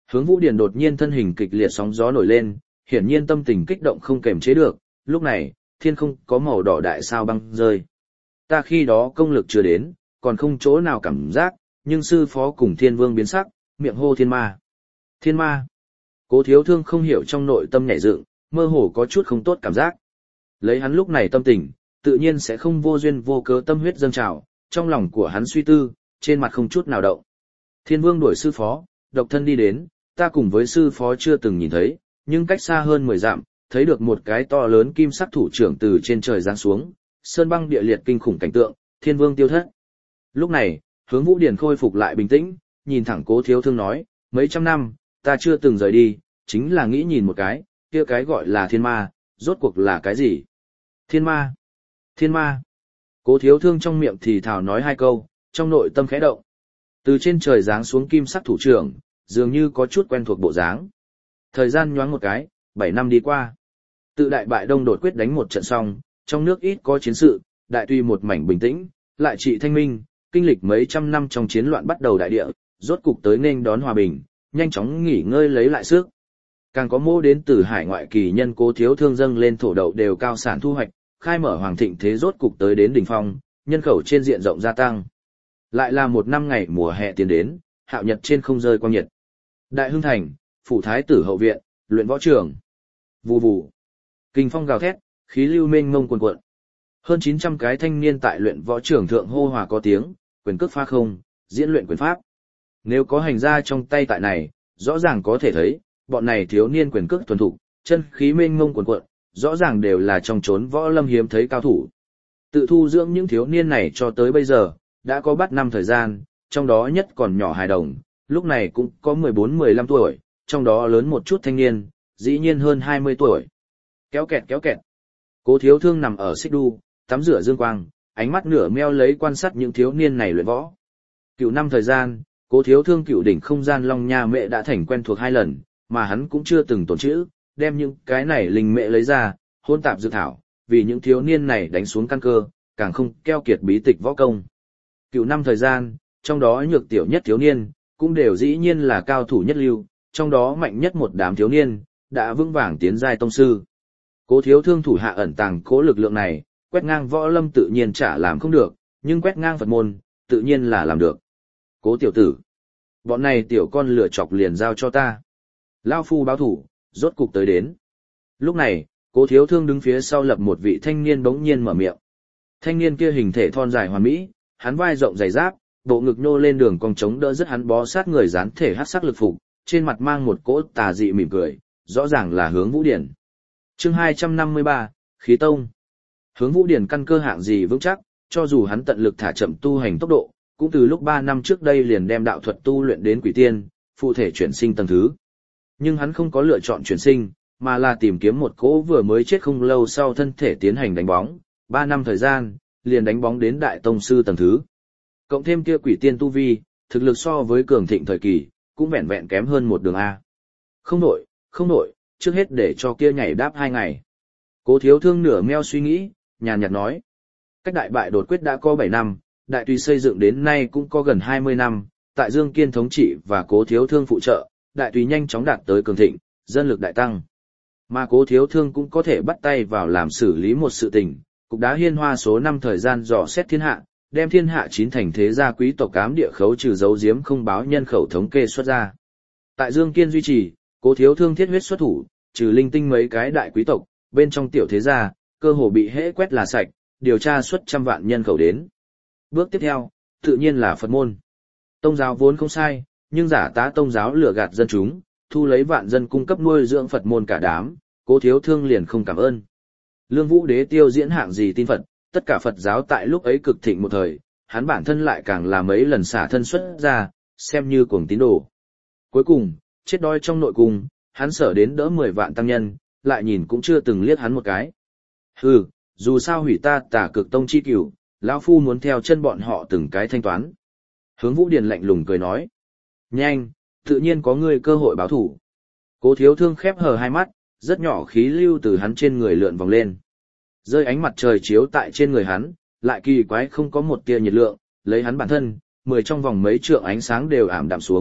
Hướng Vũ Điền đột nhiên thân hình kịch liệt sóng gió nổi lên, hiển nhiên tâm tình kích động không kềm chế được, lúc này, thiên không có màu đỏ đại sao băng rơi. Ta khi đó công lực chưa đến, còn không chỗ nào cảm giác, nhưng sư phó cùng thiên vương biến sắc, miệng hô thiên ma. Thiên ma. Cố Thiếu Thương không hiểu trong nội tâm nhảy dựng, mơ hồ có chút không tốt cảm giác. Lấy hắn lúc này tâm tình, tự nhiên sẽ không vô duyên vô cớ tâm huyết dâng trào, trong lòng của hắn suy tư, trên mặt không chút nào động. Thiên vương đuổi sư phó, độc thân đi đến, ta cùng với sư phó chưa từng nhìn thấy, nhưng cách xa hơn 10 dặm, thấy được một cái to lớn kim sắc thủ trưởng từ trên trời giáng xuống, sơn băng địa liệt kinh khủng cảnh tượng, thiên vương tiêu thất. Lúc này, Hướng Vũ Điền khôi phục lại bình tĩnh, nhìn thẳng Cố Thiếu Thương nói, mấy trăm năm, ta chưa từng rời đi, chính là nghĩ nhìn một cái, kia cái gọi là thiên ma, rốt cuộc là cái gì? Thiên ma! Thiên ma! Cố Thiếu Thương trong miệng thì thào nói hai câu, trong nội tâm khẽ động. Từ trên trời giáng xuống kim sắc thủ trưởng, dường như có chút quen thuộc bộ dáng. Thời gian nhoáng một cái, 7 năm đi qua. Tự đại bại đông đột quyết đánh một trận xong, trong nước ít có chiến sự, đại tuy một mảnh bình tĩnh, lại trị thanh minh, kinh lịch mấy trăm năm trong chiến loạn bắt đầu đại địa, rốt cục tới nên đón hòa bình, nhanh chóng nghỉ ngơi lấy lại sức. Càng có mô đến từ hải ngoại kỳ nhân Cố Thiếu Thương dâng lên thổ đậu đều cao sản thu hoạch, khai mở hoàng thịnh thế rốt cục tới đến đỉnh phong, nhân khẩu trên diện rộng gia tăng. Lại là một năm ngày mùa hè tiến đến, hạo nhật trên không rơi quang nhiệt. Đại Hưng Thành, phủ thái tử hậu viện, luyện võ trường. Vù vù. Kinh phong gào thét, khí lưu mênh mông cuồn cuộn. Hơn 900 cái thanh niên tại luyện võ trường thượng hô hòa có tiếng, quyền cước pha không, diễn luyện quyền pháp. Nếu có hành gia trong tay tại này, rõ ràng có thể thấy, bọn này thiếu niên quyền cước thuần thục, chân khí mênh mông cuồn cuộn, rõ ràng đều là trong chốn võ lâm hiếm thấy cao thủ. Tự thu dưỡng những thiếu niên này cho tới bây giờ, đã có bắt năm thời gian, trong đó nhất còn nhỏ hài đồng, lúc này cũng có 14-15 tuổi, trong đó lớn một chút thanh niên, dĩ nhiên hơn 20 tuổi. Kéo kẹt kéo kẹt. Cố Thiếu Thương nằm ở xích đu, tắm rửa dương quang, ánh mắt nửa meo lấy quan sát những thiếu niên này luyện võ. Cựu năm thời gian, Cố Thiếu Thương cựu đỉnh không gian Long Nha Mệ đã thành quen thuộc 2 lần, mà hắn cũng chưa từng tổn chữ, đem những cái này linh mệ lấy ra, hôn tạp dược thảo, vì những thiếu niên này đánh xuống căn cơ, càng không keo kiệt bí tịch võ công. Cựu năm thời gian, trong đó nhược tiểu nhất thiếu niên, cũng đều dĩ nhiên là cao thủ nhất lưu, trong đó mạnh nhất một đám thiếu niên, đã vững vàng tiến giai tông sư. Cố Thiếu Thương thủ hạ ẩn tàng cố lực lượng này, quét ngang võ lâm tự nhiên chả làm không được, nhưng quét ngang Phật môn, tự nhiên là làm được. Cố tiểu tử, bọn này tiểu con lửa chọc liền giao cho ta. Lao phu báo thủ, rốt cục tới đến. Lúc này, Cố Thiếu Thương đứng phía sau lập một vị thanh niên bỗng nhiên mở miệng. Thanh niên kia hình thể thon dài hoàn mỹ, hắn vai rộng dày giáp, bộ ngực nhô lên đường cong chống đỡ rất hắn bó sát người dán thể hắc sắc lực phục, trên mặt mang một cỗ tà dị mỉm cười, rõ ràng là Hướng Vũ Điển. Chương 253, Khí Tông. Hướng Vũ Điển căn cơ hạng gì vững chắc, cho dù hắn tận lực thả chậm tu hành tốc độ, cũng từ lúc 3 năm trước đây liền đem đạo thuật tu luyện đến quỷ tiên, phụ thể chuyển sinh tầng thứ. Nhưng hắn không có lựa chọn chuyển sinh, mà là tìm kiếm một cỗ vừa mới chết không lâu sau thân thể tiến hành đánh bóng, 3 năm thời gian, liền đánh bóng đến đại tông sư tầng thứ. Cộng thêm kia quỷ tiên tu vi, thực lực so với cường thịnh thời kỳ, cũng vẹn vẹn kém hơn một đường A. Không nổi, trước hết để cho kia nhảy đáp 2 ngày. Cố Thiếu Thương nửa meo suy nghĩ, nhàn nhạt nói. Cách đại bại đột quyết đã có 7 năm, đại tùy xây dựng đến nay cũng có gần 20 năm, tại Dương Kiên thống trị và Cố Thiếu Thương phụ trợ, đại tùy nhanh chóng đạt tới cường thịnh, dân lực đại tăng. Mà Cố Thiếu Thương cũng có thể bắt tay vào làm xử lý một sự tình, cục đá hiên hoa số 5 thời gian dò xét thiên hạ, đem thiên hạ 9 thành thế gia quý tộc cám địa khấu trừ dấu giếm không báo nhân khẩu thống kê xuất ra. Tại Dương Kiên duy trì, Cố Thiếu Thương thiết huyết xuất thủ, trừ linh tinh mấy cái đại quý tộc, bên trong tiểu thế gia, cơ hồ bị hễ quét là sạch, điều tra xuất trăm vạn nhân khẩu đến. Bước tiếp theo, tự nhiên là Phật môn. Tông giáo vốn không sai, nhưng giả tá tông giáo lừa gạt dân chúng, thu lấy vạn dân cung cấp nuôi dưỡng Phật môn cả đám, Cố Thiếu Thương liền không cảm ơn. Lương Vũ Đế tiêu diễn hạng gì tin Phật, tất cả Phật giáo tại lúc ấy cực thịnh một thời, hắn bản thân lại càng là mấy lần xả thân xuất ra, xem như cuồng tín đồ. Cuối cùng, chết đói trong nội cung, hắn sở đến đỡ 10 vạn tăng nhân, lại nhìn cũng chưa từng liếc hắn một cái. Hừ, dù sao hủy ta Tả Cực Tông chi cửu, lão phu muốn theo chân bọn họ từng cái thanh toán. Hướng Vũ Điền lạnh lùng cười nói. Nhanh, tự nhiên có ngươi cơ hội báo thủ. Cố Thiếu Thương khép hờ hai mắt, rất nhỏ khí lưu từ hắn trên người lượn vòng lên. Rơi ánh mặt trời chiếu tại trên người hắn, lại kỳ quái không có một tia nhiệt lượng, lấy hắn bản thân, 10 trong vòng mấy trượng ánh sáng đều ảm đạm xuống,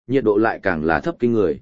nhiệt độ lại càng là thấp kinh người.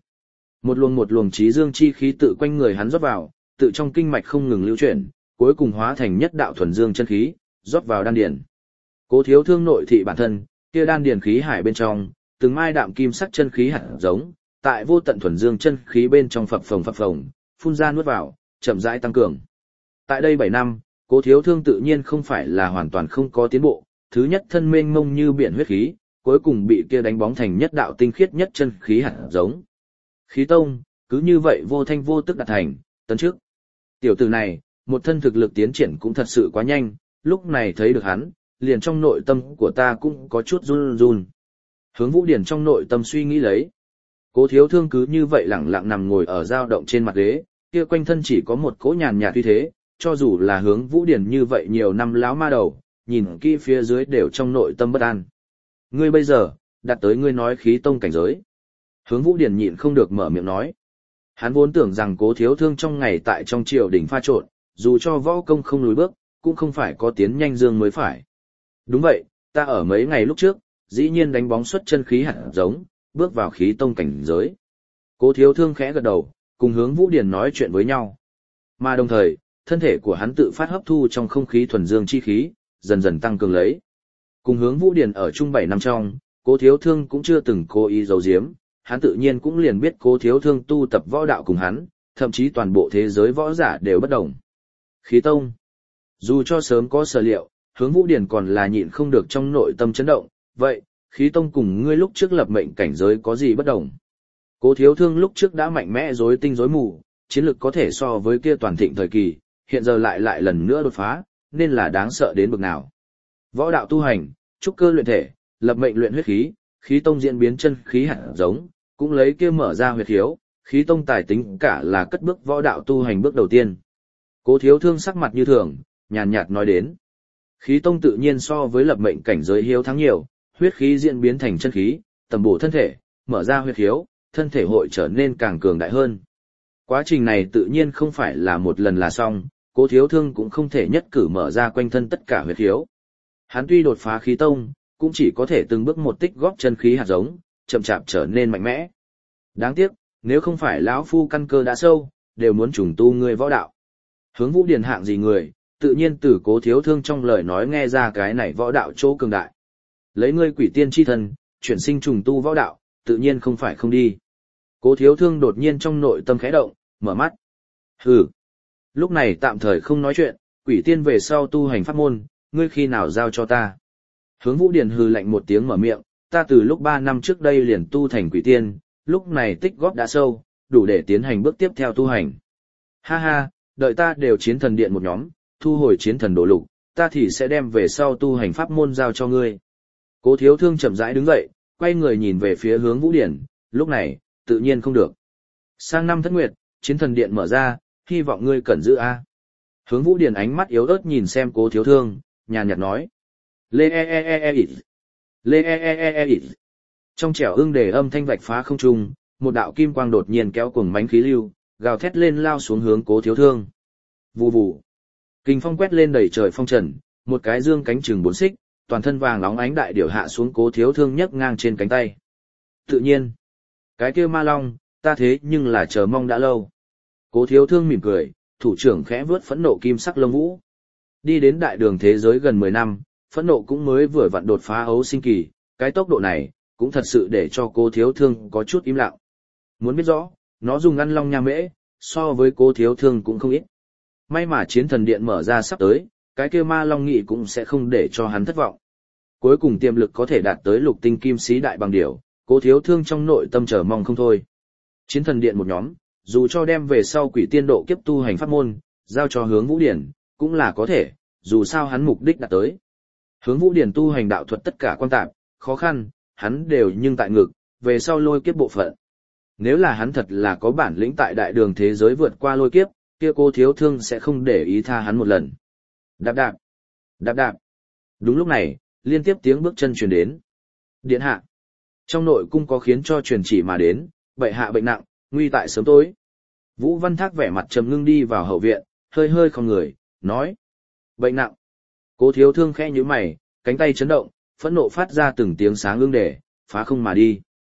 Một luồng trí dương chi khí tự quanh người hắn rót vào, tự trong kinh mạch không ngừng lưu chuyển, cuối cùng hóa thành nhất đạo thuần dương chân khí, rót vào đan điền. Cố Thiếu Thương nội thị bản thân, kia đan điền khí hải bên trong, từng mai đạm kim sắc chân khí hạt giống, tại vô tận thuần dương chân khí bên trong phập phồng, phun ra nuốt vào, chậm rãi tăng cường. Tại đây 7 năm, Cố Thiếu Thương tự nhiên không phải là hoàn toàn không có tiến bộ, thứ nhất thân mênh mông như biển huyết khí, cuối cùng bị kia đánh bóng thành nhất đạo tinh khiết nhất chân khí hạt giống. Khí tông, cứ như vậy vô thanh vô tức đạt thành, tấn trước. Tiểu tử này, một thân thực lực tiến triển cũng thật sự quá nhanh, lúc này thấy được hắn, liền trong nội tâm của ta cũng có chút run run. Hướng Vũ Điển trong nội tâm suy nghĩ lấy. Cố Thiếu Thương cứ như vậy lẳng lặng nằm ngồi ở dao động trên mặt ghế, kia quanh thân chỉ có một cỗ nhàn nhạt uy thế, cho dù là Hướng Vũ Điển như vậy nhiều năm láo ma đầu, nhìn kỹ phía dưới đều trong nội tâm bất an. Ngươi bây giờ, đạt tới ngươi nói khí tông cảnh giới. Hướng Vũ Điển nhịn không được mở miệng nói. Hắn vốn tưởng rằng Cố Thiếu Thương trong ngày tại trong triều đỉnh pha trộn, dù cho võ công không lùi bước, cũng không phải có tiến nhanh dương mới phải. Đúng vậy, ta ở mấy ngày lúc trước, dĩ nhiên đánh bóng xuất chân khí hạt giống, bước vào khí tông cảnh giới. Cố Thiếu Thương khẽ gật đầu, cùng Hướng Vũ Điển nói chuyện với nhau. Mà đồng thời, thân thể của hắn tự phát hấp thu trong không khí thuần dương chi khí, dần dần tăng cường lấy. Cùng Hướng Vũ Điển ở chung 7 năm trong, Cố Thiếu Thương cũng chưa từng cố ý giấu giếm, hắn tự nhiên cũng liền biết Cố Thiếu Thương tu tập võ đạo cùng hắn, thậm chí toàn bộ thế giới võ giả đều bất đồng. Khí tông. Dù cho sớm có sở liệu, Hướng Vũ Điển còn là nhịn không được trong nội tâm chấn động, vậy, khí tông cùng ngươi lúc trước lập mệnh cảnh giới có gì bất đồng? Cố Thiếu Thương lúc trước đã mạnh mẽ rối tinh rối mù, chiến lực có thể so với kia toàn thịnh thời kỳ, hiện giờ lại lần nữa đột phá, nên là đáng sợ đến bực nào. Võ đạo tu hành, trúc cơ luyện thể, lập mệnh luyện huyết khí, khí tông diễn biến chân khí hạt giống, cũng lấy kia mở ra huyết khiếu, khí tông tài tính cả là cất bước võ đạo tu hành bước đầu tiên. Cố Thiếu Thương sắc mặt như thường, nhàn nhạt nói đến. Khí tông tự nhiên so với lập mệnh cảnh giới hiếu thắng nhiều, huyết khí diễn biến thành chân khí, tầm bổ thân thể, mở ra huyết khiếu, thân thể hội trở nên càng cường đại hơn. Quá trình này tự nhiên không phải là một lần là xong, Cố Thiếu Thương cũng không thể nhất cử mở ra quanh thân tất cả huyết khiếu. Hắn tuy đột phá khí tông, cũng chỉ có thể từng bước một tích góp chân khí hạt giống, chậm chạp trở nên mạnh mẽ. Đáng tiếc, nếu không phải lão phu căn cơ đã sâu, đều muốn trùng tu ngươi võ đạo. Hướng Vũ Điển hạng gì người, tự nhiên từ Cố Thiếu Thương trong lời nói nghe ra cái này võ đạo chỗ cường đại. Lấy ngươi quỷ tiên chi thân, chuyển sinh trùng tu võ đạo, tự nhiên không phải không đi. Cố Thiếu Thương đột nhiên trong nội tâm khẽ động, mở mắt. Hừ. Lúc này tạm thời không nói chuyện, quỷ tiên về sau tu hành pháp môn, ngươi khi nào giao cho ta? Hướng Vũ Điển hừ lạnh một tiếng mở miệng, ta từ lúc 3 năm trước đây liền tu thành quỷ tiên, lúc này tích góp đã sâu, đủ để tiến hành bước tiếp theo tu hành. Ha ha, đợi ta đều chiến thần điện một nhóm, thu hồi chiến thần đồ lục, ta thì sẽ đem về sau tu hành pháp môn giao cho ngươi. Cố Thiếu Thương chậm rãi đứng dậy, quay người nhìn về phía Hướng Vũ Điển, lúc này, tự nhiên không được. Sang năm Thất Nguyệt, chiến thần điện mở ra, hy vọng ngươi cẩn giữ a. Hướng Vũ Điển ánh mắt yếu ớt nhìn xem Cố Thiếu Thương, nhàn nhạt nói. Lê e e e e ít. Lê e e e e ít. Trong trẻo ưng đề âm thanh vạch phá không trung, một đạo kim quang đột nhiên kéo cuồng mánh khí lưu, gào thét lên lao xuống hướng Cố Thiếu Thương. Vù vù. Kình phong quét lên đầy trời phong trần, một cái dương cánh chừng 4 xích, toàn thân vàng óng ánh đại điểu hạ xuống Cố Thiếu Thương nhấc ngang trên cánh tay. Tự nhiên, cái kia ma long, ta thế nhưng là chờ mong đã lâu. Cố Thiếu Thương mỉm cười, thủ trưởng khẽ vướt phẫn nộ kim sắc lông vũ. Đi đến đại đường thế giới gần 10 năm, phẫn nộ cũng mới vừa vặn đột phá ấu sinh kỳ, cái tốc độ này, cũng thật sự để cho Cố Thiếu Thương có chút im lặng. Muốn biết rõ, nó dùng ăn long nha mễ, so với Cố Thiếu Thương cũng không ít. May mà chiến thần điện mở ra sắp tới, cái kia ma long nghị cũng sẽ không để cho hắn thất vọng. Cuối cùng tiềm lực có thể đạt tới lục tinh kim sĩ đại bằng điểu, Cố Thiếu Thương trong nội tâm chờ mong không thôi. Chiến thần điện một nhóm, dù cho đem về sau quỷ tiên độ kiếp tu hành pháp môn, giao cho Hướng Vũ Điển, cũng là có thể, dù sao hắn mục đích đạt tới. Hướng Vũ Điển tu hành đạo thuật tất cả quan tạp, khó khăn, hắn đều nhưng tại ngực, về sau lôi kiếp bộ phận. Nếu là hắn thật là có bản lĩnh tại đại đường thế giới vượt qua lôi kiếp, kia Cố Thiếu Thương sẽ không để ý tha hắn một lần. Đạp đạp, đạp đạp. Đúng lúc này, liên tiếp tiếng bước chân truyền đến. Điện hạ. Trong nội cung có khiến cho truyền chỉ mà đến, bệ hạ bệnh nặng, nguy tại sớm tối. Vũ Văn Thác vẻ mặt trầm ngưng đi vào hậu viện, hơi hơi không người, nói. Bệnh nặng. Cố Thiếu Thương khẽ nhíu mày, cánh tay chấn động, phẫn nộ phát ra từng tiếng sáng ưng đề, phá không mà đi.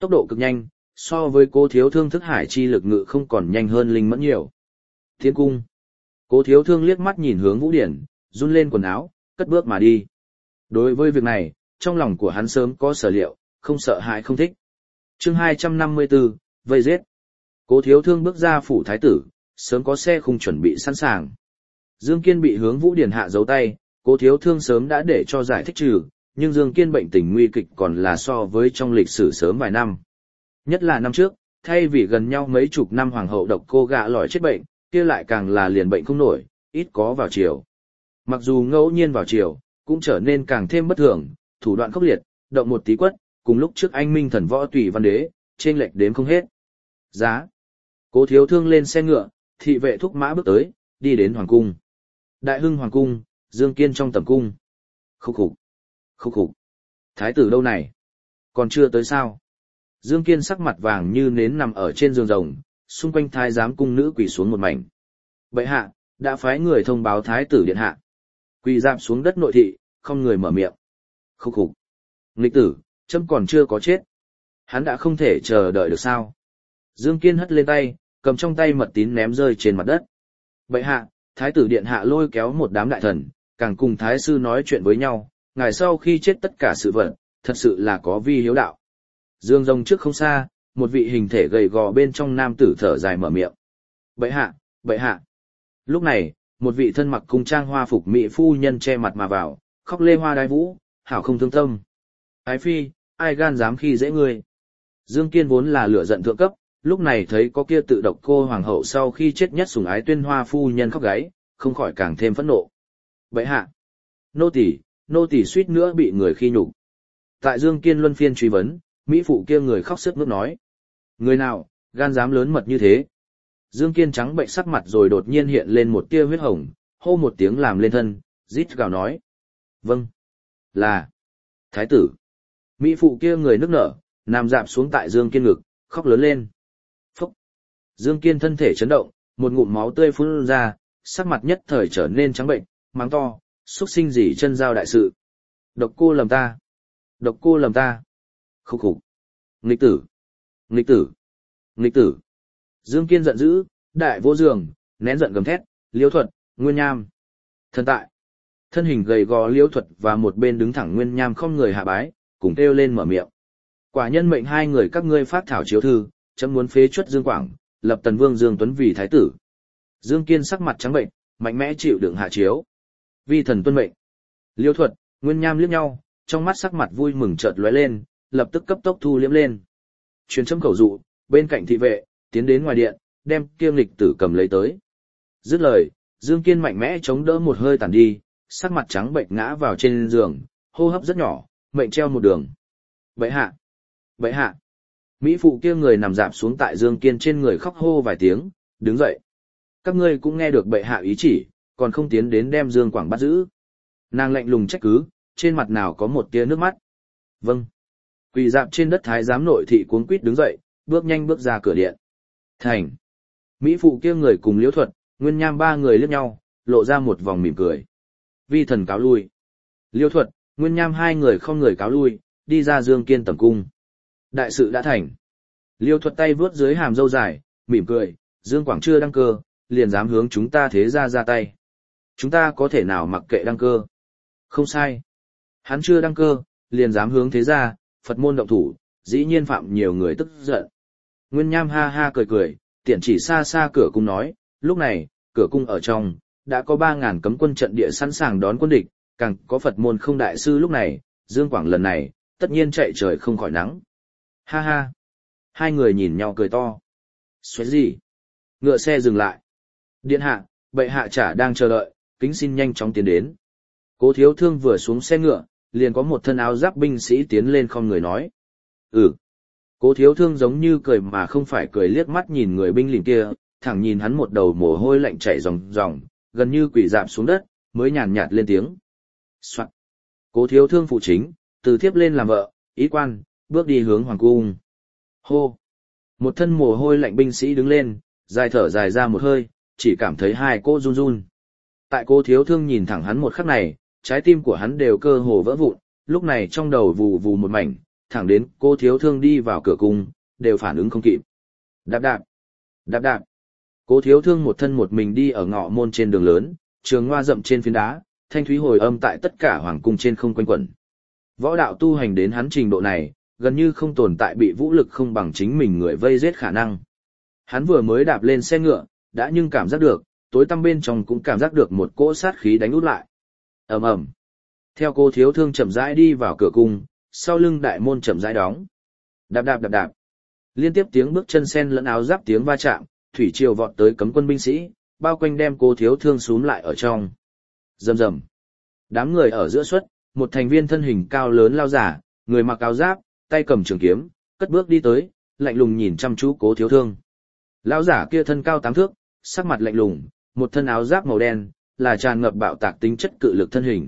Tốc độ cực nhanh, so với Cố Thiếu Thương thức hải chi lực ngự không còn nhanh hơn linh mẫn nhiều. Thiên cung. Cố Thiếu Thương liếc mắt nhìn hướng Vũ Điển, run lên quần áo, cất bước mà đi. Đối với việc này, trong lòng của hắn sớm có sở liệu, không sợ hãi không thích. Chương 254, vây giết. Cố Thiếu Thương bước ra phủ thái tử, sớm có xe khung chuẩn bị sẵn sàng. Dương Kiên bị hướng Vũ Điển hạ dấu tay, Cố Thiếu Thương sớm đã để cho giải thích trừ, nhưng Dương Kiên bệnh tình nguy kịch còn là so với trong lịch sử sớm vài năm. Nhất là năm trước, thay vì gần nhau mấy chục năm hoàng hậu độc cô gạ lòi chết bệnh, kia lại càng là liền bệnh không nổi, ít có vào chiều. Mặc dù ngẫu nhiên vào chiều, cũng trở nên càng thêm bất thường, thủ đoạn khốc liệt, động một tí quất, cùng lúc trước anh minh thần võ tùy văn đế, trên lệch đếm không hết. Giá. Cố Thiếu Thương lên xe ngựa, thị vệ thúc mã bước tới, đi đến hoàng cung. Đại hưng hoàng cung, Dương Kiên trong tầm cung. Khúc khục. Khúc khục. Thái tử đâu này? Còn chưa tới sao? Dương Kiên sắc mặt vàng như nến nằm ở trên giường rồng, xung quanh thái giám cung nữ quỳ xuống một mảnh. Bệ hạ, đã phái người thông báo thái tử điện hạ. Quỳ rạp xuống đất nội thị, không người mở miệng. Khúc khục. Nghịch tử, chấm còn chưa có chết. Hắn đã không thể chờ đợi được sao? Dương Kiên hất lên tay, cầm trong tay mật tín ném rơi trên mặt đất. Bệ hạ, thái tử điện hạ lôi kéo một đám đại thần, càng cùng thái sư nói chuyện với nhau, ngài sau khi chết tất cả sự vật, thật sự là có vi hiếu đạo. Dương rồng trước không xa, một vị hình thể gầy gò bên trong nam tử thở dài mở miệng. Bệ hạ, bệ hạ. Lúc này, một vị thân mặc cung trang hoa phục mỹ phu nhân che mặt mà vào, khóc lê hoa đái vũ, hảo không thương tâm. Ái phi, ai gan dám khi dễ ngươi. Dương Kiên vốn là lửa giận thượng cấp, lúc này thấy có kia tự độc cô hoàng hậu sau khi chết nhất sủng ái tuyên hoa phu nhân khóc gáy, không khỏi càng thêm phẫn nộ. Bệ hạ, nô tỳ suýt nữa bị người khi nhục. Tại Dương Kiên luân phiên truy vấn, mỹ phụ kia người khóc sướt mướt nói. Người nào, gan dám lớn mật như thế? Dương Kiên trắng bệnh sắc mặt rồi đột nhiên hiện lên một tia huyết hồng, hô một tiếng làm lên thân, rít gào nói. Vâng, là thái tử. Mỹ phụ kia người nức nở, nằm dạp xuống tại Dương Kiên ngực, khóc lớn lên. Phúc! Dương Kiên thân thể chấn động, một ngụm máu tươi phun ra, sắc mặt nhất thời trở nên trắng bệnh, mắng to, xuất sinh gì chân giao đại sự. Độc cô lầm ta! Độc cô lầm ta! Khúc khục! Nghịch tử! Nghịch tử! Nghịch tử! Dương Kiên giận dữ, đại vô giường, nén giận gầm thét, Liễu Thuật, Nguyên Nham. Thần tại! Thân hình gầy gò Liễu Thuật và một bên đứng thẳng Nguyên Nham không người hạ bái, cùng kêu lên mở miệng. Quả nhân mệnh hai người các ngươi phát thảo chiếu thư, chấm muốn phế truất Dương Quảng, lập Tần Vương Dương Tuấn vì thái tử. Dương Kiên sắc mặt trắng bệnh, mạnh mẽ chịu đựng hạ chiếu. Vi thần tuân mệnh. Liễu Thuật, Nguyên Nham liếc nhau, trong mắt sắc mặt vui mừng chợt lóe lên, lập tức cấp tốc thu liễm lên. Truyền chấm khẩu dụ, bên cạnh thị vệ, tiến đến ngoài điện, đem kiêm lịch tử cầm lấy tới. Dứt lời, Dương Kiên mạnh mẽ chống đỡ một hơi tàn đi, sắc mặt trắng bệnh ngã vào trên giường, hô hấp rất nhỏ, mệnh treo một đường. Bệ hạ! Bệ hạ! Mỹ phụ kia người nằm dạp xuống tại Dương Kiên trên người khóc hô vài tiếng, đứng dậy. Các ngươi cũng nghe được bệ hạ ý chỉ, còn không tiến đến đem Dương Quảng bắt giữ. Nàng lạnh lùng trách cứ, trên mặt nào có một tia nước mắt. Vâng. Quỳ dạp trên đất thái giám nội thị cuống quýt đứng dậy, bước nhanh bước ra cửa điện. Thành. Mỹ phụ kia người cùng Liễu Thuật, Nguyên Nham ba người liếc nhau, lộ ra một vòng mỉm cười. Vi thần cáo lui. Liễu Thuật, Nguyên Nham hai người không người cáo lui, đi ra Dương Kiên tầm cung. Đại sự đã thành. Liễu Thuật tay vướt dưới hàm râu dài, mỉm cười, Dương Quảng chưa đăng cơ, liền dám hướng chúng ta thế ra tay. Chúng ta có thể nào mặc kệ đăng cơ? Không sai. Hắn chưa đăng cơ, liền dám hướng thế ra, Phật môn động thủ, dĩ nhiên phạm nhiều người tức giận. Nguyên Nham ha ha cười cười, tiện chỉ xa xa cửa cung nói, lúc này, cửa cung ở trong, đã có 3.000 cấm quân trận địa sẵn sàng đón quân địch, càng có Phật môn không đại sư lúc này, Dương Quảng lần này, tất nhiên chạy trời không khỏi nắng. Ha ha. Hai người nhìn nhau cười to. Xoáy gì? Ngựa xe dừng lại. Điện hạ, bệ hạ chả đang chờ đợi, kính xin nhanh chóng tiến đến. Cố Thiếu Thương vừa xuống xe ngựa, liền có một thân áo giáp binh sĩ tiến lên không người nói. Ừ. Cố Thiếu Thương giống như cười mà không phải cười liếc mắt nhìn người binh lính kia, thẳng nhìn hắn một đầu mồ hôi lạnh chảy ròng ròng, gần như quỳ rạp xuống đất, mới nhàn nhạt lên tiếng. Soạn. Cố Thiếu Thương phụ chính, từ thiếp lên làm vợ, ý quan, bước đi hướng hoàng cung. Hô. Một thân mồ hôi lạnh binh sĩ đứng lên, dài thở dài ra một hơi, chỉ cảm thấy hai cô run run. Tại Cố Thiếu Thương nhìn thẳng hắn một khắc này, trái tim của hắn đều cơ hồ vỡ vụn, lúc này trong đầu vù vù một mảnh, thẳng đến Cố Thiếu Thương đi vào cửa cung, đều phản ứng không kịp. Đạp đạp, đạp đạp. Cố Thiếu Thương một thân một mình đi ở ngõ môn trên đường lớn, trường hoa rậm trên phiến đá, thanh thúy hồi âm tại tất cả hoàng cung trên không quanh quẩn. Võ đạo tu hành đến hắn trình độ này, gần như không tồn tại bị vũ lực không bằng chính mình người vây giết khả năng. Hắn vừa mới đạp lên xe ngựa, đã nhưng cảm giác được, tối tăm bên trong cũng cảm giác được một cỗ sát khí đánh út lại. Ầm ầm. Theo Cố Thiếu Thương chậm rãi đi vào cửa cung, sau lưng đại môn chậm rãi đóng. Đạp đạp đạp đạp. Liên tiếp tiếng bước chân sen lẫn áo giáp tiếng va chạm, thủy triều vọt tới cấm quân binh sĩ, bao quanh đem Cố Thiếu Thương xúm lại ở trong. Rầm rầm. Đám người ở giữa suất, một thành viên thân hình cao lớn lao giả, người mặc áo giáp, tay cầm trường kiếm, cất bước đi tới, lạnh lùng nhìn chăm chú Cố Thiếu Thương. Lão giả kia thân cao 8 thước, sắc mặt lạnh lùng, một thân áo giáp màu đen, là tràn ngập bạo tạc tính chất cự lực thân hình.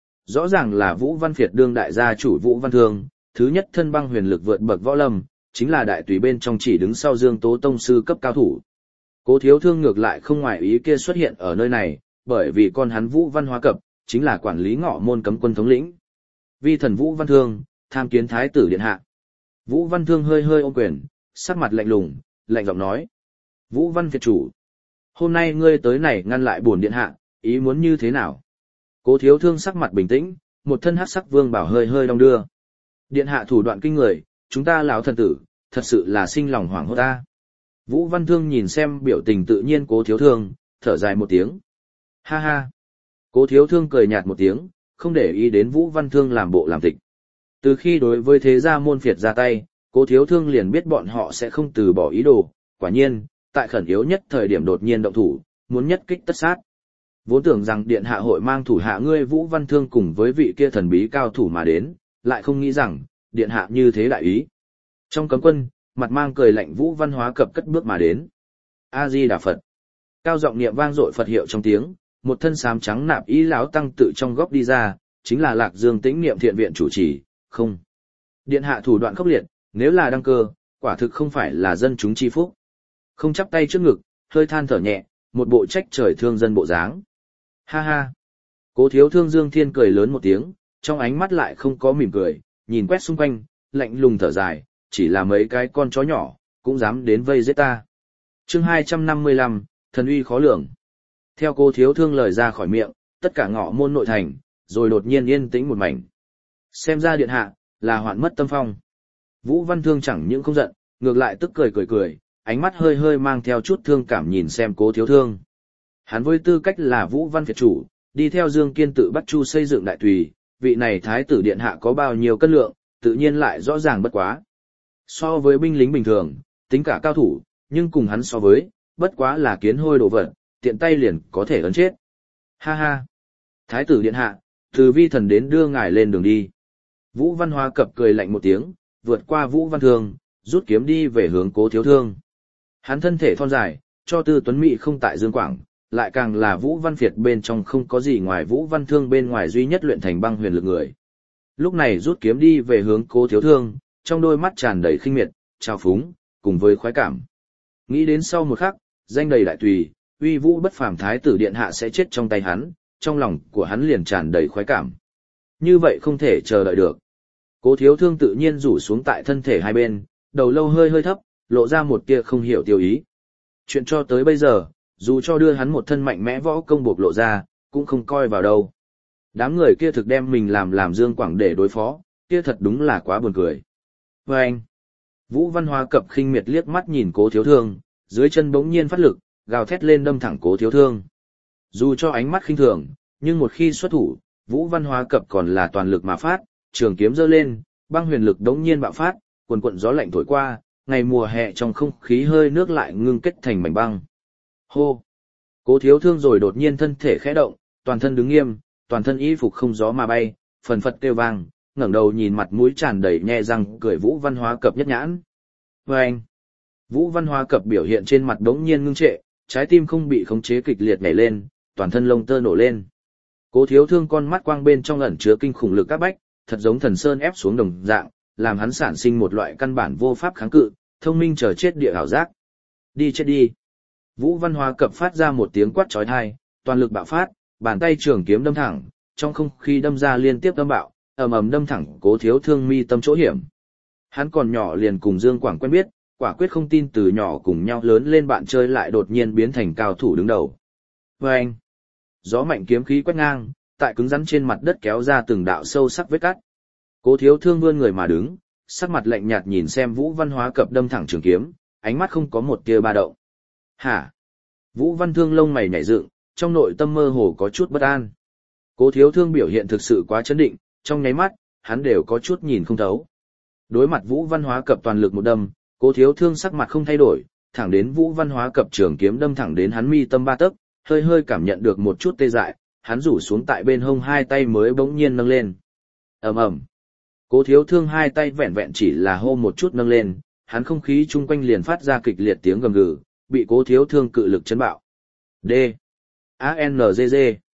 Rõ ràng là Vũ Văn Phiệt đương đại gia chủ Vũ Văn Thương, thứ nhất thân băng huyền lực vượt bậc võ lâm, chính là đại tùy bên trong chỉ đứng sau Dương Tố tông sư cấp cao thủ. Cố Thiếu Thương ngược lại không ngoại ý kia xuất hiện ở nơi này, bởi vì con hắn Vũ Văn Hóa Cập chính là quản lý ngọ môn cấm quân thống lĩnh. Vi thần Vũ Văn Thương, tham kiến thái tử điện hạ. Vũ Văn Thương hơi hơi ôm quyền, sắc mặt lạnh lùng, lạnh giọng nói: Vũ Văn Phiệt chủ, hôm nay ngươi tới này ngăn lại bổn điện hạ, ý muốn như thế nào? Cố Thiếu Thương sắc mặt bình tĩnh, một thân hắc sắc vương bảo hơi hơi đong đưa. Điện hạ thủ đoạn kinh người, chúng ta lão thần tử, thật sự là sinh lòng hoảng hốt ta. Vũ Văn Thương nhìn xem biểu tình tự nhiên Cố Thiếu Thương, thở dài một tiếng. Ha ha. Cố Thiếu Thương cười nhạt một tiếng, không để ý đến Vũ Văn Thương làm bộ làm tịch. Từ khi đối với thế gia môn phiệt ra tay, Cố Thiếu Thương liền biết bọn họ sẽ không từ bỏ ý đồ, quả nhiên, tại khẩn yếu nhất thời điểm đột nhiên động thủ, muốn nhất kích tất sát. Vốn tưởng rằng điện hạ hội mang thủ hạ ngươi Vũ Văn Thương cùng với vị kia thần bí cao thủ mà đến, lại không nghĩ rằng, điện hạ như thế đại ý. Trong cấm quân, mặt mang cười lạnh Vũ Văn Hóa Cập cất bước mà đến. A-di-đà Phật. Cao giọng niệm vang dội Phật hiệu trong tiếng, một thân xám trắng nạp ý lão tăng tự trong góc đi ra, chính là Lạc Dương Tĩnh Niệm Thiện viện chủ trì, không. Điện hạ thủ đoạn khốc liệt, nếu là đăng cơ, quả thực không phải là dân chúng chi phúc. Không chắp tay trước ngực, hơi than thở nhẹ, một bộ trách trời thương dân bộ dáng. Ha ha. Cố Thiếu Thương Dương Thiên cười lớn một tiếng, trong ánh mắt lại không có mỉm cười, nhìn quét xung quanh, lạnh lùng thở dài, chỉ là mấy cái con chó nhỏ, cũng dám đến vây giết ta. Chương 255, thần uy khó lường. Theo Cố Thiếu Thương lời ra khỏi miệng, tất cả ngõ môn nội thành, rồi đột nhiên yên tĩnh một mảnh. Xem ra điện hạ, là hoạn mất tâm phong. Vũ Văn Thương chẳng những không giận, ngược lại tức cười, ánh mắt hơi hơi mang theo chút thương cảm nhìn xem Cố Thiếu Thương. Hắn với tư cách là Vũ Văn Phiệt chủ, đi theo Dương Kiên tự bắt Chu xây dựng đại tùy, vị này thái tử điện hạ có bao nhiêu cân lượng, tự nhiên lại rõ ràng bất quá. So với binh lính bình thường, tính cả cao thủ, nhưng cùng hắn so với, bất quá là kiến hôi đồ vật, tiện tay liền có thể ấn chết. Ha ha! Thái tử điện hạ, từ vi thần đến đưa ngài lên đường đi. Vũ Văn Hóa Cập cười lạnh một tiếng, vượt qua Vũ Văn Thương, rút kiếm đi về hướng Cố Thiếu Thương. Hắn thân thể thon dài, cho tư tuấn mỹ không tại Dương Quảng, lại càng là Vũ Văn Phiệt bên trong không có gì ngoài Vũ Văn Thương bên ngoài duy nhất luyện thành băng huyền lực người. Lúc này rút kiếm đi về hướng Cố Thiếu Thương, trong đôi mắt tràn đầy khinh miệt, trào phúng, cùng với khoái cảm. Nghĩ đến sau một khắc, danh đầy đại tùy, uy vũ bất phàm thái tử điện hạ sẽ chết trong tay hắn, trong lòng của hắn liền tràn đầy khoái cảm. Như vậy không thể chờ đợi được. Cố Thiếu Thương tự nhiên rủ xuống tại thân thể hai bên, đầu lâu hơi hơi thấp, lộ ra một tia không hiểu tiêu ý. Chuyện cho tới bây giờ, dù cho đưa hắn một thân mạnh mẽ võ công bộc lộ ra, cũng không coi vào đâu. Đám người kia thực đem mình làm Dương Quảng để đối phó, kia thật đúng là quá buồn cười. Và anh, Vũ Văn Hóa Cập khinh miệt liếc mắt nhìn Cố Thiếu Thương, dưới chân bỗng nhiên phát lực, gào thét lên đâm thẳng Cố Thiếu Thương. Dù cho ánh mắt khinh thường, nhưng một khi xuất thủ, Vũ Văn Hóa Cập còn là toàn lực mà phát, trường kiếm giơ lên, băng huyền lực đống nhiên bạo phát, quần quận gió lạnh thổi qua, ngày mùa hè trong không khí hơi nước lại ngưng kết thành mảnh băng. Hô! Cố Thiếu Thương rồi đột nhiên thân thể khẽ động, toàn thân đứng nghiêm, toàn thân y phục không gió mà bay, phần phật kêu vang, ngẩng đầu nhìn mặt mũi tràn đầy nhe răng cười Vũ Văn Hóa Cập nhất nhãn. Và anh! Vũ Văn Hóa Cập biểu hiện trên mặt đống nhiên ngưng trệ, trái tim không bị khống chế kịch liệt nhảy lên, toàn thân lông tơ nổ lên. Cố Thiếu Thương con mắt quang bên trong ẩn chứa kinh khủng lực các bách, thật giống thần sơn ép xuống đồng dạng, làm hắn sản sinh một loại căn bản vô pháp kháng cự, thông minh chờ chết địa ảo giác. Đi chết đi! Vũ Văn Hóa Cập phát ra một tiếng quát chói tai, toàn lực bạo phát, bàn tay trường kiếm đâm thẳng, trong không khí đâm ra liên tiếp âm bạo, ầm ầm đâm thẳng Cố Thiếu Thương mi tâm chỗ hiểm, Hắn còn nhỏ liền cùng Dương Quảng quen biết, quả quyết không tin từ nhỏ cùng nhau lớn lên bạn chơi lại đột nhiên biến thành cao thủ đứng đầu. Và anh, gió mạnh kiếm khí quét ngang, tại cứng rắn trên mặt đất kéo ra từng đạo sâu sắc vết cắt. Cố Thiếu Thương vươn người mà đứng, sắc mặt lạnh nhạt nhìn xem Vũ Văn Hóa Cập đâm thẳng trường kiếm, ánh mắt không có một tia ba động. Hả? Vũ Văn Thương lông mày nhảy dựng, trong nội tâm mơ hồ có chút bất an. Cố Thiếu Thương biểu hiện thực sự quá chấn định, trong nháy mắt, hắn đều có chút nhìn không thấu. Đối mặt Vũ Văn Hóa Cập toàn lực một đâm, Cố Thiếu Thương sắc mặt không thay đổi, thẳng đến Vũ Văn Hóa Cập trường kiếm đâm thẳng đến hắn mi tâm ba tấc, hơi hơi cảm nhận được một chút tê dại, hắn rủ xuống tại bên hông hai tay mới bỗng nhiên nâng lên. Ầm ầm. Cố Thiếu Thương hai tay vẹn vẹn chỉ là hô một chút nâng lên, hắn không khí chung quanh liền phát ra kịch liệt tiếng gầm gừ, bị Cố Thiếu Thương cự lực chấn bạo. D. A-N-G-G.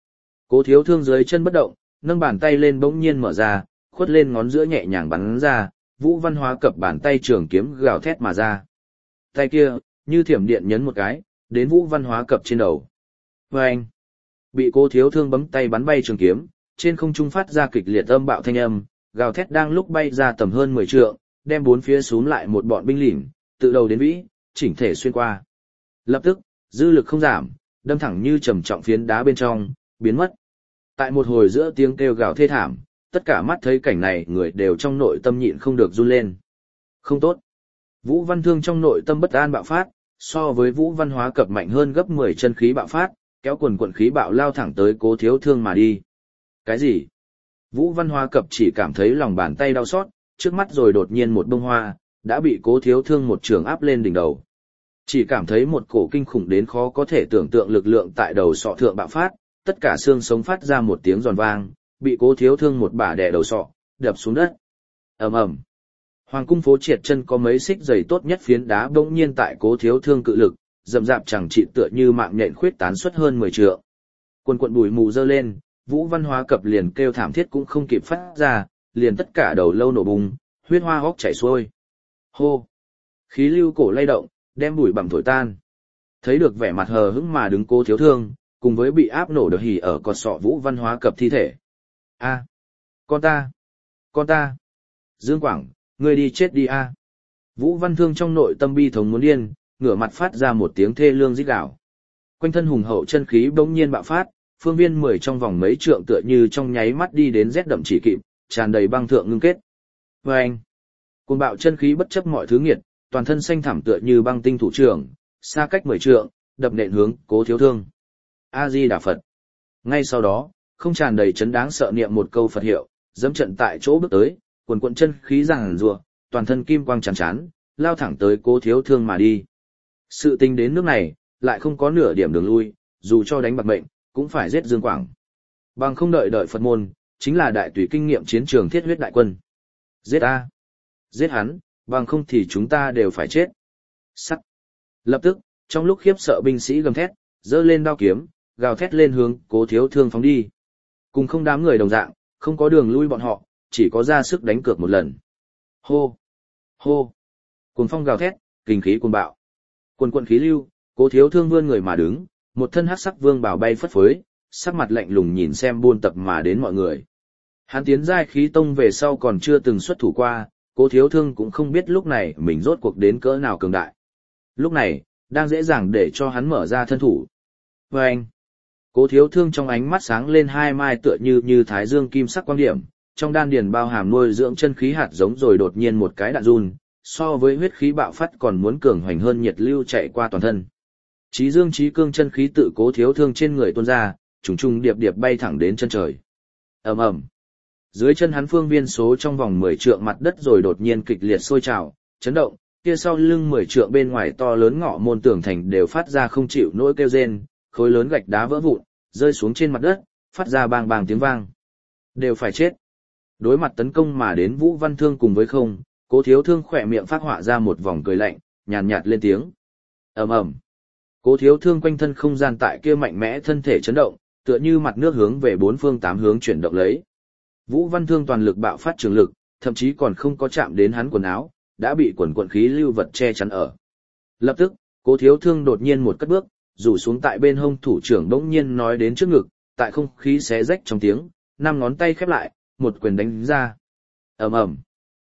Cố Thiếu Thương dưới chân bất động, nâng bàn tay lên bỗng nhiên mở ra, khuất lên ngón giữa nhẹ nhàng bắn ra, Vũ Văn Hóa Cập bàn tay trường kiếm gào thét mà ra. Tay kia, như thiểm điện nhấn một cái, đến Vũ Văn Hóa Cập trên đầu. Vâng! Bị Cố Thiếu Thương bấm tay bắn bay trường kiếm, trên không trung phát ra kịch liệt âm bạo thanh âm, gào thét đang lúc bay ra tầm hơn 10 trượng, đem bốn phía xuống lại một bọn binh lính, từ đầu đến vĩ, chỉnh thể xuyên qua. Lập tức, dư lực không giảm, đâm thẳng như trầm trọng phiến đá bên trong, biến mất. Tại một hồi giữa tiếng kêu gào thê thảm, tất cả mắt thấy cảnh này người đều trong nội tâm nhịn không được run lên. Không tốt. Vũ Văn Thương trong nội tâm bất an bạo phát, so với Vũ Văn Hóa Cập mạnh hơn gấp 10 chân khí bạo phát, kéo quần quần khí bạo lao thẳng tới Cố Thiếu Thương mà đi. Cái gì? Vũ Văn Hóa Cập chỉ cảm thấy lòng bàn tay đau xót, trước mắt rồi đột nhiên một bông hoa, đã bị Cố Thiếu Thương một trường áp lên đỉnh đầu. Chỉ cảm thấy một cổ kinh khủng đến khó có thể tưởng tượng lực lượng tại đầu sọ thượng bạo phát, tất cả xương sống phát ra một tiếng giòn vang, bị Cố Thiếu Thương một bả đè đầu sọ, đập xuống đất. Ầm ầm. Hoàng cung phố triệt chân có mấy xích dày tốt nhất phiến đá bỗng nhiên tại Cố Thiếu Thương cự lực, rậm rạp chẳng trị tựa như mạng nhện khuyết tán suốt hơn 10 trượng. Quần quần bụi mù dơ lên, Vũ Văn Hóa Cập liền kêu thảm thiết cũng không kịp phát ra, liền tất cả đầu lâu nổ bùng, huyết hoa hốc chảy xuôi. Hô! Khí lưu cổ lay động, đem bụi bặm thổi tan. Thấy được vẻ mặt hờ hững mà đứng Cố Thiếu Thương, cùng với bị áp nổ được hỉ ở cột sọ Vũ Văn Hóa Cập thi thể. A, con ta, Dương Quảng, ngươi đi chết đi a. Vũ Văn Thương trong nội tâm bi thống muốn điên, ngửa mặt phát ra một tiếng thê lương rít gào. Quanh thân hùng hậu chân khí bỗng nhiên bạo phát, phương viên 10 trong vòng mấy trượng tựa như trong nháy mắt đi đến rét đậm chỉ kịp, tràn đầy băng thượng ngưng kết. Vâng! Cuồng bạo chân khí bất chấp mọi thứ nghiệt, toàn thân xanh thẳm tựa như băng tinh thủ trưởng, xa cách 10 trượng, đập nện hướng Cố Thiếu Thương. A Di Đà Phật. Ngay sau đó, không tràn đầy chấn đáng sợ niệm một câu Phật hiệu, dẫm trận tại chỗ bước tới, quần quần chân khí giằng giụa, toàn thân kim quang chán chán, lao thẳng tới Cố Thiếu Thương mà đi. Sự tình đến nước này, lại không có nửa điểm đường lui, dù cho đánh bạc mệnh, cũng phải giết Dương Quảng. Bằng không đợi Phật môn, chính là đại tùy kinh nghiệm chiến trường thiết huyết đại quân. Giết a, giết hắn, bằng không thì chúng ta đều phải chết. Sắt. Lập tức, trong lúc khiếp sợ binh sĩ gầm thét, giơ lên đao kiếm, gào thét lên hướng Cố Thiếu Thương phóng đi. Cùng không đám người đồng dạng, không có đường lui bọn họ, chỉ có ra sức đánh cược một lần. Hô! Hô! Cuồng phong gào thét, kinh khí cuồng bạo. Quần quần khí lưu, Cố Thiếu Thương vươn người mà đứng, một thân hắc sắc vương bào bay phất phới, sắc mặt lạnh lùng nhìn xem buôn tập mà đến mọi người. Hắn tiến giai khí tông về sau còn chưa từng xuất thủ qua, Cố Thiếu Thương cũng không biết lúc này mình rốt cuộc đến cỡ nào cường đại. Lúc này, đang dễ dàng để cho hắn mở ra thân thủ. Và anh, Cố Thiếu Thương trong ánh mắt sáng lên hai mai tựa như thái dương kim sắc quang điểm, trong đan điền bao hàm nuôi dưỡng chân khí hạt giống rồi đột nhiên một cái đạn run, so với huyết khí bạo phát còn muốn cường hoành hơn nhiệt lưu chạy qua toàn thân. Chí dương chí cương chân khí tự Cố Thiếu Thương trên người tuôn ra, trùng trùng điệp điệp bay thẳng đến chân trời. Ầm ầm. Dưới chân hắn phương viên số trong vòng 10 trượng mặt đất rồi đột nhiên kịch liệt sôi trào, chấn động, kia sau lưng 10 trượng bên ngoài to lớn ngọ môn tường thành đều phát ra không chịu nỗi kêu rên, khối lớn gạch đá vỡ vụn, rơi xuống trên mặt đất, phát ra bang bang tiếng vang. Đều phải chết. Đối mặt tấn công mà đến Vũ Văn Thương cùng với không, Cố Thiếu Thương khỏe miệng phát họa ra một vòng cười lạnh, nhàn nhạt lên tiếng. Ầm ầm. Cố Thiếu Thương quanh thân không gian tại kia mạnh mẽ thân thể chấn động, tựa như mặt nước hướng về bốn phương tám hướng chuyển động lấy. Vũ Văn Thương toàn lực bạo phát trường lực, thậm chí còn không có chạm đến hắn quần áo, đã bị quần quần khí lưu vật che chắn ở. Lập tức, Cố Thiếu Thương đột nhiên một cất bước, rủ xuống tại bên hông thủ trưởng đống nhiên nói đến trước ngực, tại không khí xé rách trong tiếng, 5 ngón tay khép lại, một quyền đánh ra. Ầm ầm.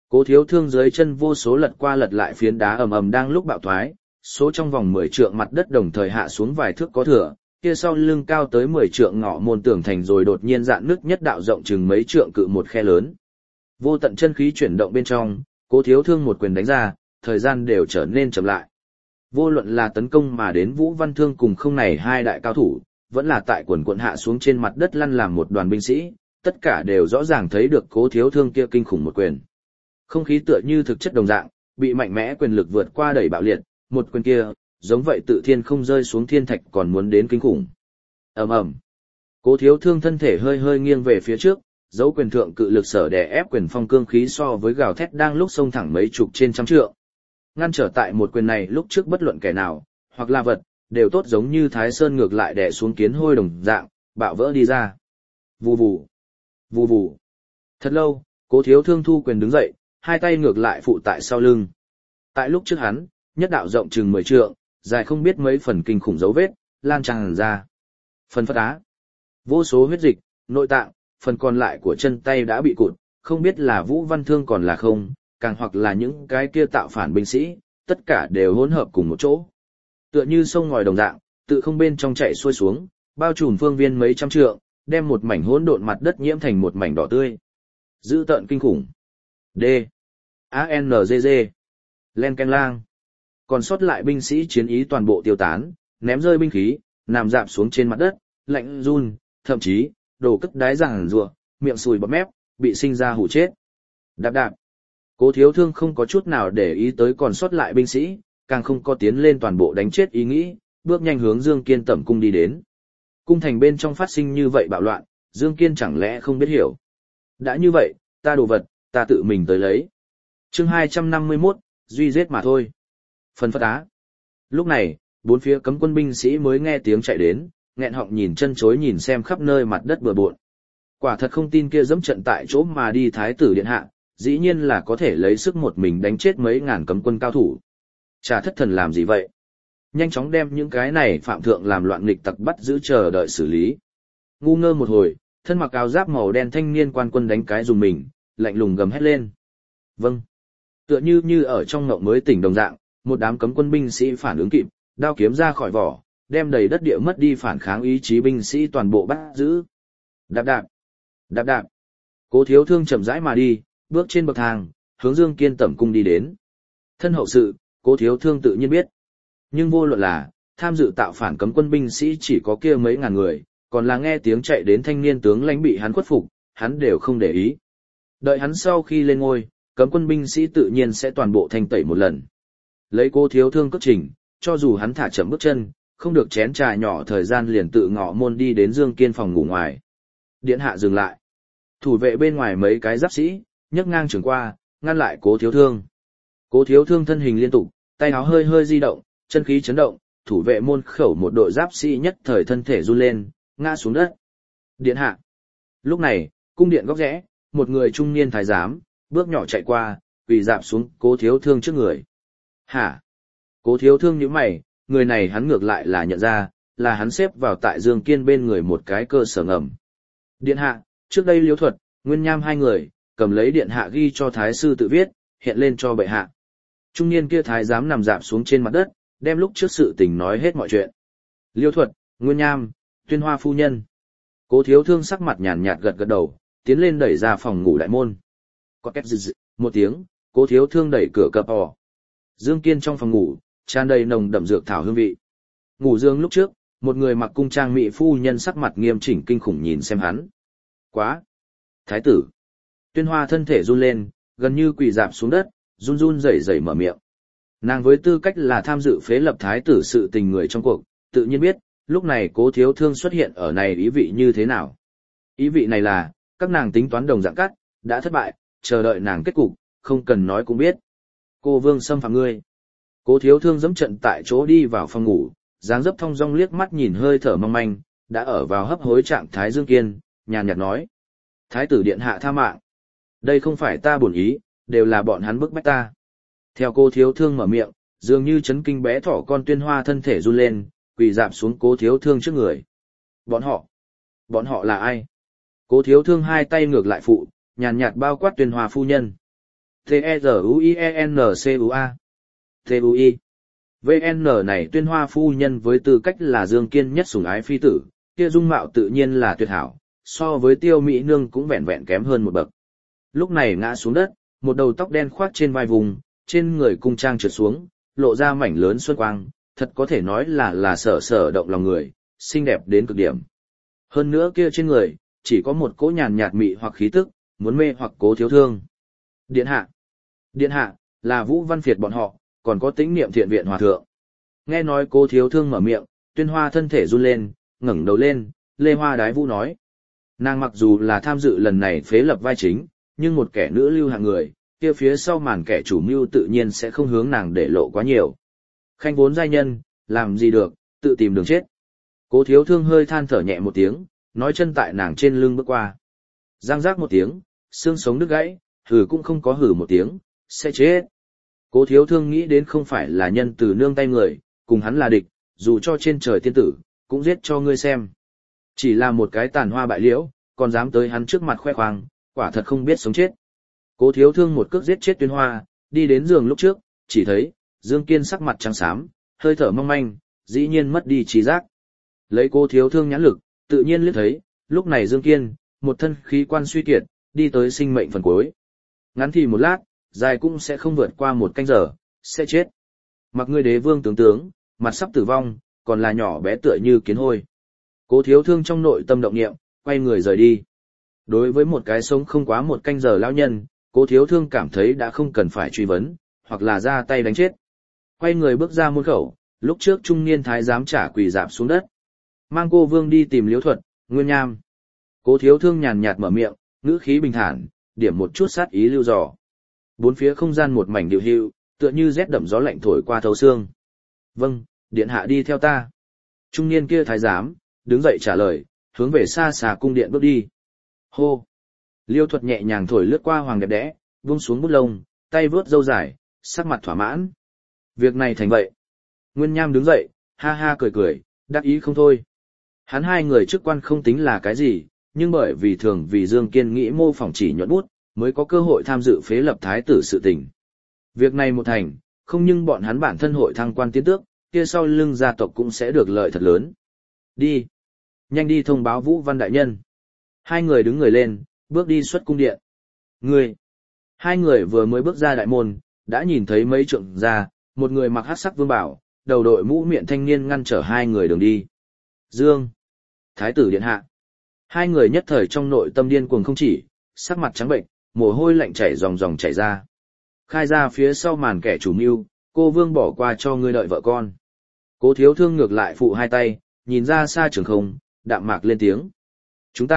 Cố Thiếu Thương dưới chân vô số lật qua lật lại phiến đá ầm ầm đang lúc bạo thoái, số trong vòng 10 trượng mặt đất đồng thời hạ xuống vài thước có thừa, kia sau lưng cao tới 10 trượng ngọ môn tường thành rồi đột nhiên dạn nước nhất đạo rộng chừng mấy trượng cự một khe lớn. Vô tận chân khí chuyển động bên trong, Cố Thiếu Thương một quyền đánh ra, thời gian đều trở nên chậm lại. Vô luận là tấn công mà đến Vũ Văn Thương cùng không này hai đại cao thủ, vẫn là tại quần quận hạ xuống trên mặt đất lăn làm một đoàn binh sĩ, tất cả đều rõ ràng thấy được Cố Thiếu Thương kia kinh khủng một quyền. Không khí tựa như thực chất đồng dạng, bị mạnh mẽ quyền lực vượt qua đẩy bạo liệt, một quyền kia, giống vậy tự thiên không rơi xuống thiên thạch còn muốn đến kinh khủng. Ầm ầm. Cố Thiếu Thương thân thể hơi hơi nghiêng về phía trước, dấu quyền thượng cự lực sở đè ép quyền phong cương khí so với gào thét đang lúc xông thẳng mấy chục trên trăm trượng. Ngăn trở tại một quyền này lúc trước bất luận kẻ nào, hoặc là vật, đều tốt giống như Thái Sơn ngược lại đè xuống kiến hôi đồng dạng, bạo vỡ đi ra. Vù vù, vù vù. Thật lâu, Cố Thiếu Thương thu quyền đứng dậy, hai tay ngược lại phụ tại sau lưng. Tại lúc trước hắn, nhất đạo rộng chừng 10 trượng, dài không biết mấy phần kinh khủng dấu vết, lan tràn ra. Phần phất á. Vô số huyết dịch, nội tạng, phần còn lại của chân tay đã bị cụt, không biết là Vũ Văn Thương còn là không, càng hoặc là những cái kia tạo phản binh sĩ, tất cả đều hỗn hợp cùng một chỗ. Tựa như sông ngòi đồng dạng, tự không bên trong chạy xuôi xuống, bao trùm phương viên mấy trăm trượng, đem một mảnh hỗn độn mặt đất nhiễm thành một mảnh đỏ tươi. Dữ tợn kinh khủng. D. A-N-G-G. Len Ken Lang. Còn sót lại binh sĩ chiến ý toàn bộ tiêu tán, ném rơi binh khí, nằm dạp xuống trên mặt đất, lạnh run, thậm chí, đổ cất đái giảng rùa, miệng sùi bọt mép, bị sinh ra hủ chết. Đạp đạp. Cố Thiếu Thương không có chút nào để ý tới còn sót lại binh sĩ, càng không có tiến lên toàn bộ đánh chết ý nghĩ, bước nhanh hướng Dương Kiên tẩm cung đi đến. Cung thành bên trong phát sinh như vậy bạo loạn, Dương Kiên chẳng lẽ không biết hiểu. Đã như vậy, ta đồ vật, ta tự mình tới lấy. Chương 251, duy giết mà thôi. Phần phất á. Lúc này, bốn phía cấm quân binh sĩ mới nghe tiếng chạy đến, nghẹn họng nhìn chân chối nhìn xem khắp nơi mặt đất bừa bộn. Quả thật không tin kia dẫm trận tại chỗ mà đi thái tử điện hạ, dĩ nhiên là có thể lấy sức một mình đánh chết mấy ngàn cấm quân cao thủ. Chả thất thần làm gì vậy? Nhanh chóng đem những cái này phạm thượng làm loạn nghịch tặc bắt giữ chờ đợi xử lý. Ngu ngơ một hồi, thân mặc áo giáp màu đen thanh niên quan quân đánh cái dùng mình, lạnh lùng gầm hét lên. Vâng. Tựa như ở trong ngộng mới tỉnh đồng dạng, một đám cấm quân binh sĩ phản ứng kịp, đao kiếm ra khỏi vỏ, đem đầy đất địa mất đi phản kháng ý chí binh sĩ toàn bộ bắt giữ. Đạp đạp, đạp đạp. Cố Thiếu Thương chậm rãi mà đi, bước trên bậc thang, hướng Dương Kiên tẩm cung đi đến. Thân hậu sự, Cố Thiếu Thương tự nhiên biết. Nhưng vô luận là, tham dự tạo phản cấm quân binh sĩ chỉ có kia mấy ngàn người, còn là nghe tiếng chạy đến thanh niên tướng lãnh bị hắn khuất phục, hắn đều không để ý. Đợi hắn sau khi lên ngôi, cấm quân binh sĩ tự nhiên sẽ toàn bộ thanh tẩy một lần. Lấy Cố Thiếu Thương cất trình, cho dù hắn thả chậm bước chân, không được chén trà nhỏ thời gian liền tự ngọ môn đi đến Dương Kiên phòng ngủ ngoài. Điện hạ dừng lại. Thủ vệ bên ngoài mấy cái giáp sĩ, nhấc ngang trường qua, ngăn lại Cố Thiếu Thương. Cố Thiếu Thương thân hình liên tục, tay áo hơi hơi di động, chân khí chấn động, thủ vệ môn khẩu một đội giáp sĩ nhất thời thân thể run lên, ngã xuống đất. Điện hạ. Lúc này, cung điện góc rẽ, một người trung niên thái giám, bước nhỏ chạy qua, quỳ dạp xuống Cố Thiếu Thương trước người. Hả? Cố Thiếu Thương nhíu mày, người này hắn ngược lại là nhận ra, là hắn xếp vào tại Dương Kiên bên người một cái cơ sở ngầm. Điện hạ, trước đây Liễu Thuật, Nguyên Nham hai người, cầm lấy điện hạ ghi cho thái sư tự viết, hiện lên cho bệ hạ. Trung niên kia thái giám nằm dạp xuống trên mặt đất, đem lúc trước sự tình nói hết mọi chuyện. Liễu Thuật, Nguyên Nham, Tuyên Hoa phu nhân. Cố Thiếu Thương sắc mặt nhàn nhạt gật gật đầu, tiến lên đẩy ra phòng ngủ đại môn. Có két rực một tiếng, Cố Thiếu Thương đẩy cửa cập ỏ. Dương Kiên trong phòng ngủ, tràn đầy nồng đậm dược thảo hương vị. Ngủ giường lúc trước, một người mặc cung trang mỹ phu nhân sắc mặt nghiêm chỉnh kinh khủng nhìn xem hắn. Quá! Thái tử! Tuyên Hoa thân thể run lên, gần như quỳ dạp xuống đất, run run rẩy rẩy mở miệng. Nàng với tư cách là tham dự phế lập thái tử sự tình người trong cuộc, tự nhiên biết, lúc này Cố Thiếu Thương xuất hiện ở này ý vị như thế nào. Ý vị này là, các nàng tính toán đồng dạng cắt, đã thất bại, chờ đợi nàng kết cục, không cần nói cũng biết. Cô vương xâm phạm ngươi. Cố Thiếu Thương dẫm trận tại chỗ đi vào phòng ngủ, dáng dấp thong dong liếc mắt nhìn hơi thở mong manh, đã ở vào hấp hối trạng thái Dương Kiên, nhàn nhạt nói. Thái tử điện hạ tha mạng. Đây không phải ta bổn ý, đều là bọn hắn bức bách ta. Theo Cố Thiếu Thương mở miệng, dường như chấn kinh bé thỏ con Tuyên Hoa thân thể run lên, quỳ dạp xuống Cố Thiếu Thương trước người. Bọn họ là ai? Cố Thiếu Thương hai tay ngược lại phụ, nhàn nhạt bao quát Tuyên Hoa phu nhân. T-E-Z-U-I-E-N-C-U-A. T-U-I. VN này Tuyên Hoa phu nhân với tư cách là Dương Kiên nhất sủng ái phi tử, kia dung mạo tự nhiên là tuyệt hảo, so với Tiêu Mỹ Nương cũng vẹn vẹn kém hơn một bậc. Lúc này ngã xuống đất, một đầu tóc đen khoác trên vai vùng, trên người cung trang trượt xuống, lộ ra mảnh lớn xuân quang, thật có thể nói là sở sở động lòng người, xinh đẹp đến cực điểm. Hơn nữa kia trên người, chỉ có một cỗ nhàn nhạt mị hoặc khí tức, muốn mê hoặc Cố Thiếu Thương. Điện hạ, là Vũ Văn Việt bọn họ, còn có Tĩnh Niệm Thiện Viện hòa thượng. Nghe nói Cố Thiếu Thương mở miệng, Tuyên Hoa thân thể run lên, ngẩng đầu lên, Lê Hoa Đái Vũ nói. Nàng mặc dù là tham dự lần này phế lập vai chính, nhưng một kẻ nữ lưu hạng người, kia phía sau màn kẻ chủ mưu tự nhiên sẽ không hướng nàng để lộ quá nhiều. Khanh vốn giai nhân, làm gì được, tự tìm đường chết. Cố Thiếu Thương hơi than thở nhẹ một tiếng, nói chân tại nàng trên lưng bước qua. Giang giác một tiếng, xương sống đứt gãy, hử cũng không có hử một tiếng, sẽ chết. Cố Thiếu Thương nghĩ đến không phải là nhân từ nương tay người, cùng hắn là địch, dù cho trên trời tiên tử, cũng giết cho ngươi xem. Chỉ là một cái tàn hoa bại liễu, còn dám tới hắn trước mặt khoe khoang, quả thật không biết sống chết. Cố Thiếu Thương một cước giết chết Tuyên Hoa, đi đến giường lúc trước, chỉ thấy Dương Kiên sắc mặt trắng xám, hơi thở mong manh, dĩ nhiên mất đi trí giác. Lấy Cố Thiếu Thương nhãn lực, tự nhiên liếc thấy, lúc này Dương Kiên, một thân khí quan suy kiệt, đi tới sinh mệnh phần cuối. Ngắn thì một lát, dài cũng sẽ không vượt qua một canh giờ, sẽ chết. Mặc ngươi đế vương tướng, mặt sắp tử vong, còn là nhỏ bé tựa như kiến hôi. Cố Thiếu Thương trong nội tâm động niệm, quay người rời đi. Đối với một cái sống không quá một canh giờ lão nhân, Cố Thiếu Thương cảm thấy đã không cần phải truy vấn, hoặc là ra tay đánh chết. Quay người bước ra môn khẩu, lúc trước trung niên thái giám trả quỳ dạp xuống đất. Mang cô vương đi tìm Liễu Thuật, Nguyên Nham. Cố Thiếu Thương nhàn nhạt mở miệng, ngữ khí bình thản, điểm một chút sát ý lưu dò. Bốn phía không gian một mảnh điều hưu, tựa như rét đậm gió lạnh thổi qua thấu xương. Vâng, điện hạ đi theo ta. Trung niên kia thái giám, đứng dậy trả lời, hướng về xa xà cung điện bước đi. Hô! Liêu Thuật nhẹ nhàng thổi lướt qua hoàng đẹp đẽ, buông xuống bút lông, tay vướt râu dài, sắc mặt thỏa mãn. Việc này thành vậy. Nguyên Nham đứng dậy, ha ha cười cười, đắc ý không thôi. Hắn hai người chức quan không tính là cái gì, nhưng bởi vì thường vì Dương Kiên nghĩ mô phỏng chỉ nhuận bút, mới có cơ hội tham dự phế lập thái tử sự tình. Việc này một thành, không nhưng bọn hắn bản thân hội thăng quan tiến tước, kia sau lưng gia tộc cũng sẽ được lợi thật lớn. Đi! Nhanh đi thông báo Vũ Văn đại nhân. Hai người đứng người lên, bước đi xuất cung điện. Người! Hai người vừa mới bước ra đại môn, đã nhìn thấy mấy trượng ra, một người mặc hắc sắc vương bảo, đầu đội mũ miệng thanh niên ngăn trở hai người đường đi. Dương! Thái tử điện hạ! Hai người nhất thời trong nội tâm điên cuồng không chỉ, sắc mặt trắng bệnh, mồ hôi lạnh chảy ròng ròng chảy ra. Khai ra phía sau màn kẻ chủ mưu, cô vương bỏ qua cho ngươi đợi vợ con. Cố Thiếu Thương ngược lại phụ hai tay, nhìn ra xa trường không, đạm mạc lên tiếng. Chúng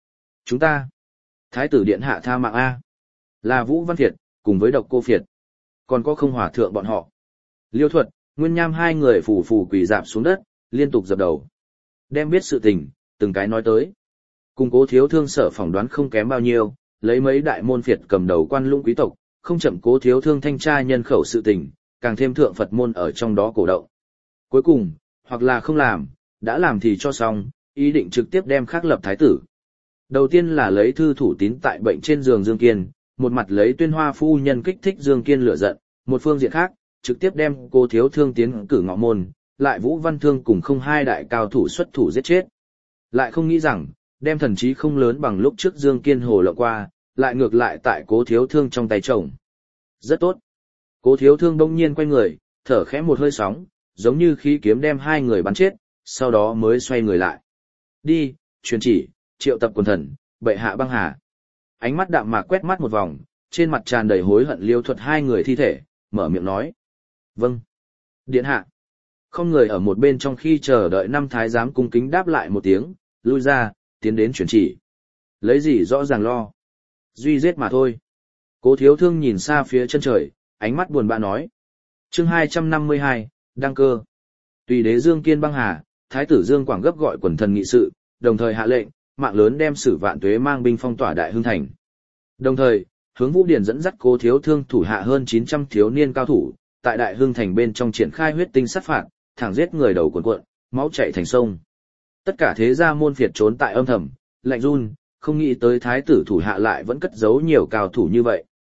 ta, Thái tử điện hạ tha mạng A. Là Vũ Văn Việt, cùng với Độc Cô Việt. Còn có không hòa thượng bọn họ. Liêu Thuật, Nguyên Nham hai người phù phù quỳ dạp xuống đất, liên tục dập đầu. Đem biết sự tình, từng cái nói tới. Cùng Cố Thiếu Thương sở phỏng đoán không kém bao nhiêu, lấy mấy đại môn Việt cầm đầu quan lũng quý tộc, không chậm Cố Thiếu Thương thanh tra nhân khẩu sự tình, càng thêm thượng Phật môn ở trong đó cổ động. Cuối cùng, hoặc là không làm, đã làm thì cho xong, ý định trực tiếp đem khắc lập thái tử. Đầu tiên là lấy thư thủ tín tại bệnh trên giường Dương Kiên, một mặt lấy Tuyên Hoa phu nhân kích thích Dương Kiên lửa giận, một phương diện khác, trực tiếp đem Cố Thiếu Thương tiến cử ngọ môn, lại Vũ Văn Thương cùng không hai đại cao thủ xuất thủ giết chết. Lại không nghĩ rằng, đem thần trí không lớn bằng lúc trước Dương Kiên hồ lộng qua, lại ngược lại tại Cố Thiếu Thương trong tay chồng. Rất tốt. Cố Thiếu Thương đông nhiên quay người, thở khẽ một hơi sóng, giống như khí kiếm đem hai người bắn chết, sau đó mới xoay người lại. Đi, truyền chỉ, triệu tập quần thần, bệ hạ băng hà. Ánh mắt đạm mạc quét mắt một vòng, trên mặt tràn đầy hối hận Liêu Thuật hai người thi thể, mở miệng nói. Vâng. Điện hạ. Không người ở một bên trong khi chờ đợi năm thái giám cung kính đáp lại một tiếng, lui ra, tiến đến truyền chỉ. Lấy gì rõ ràng lo. Duy giết mà thôi. Cố Thiếu Thương nhìn xa phía chân trời, ánh mắt buồn bã nói. Chương 252, đăng cơ. Tùy đế Dương Kiên băng hà, thái tử Dương Quảng gấp gọi quần thần nghị sự, đồng thời hạ lệnh, mạng lớn đem Sử Vạn Tuế mang binh phong tỏa Đại Hưng Thành. Đồng thời, hướng Vũ Điển dẫn dắt Cố Thiếu Thương thủ hạ hơn 900 thiếu niên cao thủ, tại Đại Hưng Thành bên trong triển khai huyết tinh sát phạt, thẳng giết người đầu cuồn cuộn, máu chảy thành sông. Tất cả thế gia môn phiệt trốn tại âm thầm, lạnh run, không nghĩ tới thái tử thủ hạ lại vẫn cất giấu nhiều cao thủ như vậy.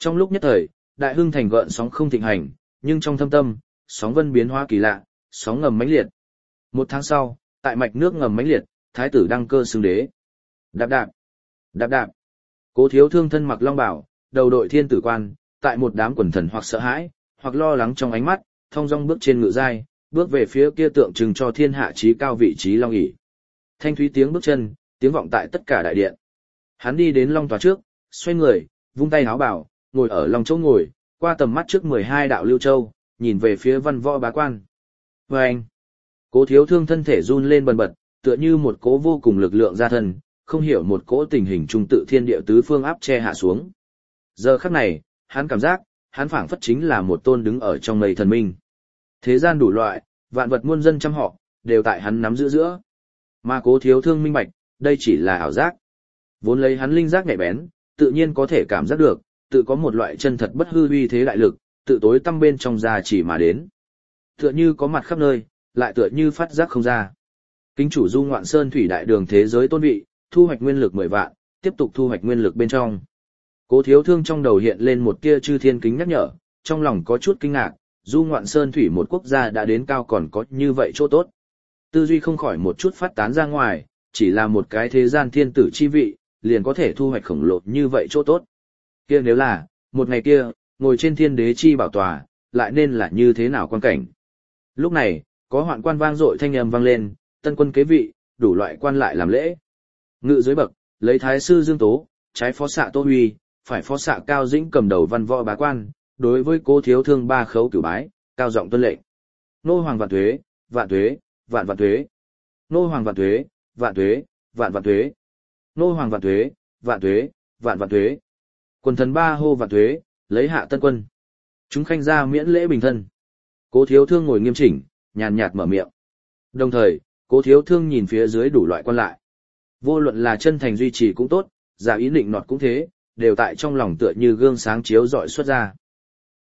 Trong lúc nhất thời, Đại Hưng thành gợn sóng không thịnh hành, nhưng trong thâm tâm, sóng vân biến hóa kỳ lạ, sóng ngầm mãnh liệt. Một tháng sau, tại mạch nước ngầm mãnh liệt, thái tử đăng cơ xưng đế. Đạp đạp, đạp đạp. Cố Thiếu Thương thân mặc long bào, đầu đội thiên tử quan, tại một đám quần thần hoặc sợ hãi, hoặc lo lắng trong ánh mắt, thong dong bước trên ngựa giai, bước về phía kia tượng trưng cho thiên hạ chí cao vị trí long ỷ. Thanh thúy tiếng bước chân, tiếng vọng tại tất cả đại điện. Hắn đi đến long tòa trước, xoay người, vung tay áo bảo, ngồi ở long chỗ ngồi, qua tầm mắt trước 12 đạo lưu châu, nhìn về phía văn võ bá quan. Và anh, Cố Thiếu Thương thân thể run lên bần bật, tựa như một cỗ vô cùng lực lượng ra thân, không hiểu một cỗ tình hình trung tự thiên địa tứ phương áp che hạ xuống. Giờ khắc này, hắn cảm giác, hắn phảng phất chính là một tôn đứng ở trong mây thần minh. Thế gian đủ loại, vạn vật muôn dân trăm họ, đều tại hắn nắm giữ giữa. Mà Cố Thiếu Thương minh bạch, đây chỉ là ảo giác. Vốn lấy hắn linh giác nhạy bén, tự nhiên có thể cảm giác được, tự có một loại chân thật bất hư uy thế đại lực, tự tối tâm bên trong ra chỉ mà đến. Tựa như có mặt khắp nơi, lại tựa như phát giác không ra. Kính chủ Du Ngoạn Sơn thủy đại đường thế giới tôn vị, thu hoạch nguyên lực 10 vạn, tiếp tục thu hoạch nguyên lực bên trong. Cố Thiếu Thương trong đầu hiện lên một tia chư thiên kính nhắc nhở, trong lòng có chút kinh ngạc, Du Ngoạn Sơn thủy một quốc gia đã đến cao còn có như vậy chỗ tốt. Tư duy không khỏi một chút phát tán ra ngoài, chỉ là một cái thế gian thiên tử chi vị, liền có thể thu hoạch khổng lồ như vậy chỗ tốt. Kia nếu là, một ngày kia, ngồi trên thiên đế chi bảo tòa, lại nên là như thế nào quan cảnh. Lúc này, có hoạn quan vang dội thanh âm vang lên, tân quân kế vị, đủ loại quan lại làm lễ. Ngự dưới bậc, lấy thái sư Dương Tố, trái phó xạ Tô Huy, phải phó xạ Cao Dĩnh cầm đầu văn võ bá quan, đối với Cố Thiếu Thương ba khấu cửu bái, cao giọng tuân lệnh. Nô hoàng vạn tuế, vạn tuế, vạn vạn tuế. Nô hoàng vạn tuế, vạn tuế, vạn vạn tuế. Nô hoàng vạn tuế, vạn tuế, vạn vạn tuế. Quần thần ba hô vạn tuế, lấy hạ tân quân. Chúng khanh ra miễn lễ bình thân. Cố Thiếu Thương ngồi nghiêm chỉnh, nhàn nhạt mở miệng. Đồng thời, Cố Thiếu Thương nhìn phía dưới đủ loại quan lại. Vô luận là chân thành duy trì cũng tốt, giả ý định nọt cũng thế, đều tại trong lòng tựa như gương sáng chiếu rọi xuất ra.